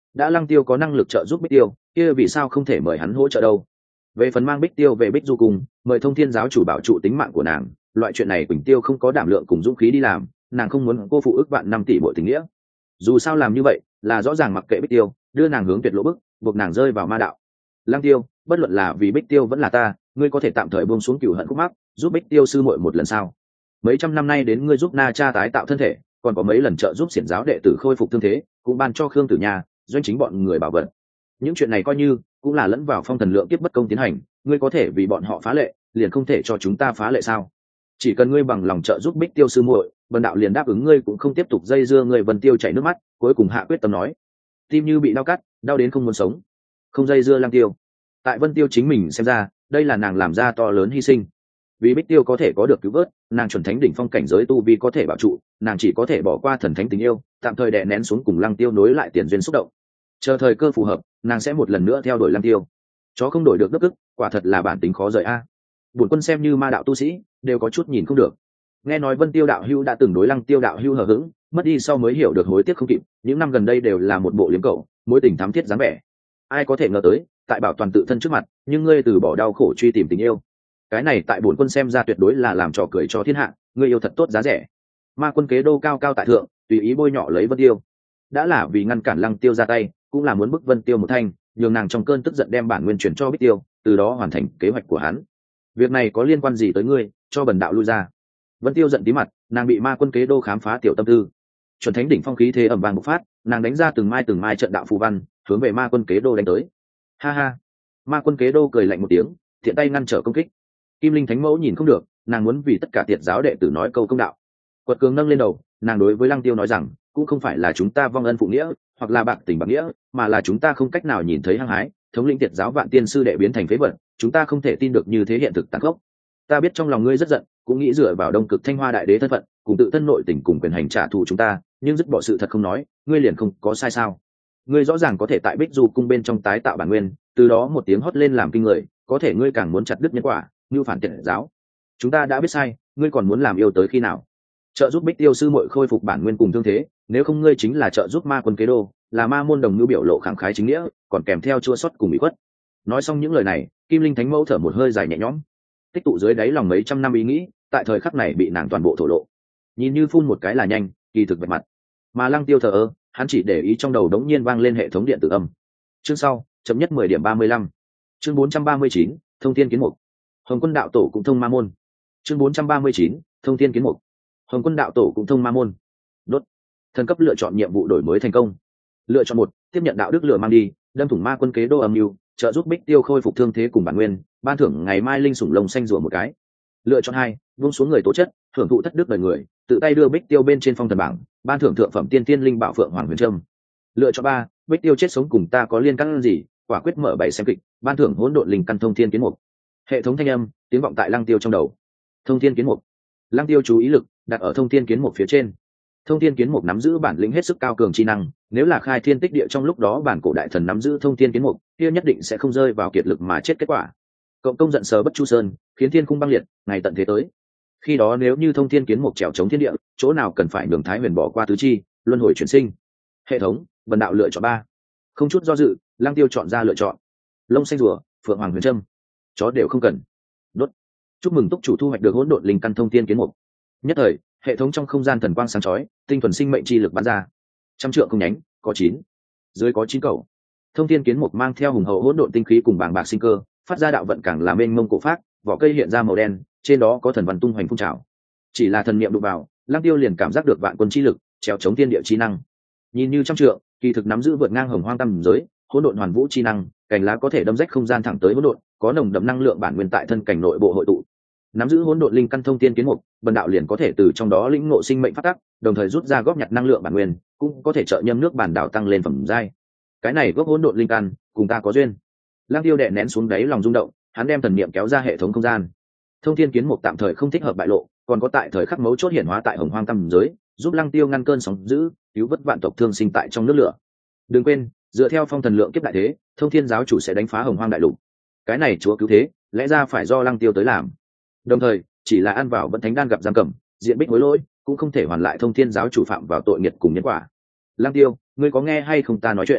đã Lăng Tiêu có năng lực trợ giúp Bích Tiêu, kia vì sao không thể mời hắn hỗ trợ đâu? Về phần mang Bích Tiêu về Bích Du Cung, mời Thông Thiên giáo chủ bảo trụ tính mạng của nàng, loại chuyện này Quỳnh Tiêu không có đảm lượng cùng dũng khí đi làm, nàng không muốn cô phụ ước vạn 5 tỷ bội tình nghĩa. Dù sao làm như vậy là rõ ràng mặc kệ Bích Tiêu, đưa nàng hướng tuyệt lộ bức, buộc nàng rơi vào ma đạo. Lăng Tiêu, bất luận là vì Bích Tiêu vẫn là ta, ngươi có thể tạm thời buông xuống cửu hận khúc mắc, giúp Bích Tiêu sư muội một lần sao? Mấy trăm năm nay đến ngươi giúp Na Cha tái tạo thân thể, còn có mấy lần trợ giúp xiển giáo đệ tử khôi phục thương thế, cũng ban cho Khương Tử Nha, doanh chính bọn người bảo vật. Những chuyện này coi như cũng là lẫn vào phong thần lượng kiếp bất công tiến hành, ngươi có thể vì bọn họ phá lệ, liền không thể cho chúng ta phá lệ sao? Chỉ cần ngươi bằng lòng trợ giúp Bích Tiêu sư muội, Vân đạo liền đáp ứng ngươi cũng không tiếp tục dây dưa ngươi. Vân Tiêu chảy nước mắt, cuối cùng hạ quyết tâm nói, tim như bị đau cắt, đau đến không muốn sống, không dây dưa Lăng Tiêu. Tại Vân Tiêu chính mình xem ra, đây là nàng làm ra to lớn hy sinh. Vì Bích Tiêu có thể có được cứu vớt, nàng chuẩn thánh đỉnh phong cảnh giới tu vi có thể bảo trụ, nàng chỉ có thể bỏ qua thần thánh tình yêu, tạm thời đè nén xuống cùng Lăng Tiêu nối lại tiền duyên xúc động. Chờ thời cơ phù hợp, nàng sẽ một lần nữa theo đuổi Lăng Tiêu. Chó không đổi được đất ức, quả thật là bản tính khó rời a. Bổn quân xem như ma đạo tu sĩ, đều có chút nhìn không được. Nghe nói Vân Tiêu đạo hữu đã từng đối Lăng Tiêu đạo hữu hờ hững, mất đi sau mới hiểu được hối tiếc không kịp, những năm gần đây đều là một bộ liếm cậu, mối tình thắm thiết dáng vẻ. Ai có thể ngờ tới, tại bảo toàn tự thân trước mặt, nhưng ngươi từ bỏ đau khổ truy tìm tình yêu. Cái này tại bổn quân xem ra tuyệt đối là làm trò cười cho thiên hạ, ngươi yêu thật tốt giá rẻ. Ma quân kế đô cao cao tại thượng, tùy ý bôi nhọ lấy Vân Tiêu. Đã là vì ngăn cản Lăng Tiêu ra tay, cũng là muốn bức Vân Tiêu một thanh, nhường nàng trong cơn tức giận đem bản nguyên truyền cho Bích Tiêu, từ đó hoàn thành kế hoạch của hắn. Việc này có liên quan gì tới ngươi, cho bần đạo lui ra. Vân Tiêu giận tí mặt, nàng bị ma quân kế đô khám phá tiểu tâm tư. Chuẩn thánh đỉnh phong khí thế ầm vang bộc phát, nàng đánh ra từng mai trận đạo phù văn, hướng về ma quân kế đô đánh tới. Ha ha. Ma quân kế đô cười lạnh một tiếng, thiện tay ngăn trở công kích. Kim Linh Thánh Mẫu nhìn không được, nàng muốn vì tất cả tiệt giáo đệ tử nói câu công đạo. Quật Cường nâng lên đầu, nàng đối với Lăng Tiêu nói rằng, cũng không phải là chúng ta vong ân phụ nghĩa, hoặc là bạc tình bạc nghĩa, mà là chúng ta không cách nào nhìn thấy hăng hái, thống lĩnh tiệt giáo vạn tiên sư đệ biến thành phế vật, chúng ta không thể tin được như thế hiện thực tàn khốc. Ta biết trong lòng ngươi rất giận, cũng nghĩ dựa vào Đông Cực Thanh Hoa đại đế thân phận, cùng tự thân nội tình cùng quyền hành trả thù chúng ta, nhưng dứt bỏ sự thật không nói, ngươi liền không có sai sao? Ngươi rõ ràng có thể tại Bích Du cung bên trong tái tạo bản nguyên, từ đó một tiếng hót lên làm kinh người, có thể ngươi càng muốn chặt đứt nhân quả, như phản tiệt giáo. Chúng ta đã biết sai, ngươi còn muốn làm yêu tới khi nào? Trợ giúp Bích Tiêu sư muội khôi phục bản nguyên cùng thương thế, nếu không ngươi chính là trợ giúp ma quân kế đô, là ma môn đồng nhu biểu lộ khẳng khái chính nghĩa, còn kèm theo chua xót cùng ủy khuất. Nói xong những lời này, Kim Linh Thánh Mẫu thở một hơi dài nhẹ nhõm, tích tụ dưới đáy lòng mấy trăm năm ý nghĩ, tại thời khắc này bị nàng toàn bộ thổ lộ. Nhìn như phun một cái là nhanh, kỳ thực vạch mặt. Mà Lăng Tiêu thờ ơ, hắn chỉ để ý trong đầu đống nhiên vang lên hệ thống điện tử âm. Chương sau, chấm nhất 10 điểm 35. Chương 439, Thông Thiên Kiến Mục. Hồng Quân đạo tổ cũng thông ma môn. Chương 439, Thông Thiên Kiến Mục. Hồng Quân đạo tổ cũng thông ma môn. Đốt. Thần cấp lựa chọn nhiệm vụ đổi mới thành công. Lựa chọn 1, tiếp nhận đạo đức lửa mang đi, đâm thủng ma quân kế đô âm mưu, trợ giúp Bích Tiêu khôi phục thương thế cùng bản nguyên, ban thưởng ngày mai linh sủng lông xanh rùa một cái. Lựa chọn 2, buông xuống người tố chất, thưởng thụ thất đức đời người, tự tay đưa Bích Tiêu bên trên phong thần bảng, ban thưởng thượng phẩm tiên tiên linh bảo phượng hoàng huyền trâm. Lựa chọn 3, Bích Tiêu chết sống cùng ta có liên căn gì, quả quyết mở 7 xem kịch, ban thưởng hỗn độn linh căn thông thiên kiến mục. Hệ thống thanh âm tiếng vọng tại Lăng Tiêu trong đầu. Thông thiên kiến mục. Lăng Tiêu chú ý lực đặt ở thông thiên kiến mục phía trên. Thông thiên kiến mục nắm giữ bản lĩnh hết sức cao cường chi năng, nếu là khai thiên tích địa trong lúc đó bản cổ đại thần nắm giữ thông thiên kiến mục, kia nhất định sẽ không rơi vào kiệt lực mà chết kết quả. Cộng công giận sờ bất chu sơn, khiến thiên khung băng liệt, ngày tận thế tới. Khi đó nếu như thông thiên kiến mục trèo chống thiên địa, chỗ nào cần phải nhường Thái Huyền bỏ qua tứ chi, luân hồi chuyển sinh. Hệ thống, vần đạo lựa chọn 3. Không chút do dự, Lăng Tiêu chọn ra lựa chọn. Lông xanh rùa, phượng hoàng huyền trâm, chó đều không cần. Đốt. Chúc mừng túc chủ thu hoạch được hỗn độn linh căn thông thiên kiến mục. Nhất thời, hệ thống trong không gian thần quang sáng chói, tinh thuần sinh mệnh chi lực bắn ra. Trăm trượng không nhánh, có 9. Dưới có 9 cầu. Thông thiên kiến mục mang theo hùng hậu hỗn độn tinh khí cùng bàng bạc sinh cơ, phát ra đạo vận càng là mênh mông cổ phát, vỏ cây hiện ra màu đen, trên đó có thần văn tung hoành phun trào. Chỉ là thần niệm đụng vào, Lăng Tiêu liền cảm giác được vạn quân chi lực, trèo chống thiên địa chi năng. Nhìn như trăm trượng, kỳ thực nắm giữ vượt ngang hồng hoang tam giới, hỗn độn hoàn vũ chi năng, cành lá có thể đâm rách không gian thẳng tới hỗn độn, có nồng đậm năng lượng bản nguyên tại thân cảnh nội bộ hội tụ. Nắm giữ hỗn độn linh căn thông thiên kiến mục, bần đạo liền có thể từ trong đó lĩnh ngộ sinh mệnh phát tắc, đồng thời rút ra góp nhặt năng lượng bản nguyên, cũng có thể trợ nhâm nước bản đảo tăng lên phẩm giai. Cái này gốc hỗn độn linh căn, cùng ta có duyên. Lăng Tiêu đè nén xuống đáy lòng rung động, hắn đem thần niệm kéo ra hệ thống không gian. Thông thiên kiến mục tạm thời không thích hợp bại lộ, còn có tại thời khắc mấu chốt hiển hóa tại hồng hoang tam giới, giúp Lăng Tiêu ngăn cơn sóng dữ, cứu vớt vạn tộc thương sinh tại trong nước lửa. Đừng quên, dựa theo phong thần lượng kiếp đại thế, Thông Thiên giáo chủ sẽ đánh phá hồng hoang đại lục. Cái này chúa cứu thế, lẽ ra phải do Lăng Tiêu tới làm. Đồng thời, chỉ là ăn vào vẫn thánh đan gặp giam cầm, diện bích hối lỗi, cũng không thể hoàn lại Thông Thiên giáo chủ phạm vào tội nghiệt cùng nhân quả. Lăng Tiêu, ngươi có nghe hay không ta nói chuyện?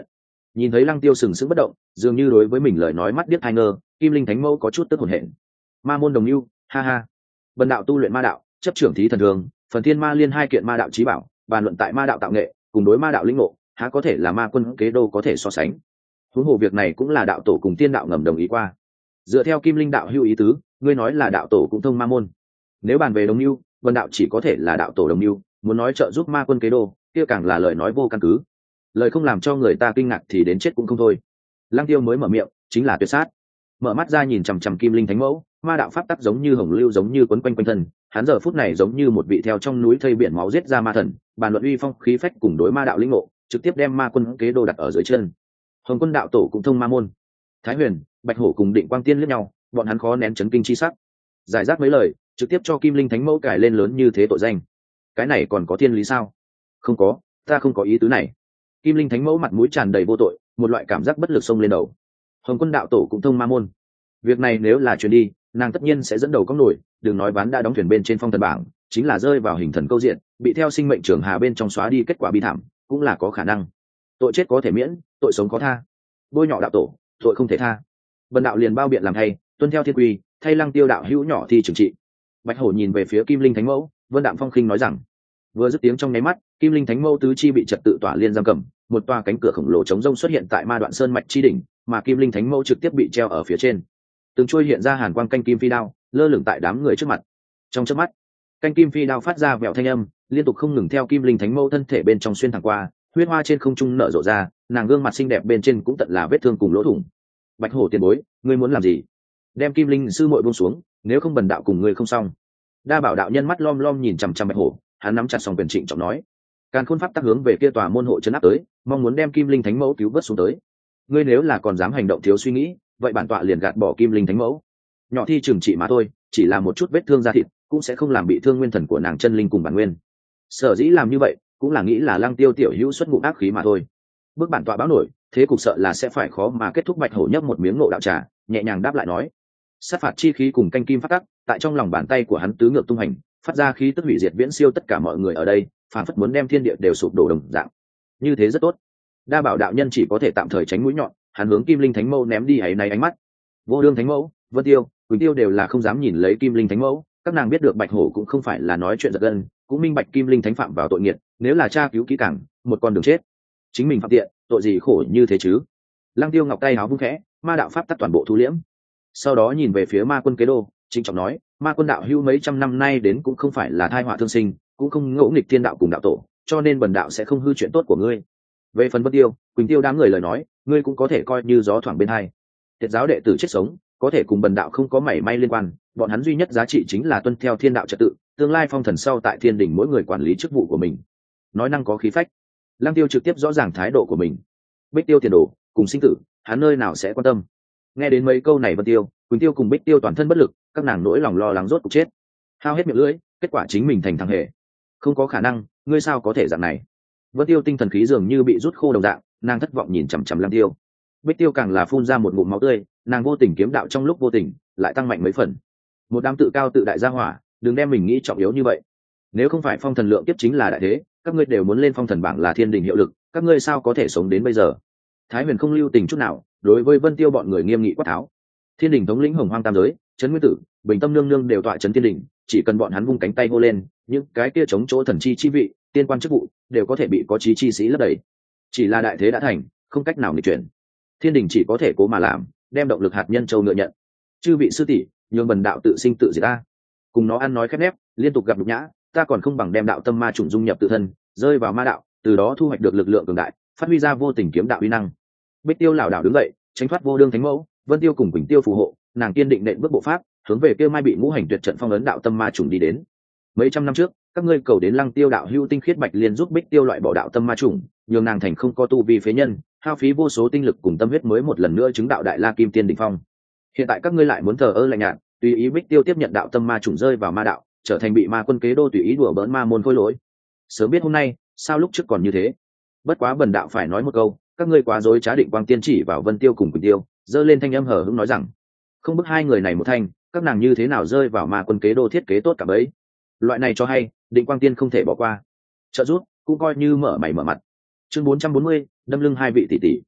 Nhìn thấy Lăng Tiêu sừng sững bất động, dường như đối với mình lời nói mắt biết hai ngơ, Kim Linh Thánh Mẫu có chút tức hổn hển. Ma môn đồng ưu, ha ha. Bần đạo tu luyện ma đạo, chấp trưởng thí thần thường, phần thiên ma liên hai kiện ma đạo chí bảo, bàn luận tại ma đạo tạo nghệ, cùng đối ma đạo lĩnh ngộ, há có thể là ma quân kế đô có thể so sánh. Huống hồ việc này cũng là đạo tổ cùng tiên đạo ngầm đồng ý qua. Dựa theo Kim Linh đạo hữu ý tứ, ngươi nói là đạo tổ cũng thông ma môn. Nếu bàn về đồng ưu, vân đạo chỉ có thể là đạo tổ đồng ưu, muốn nói trợ giúp ma quân kế đô, kia càng là lời nói vô căn cứ. Lời không làm cho người ta kinh ngạc thì đến chết cũng không thôi. Lăng Tiêu mới mở miệng, chính là tuyệt sát. Mở mắt ra nhìn chằm chằm Kim Linh Thánh Mẫu, ma đạo pháp tắc giống như hồng lưu giống như quấn quanh quanh thân, hắn giờ phút này giống như một vị theo trong núi thây biển máu giết ra ma thần, bàn luận uy phong khí phách cùng đối ma đạo lĩnh ngộ, trực tiếp đem ma quân kế đô đặt ở dưới chân. Hồng Quân đạo tổ cũng thông ma môn. Thái Huyền, Bạch Hổ cùng Định Quang Tiên liếc nhau, bọn hắn khó nén chấn kinh chi sắc. Giải rác mấy lời, trực tiếp cho Kim Linh Thánh Mẫu cải lên lớn như thế tội danh. Cái này còn có thiên lý sao? Không có, ta không có ý tứ này. Kim Linh Thánh Mẫu mặt mũi tràn đầy vô tội, một loại cảm giác bất lực xông lên đầu. Hồng Quân đạo tổ cũng thông ma môn. Việc này nếu là truyền đi, nàng tất nhiên sẽ dẫn đầu cong nổi, đừng nói ván đã đóng thuyền bên trên phong thần bảng, chính là rơi vào hình thần câu diện, bị theo sinh mệnh trường hà bên trong xóa đi kết quả bi thảm, cũng là có khả năng. Tội chết có thể miễn, tội sống có tha. Bôi nhọ đạo tổ, tội không thể tha. Bần đạo liền bao biện làm thay, tuân theo thiên quy, thay Lăng Tiêu đạo hữu nhỏ thi trừng trị. Bạch Hổ nhìn về phía Kim Linh Thánh Mẫu, Vân Đạm Phong khinh nói rằng, vừa dứt tiếng trong nháy mắt, Kim Linh Thánh Mẫu tứ chi bị trật tự tỏa liên giam cầm, một tòa cánh cửa khổng lồ chống rông xuất hiện tại Ma Đoạn Sơn mạch chi đỉnh, mà Kim Linh Thánh Mẫu trực tiếp bị treo ở phía trên. Từng chuôi hiện ra hàn quang canh kim phi đao, lơ lửng tại đám người trước mặt. Trong chớp mắt, canh kim phi đao phát ra vẹo thanh âm, liên tục không ngừng theo Kim Linh Thánh Mẫu thân thể bên trong xuyên thẳng qua, huyết hoa trên không trung nở rộ ra, nàng gương mặt xinh đẹp bên trên cũng tận là vết thương cùng lỗ thủng. Bạch Hổ tiền bối, ngươi muốn làm gì? Đem Kim Linh sư muội buông xuống, nếu không bần đạo cùng ngươi không xong. Đa Bảo đạo nhân mắt lom lom nhìn chằm chằm Bạch Hổ, hắn nắm chặt song quyền trịnh trọng nói, càn khôn pháp tác hướng về kia tòa môn hộ trấn áp tới, mong muốn đem Kim Linh Thánh Mẫu cứu vớt xuống tới. Ngươi nếu là còn dám hành động thiếu suy nghĩ, vậy bản tọa liền gạt bỏ Kim Linh Thánh Mẫu. Nhỏ thi trừng trị mà thôi, chỉ là một chút vết thương da thịt, cũng sẽ không làm bị thương nguyên thần của nàng chân linh cùng bản nguyên. Sở dĩ làm như vậy, cũng là nghĩ là Lăng Tiêu tiểu hữu xuất ngụm ác khí mà thôi. Bước bản tọa báo nổi, thế cục sợ là sẽ phải khó mà kết thúc. Bạch Hổ nhấp một miếng ngộ đạo trà, nhẹ nhàng đáp lại nói, sát phạt chi khí cùng canh kim phát tắc, tại trong lòng bàn tay của hắn tứ ngược tung hành, phát ra khí tức hủy diệt viễn siêu tất cả mọi người ở đây, phản phất muốn đem thiên địa đều sụp đổ đồng dạng. Như thế rất tốt. Đa Bảo đạo nhân chỉ có thể tạm thời tránh mũi nhọn, hắn hướng Kim Linh Thánh Mẫu ném đi ấy này ánh mắt. Vô Đương Thánh Mẫu, Vân Tiêu, Quỳnh Tiêu đều là không dám nhìn lấy Kim Linh Thánh Mẫu, các nàng biết được Bạch Hổ cũng không phải là nói chuyện giật gân, cũng minh bạch Kim Linh Thánh phạm vào tội nghiệt, nếu là tra cứu kỹ càng, một con đường chết. Chính mình phạm tiện, tội gì khổ như thế chứ? Lăng Tiêu ngọc tay háo vung khẽ, ma đạo pháp tắc toàn bộ thu liễm. Sau đó nhìn về phía ma quân kế đô, chính trọng nói, ma quân đạo hữu mấy trăm năm nay đến cũng không phải là thai họa thương sinh, cũng không ngỗ nghịch thiên đạo cùng đạo tổ, cho nên bần đạo sẽ không hư chuyện tốt của ngươi. Về phần Vân Tiêu, Quỳnh Tiêu đám người lời nói, ngươi cũng có thể coi như gió thoảng bên hai. Tiệt giáo đệ tử chết sống, có thể cùng bần đạo không có mảy may liên quan, bọn hắn duy nhất giá trị chính là tuân theo thiên đạo trật tự, tương lai phong thần sau tại thiên đình mỗi người quản lý chức vụ của mình. Nói năng có khí phách. Lăng Tiêu trực tiếp rõ ràng thái độ của mình. Bích Tiêu tiền đồ cùng sinh tử, hắn nơi nào sẽ quan tâm. Nghe đến mấy câu này, Vân Tiêu, Quỳnh Tiêu cùng Bích Tiêu toàn thân bất lực, các nàng nỗi lòng lo lắng rốt cuộc chết, hao hết miệng lưỡi, kết quả chính mình thành thằng hề. Không có khả năng, ngươi sao có thể dạng này? Vân Tiêu tinh thần khí dường như bị rút khô đồng dạng, nàng thất vọng nhìn chằm chằm Lăng Tiêu. Bích Tiêu càng là phun ra một ngụm máu tươi, nàng vô tình kiếm đạo trong lúc vô tình lại tăng mạnh mấy phần. Một đám tự cao tự đại gia hỏa, đừng đem mình nghĩ trọng yếu như vậy. Nếu không phải phong thần lượng kiếp chính là đại thế, các ngươi đều muốn lên phong thần bảng là thiên đình hiệu lực, các ngươi sao có thể sống đến bây giờ? Thái Huyền không lưu tình chút nào, đối với Vân Tiêu bọn người nghiêm nghị quát tháo. Thiên đình thống lĩnh Hồng Hoang tam giới, Trấn Nguyên Tử, Bình Tâm nương nương đều tọa trấn thiên đình, chỉ cần bọn hắn vung cánh tay hô lên, những cái kia chống chỗ thần chi chi vị, tiên quan chức vụ đều có thể bị có chí chi sĩ lấp đầy. Chỉ là đại thế đã thành, không cách nào nghịch chuyển. Thiên đình chỉ có thể cố mà làm, đem động lực hạt nhân châu ngựa nhận. Chư vị sư tỷ, nhường bần đạo tự sinh tự diệt ta. Cùng nó ăn nói khép nép, liên tục gặp nhục nhã, ta còn không bằng đem đạo tâm ma chủng dung nhập tự thân, rơi vào ma đạo, từ đó thu hoạch được lực lượng cường đại, phát huy ra vô tình kiếm đạo uy năng. Bích Tiêu lảo đảo đứng dậy, tránh thoát Vô Đương Thánh Mẫu, Vân Tiêu cùng Quỳnh Tiêu phù hộ, nàng kiên định nện bước bộ pháp, hướng về kia mai bị ngũ hành tuyệt trận phong ấn đạo tâm ma chủng đi đến. Mấy trăm năm trước, các ngươi cầu đến Lăng Tiêu đạo hữu tinh khiết bạch liên giúp Bích Tiêu loại bỏ đạo tâm ma chủng, nhường nàng thành không có tu vi phế nhân, hao phí vô số tinh lực cùng tâm huyết mới một lần nữa chứng đạo đại la kim tiên đỉnh phong. Hiện tại các ngươi lại muốn thờ ơ lạnh nhạt, tùy ý Bích Tiêu tiếp nhận đạo tâm ma chủng rơi vào ma đạo, trở thành bị ma quân kế đô tùy ý đùa bỡn ma môn khôi lỗi. Sớm biết hôm nay, sao lúc trước còn như thế? Bất quá bần đạo phải nói một câu, các ngươi quá dối trá. Định Quang Tiên chỉ vào Vân Tiêu cùng Quỳnh Tiêu, giơ lên thanh âm hờ hững nói rằng, không bức hai người này một thanh, các nàng như thế nào rơi vào ma quân kế đô thiết kế tốt cả bấy. Loại này cho hay, Định Quang Tiên không thể bỏ qua. Trợ giúp cũng coi như mở mày mở mặt. Chương 440, đâm lưng hai vị tỷ tỷ.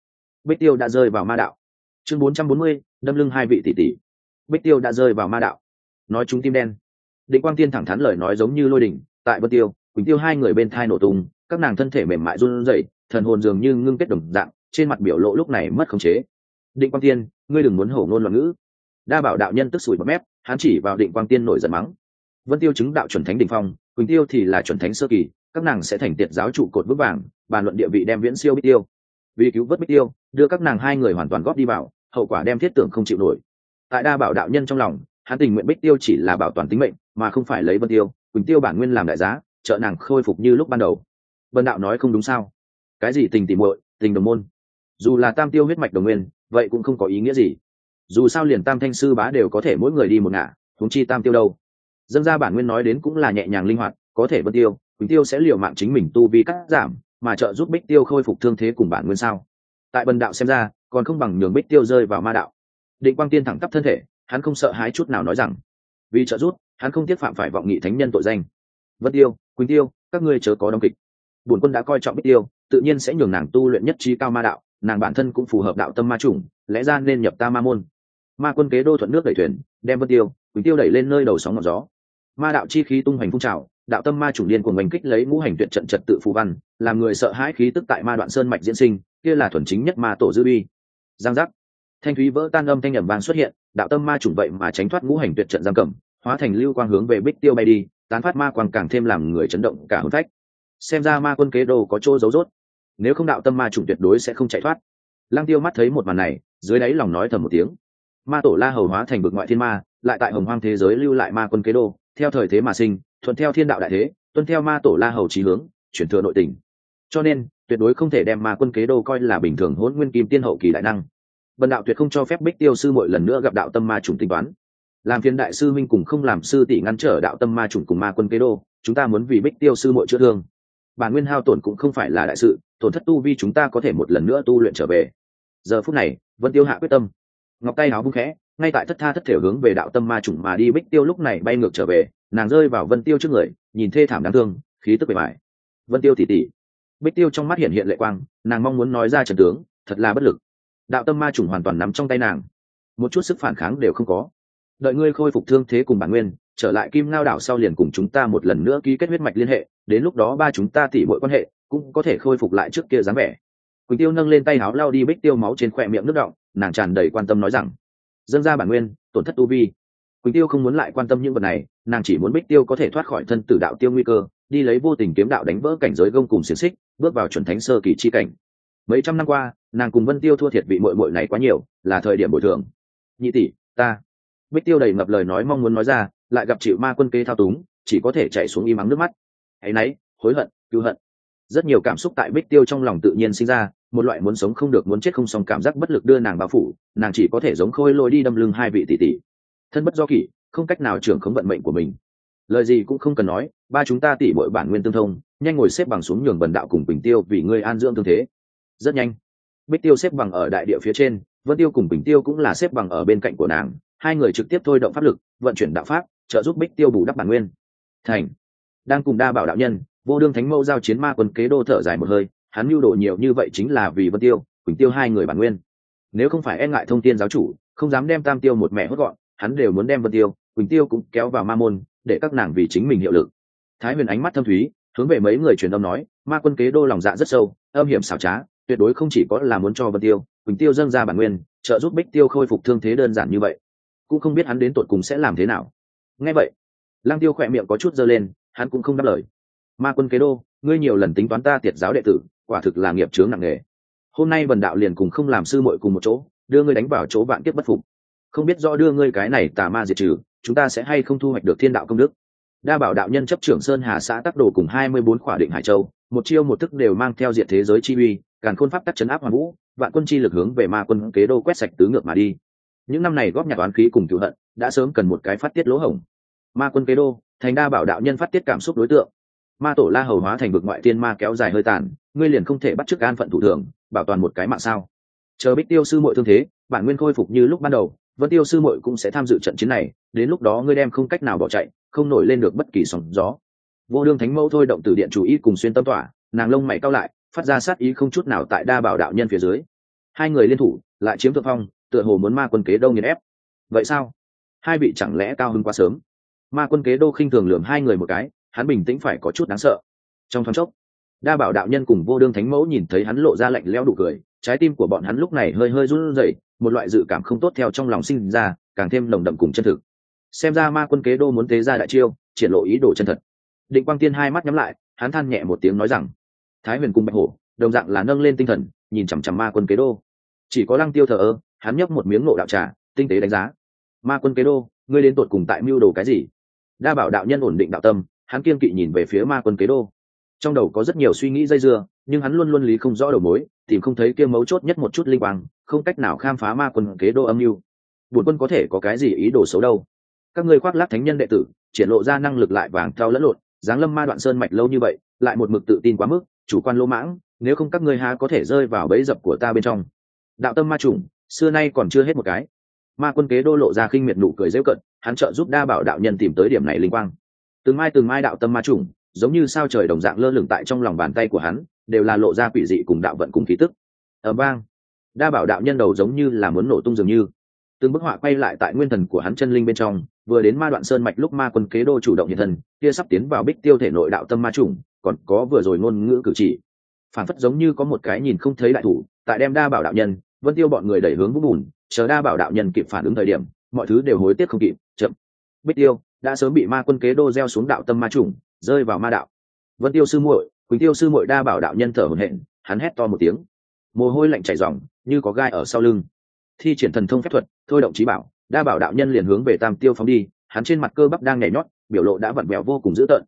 Bích Tiêu đã rơi vào ma đạo. Chương 440, đâm lưng hai vị tỷ tỷ. Bích Tiêu đã rơi vào ma đạo. Nói chúng tim đen. Định Quang Tiên thẳng thắn lời nói giống như lôi đỉnh, tại Vân Tiêu, Quỳnh Tiêu hai người bên thai nổ tung, các nàng thân thể mềm mại run rẩy, thần hồn dường như ngưng kết đồng dạng, trên mặt biểu lộ lúc này mất khống chế. Định Quang Tiên, ngươi đừng muốn hổ ngôn loạn ngữ. Đa Bảo đạo nhân tức sủi bọt mép, hắn chỉ vào Định Quang Tiên nổi giận mắng. Vân Tiêu chứng đạo chuẩn thánh đỉnh phong, Quỳnh Tiêu thì là chuẩn thánh sơ kỳ, các nàng sẽ thành tiệt giáo trụ cột vững vàng, bàn luận địa vị đem viễn siêu Bích Tiêu. Vì cứu vớt Bích Tiêu, đưa các nàng hai người hoàn toàn góp đi vào, hậu quả đem thiết tưởng không chịu nổi. Tại Đa Bảo đạo nhân trong lòng, hắn tình nguyện Bích Tiêu chỉ là bảo toàn tính mệnh, mà không phải lấy Vân Tiêu, Quỳnh Tiêu bản nguyên làm đại giá, trợ nàng khôi phục như lúc ban đầu. Vân đạo nói không đúng sao? Cái gì tình tỉ muội, tình đồng môn? Dù là tam tiêu huyết mạch đồng nguyên, vậy cũng không có ý nghĩa gì. Dù sao liền tam thanh sư bá đều có thể mỗi người đi một ngả, huống chi tam tiêu đâu. Dâng ra bản nguyên nói đến cũng là nhẹ nhàng linh hoạt, có thể Vân Tiêu, Quỳnh Tiêu sẽ liều mạng chính mình tu vi cắt giảm, mà trợ giúp Bích Tiêu khôi phục thương thế cùng bản nguyên sao? Tại Bần đạo xem ra, còn không bằng nhường Bích Tiêu rơi vào ma đạo. Định Quang Tiên thẳng tắp thân thể, hắn không sợ hãi chút nào nói rằng, vì trợ giúp, hắn không tiếc phạm phải vọng nghị thánh nhân tội danh. Vân Tiêu, Quỳnh Tiêu, các ngươi chớ có đóng kịch. Bổn quân đã coi trọng Bích Tiêu, tự nhiên sẽ nhường nàng tu luyện nhất trí cao ma đạo, nàng bản thân cũng phù hợp đạo tâm ma chủng, lẽ ra nên nhập ta ma môn. Ma quân kế đô thuận nước đẩy thuyền, đem Vân Tiêu, Quỳnh Tiêu đẩy lên nơi đầu sóng ngọn gió. Ma đạo chi khí tung hoành phun trào, đạo tâm ma chủng điên cuồng oanh kích lấy ngũ hành tuyệt trận trật tự phù văn, làm người sợ hãi khí tức tại ma đoạn sơn mạch diễn sinh, kia là thuần chính nhất ma tổ dư bi. Giang giác, thanh thúy vỡ tan âm thanh ầm vang xuất hiện, đạo tâm ma chủng vậy mà tránh thoát ngũ hành tuyệt trận giam cầm, hóa thành lưu quang hướng về Bích Tiêu bay đi, tán phát ma quang càng thêm làm người chấn động cả hồn phách. Xem ra ma quân kế đồ có chỗ giấu rốt, nếu không đạo tâm ma chủng tuyệt đối sẽ không chạy thoát. Lăng Tiêu mắt thấy một màn này, dưới đáy lòng nói thầm một tiếng. Ma tổ La Hầu hóa thành bực ngoại thiên ma, lại tại hồng hoang thế giới lưu lại ma quân kế đồ, theo thời thế mà sinh, thuận theo thiên đạo đại thế, tuân theo ma tổ La Hầu chí hướng, chuyển thừa nội tình. Cho nên, tuyệt đối không thể đem ma quân kế đồ coi là bình thường hỗn nguyên kim tiên hậu kỳ đại năng. Bần đạo tuyệt không cho phép Bích Tiêu sư muội lần nữa gặp đạo tâm ma chủng tính toán. Làm phiền đại sư minh cùng không làm sư tỷ ngăn trở đạo tâm ma chủng cùng ma quân kế đô, chúng ta muốn vì Bích Tiêu sư muội chữa thương. Bản nguyên hao tổn cũng không phải là đại sự, tổn thất tu vi chúng ta có thể một lần nữa tu luyện trở về. Giờ phút này, Vân Tiêu hạ quyết tâm, ngọc tay áo vung khẽ, ngay tại thất tha thất thể hướng về đạo tâm ma chủng mà đi. Bích Tiêu lúc này bay ngược trở về, nàng rơi vào Vân Tiêu trước người, nhìn thê thảm đáng thương, khí tức bề bại. Vân Tiêu tỷ tỷ. Bích Tiêu trong mắt hiện hiện lệ quang, nàng mong muốn nói ra trận tướng, thật là bất lực. Đạo tâm ma chủng hoàn toàn nắm trong tay nàng, một chút sức phản kháng đều không có. Đợi ngươi khôi phục thương thế cùng bản nguyên, trở lại Kim Ngao đảo sau liền cùng chúng ta một lần nữa ký kết huyết mạch liên hệ, đến lúc đó ba chúng ta tỉ muội quan hệ cũng có thể khôi phục lại trước kia dáng vẻ. Quỳnh Tiêu nâng lên tay áo lau đi Bích Tiêu máu trên khóe miệng nước đọng, nàng tràn đầy quan tâm nói rằng, dâng ra bản nguyên, tổn thất tu vi. Quỳnh Tiêu không muốn lại quan tâm những vật này, nàng chỉ muốn Bích Tiêu có thể thoát khỏi thân tử đạo tiêu nguy cơ, đi lấy vô tình kiếm đạo đánh vỡ cảnh giới gông cùng xiềng xích, bước vào chuẩn thánh sơ kỳ chi cảnh. Mấy trăm năm qua, nàng cùng Vân Tiêu thua thiệt vị muội muội này quá nhiều, là thời điểm bồi thường. Nhị tỷ, ta. Bích Tiêu đầy ngập lời nói mong muốn nói ra, lại gặp chịu ma quân kế thao túng, chỉ có thể chảy xuống im ắng nước mắt. Ấy nấy, hối hận, cứu hận. Rất nhiều cảm xúc tại Bích Tiêu trong lòng tự nhiên sinh ra, một loại muốn sống không được muốn chết không xong cảm giác bất lực đưa nàng bao phủ, nàng chỉ có thể giống Khôi Lỗi đi đâm lưng hai vị tỷ tỷ. Thân bất do kỷ, không cách nào trưởng khống vận mệnh của mình. Lời gì cũng không cần nói, ba chúng ta tỷ muội bản nguyên tương thông, nhanh ngồi xếp bằng xuống nhường Bần đạo cùng Bình Tiêu vì ngươi an dưỡng thương thế. Rất nhanh, Bích Tiêu xếp bằng ở đại địa phía trên, Vân Tiêu cùng Bình Tiêu cũng là xếp bằng ở bên cạnh của nàng, hai người trực tiếp thôi động pháp lực, vận chuyển đạo pháp, trợ giúp Bích Tiêu bù đắp bản nguyên. Thành đang cùng Đa Bảo đạo nhân, Vô Đương Thánh Mẫu giao chiến ma quân kế đô thở dài một hơi, hắn nhu đồ nhiều như vậy chính là vì Vân Tiêu, Quỳnh Tiêu hai người bản nguyên. Nếu không phải e ngại thông tiên giáo chủ, không dám đem Tam Tiêu một mẹ hốt gọn, hắn đều muốn đem Vân Tiêu, Quỳnh Tiêu cũng kéo vào ma môn, để các nàng vì chính mình hiệu lực. Thái Huyền ánh mắt thâm thúy, hướng về mấy người truyền âm nói, ma quân kế đô lòng dạ rất sâu, âm hiểm xảo trá, tuyệt đối không chỉ có là muốn cho Vân Tiêu, Quỳnh Tiêu dâng ra bản nguyên, trợ giúp Bích Tiêu khôi phục thương thế đơn giản như vậy, cũng không biết hắn đến tột cùng sẽ làm thế nào. Nghe vậy, Lăng Tiêu khỏe miệng có chút giơ lên, hắn cũng không đáp lời. Ma quân kế đô, ngươi nhiều lần tính toán ta tiệt giáo đệ tử, quả thực là nghiệp chướng nặng nề. Hôm nay Vần đạo liền cùng không làm sư muội cùng một chỗ, đưa ngươi đánh vào chỗ vạn kiếp bất phục. Không biết rõ đưa ngươi cái này tà ma diệt trừ, chúng ta sẽ hay không thu hoạch được thiên đạo công đức. Đa Bảo đạo nhân chấp trưởng Sơn Hà xã Tắc Đồ cùng 24 khỏa định Hải Châu, một chiêu một thức đều mang theo diệt thế giới chi uy, càn khôn pháp tắc trấn áp hoàn vũ, vạn quân chi lực hướng về ma quân kế đô quét sạch tứ ngược mà đi. Những năm này góp nhặt oán khí cùng cửu hận, đã sớm cần một cái phát tiết lỗ hổng. Ma quân kế đô, thành Đa Bảo đạo nhân phát tiết cảm xúc đối tượng. Ma tổ La Hầu hóa thành vực ngoại tiên ma kéo dài hơi tàn, ngươi liền không thể bắt chước an phận thủ thường, bảo toàn một cái mạng sao? Chờ Bích Tiêu sư muội thương thế, bản nguyên khôi phục như lúc ban đầu, Vân Tiêu sư muội cũng sẽ tham dự trận chiến này, đến lúc đó ngươi đem không cách nào bỏ chạy, không nổi lên được bất kỳ sóng gió. Vô Đương Thánh Mẫu thôi động tử điện chủ ý cùng xuyên tâm tỏa, nàng lông mày cau lại, phát ra sát ý không chút nào tại Đa Bảo đạo nhân phía dưới. hai người liên thủ lại chiếm thượng phong, tựa hồ muốn ma quân kế đô nghiền ép. Vậy sao? Hai vị chẳng lẽ cao hứng quá sớm? Ma quân kế đô khinh thường lườm hai người một cái, hắn bình tĩnh phải có chút đáng sợ. Trong thoáng chốc, Đa Bảo đạo nhân cùng Vô Đương Thánh Mẫu nhìn thấy hắn lộ ra lạnh lẽo nụ cười, trái tim của bọn hắn lúc này hơi hơi run rẩy, một loại dự cảm không tốt theo trong lòng sinh ra, càng thêm nồng đậm cùng chân thực. Xem ra ma quân kế đô muốn tế ra đại chiêu, triển lộ ý đồ chân thật. Định Quang Tiên hai mắt nhắm lại, hắn than nhẹ một tiếng nói rằng: Thái Huyền cùng Bạch Hổ đồng dạng là nâng lên tinh thần, nhìn chằm chằm ma quân kế đô. Chỉ có Lăng Tiêu thờ ơ, hắn nhấp một miếng ngộ đạo trà, tinh tế đánh giá: Ma quân kế đô, ngươi đến tột cùng tại mưu đồ cái gì? Đa Bảo đạo nhân ổn định đạo tâm, hắn kiên kỵ nhìn về phía ma quân kế đô. Trong đầu có rất nhiều suy nghĩ dây dưa, nhưng hắn luôn luôn lý không rõ đầu mối, tìm không thấy kia mấu chốt nhất một chút linh quang, không cách nào khám phá ma quân kế đô âm mưu. Bổn quân có thể có cái gì ý đồ xấu đâu? Các ngươi khoác lác thánh nhân đệ tử, triển lộ ra năng lực lại vàng theo lẫn lộn, giáng lâm ma đoạn sơn mạch lâu như vậy, lại một mực tự tin quá mức, chủ quan lỗ mãng, nếu không các ngươi há có thể rơi vào bẫy dập của ta bên trong. Đạo tâm ma chủng, xưa nay còn chưa hết một cái. Ma quân kế đô lộ ra khinh miệt nụ cười giễu cận, hắn trợ giúp Đa Bảo đạo nhân tìm tới điểm này linh quang. Từng mai đạo tâm ma chủng, giống như sao trời đồng dạng lơ lửng tại trong lòng bàn tay của hắn, đều là lộ ra quỷ dị cùng đạo vận cùng khí tức. Ở bang, Đa Bảo đạo nhân đầu giống như là muốn nổ tung dường như. Từng bức họa quay lại tại nguyên thần của hắn chân linh bên trong, vừa đến ma đoạn sơn mạch lúc ma quân kế đô chủ động hiện thân, kia sắp tiến vào bích tiêu thể nội đạo tâm ma chủng, còn có vừa rồi ngôn ngữ cử chỉ, phản phất giống như có một cái nhìn không thấy đại thủ tại đem Đa Bảo đạo nhân, Vân Tiêu bọn người đẩy hướng vũng bùn, chờ Đa Bảo đạo nhân kịp phản ứng thời điểm, mọi thứ đều hối tiếc không kịp, chậm. Bích Tiêu đã sớm bị ma quân kế đô gieo xuống đạo tâm ma chủng, rơi vào ma đạo. Vân Tiêu sư muội, Quỳnh Tiêu sư muội, Đa Bảo đạo nhân thở hổn hển, hắn hét to một tiếng, mồ hôi lạnh chảy ròng, như có gai ở sau lưng. Thi triển thần thông phép thuật, thôi động trí bảo, Đa Bảo đạo nhân liền hướng về Tam Tiêu phóng đi, hắn trên mặt cơ bắp đang nhảy nhót, biểu lộ đã vặn vẹo vô cùng dữ tợn.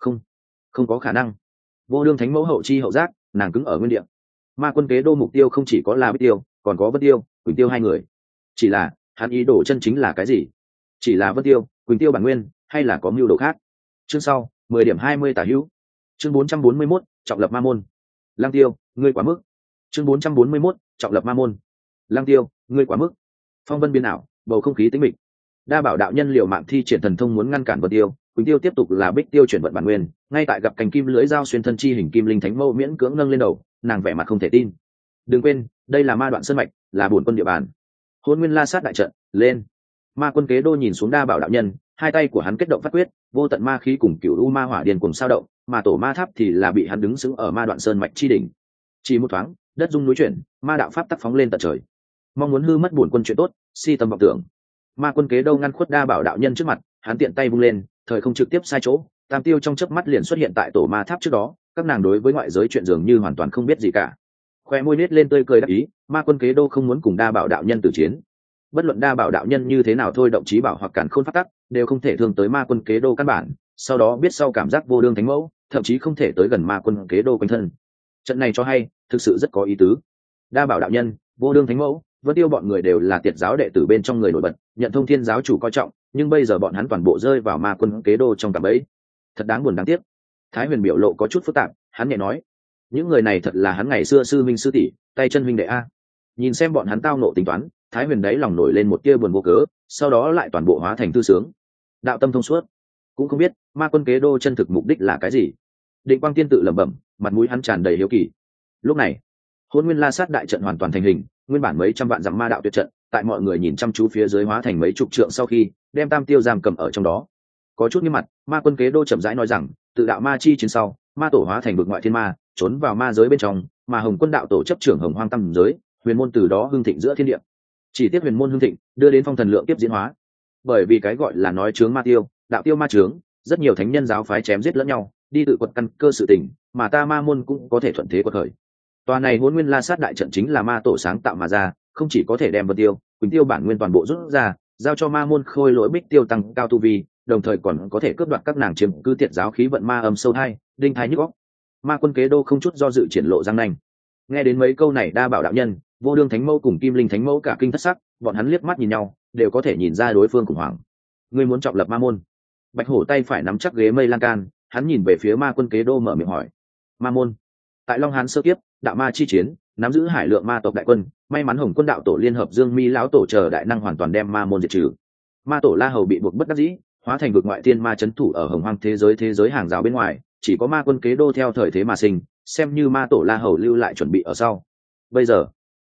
Không có khả năng. Vô Đương Thánh Mẫu hậu chi hậu giác, nàng cứng ở nguyên địa. Ma quân kế đô mục tiêu không chỉ có là Bích Tiêu, còn có Vân Tiêu, Quỳnh Tiêu hai người. Chỉ là, hắn ý đồ chân chính là cái gì? Chỉ là Vân Tiêu, Quỳnh Tiêu bản nguyên, hay là có mưu đồ khác? Chương sau, 10:20 tả hữu. Chương 441, trọng lập ma môn. Lăng Tiêu, ngươi quá mức. Chương 441, trọng lập ma môn. Lăng Tiêu, ngươi quá mức. Phong vân biến ảo, bầu không khí tĩnh mịch. Đa Bảo đạo nhân liều mạng thi triển thần thông muốn ngăn cản Vân Tiêu, Quỳnh Tiêu tiếp tục là Bích Tiêu chuyển vận bản nguyên, ngay tại gặp cành kim lưỡi dao xuyên thân chi hình kim linh thánh mâu miễn cưỡng nâng lên đầu, nàng vẻ mặt không thể tin. Đừng quên, đây là ma đoạn sơn mạch, là bổn quân địa bàn. Hôn Nguyên La Sát đại trận, lên. Ma quân kế đô nhìn xuống Đa Bảo đạo nhân, hai tay của hắn kết động phát quyết, vô tận ma khí cùng cửu u ma hỏa điên cùng sao động, mà tổ ma tháp thì là bị hắn đứng sững ở ma đoạn sơn mạch chi đỉnh. Chỉ một thoáng, đất rung núi chuyển, ma đạo pháp tắc phóng lên tận trời. Mong muốn hư mất bổn quân chuyện tốt, si tâm vọng tưởng. Ma quân kế đô ngăn khuất Đa Bảo đạo nhân trước mặt, hắn tiện tay vung lên, thời không trực tiếp sai chỗ, Tam Tiêu trong chớp mắt liền xuất hiện tại tổ ma tháp trước đó, các nàng đối với ngoại giới chuyện dường như hoàn toàn không biết gì cả. Khoe môi nết lên tươi cười đắc ý, ma quân kế đô không muốn cùng Đa Bảo đạo nhân tử chiến. Bất luận Đa Bảo đạo nhân như thế nào thôi động chí bảo hoặc cản khôn pháp tắc, đều không thể thương tới ma quân kế đô căn bản, sau đó biết sau cảm giác Vô Đương Thánh Mẫu, thậm chí không thể tới gần ma quân kế đô quanh thân. Trận này cho hay, thực sự rất có ý tứ. Đa Bảo đạo nhân, Vô Đương Thánh Mẫu, Vân Tiêu bọn người đều là tiệt giáo đệ tử bên trong người nổi bật, nhận Thông Thiên giáo chủ coi trọng, nhưng bây giờ bọn hắn toàn bộ rơi vào ma quân kế đô trong cạm bẫy. Thật đáng buồn đáng tiếc. Thái Huyền biểu lộ có chút phức tạp, hắn nhẹ nói, những người này thật là hắn ngày xưa sư minh sư tỷ, tay chân huynh đệ a. Nhìn xem bọn hắn tao nộ tính toán, Thái Huyền đáy lòng nổi lên một tia buồn vô cớ, sau đó lại toàn bộ hóa thành thư sướng. Đạo tâm thông suốt, cũng không biết ma quân kế đô chân thực mục đích là cái gì. Định Quang Tiên tự lẩm bẩm, mặt mũi hắn tràn đầy hiếu kỳ. Lúc này, Hôn Nguyên La Sát đại trận hoàn toàn thành hình, nguyên bản mấy trăm vạn dặm ma đạo tuyệt trận, tại mọi người nhìn chăm chú phía dưới hóa thành mấy chục trượng sau khi, đem Tam Tiêu giam cầm ở trong đó. Có chút nghiêm mặt, ma quân kế đô chậm rãi nói rằng, tự đạo ma chi chiến sau, ma tổ hóa thành vực ngoại thiên ma, trốn vào ma giới bên trong, mà Hồng Quân đạo tổ chấp trưởng Hồng Hoang Tam giới, huyền môn từ đó hưng thịnh giữa thiên địa. Chỉ tiếc huyền môn hưng thịnh, đưa đến phong thần lượng tiếp diễn hóa. Bởi vì cái gọi là nói chướng ma tiêu, đạo tiêu ma chướng, rất nhiều thánh nhân giáo phái chém giết lẫn nhau, đi tự quật căn cơ sự tình, mà ta ma môn cũng có thể thuận thế quật khởi. Tòa này Hỗn Nguyên La Sát đại trận chính là ma tổ sáng tạo mà ra, không chỉ có thể đem Vân Tiêu, Quỳnh Tiêu bản nguyên toàn bộ rút ra, giao cho ma môn khôi lỗi Bích Tiêu tăng cao tu vi, đồng thời còn có thể cướp đoạt các nàng chiếm cứ tiệt giáo khí vận ma âm sâu thai, đinh thai nhức óc. Ma quân kế đô không chút do dự triển lộ răng nanh. Nghe đến mấy câu này, Đa Bảo đạo nhân, Vô Đương Thánh Mẫu cùng Kim Linh Thánh Mẫu cả kinh thất sắc, bọn hắn liếc mắt nhìn nhau, đều có thể nhìn ra đối phương khủng hoảng. Ngươi muốn trọng lập ma môn? Bạch Hổ tay phải nắm chắc ghế mây lan can, hắn nhìn về phía ma quân kế đô mở miệng hỏi. Ma môn? Tại Long Hán sơ kiếp, đạo ma chi chiến, nắm giữ hải lượng ma tộc đại quân, may mắn Hồng Quân đạo tổ liên hợp Dương Mi lão tổ chờ đại năng hoàn toàn đem ma môn diệt trừ. Ma tổ La Hầu bị buộc bất đắc dĩ, hóa thành vực ngoại thiên ma chấn thủ ở Hồng Hoang thế giới hàng rào bên ngoài, chỉ có ma quân kế đô theo thời thế mà sinh, xem như ma tổ La Hầu lưu lại chuẩn bị ở sau. Bây giờ,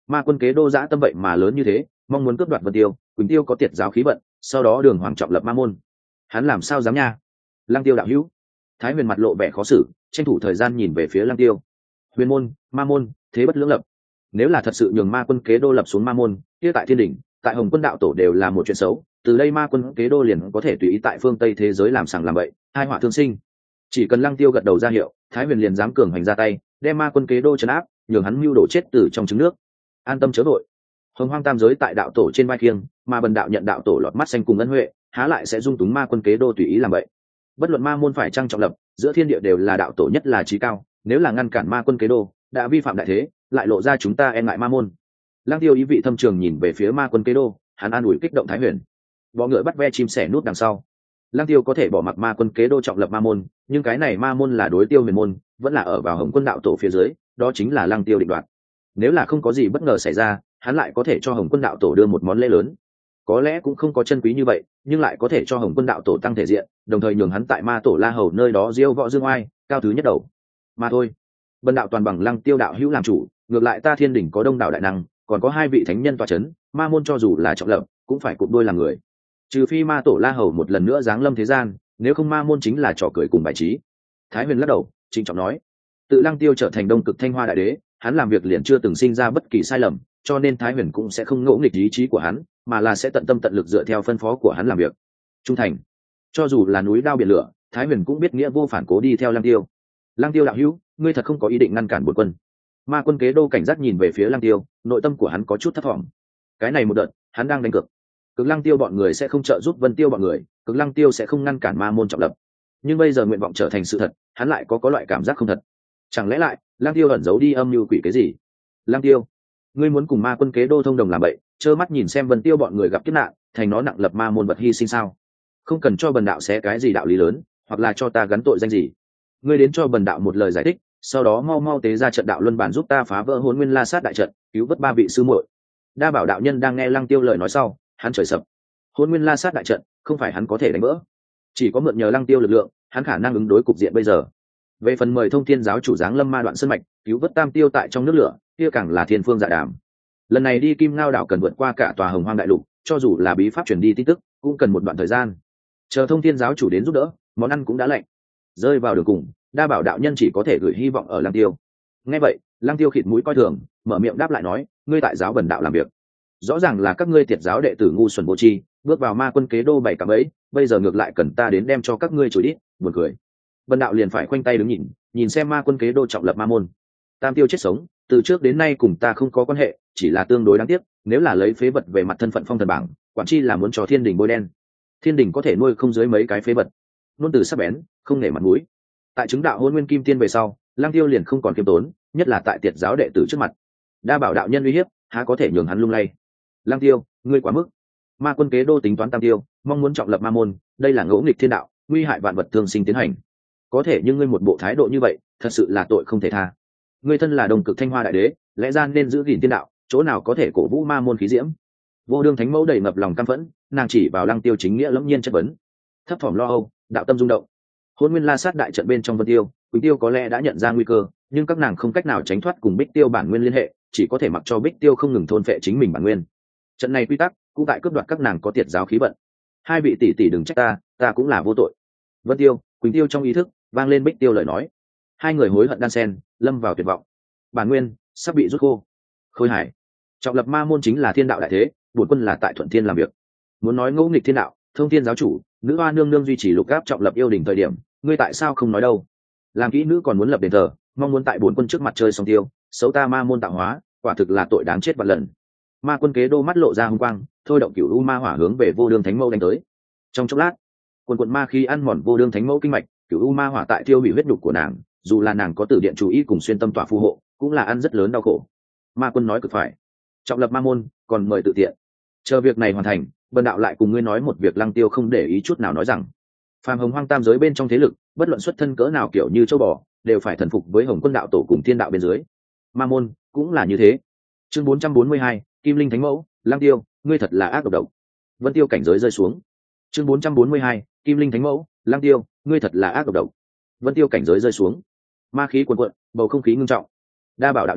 Ma quân kế đô dã tâm vậy mà lớn như thế, mong muốn cướp đoạt Vân Tiêu. Quỳnh Tiêu có tiệt giáo khí vận, sau đó đường hoàng trọng lập ma môn, hắn làm sao dám nha. Lăng Tiêu đạo hữu. Thái Huyền mặt lộ vẻ khó xử, tranh thủ thời gian nhìn về phía Lăng Tiêu. Huyền môn, ma môn, thế bất lưỡng lập. Nếu là thật sự nhường ma quân kế đô lập xuống ma môn, kia tại thiên đỉnh, tại Hồng Quân đạo tổ đều là một chuyện xấu. Từ đây ma quân kế đô liền có thể tùy ý tại phương Tây thế giới làm sằng làm bậy, hai họa thương sinh. Chỉ cần Lăng Tiêu gật đầu ra hiệu, Thái Huyền liền dám cường hành ra tay, đem ma quân kế đô trấn áp, nhường hắn mưu đổ chết từ trong trứng nước. An tâm chớ vội. Hồng Hoang tam giới tại đạo tổ trên vai khiêng, mà bần đạo nhận đạo tổ lọt mắt xanh cùng ân huệ, há lại sẽ dung túng ma quân kế đô tùy ý làm vậy. Bất luận ma môn phải trang trọng lập, giữa thiên địa đều là đạo tổ nhất là trí cao, nếu là ngăn cản ma quân kế đô, đã vi phạm đại thế, lại lộ ra chúng ta e ngại ma môn. Lăng Tiêu ý vị thâm trường nhìn về phía ma quân kế đô, hắn an ủi kích động Thái Huyền. Bọ ngựa bắt ve chim sẻ nút đằng sau. Lăng Tiêu có thể bỏ mặc ma quân kế đô trọng lập ma môn, nhưng cái này ma môn là đối Tiêu Huyền môn, vẫn là ở vào Hồng Quân đạo tổ phía dưới, đó chính là Lăng Tiêu định đoạt. Nếu là không có gì bất ngờ xảy ra, hắn lại có thể cho Hồng Quân đạo tổ đưa một món lễ lớn. Có lẽ cũng không có chân quý như vậy, nhưng lại có thể cho Hồng Quân đạo tổ tăng thể diện, đồng thời nhường hắn tại ma tổ La Hầu nơi đó diêu võ dương oai, cao thứ nhất đầu. Mà thôi, bần đạo toàn bằng Lăng Tiêu đạo hữu làm chủ, ngược lại ta thiên đỉnh có đông đảo đại năng, còn có hai vị thánh nhân tọa chấn, ma môn cho dù là trọng lập, cũng phải cụm đôi làm người. Trừ phi ma tổ La Hầu một lần nữa giáng lâm thế gian, nếu không ma môn chính là trò cười cùng bài trí. Thái Huyền lắc đầu, trịnh trọng nói, tự Lăng Tiêu trở thành Đông Cực Thanh Hoa đại đế, hắn làm việc liền chưa từng sinh ra bất kỳ sai lầm, cho nên Thái Huyền cũng sẽ không ngỗ nghịch ý chí của hắn, mà là sẽ tận tâm tận lực dựa theo phân phó của hắn làm việc. Trung thành, cho dù là núi đao biển lửa, Thái Huyền cũng biết nghĩa vô phản cố đi theo Lăng Tiêu. Lăng Tiêu đạo hữu, ngươi thật không có ý định ngăn cản bổn quân? Ma quân kế đô cảnh giác nhìn về phía Lăng Tiêu, nội tâm của hắn có chút thất vọng. Cái này một đợt, hắn đang đánh cược. Cực Lăng Tiêu bọn người sẽ không trợ giúp Vân Tiêu bọn người, Cực Lăng Tiêu sẽ không ngăn cản ma môn trọng lập. Nhưng bây giờ nguyện vọng trở thành sự thật, hắn lại có loại cảm giác không thật. Chẳng lẽ lại, Lăng Tiêu ẩn giấu đi âm mưu quỷ cái gì? Lăng Tiêu, ngươi muốn cùng ma quân kế đô thông đồng làm bậy, trơ mắt nhìn xem Vân Tiêu bọn người gặp kiếp nạn, thành nó nặng lập ma môn vật hy sinh sao? Không cần cho bần đạo xé cái gì đạo lý lớn, hoặc là cho ta gắn tội danh gì. Ngươi đến cho bần đạo một lời giải thích, sau đó mau mau tế ra trận đạo luân bản giúp ta phá vỡ Hỗn Nguyên La Sát đại trận, cứu vớt ba vị sư muội. Đa Bảo đạo nhân đang nghe Lăng Tiêu lời nói sau, hắn trời sập. Hỗn Nguyên La Sát đại trận, không phải hắn có thể đánh vỡ, chỉ có mượn nhờ Lăng Tiêu lực lượng, hắn khả năng ứng đối cục diện bây giờ. Về phần mời Thông Thiên giáo chủ giáng lâm ma đoạn sơn mạch, cứu vớt Tam Tiêu tại trong nước lửa, kia càng là thiên phương dạ đàm. Lần này đi Kim Ngao đảo cần vượt qua cả tòa Hồng Hoang đại lục, cho dù là bí pháp truyền đi tin tức, cũng cần một đoạn thời gian. Chờ Thông Thiên giáo chủ đến giúp đỡ, món ăn cũng đã lạnh. Rơi vào đường cùng, Đa Bảo đạo nhân chỉ có thể gửi hy vọng ở Lăng Tiêu. Nghe vậy, Lăng Tiêu khịt mũi coi thường, mở miệng đáp lại nói, ngươi tại giáo bần đạo làm việc, rõ ràng là các ngươi tiệt giáo đệ tử ngu xuẩn vô tri, bước vào ma quân kế đô bảy cạm ấy, bây giờ ngược lại cần ta đến đem cho các ngươi chửi đít, buồn cười. Bần đạo liền phải khoanh tay đứng nhìn xem ma quân kế đô trọng lập ma môn. Tam Tiêu chết sống, từ trước đến nay cùng ta không có quan hệ, chỉ là tương đối đáng tiếc, nếu là lấy phế vật về mặt thân phận phong thần bảng, quản chi là muốn cho thiên đình bôi đen. Thiên đình có thể nuôi không dưới mấy cái phế vật. Nôn từ sắc bén, không nể mặt mũi. Tại chứng đạo Hôn Nguyên Kim Tiên về sau, Lăng Tiêu liền không còn kiêm tốn, nhất là tại tiệt giáo đệ tử trước mặt. Đa Bảo đạo nhân uy hiếp, há có thể nhường hắn lung lay. Lăng Tiêu, ngươi quá mức. Ma quân kế đô tính toán Tam Tiêu, mong muốn trọng lập ma môn, đây là ngỗ nghịch thiên đạo, nguy hại vạn vật thương sinh tiến hành. Có thể nhưng ngươi một bộ thái độ như vậy, thật sự là tội không thể tha. Ngươi thân là Đông Cực Thanh Hoa đại đế, lẽ ra nên giữ gìn thiên đạo, chỗ nào có thể cổ vũ ma môn khí diễm. Vô Đương Thánh Mẫu đầy ngập lòng căm phẫn, nàng chỉ vào Lăng Tiêu chính nghĩa lẫm nhiên chất vấn. Thấp thỏm lo âu, đạo tâm rung động. Hôn Nguyên La Sát đại trận bên trong Vân Tiêu, Quỳnh Tiêu có lẽ đã nhận ra nguy cơ, nhưng các nàng không cách nào tránh thoát cùng Bích Tiêu bản nguyên liên hệ, chỉ có thể mặc cho Bích Tiêu không ngừng thôn phệ chính mình bản nguyên. Trận này quy tắc cũng tại cướp đoạt các nàng có tiệt giáo khí vận. Hai vị tỷ tỷ đừng trách ta cũng là vô tội. Vân Tiêu, Quỳnh Tiêu trong ý thức vang lên Bích Tiêu lời nói. Hai người hối hận đan sen, lâm vào tuyệt vọng. Bản nguyên sắp bị rút khô. Khôi Hải, trọng lập ma môn chính là thiên đạo đại thế, bổn quân là tại Thuận Thiên làm việc. Muốn nói ngỗ nghịch thiên đạo, Thông Thiên giáo chủ, nữ hoa nương nương duy trì lục áp trọng lập yêu đình thời điểm, ngươi tại sao không nói đâu? Làm kỹ nữ còn muốn lập đền thờ, mong muốn tại bổn quân trước mặt chơi song tiêu, xấu ta ma môn tạo hóa, quả thực là tội đáng chết vạn lần. Ma quân kế đô mắt lộ ra hung quang, thôi động cửu u ma hỏa hướng về Vô Đương Thánh Mẫu đánh tới. Trong chốc lát, quần ma khí ăn mòn Vô Đương Thánh Mẫu kinh mạch, cửu u ma hỏa tại tiêu hủy huyết nhục của nàng, dù là nàng có tử điện chủ ý cùng xuyên tâm tỏa phù hộ, cũng là ăn rất lớn đau khổ. Ma quân nói cực phải, trọng lập ma môn, còn mời tự tiện. Chờ việc này hoàn thành, bần đạo lại cùng ngươi nói một việc. Lăng Tiêu không để ý chút nào nói rằng, phàm Hồng Hoang tam giới bên trong thế lực, bất luận xuất thân cỡ nào kiểu như châu bò, đều phải thần phục với Hồng Quân đạo tổ cùng thiên đạo bên dưới. Ma môn cũng là như thế. Chương 442, Kim Linh Thánh Mẫu. Lăng Tiêu, ngươi thật là ác độc. Vân Tiêu cảnh giới rơi xuống. Chương 442, Kim Linh Thánh Mẫu. Lăng Tiêu, ngươi thật là ác độc. Vân Tiêu cảnh giới rơi xuống. Ma khí cuồn cuộn, bầu không khí ngưng trọng. Đa Bảo đạo nhân,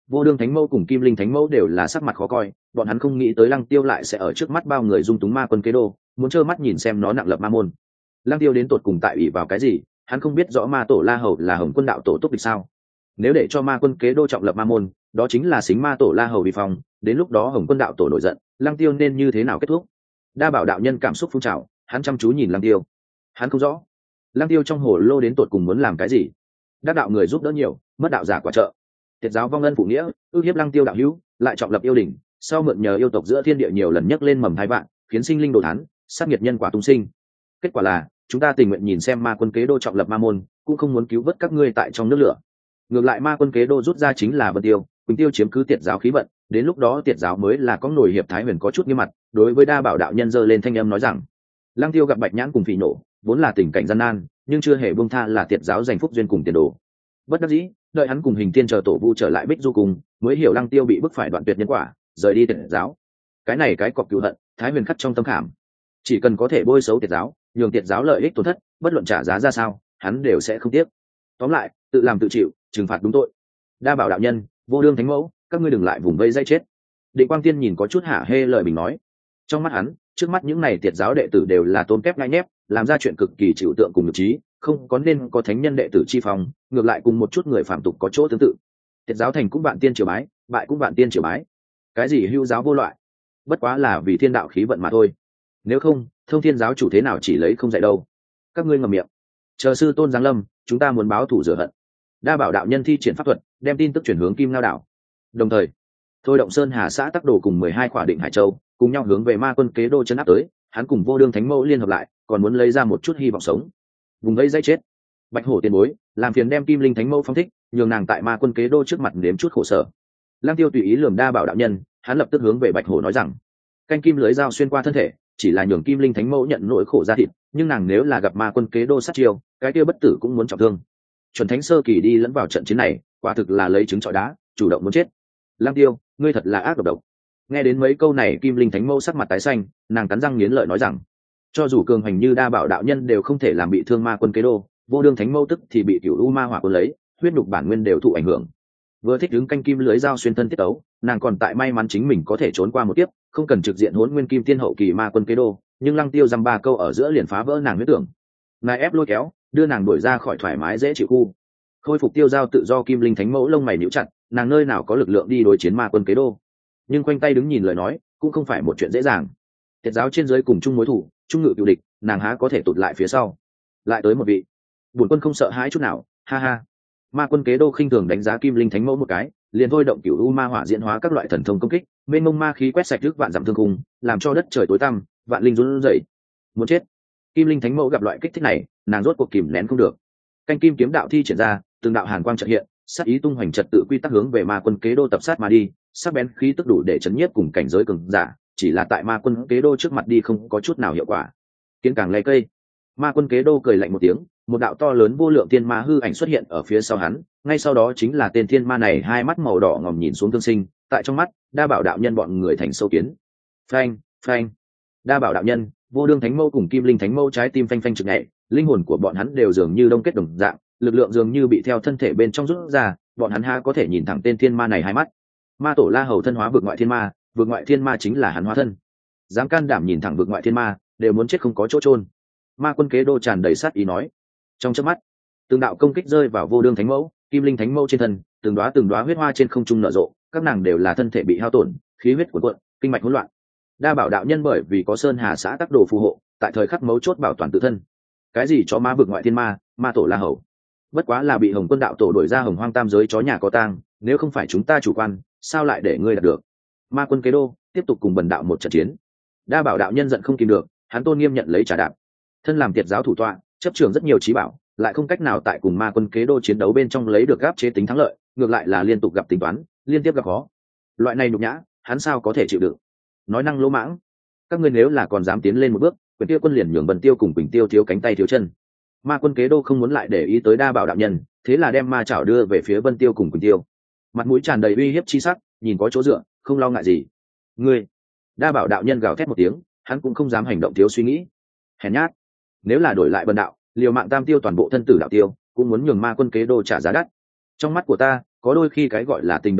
Vô Đương Thánh Mẫu cùng Kim Linh Thánh Mẫu đều là sắc mặt khó coi, bọn hắn không nghĩ tới Lăng Tiêu lại sẽ ở trước mắt bao người dung túng ma quân kế đô, muốn trơ mắt nhìn xem nó nặng lập ma môn. Lăng Tiêu đến tột cùng tại ủy vào cái gì, hắn không biết rõ ma tổ La Hầu là Hồng Quân đạo tổ túc địch sao? Nếu để cho ma quân kế đô trọng lập ma môn, đó chính là xính ma tổ La Hầu vi phong, đến lúc đó Hồng Quân đạo tổ nổi giận, Lăng Tiêu nên như thế nào kết thúc? Đa Bảo đạo nhân cảm xúc phun trào, hắn chăm chú nhìn Lăng Tiêu. Hắn không rõ, Lăng Tiêu trong hồ lô đến tột cùng muốn làm cái gì? Đắc đạo người giúp đỡ nhiều, mất đạo giả quả trợ. Tiệt giáo vong ân phụ nghĩa, ước hiếp Lăng Tiêu đạo hữu, lại trọng lập yêu đỉnh, sau mượn nhờ yêu tộc giữa thiên địa nhiều lần nhấc lên mầm hai vạn, khiến sinh linh đồ thán, sát nghiệt nhân quả tung sinh. Kết quả là, chúng ta tình nguyện nhìn xem ma quân kế đô trọng lập ma môn, cũng không muốn cứu vớt các ngươi tại trong nước lửa. Ngược lại ma quân kế đô rút ra chính là Vân Tiêu, Quỳnh Tiêu chiếm cứ Tiệt giáo khí vận, đến lúc đó Tiệt giáo mới là có nổi hiệp Thái Huyền có chút nghiêm mặt, đối với Đa Bảo đạo nhân giơ lên thanh âm nói rằng: Lăng Tiêu gặp Bạch Nhãn cùng Phỉ Nổ, vốn là tình cảnh gian nan, nhưng chưa hề buông tha là Tiệt giáo giành phúc duyên cùng tiền đồ. Bất đắc dĩ, đợi hắn cùng Hình Thiên chờ tổ vu trở lại Bích Du cùng, mới hiểu Lăng Tiêu bị bức phải đoạn tuyệt nhân quả, rời đi Tiệt giáo. Cái này cái cọc cừu hận, Thái Huyền khắc trong tâm khảm. Chỉ cần có thể bôi xấu Tiệt giáo, nhường Tiệt giáo lợi ích tổn thất, bất luận trả giá ra sao, hắn đều sẽ không tiếc. Tóm lại, tự làm tự chịu, trừng phạt đúng tội. Đa Bảo đạo nhân, Vô Đương Thánh Mẫu, các ngươi đừng lại vùng vây dây chết. Định Quang Tiên nhìn có chút hả hê lời mình nói. Trong mắt hắn, trước mắt những này Tiệt giáo đệ tử đều là tôn kép ngai nhép, làm ra chuyện cực kỳ chịu tượng cùng nhược trí, không có nên có thánh nhân đệ tử chi phong, ngược lại cùng một chút người phạm tục có chỗ tương tự. Tiệt giáo thành cũng vạn tiên triều bái, bại cũng vạn tiên triều bái. Cái gì hưu giáo vô loại, bất quá là vì thiên đạo khí vận mà thôi. Nếu không, Thông Thiên giáo chủ thế nào chỉ lấy không dạy đâu. Các ngươi ngậm miệng, chờ sư tôn giáng lâm, chúng ta muốn báo thù rửa hận. Đa Bảo đạo nhân thi triển pháp thuật, đem tin tức chuyển hướng Kim Ngao đảo. Đồng thời, Thôi Động Sơn Hà xã Tắc Đồ cùng 12 khỏa định Hải Châu, cùng nhau hướng về ma quân kế đô trấn áp tới. Hắn cùng Vô Đương Thánh Mẫu liên hợp lại, còn muốn lấy ra một chút hy vọng sống. Vùng vây dây chết. Bạch Hổ tiền bối, làm phiền đem Kim Linh Thánh Mẫu phóng thích, nhường nàng tại ma quân kế đô trước mặt nếm chút khổ sở. Lăng Tiêu tùy ý lườm Đa Bảo đạo nhân, hắn lập tức hướng về Bạch Hổ nói rằng: canh kim lưới dao xuyên qua thân thể, chỉ là nhường Kim Linh Thánh Mẫu nhận nỗi khổ ra thịt, nhưng nàng nếu là gặp ma quân kế đô sát chiêu, cái kia bất tử cũng muốn trọng thương. Chuẩn thánh sơ kỳ đi lẫn vào trận chiến này, quả thực là lấy trứng trọi đá, chủ động muốn chết. Lăng Tiêu, ngươi thật là ác độc. Nghe đến mấy câu này, Kim Linh Thánh Mẫu sắc mặt tái xanh, nàng cắn răng nghiến lợi nói rằng: cho dù cường hành như Đa Bảo đạo nhân đều không thể làm bị thương ma quân kế đô, Vô Đương Thánh Mẫu tức thì bị Cửu U Ma Hỏa cuốn lấy, huyết nhục bản nguyên đều thụ ảnh hưởng. Vừa thích đứng canh kim lưới dao xuyên thân tiết ấu, nàng còn tại may mắn chính mình có thể trốn qua một kiếp, không cần trực diện Hỗn Nguyên Kim Tiên hậu kỳ ma quân kế đô, nhưng Lăng Tiêu dăm ba câu ở giữa liền phá vỡ nàng huyết tưởng. Nài ép lôi kéo, đưa nàng đuổi ra khỏi thoải mái dễ chịu khu. Khôi phục tiêu giao tự do, Kim Linh Thánh Mẫu lông mày nhíu chặt, nàng nơi nào có lực lượng đi đối chiến ma quân kế đô. Nhưng quanh tay đứng nhìn lời nói, cũng không phải một chuyện dễ dàng. Tiệt giáo trên dưới cùng chung mối thù, chung ngự cựu địch, nàng há có thể tụt lại phía sau. Lại tới một vị, bổn quân không sợ hãi chút nào, ha ha. Ma quân kế đô khinh thường đánh giá Kim Linh Thánh Mẫu một cái, liền thôi động Cửu U Ma Hỏa diễn hóa các loại thần thông công kích, mênh mông ma khí quét sạch trước vạn dặm thương khung, làm cho đất trời tối tăm, vạn linh run rẩy. Muốn chết. Kim Linh Thánh Mẫu gặp loại kích thích này, nàng rốt cuộc kìm nén không được. Canh kim kiếm đạo thi triển ra, từng đạo hàn quang chợt hiện, sát ý tung hoành trật tự quy tắc hướng về ma quân kế đô tập sát mà đi, sắc bén khí tức đủ để chấn nhiếp cùng cảnh giới cường giả, chỉ là tại ma quân kế đô trước mặt đi không có chút nào hiệu quả. Kiến càng lay cây. Ma quân kế đô cười lạnh một tiếng, một đạo to lớn vô lượng thiên ma hư ảnh xuất hiện ở phía sau hắn, ngay sau đó chính là tên thiên ma này, hai mắt màu đỏ ngòm nhìn xuống thương sinh, tại trong mắt Đa Bảo đạo nhân bọn người thành sâu kiến. Phanh, phanh. Đa Bảo đạo nhân, Vô Đương Thánh Mẫu cùng Kim Linh Thánh Mẫu trái tim phanh phanh trực nhảy, linh hồn của bọn hắn đều dường như đông kết đồng dạng, lực lượng dường như bị theo thân thể bên trong rút ra, bọn hắn há có thể nhìn thẳng tên thiên ma này hai mắt. Ma tổ La Hầu thân hóa vượt ngoại thiên ma, vượt ngoại thiên ma chính là hắn hóa thân. Dám can đảm nhìn thẳng vượt ngoại thiên ma, đều muốn chết không có chỗ chôn. Ma quân kế đô tràn đầy sát ý nói. Trong chớp mắt, từng đạo công kích rơi vào Vô Đương Thánh Mẫu, Kim Linh Thánh Mẫu trên thân, từng đóa huyết hoa trên không trung nở rộ, các nàng đều là thân thể bị hao tổn, khí huyết cuồn cuộn, kinh mạch hỗn loạn. Đa Bảo đạo nhân bởi vì có Sơn Hà xã Tắc Đồ phù hộ, tại thời khắc mấu chốt bảo toàn tự thân. Cái gì chó ma vượt ngoại thiên ma, ma tổ La Hầu, bất quá là bị Hồng Quân đạo tổ đuổi ra Hồng Hoang tam giới chó nhà có tang, nếu không phải chúng ta chủ quan, sao lại để ngươi đạt được? Ma quân kế đô tiếp tục cùng bần đạo một trận chiến. Đa Bảo đạo nhân giận không kìm được, hắn tôn nghiêm nhận lấy trả đạp. Thân làm Tiệt giáo thủ tọa, chấp trường rất nhiều trí bảo, lại không cách nào tại cùng ma quân kế đô chiến đấu bên trong lấy được áp chế tính thắng lợi, ngược lại là liên tục gặp tính toán, liên tiếp gặp khó. Loại này nhục nhã, hắn sao có thể chịu đựng? Nói năng lỗ mãng, các ngươi nếu là còn dám tiến lên một bước, quyền tiêu quân liền nhường Vân Tiêu cùng Quỳnh Tiêu thiếu cánh tay thiếu chân. Ma quân kế đô không muốn lại để ý tới Đa Bảo đạo nhân, thế là đem ma chảo đưa về phía Vân Tiêu cùng Quỳnh Tiêu, mặt mũi tràn đầy uy hiếp chi sắc, nhìn có chỗ dựa, không lo ngại gì. Ngươi! Đa Bảo đạo nhân gào thét một tiếng, hắn cũng không dám hành động thiếu suy nghĩ. Hèn nhát! Nếu là đổi lại bần đạo, liều mạng tam tiêu toàn bộ thân tử đạo tiêu, cũng muốn nhường ma quân kế đô trả giá đắt. Trong mắt của ta, có đôi khi cái gọi là tình đồng môn,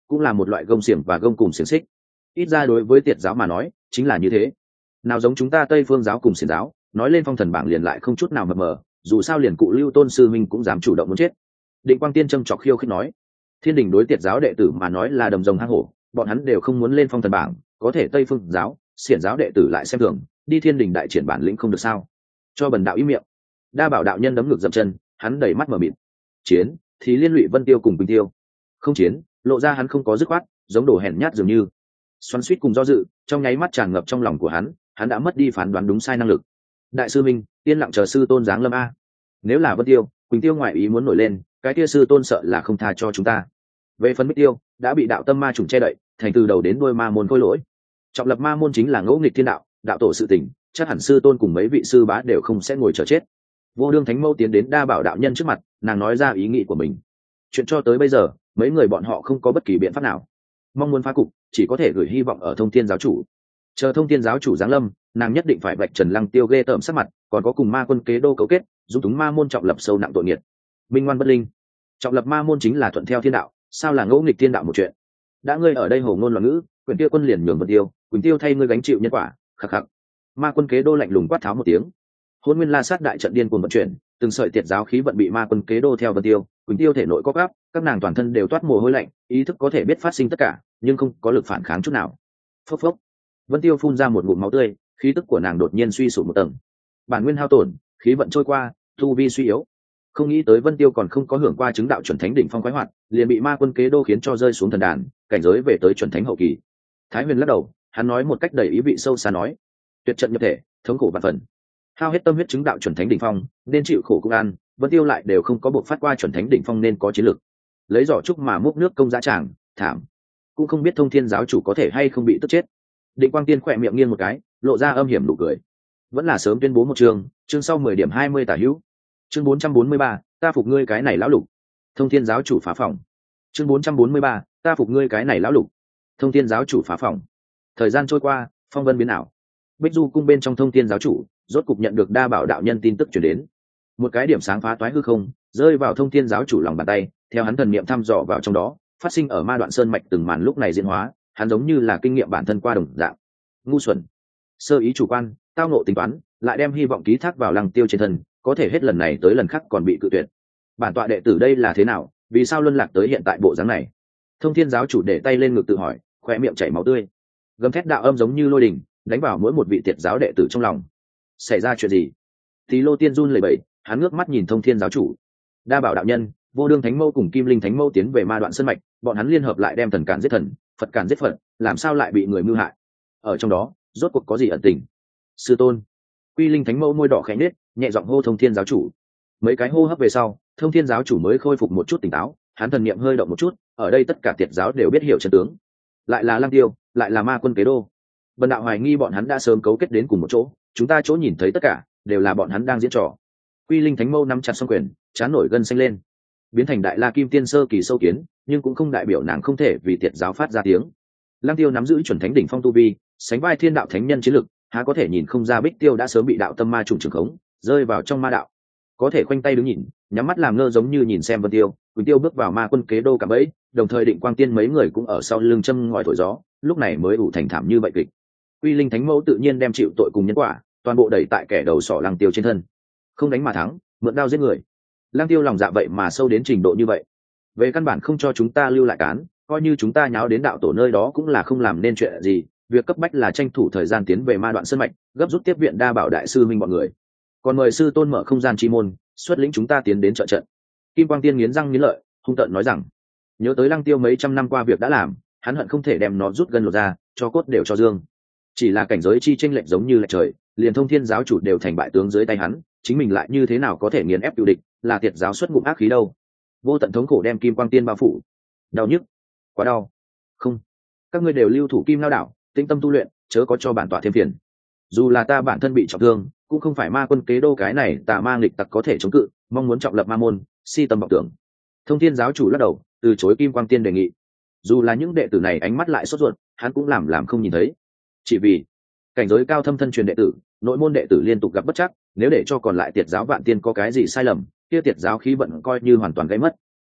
cũng là một loại gông xiềng và gông cùng xiềng xích. Ít ra đối với tiệt giáo mà nói chính là như thế. Nào giống chúng ta Tây Phương giáo cùng xiển giáo, nói lên phong thần bảng liền lại không chút nào mập mờ, dù sao liền cụ Lưu Tôn sư minh cũng dám chủ động muốn chết. Định Quang Tiên châm chọc khiêu khích nói, Thiên Đình đối tiệt giáo đệ tử mà nói là đầm rồng hang hổ, bọn hắn đều không muốn lên phong thần bảng, có thể Tây Phương giáo, xiển giáo đệ tử lại xem thường, đi Thiên Đình đại triển bản lĩnh không được sao? Cho bần đạo ý miệng. Đa Bảo đạo nhân đấm ngực dậm chân, hắn đầy mắt mở mịt. Chiến thì liên lụy Vân Tiêu cùng Quỳnh Tiêu, không chiến, lộ ra hắn không có dứt khoát, giống đồ hèn nhát dường như. Xoắn xuýt cùng do dự, trong nháy mắt tràn ngập trong lòng của hắn đã mất đi phán đoán đúng sai năng lực. Đại sư minh, yên lặng chờ sư tôn giáng lâm a. Nếu là Vân Tiêu, Quỳnh Tiêu ngoại ý muốn nổi lên, cái kia sư tôn sợ là không tha cho chúng ta. Về phần Bích Tiêu, đã bị đạo tâm ma trùng che đậy, thành từ đầu đến đuôi ma môn khôi lỗi. Trọng lập ma môn chính là ngẫu nghịch thiên đạo, đạo tổ sự tình, chắc hẳn sư tôn cùng mấy vị sư bá đều không sẽ ngồi chờ chết. Vô Đương Thánh Mâu tiến đến Đa Bảo đạo nhân trước mặt, nàng nói ra ý nghĩ của mình. Chuyện cho tới bây giờ, mấy người bọn họ không có bất kỳ biện pháp nào. Mong muốn phá cục, chỉ có thể gửi hy vọng ở Thông Thiên giáo chủ. Chờ Thông Thiên giáo chủ giáng lâm, nàng nhất định phải vạch trần Lăng Tiêu ghê tởm sắc mặt, còn có cùng ma quân kế đô cấu kết, dung túng ma môn trọng lập sâu nặng tội nghiệt. Minh ngoan bất linh, trọng lập ma môn chính là thuận theo thiên đạo, sao là ngẫu nghịch thiên đạo một chuyện. Đã ngươi ở đây hồ ngôn loạn ngữ, quyền kia quân liền nhường Vân Tiêu, Quỳnh Tiêu thay ngươi gánh chịu nhân quả. Khắc khắc. Ma quân kế đô lạnh lùng quát tháo một tiếng. Hôn Nguyên La Sát đại trận điên cuồng vận chuyển, từng sợi tiệt giáo khí vận bị ma quân kế đô theo Vân Tiêu, Quỳnh Tiêu thể nội co gắp, các nàng toàn thân đều toát mồ hôi lạnh, ý thức có thể biết phát sinh tất cả, nhưng không có lực phản kháng chút nào. Phốc phốc. Vân Tiêu phun ra một ngụm máu tươi, khí tức của nàng đột nhiên suy sụp một tầng. Bản nguyên hao tổn, khí vận trôi qua, tu vi suy yếu. Không nghĩ tới Vân Tiêu còn không có hưởng qua chứng đạo chuẩn thánh đỉnh phong khoái hoạt, liền bị ma quân kế đô khiến cho rơi xuống thần đàn, cảnh giới về tới chuẩn thánh hậu kỳ. Thái Huyền lắc đầu, hắn nói một cách đầy ý vị sâu xa nói: tuyệt trận nhập thể, thống khổ vạn phần. Hao hết tâm huyết chứng đạo chuẩn thánh đỉnh phong, nên chịu khổ cũng ăn, Vân Tiêu lại đều không có buộc phát qua chuẩn thánh đỉnh phong nên có chiến lực. Lấy giỏ trúc mà múc nước công giá tràng, thảm. Cũng không biết Thông Thiên giáo chủ có thể hay không bị tức chết. Định Quang Tiên khỏe miệng nghiêng một cái, lộ ra âm hiểm nụ cười. Vẫn là sớm tuyên bố một chương sau 10 điểm 20 tả hữu. Chương 443, ta phục ngươi cái này lão lục. Thông Thiên giáo chủ phá phòng. Chương 443, ta phục ngươi cái này lão lục. Thông Thiên giáo chủ phá phòng. Thời gian trôi qua, phong vân biến ảo. Bích Du cung bên trong Thông Thiên giáo chủ, rốt cục nhận được Đa Bảo đạo nhân tin tức truyền đến. Một cái điểm sáng phá toái hư không, rơi vào Thông Thiên giáo chủ lòng bàn tay, theo hắn thần niệm thăm dò vào trong đó, phát sinh ở Ma Đoạn Sơn mạch từng màn lúc này diễn hóa, hắn giống như là kinh nghiệm bản thân qua đồng dạng. Ngu xuẩn, sơ ý chủ quan, tao nộ tính toán, lại đem hy vọng ký thác vào Lăng Tiêu trên thân, có thể hết lần này tới lần khác còn bị cự tuyệt. Bản tọa đệ tử đây là thế nào, vì sao luân lạc tới hiện tại bộ dáng này? Thông Thiên giáo chủ để tay lên ngực tự hỏi, khoe miệng chảy máu tươi. Gầm thét đạo âm giống như lôi đình, đánh vào mỗi một vị tiệt giáo đệ tử trong lòng. Xảy ra chuyện gì? Thì Lô Tiên run lẩy bẩy, hắn ngước mắt nhìn Thông Thiên giáo chủ. Đa Bảo đạo nhân, Vô Đương Thánh Mâu cùng Kim Linh Thánh Mâu tiến về Ma Đoạn Sơn mạch, bọn hắn liên hợp lại đem thần cản giết thần, Phật cản giết Phật, làm sao lại bị người mưu hại? Ở trong đó, rốt cuộc có gì ẩn tình? Sư tôn. Quy Linh Thánh Mâu môi đỏ khẽ nhếch, nhẹ giọng hô Thông Thiên giáo chủ. Mấy cái hô hấp về sau, Thông Thiên giáo chủ mới khôi phục một chút tỉnh táo, hắn thần niệm hơi động một chút, ở đây tất cả tiệt giáo đều biết hiểu chân tướng. Lại là Lăng Tiêu, lại là ma quân kế đô. Bần đạo hoài nghi bọn hắn đã sớm cấu kết đến cùng một chỗ, chúng ta chỗ nhìn thấy tất cả đều là bọn hắn đang diễn trò. Quy Linh Thánh Mâu nắm chặt song quyền, trán nổi gân xanh lên. Biến thành Đại La Kim Tiên sơ kỳ sâu kiến, nhưng cũng không đại biểu nàng không thể vì tiệt giáo phát ra tiếng. Lăng Tiêu nắm giữ chuẩn thánh đỉnh phong tu vi, sánh vai thiên đạo thánh nhân chiến lực, há có thể nhìn không ra Bích Tiêu đã sớm bị đạo tâm ma trùng trường khống, rơi vào trong ma đạo. Có thể khoanh tay đứng nhìn, nhắm mắt làm ngơ giống như nhìn xem Vân Tiêu. Quỳnh Tiêu bước vào ma quân kế đô cả bẫy, đồng thời Định Quang Tiên mấy người cũng ở sau lưng châm ngòi thổi gió, lúc này mới ủ thành thảm như vậy kịch. Quy Linh Thánh Mẫu tự nhiên đem chịu tội cùng nhân quả, toàn bộ đẩy tại kẻ đầu sỏ Lăng Tiêu trên thân. Không đánh mà thắng, mượn đao giết người. Lăng Tiêu lòng dạ vậy mà sâu đến trình độ như vậy. Về căn bản không cho chúng ta lưu lại cán, coi như chúng ta nháo đến đạo tổ nơi đó cũng là không làm nên chuyện gì. Việc cấp bách là tranh thủ thời gian tiến về Ma Đoạn Sơn mạch, gấp rút tiếp viện Đa Bảo đại sư minh bọn người. Còn mời sư tôn mở không gian chi môn, xuất lĩnh chúng ta tiến đến trợ trận. Kim Quang Tiên nghiến răng nghiến lợi, hung tợn nói rằng, nhớ tới Lăng Tiêu mấy trăm năm qua việc đã làm, hắn hận không thể đem nó rút gân lột ra, cho cốt đều cho dương. Chỉ là cảnh giới chi chênh lệch giống như lệch trời, liền Thông Thiên giáo chủ đều thành bại tướng dưới tay hắn, chính mình lại như thế nào có thể nghiền ép cựu địch, là tiệt giáo xuất ngụm ác khí đâu. Vô tận thống khổ đem Kim Quang Tiên bao phủ. Đau nhức, quá đau. Không, các ngươi đều lưu thủ Kim Lao đảo, tĩnh tâm tu luyện, chớ có cho bản tọa thêm phiền. Dù là ta bản thân bị trọng thương, cũng không phải ma quân kế đô cái này tà ma nghịch tặc có thể chống cự, mong muốn trọng lập ma môn, si tâm vọng tưởng. Thông Thiên giáo chủ lắc đầu, từ chối Kim Quang Tiên đề nghị. Dù là những đệ tử này ánh mắt lại sốt ruột, hắn cũng làm không nhìn thấy. Chỉ vì cảnh giới cao thâm thân truyền đệ tử, nội môn đệ tử liên tục gặp bất trắc, nếu để cho còn lại tiệt giáo vạn tiên có cái gì sai lầm, kia tiệt giáo khí vận coi như hoàn toàn gãy mất.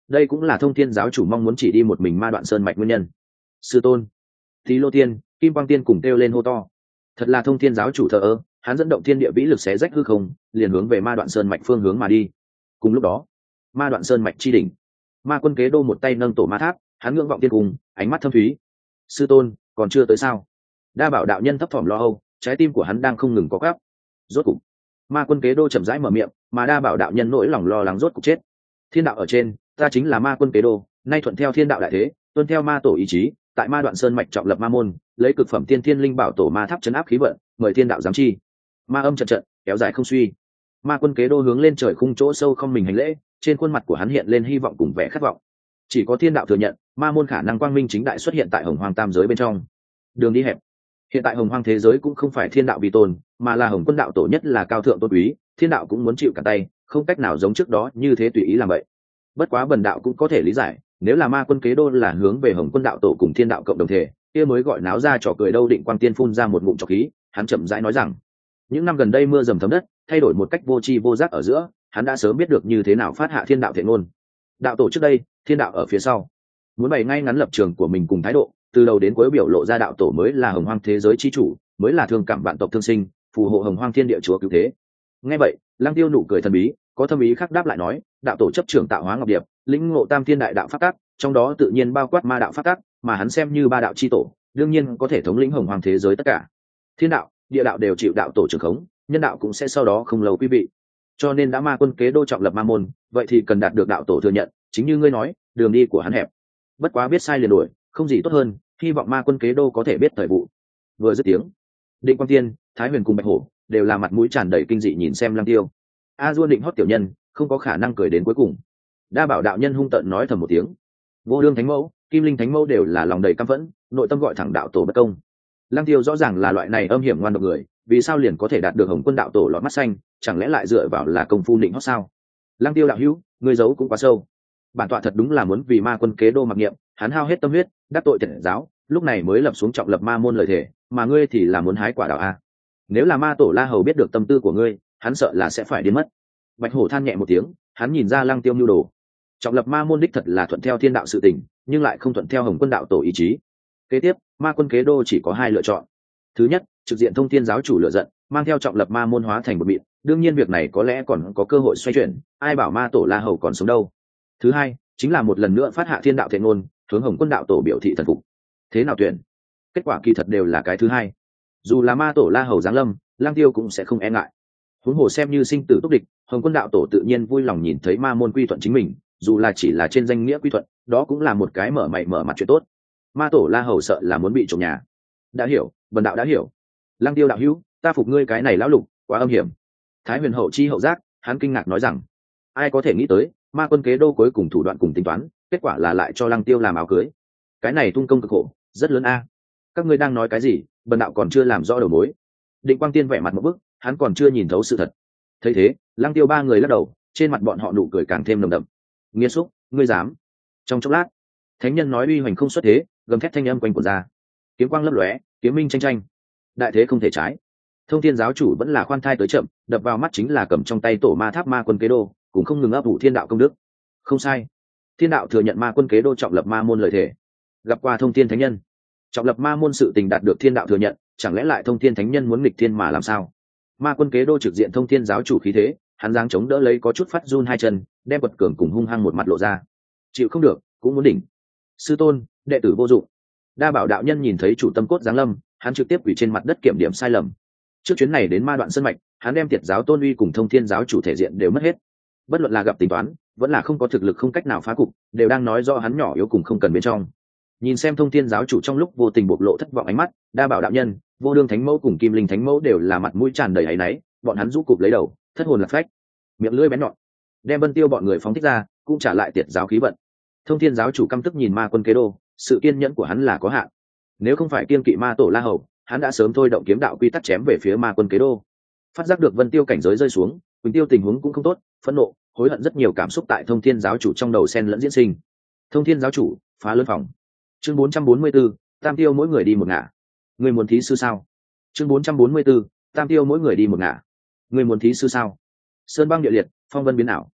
đây cũng là thông thiên giáo chủ mong muốn chỉ đi một mình ma đoạn sơn mạch nguyên nhân. Sư tôn, Tí Lô Tiên, Kim Quang Tiên cùng kêu lên hô to. Thật là thông thiên giáo chủ thờ ơ, hắn dẫn động thiên địa vĩ lực xé rách hư không, liền hướng về ma đoạn sơn mạch phương hướng mà đi. Cùng lúc đó, ma đoạn sơn mạch chi đỉnh, ma quân Kế Đô một tay nâng tổ ma tháp, hắn ngưỡng vọng tiên cung, ánh mắt thâm thúy. Sư tôn, còn chưa tới sao? Đa Bảo đạo nhân thấp thỏm lo âu, trái tim của hắn đang không ngừng có gáp. Rốt cục, ma quân Kế Đô chậm rãi mở miệng, mà Đa Bảo đạo nhân nỗi lòng lo lắng rốt cục chết. Thiên đạo ở trên, ta chính là ma quân Kế Đô, nay thuận theo thiên đạo đại thế, tuân theo ma tổ ý chí, tại ma đoạn sơn mạch trọng lập ma môn, lấy cực phẩm tiên thiên linh bảo tổ ma tháp chấn áp khí vận, mời thiên đạo giám chi. Ma âm trận trận kéo dài không suy. Ma quân Kế Đô hướng lên trời khung chỗ sâu không mình hành lễ, trên khuôn mặt của hắn hiện lên hy vọng cùng vẻ khát vọng. Chỉ có thiên đạo thừa nhận, ma môn khả năng quang minh chính đại xuất hiện tại hồng hoang tam giới bên trong. Đường đi hẹp. Hiện tại hồng hoang thế giới cũng không phải thiên đạo vi tôn, mà là hồng quân đạo tổ nhất là cao thượng tôn quý, thiên đạo cũng muốn chịu cả tay, không cách nào giống trước đó như thế tùy ý làm vậy. Bất quá bần đạo cũng có thể lý giải, nếu là ma quân Kế Đô là hướng về hồng quân đạo tổ cùng thiên đạo cộng đồng thể, kia mới gọi náo ra trò cười đâu. Định Quang Tiên phun ra một ngụm trọc khí, hắn chậm rãi nói rằng, những năm gần đây mưa dầm thấm đất, thay đổi một cách vô tri vô giác ở giữa, hắn đã sớm biết được như thế nào phát hạ thiên đạo thể ngôn. Đạo tổ trước đây, thiên đạo ở phía sau, muốn bày ngay ngắn lập trường của mình cùng thái độ, từ đầu đến cuối biểu lộ ra đạo tổ mới là hồng hoang thế giới chi chủ, mới là thương cảm vạn tộc thương sinh, phù hộ hồng hoang thiên địa chúa cứu thế. Nghe vậy, Lăng Tiêu nụ cười thần bí, có thâm ý khác đáp lại nói, đạo tổ chấp trưởng tạo hóa ngọc điệp, lĩnh ngộ tam thiên đại đạo pháp tắc, trong đó tự nhiên bao quát ma đạo pháp tắc, mà hắn xem như ba đạo chi tổ, đương nhiên có thể thống lĩnh hồng hoang thế giới tất cả. Thiên đạo, địa đạo đều chịu đạo tổ trưởng khống, nhân đạo cũng sẽ sau đó không lâu quý vị. Cho nên đã ma quân Kế Đô trọng lập ma môn, vậy thì cần đạt được đạo tổ thừa nhận, chính như ngươi nói, đường đi của hắn hẹp. Bất quá biết sai liền đổi, không gì tốt hơn, hy vọng ma quân Kế Đô có thể biết thời vụ. Vừa dứt tiếng, Định Quang Tiên, Thái Huyền cùng Bạch Hổ đều là mặt mũi tràn đầy kinh dị nhìn xem Lăng Tiêu. A Dua định hót tiểu nhân, không có khả năng cười đến cuối cùng. Đa Bảo đạo nhân hung tợn nói thầm một tiếng. Vô Đương Thánh Mẫu, Kim Linh Thánh Mẫu đều là lòng đầy căm phẫn, nội tâm gọi thẳng đạo tổ bất công. Lăng Tiêu rõ ràng là loại này âm hiểm ngoan độc người, vì sao liền có thể đạt được hồng quân đạo tổ lọt mắt xanh, chẳng lẽ lại dựa vào là công phu định hót sao? Lăng Tiêu đạo hữu, người giấu cũng quá sâu. Bản tọa thật đúng là muốn vì ma quân Kế Đô mặc niệm, hắn hao hết tâm huyết, đắc tội tiệt giáo, lúc này mới lập xuống trọng lập ma môn lời thề, mà ngươi thì là muốn hái quả đào a. Nếu là ma tổ La Hầu biết được tâm tư của ngươi, hắn sợ là sẽ phải điên mất. Bạch Hổ than nhẹ một tiếng, hắn nhìn ra Lăng Tiêu nhu đồ. Trọng lập ma môn đích thật là thuận theo thiên đạo sự tình, nhưng lại không thuận theo hồng quân đạo tổ ý chí. Kế tiếp, ma quân Kế Đô chỉ có hai lựa chọn. Thứ nhất, trực diện thông thiên giáo chủ lựa giận, mang theo trọng lập ma môn hóa thành một mịn, đương nhiên việc này có lẽ còn có cơ hội xoay chuyển, ai bảo ma tổ La Hầu còn sống đâu. Thứ hai, chính là một lần nữa phát hạ thiên đạo thệ ngôn, hướng hồng quân đạo tổ biểu thị thần phục. Thế nào tuyển? Kết quả kỳ thật đều là cái thứ hai. Dù là ma tổ La Hầu giáng lâm, Lăng Tiêu cũng sẽ không e ngại. Huống hồ xem như sinh tử túc địch, hồng quân đạo tổ tự nhiên vui lòng nhìn thấy ma môn quy thuận chính mình, dù là chỉ là trên danh nghĩa quy thuận, đó cũng là một cái mở mày mở mặt chuyện tốt. Ma tổ La Hầu sợ là muốn bị trộm nhà. Đã hiểu, bần đạo đã hiểu. Lăng Tiêu đạo hữu, ta phục ngươi cái này lão lục, quá âm hiểm. Thái Huyền hậu chi hậu giác, hắn kinh ngạc nói rằng, ai có thể nghĩ tới, ma quân Kế Đô cuối cùng thủ đoạn cùng tính toán, kết quả là lại cho Lăng Tiêu làm áo cưới. Cái này tung công cực khổ, rất lớn a. Các ngươi đang nói cái gì? Bần đạo còn chưa làm rõ đầu mối. Định Quang Tiên vẻ mặt một bức, hắn còn chưa nhìn thấu sự thật. Thấy thế, Lăng Tiêu ba người lắc đầu, trên mặt bọn họ nụ cười càng thêm nồng đậm. Nghiên xúc, ngươi dám? Trong chốc lát, thánh nhân nói uy hoành không xuất thế, gầm thét thanh âm quanh quẩn ra. Kiếm quang lấp lóe, kiếm minh tranh tranh. Đại thế không thể trái. Thông thiên giáo chủ vẫn là khoan thai tới chậm, đập vào mắt chính là cầm trong tay tổ ma tháp ma quân Kế Đô, cũng không ngừng ấp ủ thiên đạo công đức. Không sai, thiên đạo thừa nhận ma quân Kế Đô trọng lập ma môn lời thề. Gặp qua thông thiên thánh nhân, trọng lập ma môn sự tình đạt được thiên đạo thừa nhận, chẳng lẽ lại thông thiên thánh nhân muốn nghịch thiên mà làm sao? Ma quân Kế Đô trực diện thông thiên giáo chủ khí thế, hắn giáng chống đỡ lấy có chút phát run hai chân, đem quật cường cùng hung hăng một mặt lộ ra. Chịu không được, cũng muốn đỉnh. Sư tôn, đệ tử vô dụng. Đa Bảo đạo nhân nhìn thấy chủ tâm cốt giáng lâm, hắn trực tiếp quỳ trên mặt đất kiểm điểm sai lầm. Trước chuyến này đến ma đoạn sơn mạch, hắn đem tiệt giáo tôn uy cùng thông thiên giáo chủ thể diện đều mất hết. Bất luận là gặp tính toán, vẫn là không có thực lực không cách nào phá cục, đều đang nói rõ hắn nhỏ yếu cùng không cần bên trong. Nhìn xem thông thiên giáo chủ trong lúc vô tình bộc lộ thất vọng ánh mắt, Đa Bảo đạo nhân, Vô Đương Thánh Mẫu cùng Kim Linh Thánh Mẫu đều là mặt mũi tràn đầy áy náy, bọn hắn rũ cụp lấy đầu, thất hồn lạc phách, miệng lưỡi bén nhọn, đem Vân Tiêu bọn người phóng thích ra, cũng trả lại tiệt giáo khí vận. Thông thiên giáo chủ căm tức nhìn ma quân Kế Đô, sự kiên nhẫn của hắn là có hạn. Nếu không phải kiên kỵ ma tổ La Hầu, hắn đã sớm thôi động kiếm đạo quy tắc chém về phía ma quân Kế Đô. Phát giác được Vân Tiêu cảnh giới rơi xuống, Quỳnh Tiêu tình huống cũng không tốt, phẫn nộ, hối hận rất nhiều cảm xúc tại thông thiên giáo chủ trong đầu xen lẫn diễn sinh. Thông thiên giáo chủ phá lớn phòng. Chương 444, tam tiêu mỗi người đi một ngả. Người muốn thí sư sao? Chương 444, tam tiêu mỗi người đi một ngả. Người muốn thí sư sao? Sơn băng địa liệt, phong vân biến ảo.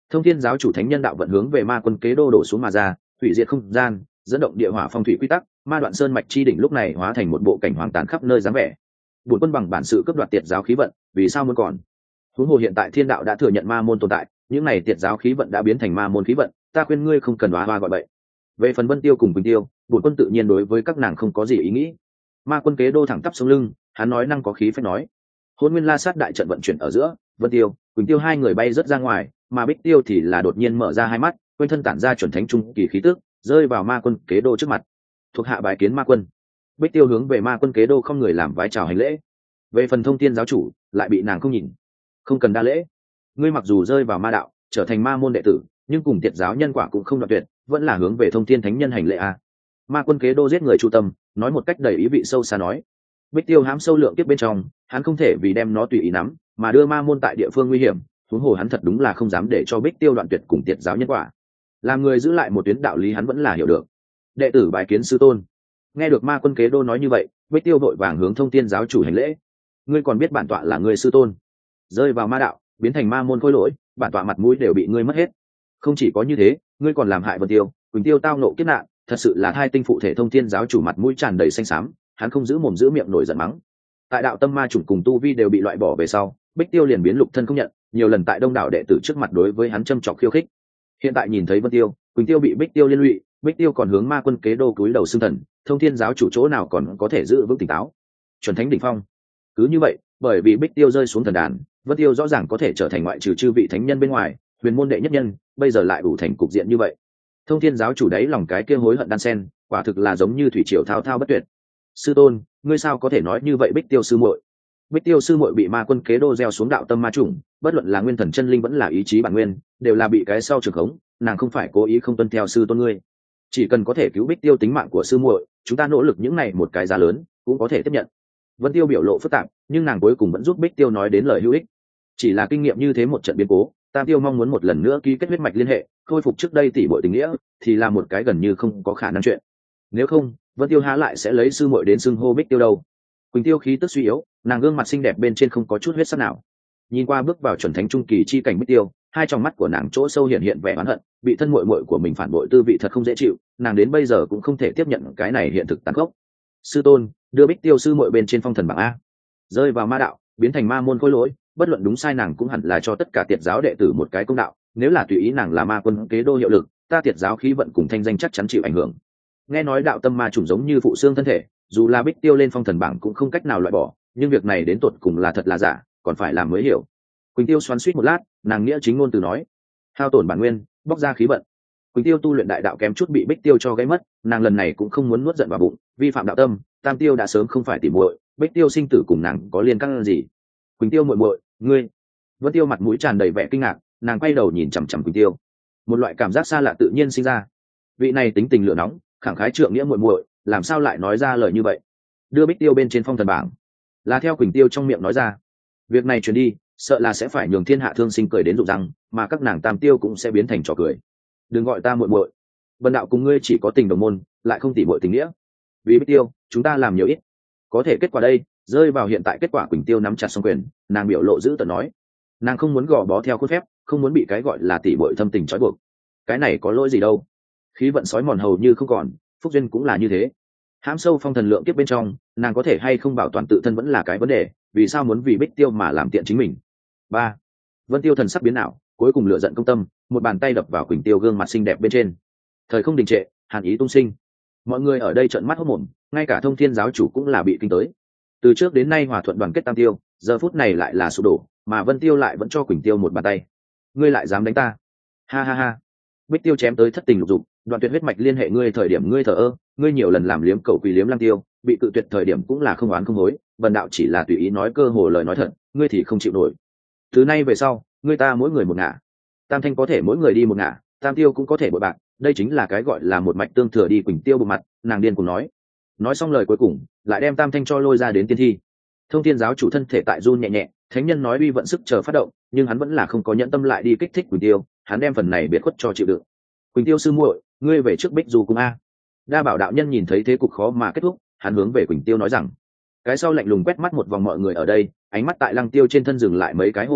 Thông thiên giáo chủ thánh nhân đạo vận hướng về ma quân kế đô đổ xuống mà ra, hủy diệt không gian, dẫn động địa hỏa phong thủy quy tắc, ma đoạn sơn mạch chi đỉnh lúc này hóa thành một bộ cảnh hoang tàn khắp nơi dáng vẻ. Bổn quân bằng bản sự cướp đoạt tiệt giáo khí vận, vì sao muốn còn? Huống hồ hiện tại thiên đạo đã thừa nhận ma môn tồn tại, những này tiệt giáo khí vận đã biến thành ma môn khí vận, ta khuyên ngươi không cần oa gọi bậy. Về phần Vân Tiêu cùng Quỳnh Tiêu, bổn quân tự nhiên đối với các nàng không có gì ý nghĩ. Ma quân kế đô thẳng tắp sống lưng, hắn nói năng có khí phách nói. Hôn Nguyên La Sát đại trận vận chuyển ở giữa, Vân Tiêu, Quỳnh Tiêu hai người bay rất ra ngoài, mà Bích Tiêu thì là đột nhiên mở ra hai mắt, quanh thân tản ra chuẩn thánh trung kỳ khí tức, rơi vào ma quân kế đô trước mặt. Thuộc hạ bài kiến ma quân. Bích Tiêu hướng về ma quân kế đô không người làm vái chào hành lễ. Về phần Thông thiên giáo chủ, lại bị nàng không nhìn. Không cần đa lễ, ngươi mặc dù rơi vào ma đạo, trở thành ma môn đệ tử, nhưng cùng tiệt giáo nhân quả cũng không đoạn tuyệt, vẫn là hướng về Thông thiên thánh nhân hành lễ a. Ma quân kế đô giết người chu tâm, nói một cách đầy ý vị sâu xa nói. Bích Tiêu hám sâu lượng tiếp bên trong, hắn không thể vì đem nó tùy ý nắm, mà đưa ma môn tại địa phương nguy hiểm, huống hồ hắn thật đúng là không dám để cho Bích Tiêu đoạn tuyệt cùng tiệt giáo nhân quả. Làm người giữ lại một tuyến đạo lý hắn vẫn là hiểu được. Đệ tử bái kiến sư tôn. Nghe được ma quân kế đô nói như vậy, Bích Tiêu vội vàng hướng Thông thiên giáo chủ hành lễ. Ngươi còn biết bản tọa là người sư tôn? Rơi vào ma đạo, biến thành ma môn khôi lỗi, bản tọa mặt mũi đều bị ngươi mất hết. Không chỉ có như thế, ngươi còn làm hại Vân Tiêu, Quỳnh Tiêu tao nộ kiếp nạn, thật sự là thai tinh phụ thể. Thông thiên giáo chủ mặt mũi tràn đầy xanh xám, hắn không giữ mồm giữ miệng nổi giận mắng. Tại đạo tâm ma chủng cùng tu vi đều bị loại bỏ về sau, Bích Tiêu liền biến lục thân không nhận, nhiều lần tại đông đảo đệ tử trước mặt đối với hắn châm chọc khiêu khích. Hiện tại nhìn thấy Vân Tiêu, Quỳnh Tiêu bị Bích Tiêu liên lụy, Bích Tiêu còn hướng ma quân kế đô cúi đầu xưng thần, Thông thiên giáo chủ chỗ nào còn có thể giữ vững tỉnh táo. Chuẩn thánh đỉnh phong. Cứ như vậy, bởi vì Bích Tiêu rơi xuống thần đàn, Vân Tiêu rõ ràng có thể trở thành ngoại trừ chư vị thánh nhân bên ngoài, huyền môn đệ nhất nhân, bây giờ lại đủ thành cục diện như vậy. Thông thiên giáo chủ đấy lòng cái kia hối hận đan sen, quả thực là giống như thủy triều thao thao bất tuyệt. Sư tôn, ngươi sao có thể nói như vậy? Bích Tiêu sư muội. Bích Tiêu sư muội bị ma quân kế đô gieo xuống đạo tâm ma chủng, bất luận là nguyên thần chân linh vẫn là ý chí bản nguyên, đều là bị cái sau trường khống, nàng không phải cố ý không tuân theo sư tôn ngươi. Chỉ cần có thể cứu Bích Tiêu tính mạng của sư muội, chúng ta nỗ lực những này một cái giá lớn, cũng có thể tiếp nhận. Vân Tiêu biểu lộ phức tạp, nhưng nàng cuối cùng vẫn giúp Bích Tiêu nói đến lời hữu ích. Chỉ là kinh nghiệm như thế một trận biến cố, Tam Tiêu mong muốn một lần nữa ký kết huyết mạch liên hệ, khôi phục trước đây tỷ muội tình nghĩa, thì là một cái gần như không có khả năng chuyện. Nếu không, Vân Tiêu há lại sẽ lấy sư muội đến xưng hô Bích Tiêu đâu. Quỳnh Tiêu khí tức suy yếu, nàng gương mặt xinh đẹp bên trên không có chút huyết sắc nào. Nhìn qua bước vào chuẩn thánh trung kỳ chi cảnh Bích Tiêu, hai trong mắt của nàng chỗ sâu hiện hiện vẻ oán hận, bị thân muội muội của mình phản bội tư vị thật không dễ chịu, nàng đến bây giờ cũng không thể tiếp nhận cái này hiện thực tàn khốc. Sư tôn, đưa Bích Tiêu sư muội bên trên phong thần bảng a. Rơi vào ma đạo, biến thành ma môn khôi lỗi, bất luận đúng sai nàng cũng hẳn là cho tất cả tiệt giáo đệ tử một cái công đạo, nếu là tùy ý nàng là ma quân kế đô hiệu lực, ta tiệt giáo khí vận cùng thanh danh chắc chắn chịu ảnh hưởng. Nghe nói đạo tâm ma chủng giống như phụ xương thân thể, dù là Bích Tiêu lên phong thần bảng cũng không cách nào loại bỏ, nhưng việc này đến tột cùng là thật là giả, còn phải làm mới hiểu. Quỳnh Tiêu xoắn xuýt một lát, nàng nghĩa chính ngôn từ nói: hao tổn bản nguyên, bóc ra khí vận. Quỳnh Tiêu tu luyện đại đạo kém chút bị Bích Tiêu cho gãy mất, nàng lần này cũng không muốn nuốt giận vào bụng, vi phạm đạo tâm, Tam Tiêu đã sớm không phải tỉ muội, Bích Tiêu sinh tử cùng nàng có liên can gì? Quỳnh Tiêu muội muội, ngươi? Vân Tiêu mặt mũi tràn đầy vẻ kinh ngạc, nàng quay đầu nhìn chằm chằm Quỳnh Tiêu, một loại cảm giác xa lạ tự nhiên sinh ra. Vị này tính tình lửa nóng, khẳng khái trượng nghĩa muội muội, làm sao lại nói ra lời như vậy? Đưa Bích Tiêu bên trên phong thần bảng, là theo Quỳnh Tiêu trong miệng nói ra. Việc này truyền đi, sợ là sẽ phải nhường thiên hạ thương sinh cười đến rụng răng, mà các nàng Tam Tiêu cũng sẽ biến thành trò cười. Đừng gọi ta muội muội, Vân đạo cùng ngươi chỉ có tình đồng môn, lại không tỉ muội tình nghĩa. Vì Bích Tiêu, chúng ta làm nhiều ít, có thể kết quả đây. Rơi vào hiện tại kết quả, Quỳnh Tiêu nắm chặt song quyền, nàng biểu lộ giữ tợn nói, nàng không muốn gò bó theo khuôn phép, không muốn bị cái gọi là tỉ muội thâm tình trói buộc. Cái này có lỗi gì đâu, khí vận sói mòn hầu như không còn, phúc duyên cũng là như thế. Hãm sâu phong thần lượng kiếp bên trong, nàng có thể hay không bảo toàn tự thân vẫn là cái vấn đề, vì sao muốn vì Bích Tiêu mà làm tiện chính mình? Ba. Vân Tiêu thần sắc biến ảo, cuối cùng lựa giận công tâm, một bàn tay đập vào Quỳnh Tiêu gương mặt xinh đẹp bên trên. Thời không đình trệ, hàn ý tung sinh. Mọi người ở đây trợn mắt hốt mồm, ngay cả Thông thiên giáo chủ cũng là bị kinh tới. Từ trước đến nay hòa thuận đoàn kết Tam Tiêu, giờ phút này lại là sụp đổ, mà Vân Tiêu lại vẫn cho Quỳnh Tiêu một bàn tay. Ngươi lại dám đánh ta? Ha ha ha. Bích Tiêu chém tới thất tình lục dục, đoạn tuyệt huyết mạch liên hệ ngươi thời điểm ngươi thờ ơ, ngươi nhiều lần làm liếm cầu quỳ liếm Lăng Tiêu, bị cự tuyệt thời điểm cũng là không oán không hối, Vân đạo chỉ là tùy ý nói cơ hồ lời nói thật, ngươi thì không chịu nổi. Từ nay về sau, ngươi ta mỗi người một ngả. Tam Thanh có thể mỗi người đi một ngả, Tam Tiêu cũng có thể bội bạc, đây chính là cái gọi là một mạch tương thừa đi. Quỳnh Tiêu bụng mặt, nàng điên cùng nói xong lời cuối cùng, lại đem Tam Thanh cho lôi ra đến tiên thi. Thông thiên giáo chủ thân thể tại run nhẹ nhẹ, thánh nhân nói uy vận sức chờ phát động, nhưng hắn vẫn là không có nhẫn tâm lại đi kích thích Quỳnh Tiêu, hắn đem phần này biệt khuất cho chịu đựng. Quỳnh Tiêu sư muội, ngươi về trước Bích Du cung a. Đa Bảo đạo nhân nhìn thấy thế cục khó mà kết thúc, hắn hướng về Quỳnh Tiêu nói rằng. Cái sau lạnh lùng quét mắt một vòng mọi người ở đây, ánh mắt tại Lăng Tiêu trên thân dừng lại mấy cái hô hấp,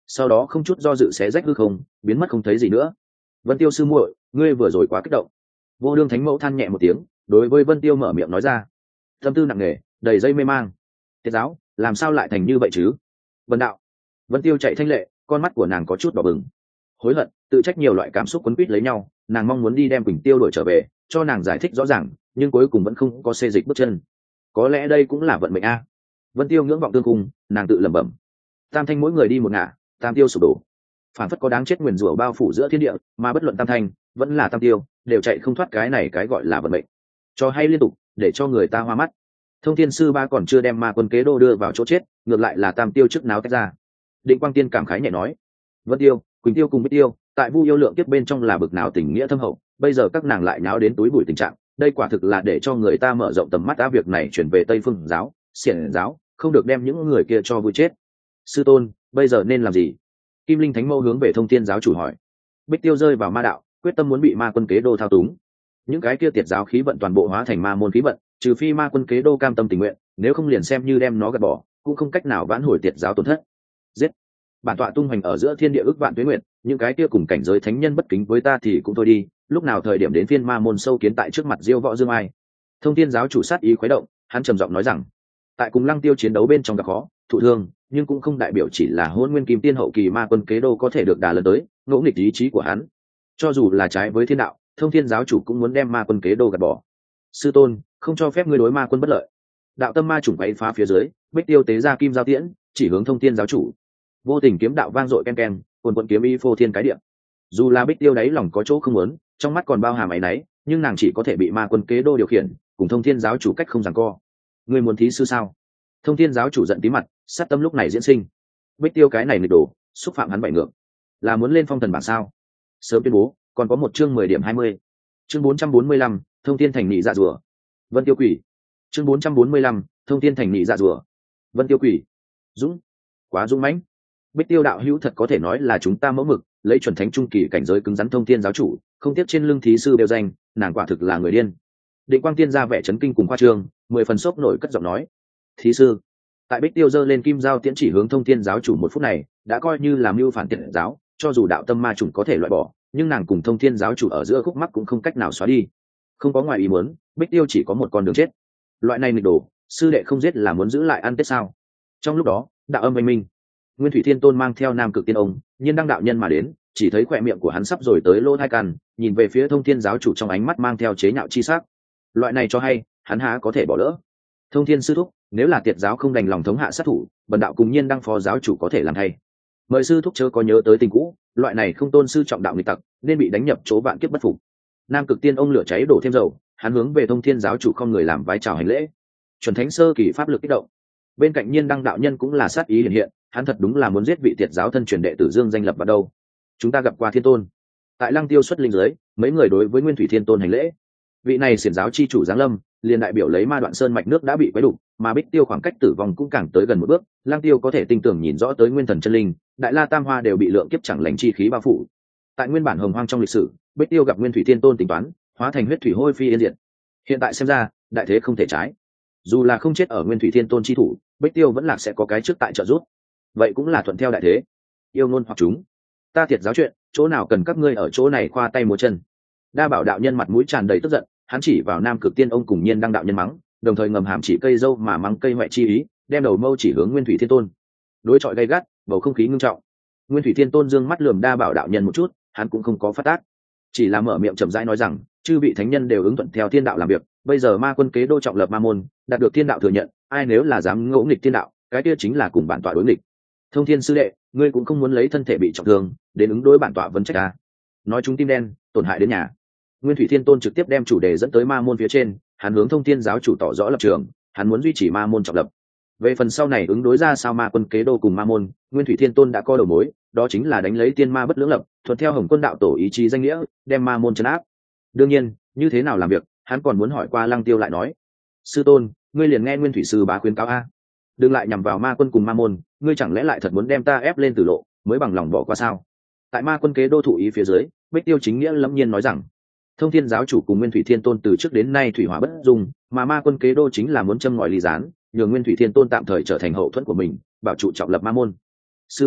sau đó không chút do dự xé rách hư không, biến mất không thấy gì nữa. Vân Tiêu sư muội, ngươi vừa rồi quá kích động. Vô Đương Thánh Mẫu than nhẹ một tiếng, đối với Vân Tiêu mở miệng nói ra. Tâm tư nặng nề, đầy dây mê mang. Tiệt giáo, làm sao lại thành như vậy chứ? Vân đạo. Vân Tiêu chạy thanh lệ, con mắt của nàng có chút đỏ bừng. Hối hận, tự trách nhiều loại cảm xúc quấn quýt lấy nhau, nàng mong muốn đi đem Quỳnh Tiêu đuổi trở về, cho nàng giải thích rõ ràng, nhưng cuối cùng vẫn không có xê dịch bước chân. Có lẽ đây cũng là vận mệnh a. Vân Tiêu ngưỡng vọng tương cung, nàng tự lẩm bẩm. Tam thanh mỗi người đi một ngả, tam tiêu sụp đổ. Phản phất có đáng chết nguyền rủa bao phủ giữa thiên địa, mà bất luận tam thanh vẫn là tam tiêu đều chạy không thoát cái này cái gọi là vận mệnh. Cho hay liên tục, để cho người ta hoa mắt. Thông Thiên Sư Ba còn chưa đem ma quân kế đô đưa vào chỗ chết, ngược lại là tam tiêu trước náo tách ra. Định Quang Tiên cảm khái nhẹ nói. Vân Tiêu, Quỳnh Tiêu cùng Bích Tiêu, tại Vu yêu lượng kiếp bên trong là bực nào tình nghĩa thâm hậu, bây giờ các nàng lại nháo đến túi bụi tình trạng, đây quả thực là để cho người ta mở rộng tầm mắt. Á việc này chuyển về Tây Phương giáo, Xiển giáo, không được đem những người kia cho vui chết. Sư tôn, bây giờ nên làm gì? Kim Linh Thánh Mẫu hướng về Thông Thiên giáo chủ hỏi. Bích Tiêu rơi vào ma đạo, quyết tâm muốn bị ma quân kế đô thao túng. Những cái kia tiệt giáo khí vận toàn bộ hóa thành ma môn khí vận, trừ phi ma quân kế đô cam tâm tình nguyện, nếu không liền xem như đem nó gạt bỏ, cũng không cách nào vãn hồi tiệt giáo tổn thất. Giết! Bản tọa tung hoành ở giữa thiên địa ức vạn tuế nguyện, những cái kia cùng cảnh giới thánh nhân bất kính với ta thì cũng thôi đi, lúc nào thời điểm đến phiên ma môn sâu kiến tại trước mặt Diêu Võ Dương Ai. Thông Thiên giáo chủ sát ý khuấy động, hắn trầm giọng nói rằng, tại cùng Lăng Tiêu chiến đấu bên trong gặp khó, thụ thương, nhưng cũng không đại biểu chỉ là Hỗn Nguyên Kim Tiên hậu kỳ ma quân kế đô có thể được đà lần tới, ngỗ nghịch ý chí của hắn. Cho dù là trái với thiên đạo, Thông Thiên giáo chủ cũng muốn đem ma quân kế đô gạt bỏ. Sư tôn, không cho phép ngươi đối ma quân bất lợi. Đạo tâm ma chủng quấy phá phía dưới, Bích Tiêu tế ra kim giao tiễn, chỉ hướng Thông Thiên giáo chủ. Vô tình kiếm đạo vang dội ken ken, quần quần kiếm y phô thiên cái địa. Dù là Bích Tiêu đáy lòng có chỗ không muốn, trong mắt còn bao hàm áy náy, nhưng nàng chỉ có thể bị ma quân kế đô điều khiển, cùng Thông Thiên giáo chủ cách không giằng co. Ngươi muốn thí sư sao? Thông Thiên giáo chủ giận tí mặt, sát tâm lúc này diễn sinh. Bích Tiêu cái này nghịch đổ, xúc phạm hắn bại ngược, là muốn lên phong thần bảng sao? Sớm tuyên bố, còn có một chương 10 điểm 20. Chương 445, Thông Thiên thành nhị dạ rùa. Vân Tiêu quỷ. Chương 445, Thông Thiên thành nhị dạ rùa. Vân Tiêu quỷ. Dũng, quá dũng mãnh. Bích Tiêu đạo hữu thật có thể nói là chúng ta mẫu mực, lấy chuẩn thánh trung kỳ cảnh giới cứng rắn Thông Thiên giáo chủ, không tiếc trên lưng thí sư đều danh, nàng quả thực là người điên. Định Quang Tiên ra vẻ chấn kinh cùng khoa trương, 10 phần sốc nổi cất giọng nói. Thí sư. Tại Bích Tiêu giơ lên kim giao tiễn chỉ hướng Thông Thiên giáo chủ một phút này, đã coi như làm mưu phản tiệt giáo, cho dù đạo tâm ma chủng có thể loại bỏ, nhưng nàng cùng Thông Thiên giáo chủ ở giữa khúc mắc cũng không cách nào xóa đi. Không có ngoài ý muốn, Bích Tiêu chỉ có một con đường chết. Loại này nghịch đồ, sư đệ không giết là muốn giữ lại ăn tết sao? Trong lúc đó, đạo âm oanh minh, Nguyên Thủy Thiên Tôn mang theo Nam Cực Tiên ông, Nhiên Đăng đạo nhân mà đến, chỉ thấy khỏe miệng của hắn sắp rồi tới lỗ hai cằn, nhìn về phía Thông Thiên giáo chủ trong ánh mắt mang theo chế nhạo chi sắc. Loại này cho hay, hắn há có thể bỏ lỡ. Thông Thiên sư thúc, nếu là tiệt giáo không đành lòng thống hạ sát thủ, bần đạo cùng Nhiên Đăng phó giáo chủ có thể làm thay. Mời sư thúc chớ có nhớ tới tình cũ, loại này không tôn sư trọng đạo nghịch tặc, nên bị đánh nhập chỗ vạn kiếp bất phục. Nam Cực Tiên ông lửa cháy đổ thêm dầu, hắn hướng về Thông Thiên giáo chủ không người làm vái chào hành lễ. Chuẩn thánh sơ kỳ pháp lực kích động. Bên cạnh Nhiên Đăng đạo nhân cũng là sát ý hiện hiện, hắn thật đúng là muốn giết vị tiệt giáo thân truyền đệ tử Dương danh lập vào đâu. Chúng ta gặp qua Thiên Tôn. Tại Lăng Tiêu xuất linh dưới, mấy người đối với Nguyên Thủy Thiên Tôn hành lễ. Vị này xiển giáo chi chủ giáng lâm, liền đại biểu lấy Ma Đoạn Sơn mạch nước đã bị quấy đục, mà Bích Tiêu khoảng cách tử vong cũng càng tới gần một bước. Lăng Tiêu có thể tinh tường nhìn rõ tới nguyên thần chân linh, Đại La Tam Hoa đều bị lượng kiếp chẳng lành chi khí bao phủ. Tại nguyên bản hồng hoang trong lịch sử, Bích Tiêu gặp Nguyên Thủy Thiên Tôn tính toán, hóa thành huyết thủy hôi phi yên diệt. Hiện tại xem ra, đại thế không thể trái. Dù là không chết ở Nguyên Thủy Thiên Tôn chi thủ, Bích Tiêu vẫn là sẽ có cái trước tại trợ giúp. Vậy cũng là thuận theo đại thế. Yêu ngôn hoặc chúng, ta thiệt giáo chuyện, chỗ nào cần các ngươi ở chỗ này khoa tay múa chân. Đa Bảo đạo nhân mặt mũi tràn đầy tức giận, hắn chỉ vào Nam Cực Tiên ông cùng Nhiên Đăng đạo nhân mắng, đồng thời ngầm hàm chỉ cây dâu mà mắng cây hoại chi ý, đem đầu mâu chỉ hướng Nguyên Thủy Thiên Tôn. Đối chọi gay gắt, bầu không khí ngưng trọng. Nguyên Thủy Thiên Tôn dương mắt lườm Đa Bảo đạo nhân một chút, hắn cũng không có phát tác, chỉ là mở miệng chậm rãi nói rằng, chư vị thánh nhân đều ứng thuận theo thiên đạo làm việc, bây giờ ma quân kế đô trọng lập ma môn, đạt được thiên đạo thừa nhận, ai nếu là dám ngỗ nghịch thiên đạo, cái kia chính là cùng bản tọa đối nghịch. Thông Thiên sư đệ, ngươi cũng không muốn lấy thân thể bị trọng thương đến ứng đối bản tọa vấn trách ta. Nói chúng tim đen, tổn hại đến nhà. Nguyên Thủy Thiên Tôn trực tiếp đem chủ đề dẫn tới ma môn phía trên, hắn hướng Thông Thiên giáo chủ tỏ rõ lập trường, hắn muốn duy trì ma môn trọng lập. Về phần sau này ứng đối ra sao ma quân kế đô cùng ma môn, Nguyên Thủy Thiên Tôn đã có đầu mối, đó chính là đánh lấy tiên ma bất lưỡng lập, thuận theo Hồng Quân đạo tổ ý chí danh nghĩa, đem ma môn trấn áp. Đương nhiên, như thế nào làm việc, hắn còn muốn hỏi qua Lăng Tiêu lại nói. Sư tôn, ngươi liền nghe Nguyên Thủy sư bá khuyên cáo a, đừng lại nhằm vào ma quân cùng ma môn, ngươi chẳng lẽ lại thật muốn đem ta ép lên tử lộ, mới bằng lòng bỏ qua sao? Tại ma quân kế đô thụ ý phía dưới, Bích Tiêu chính nghĩa lâm nhiên nói rằng, Thông Thiên giáo chủ cùng Nguyên Thủy Thiên Tôn từ trước đến nay thủy hỏa bất dung, mà ma quân kế đô chính là muốn châm ngòi ly gián, nhường Nguyên Thủy Thiên Tôn tạm thời trở thành hậu thuẫn của mình, bảo trụ trọng lập ma môn. Sư minh,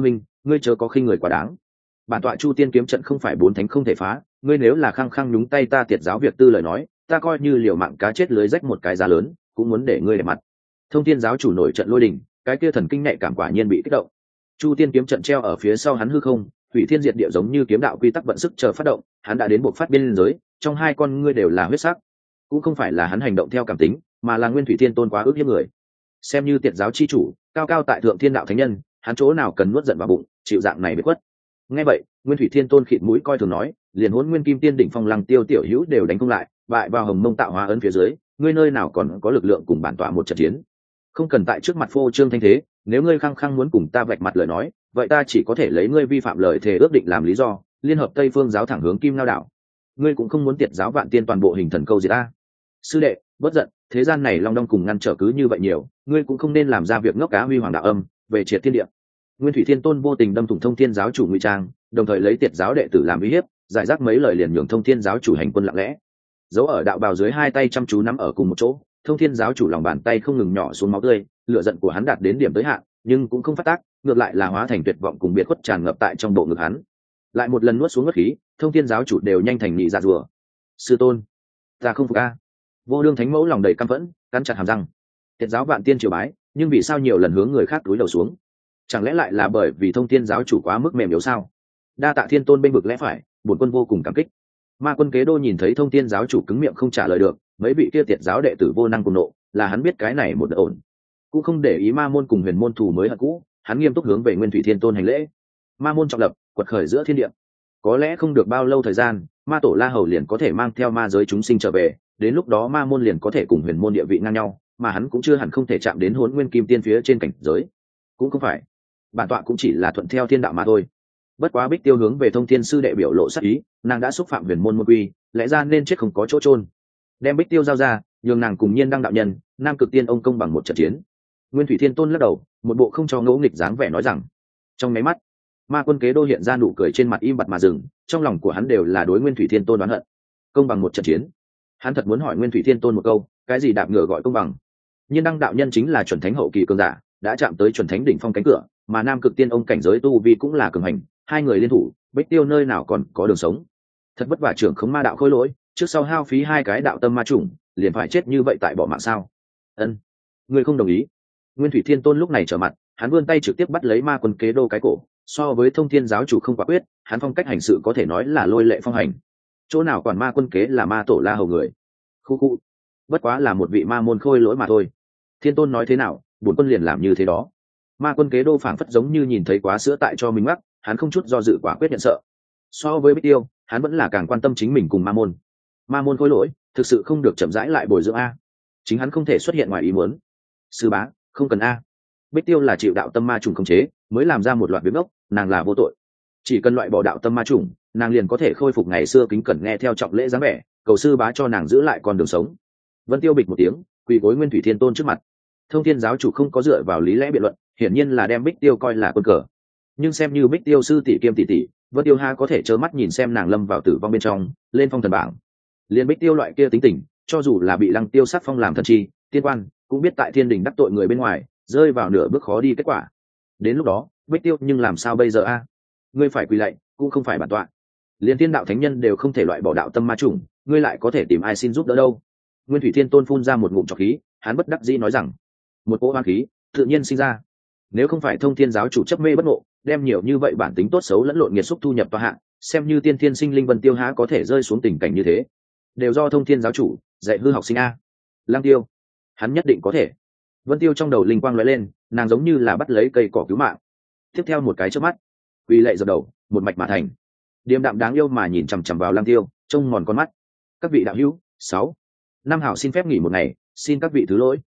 ngươi chớ có khinh người quá đáng. Bản tọa Chu Tiên kiếm trận không phải bốn thánh không thể phá, ngươi nếu là khăng khăng nhúng tay ta tiệt giáo việc tư lời nói, ta coi như liều mạng cá chết lưới rách một cái giá lớn, cũng muốn để ngươi để mặt. Thông Thiên giáo chủ nổi trận lôi đình, cái kia thần kinh nhạy cảm quả nhiên bị kích động. Chu Tiên kiếm trận treo ở phía sau hắn hư không, hủy thiên diệt địa giống như kiếm đạo quy tắc vận sức chờ phát động, hắn đã đến buộc phát biên giới, trong hai con ngươi đều là huyết sắc. Cũng không phải là hắn hành động theo cảm tính, mà là Nguyên Thủy Thiên Tôn quá ức hiếp người. Xem như tiệt giáo chi chủ, cao cao tại thượng thiên đạo thánh nhân, hắn chỗ nào cần nuốt giận vào bụng, chịu dạng này bị quất. Nghe vậy, Nguyên Thủy Thiên Tôn khịt mũi coi thường nói, liền Hỗn Nguyên Kim Tiên đỉnh phong Lăng Tiêu tiểu hữu đều đánh không lại, bại vào Hồng Mông tạo hóa ấn phía dưới, ngươi nơi nào còn có lực lượng cùng bản tọa một trận chiến. Không cần tại trước mặt phô trương thanh thế, nếu ngươi khăng khăng muốn cùng ta vạch mặt lời nói, vậy ta chỉ có thể lấy ngươi vi phạm lời thề ước định làm lý do, liên hợp Tây Phương giáo thẳng hướng Kim Ngao đảo. Ngươi cũng không muốn tiệt giáo Vạn Tiên toàn bộ hình thần câu gì ta. Sư đệ, bất giận, thế gian này long đong cùng ngăn trở cứ như vậy nhiều, ngươi cũng không nên làm ra việc ngốc cá huy hoàng đạo âm, về triệt thiên địa. Nguyên Thủy Thiên Tôn vô tình đâm thủng Thông Thiên giáo chủ ngụy trang, đồng thời lấy tiệt giáo đệ tử làm uy hiếp, giải rác mấy lời liền nhường Thông Thiên giáo chủ hành quân lặng lẽ. Giấu ở đạo bào dưới hai tay chăm chú nắm ở cùng một chỗ, Thông Thiên giáo chủ lòng bàn tay không ngừng nhỏ xuống máu tươi, lửa giận của hắn đạt đến điểm tới hạn, nhưng cũng không phát tác, ngược lại là hóa thành tuyệt vọng cùng biệt khuất tràn ngập tại trong bộ ngực hắn. Lại một lần nuốt xuống ngất khí, Thông Thiên giáo chủ đều nhanh thành nhị dạ rùa. Sư tôn, ta không phục a. Vô Đương thánh mẫu lòng đầy căm phẫn, cắn chặt hàm răng. Tiệt giáo Vạn Tiên triều bái, nhưng vì sao nhiều lần hướng người khác cúi đầu xuống? Chẳng lẽ lại là bởi vì Thông Thiên giáo chủ quá mức mềm yếu sao? Đa tạ Thiên Tôn bên bực lẽ phải, bổn quân vô cùng cảm kích. Ma Quân Kế Đô nhìn thấy Thông Thiên giáo chủ cứng miệng không trả lời được, mấy vị kia tiệt giáo đệ tử vô năng cùng nộ, là hắn biết cái này một đợt ổn, cũng không để ý Ma môn cùng Huyền môn thù mới hận cũ, hắn nghiêm túc hướng về Nguyên Thủy Thiên Tôn hành lễ. Ma môn trọng lập, quật khởi giữa thiên địa, có lẽ không được bao lâu thời gian, Ma tổ La Hầu liền có thể mang theo ma giới chúng sinh trở về, đến lúc đó Ma môn liền có thể cùng Huyền môn địa vị ngang nhau, mà hắn cũng chưa hẳn không thể chạm đến Hỗn Nguyên Kim Tiên phía trên cảnh giới. Cũng không phải, bản tọa cũng chỉ là thuận theo thiên đạo mà thôi. Bất quá Bích Tiêu hướng về Thông Thiên sư đệ biểu lộ sắc ý, nàng đã xúc phạm Huyền môn môn quy, lẽ ra nên chết không có chỗ chôn. Đem Bích Tiêu giao ra, nhường nàng cùng Nhiên Đăng đạo nhân, Nam Cực Tiên ông công bằng một trận chiến. Nguyên Thủy Thiên Tôn lắc đầu, một bộ không cho ngẫu nghịch dáng vẻ nói rằng. Trong mấy mắt, Ma Quân Kế Đô hiện ra nụ cười trên mặt im bặt mà dừng, trong lòng của hắn đều là đối Nguyên Thủy Thiên Tôn đoán hận. Công bằng một trận chiến. Hắn thật muốn hỏi Nguyên Thủy Thiên Tôn một câu, cái gì đạp ngựa gọi công bằng? Nhiên Đăng đạo nhân chính là chuẩn thánh hậu kỳ cường giả, đã chạm tới chuẩn thánh đỉnh phong cánh cửa, mà Nam Cực Tiên ông cảnh giới tu vi cũng là cường hành, hai người liên thủ, Bích Tiêu nơi nào còn có đường sống. Thật vất vả trưởng khống ma đạo khôi lỗi, trước sau hao phí hai cái đạo tâm ma chủng, liền phải chết như vậy tại bỏ mạng sao? Ân, ngươi không đồng ý? Nguyên Thủy Thiên Tôn lúc này trở mặt, hắn vươn tay trực tiếp bắt lấy Ma Quân Kế Đô cái cổ, so với Thông Thiên giáo chủ không quả quyết, hắn phong cách hành sự có thể nói là lôi lệ phong hành. Chỗ nào còn Ma Quân Kế là Ma tổ La Hầu người? Khu khu, bất quá là một vị ma môn khôi lỗi mà thôi. Thiên Tôn nói thế nào, bổn quân liền làm như thế đó. Ma Quân Kế Đô phảng phất giống như nhìn thấy quá sữa tại cho mình mắc, hắn không chút do dự quả quyết nhận sợ. So với Bích Tiêu, hắn vẫn là càng quan tâm chính mình cùng ma môn. Ma môn khôi lỗi, thực sự không được chậm rãi lại bồi dưỡng a. Chính hắn không thể xuất hiện ngoài ý muốn. Sư bá, không cần a. Bích Tiêu là chịu đạo tâm ma trùng khống chế, mới làm ra một loạt việc ngốc, nàng là vô tội. Chỉ cần loại bỏ đạo tâm ma trùng, nàng liền có thể khôi phục ngày xưa kính cẩn nghe theo trọng lễ dáng vẻ, cầu sư bá cho nàng giữ lại con đường sống. Vân Tiêu bịch một tiếng, quỳ gối Nguyên Thủy Thiên Tôn trước mặt. Thông Thiên giáo chủ không có dựa vào lý lẽ biện luận, hiển nhiên là đem Bích Tiêu coi là quân cờ. Nhưng xem như Bích Tiêu sư tỷ kiêm tỷ tỷ, Vân Tiêu ha có thể trơ mắt nhìn xem nàng lâm vào tử vong bên trong, lên phong thần bảng. Liên Bích Tiêu loại kia tính tình, cho dù là bị Lăng Tiêu sát phong làm thần chi, tiên quan, cũng biết tại thiên đình đắc tội người bên ngoài, rơi vào nửa bước khó đi kết quả. Đến lúc đó, Bích Tiêu nhưng làm sao bây giờ a? Ngươi phải quỳ lạy, cũng không phải bản tọa. Liên thiên đạo thánh nhân đều không thể loại bỏ đạo tâm ma chủng, ngươi lại có thể tìm ai xin giúp đỡ đâu? Nguyên Thủy Thiên Tôn phun ra một ngụm trọc khí, hắn bất đắc dĩ nói rằng, một cỗ oan khí tự nhiên sinh ra. Nếu không phải Thông Thiên giáo chủ chấp mê bất ngộ, đem nhiều như vậy bản tính tốt xấu lẫn lộn nghiệt xúc thu nhập tòa hạng, xem như tiên thiên sinh linh Vân Tiêu há có thể rơi xuống tình cảnh như thế. Đều do Thông Thiên giáo chủ dạy hư học sinh a. Lang Tiêu, hắn nhất định có thể. Vân Tiêu trong đầu linh quang lóe lên, nàng giống như là bắt lấy cây cỏ cứu mạng. Tiếp theo một cái chớp mắt, quỳ lạy dập đầu, một mạch mà thành. Điềm đạm đáng yêu mà nhìn chằm chằm vào Lang Tiêu, trông mòn con mắt. Các vị đạo hữu, 6. Năm hảo xin phép nghỉ một ngày, xin các vị thứ lỗi.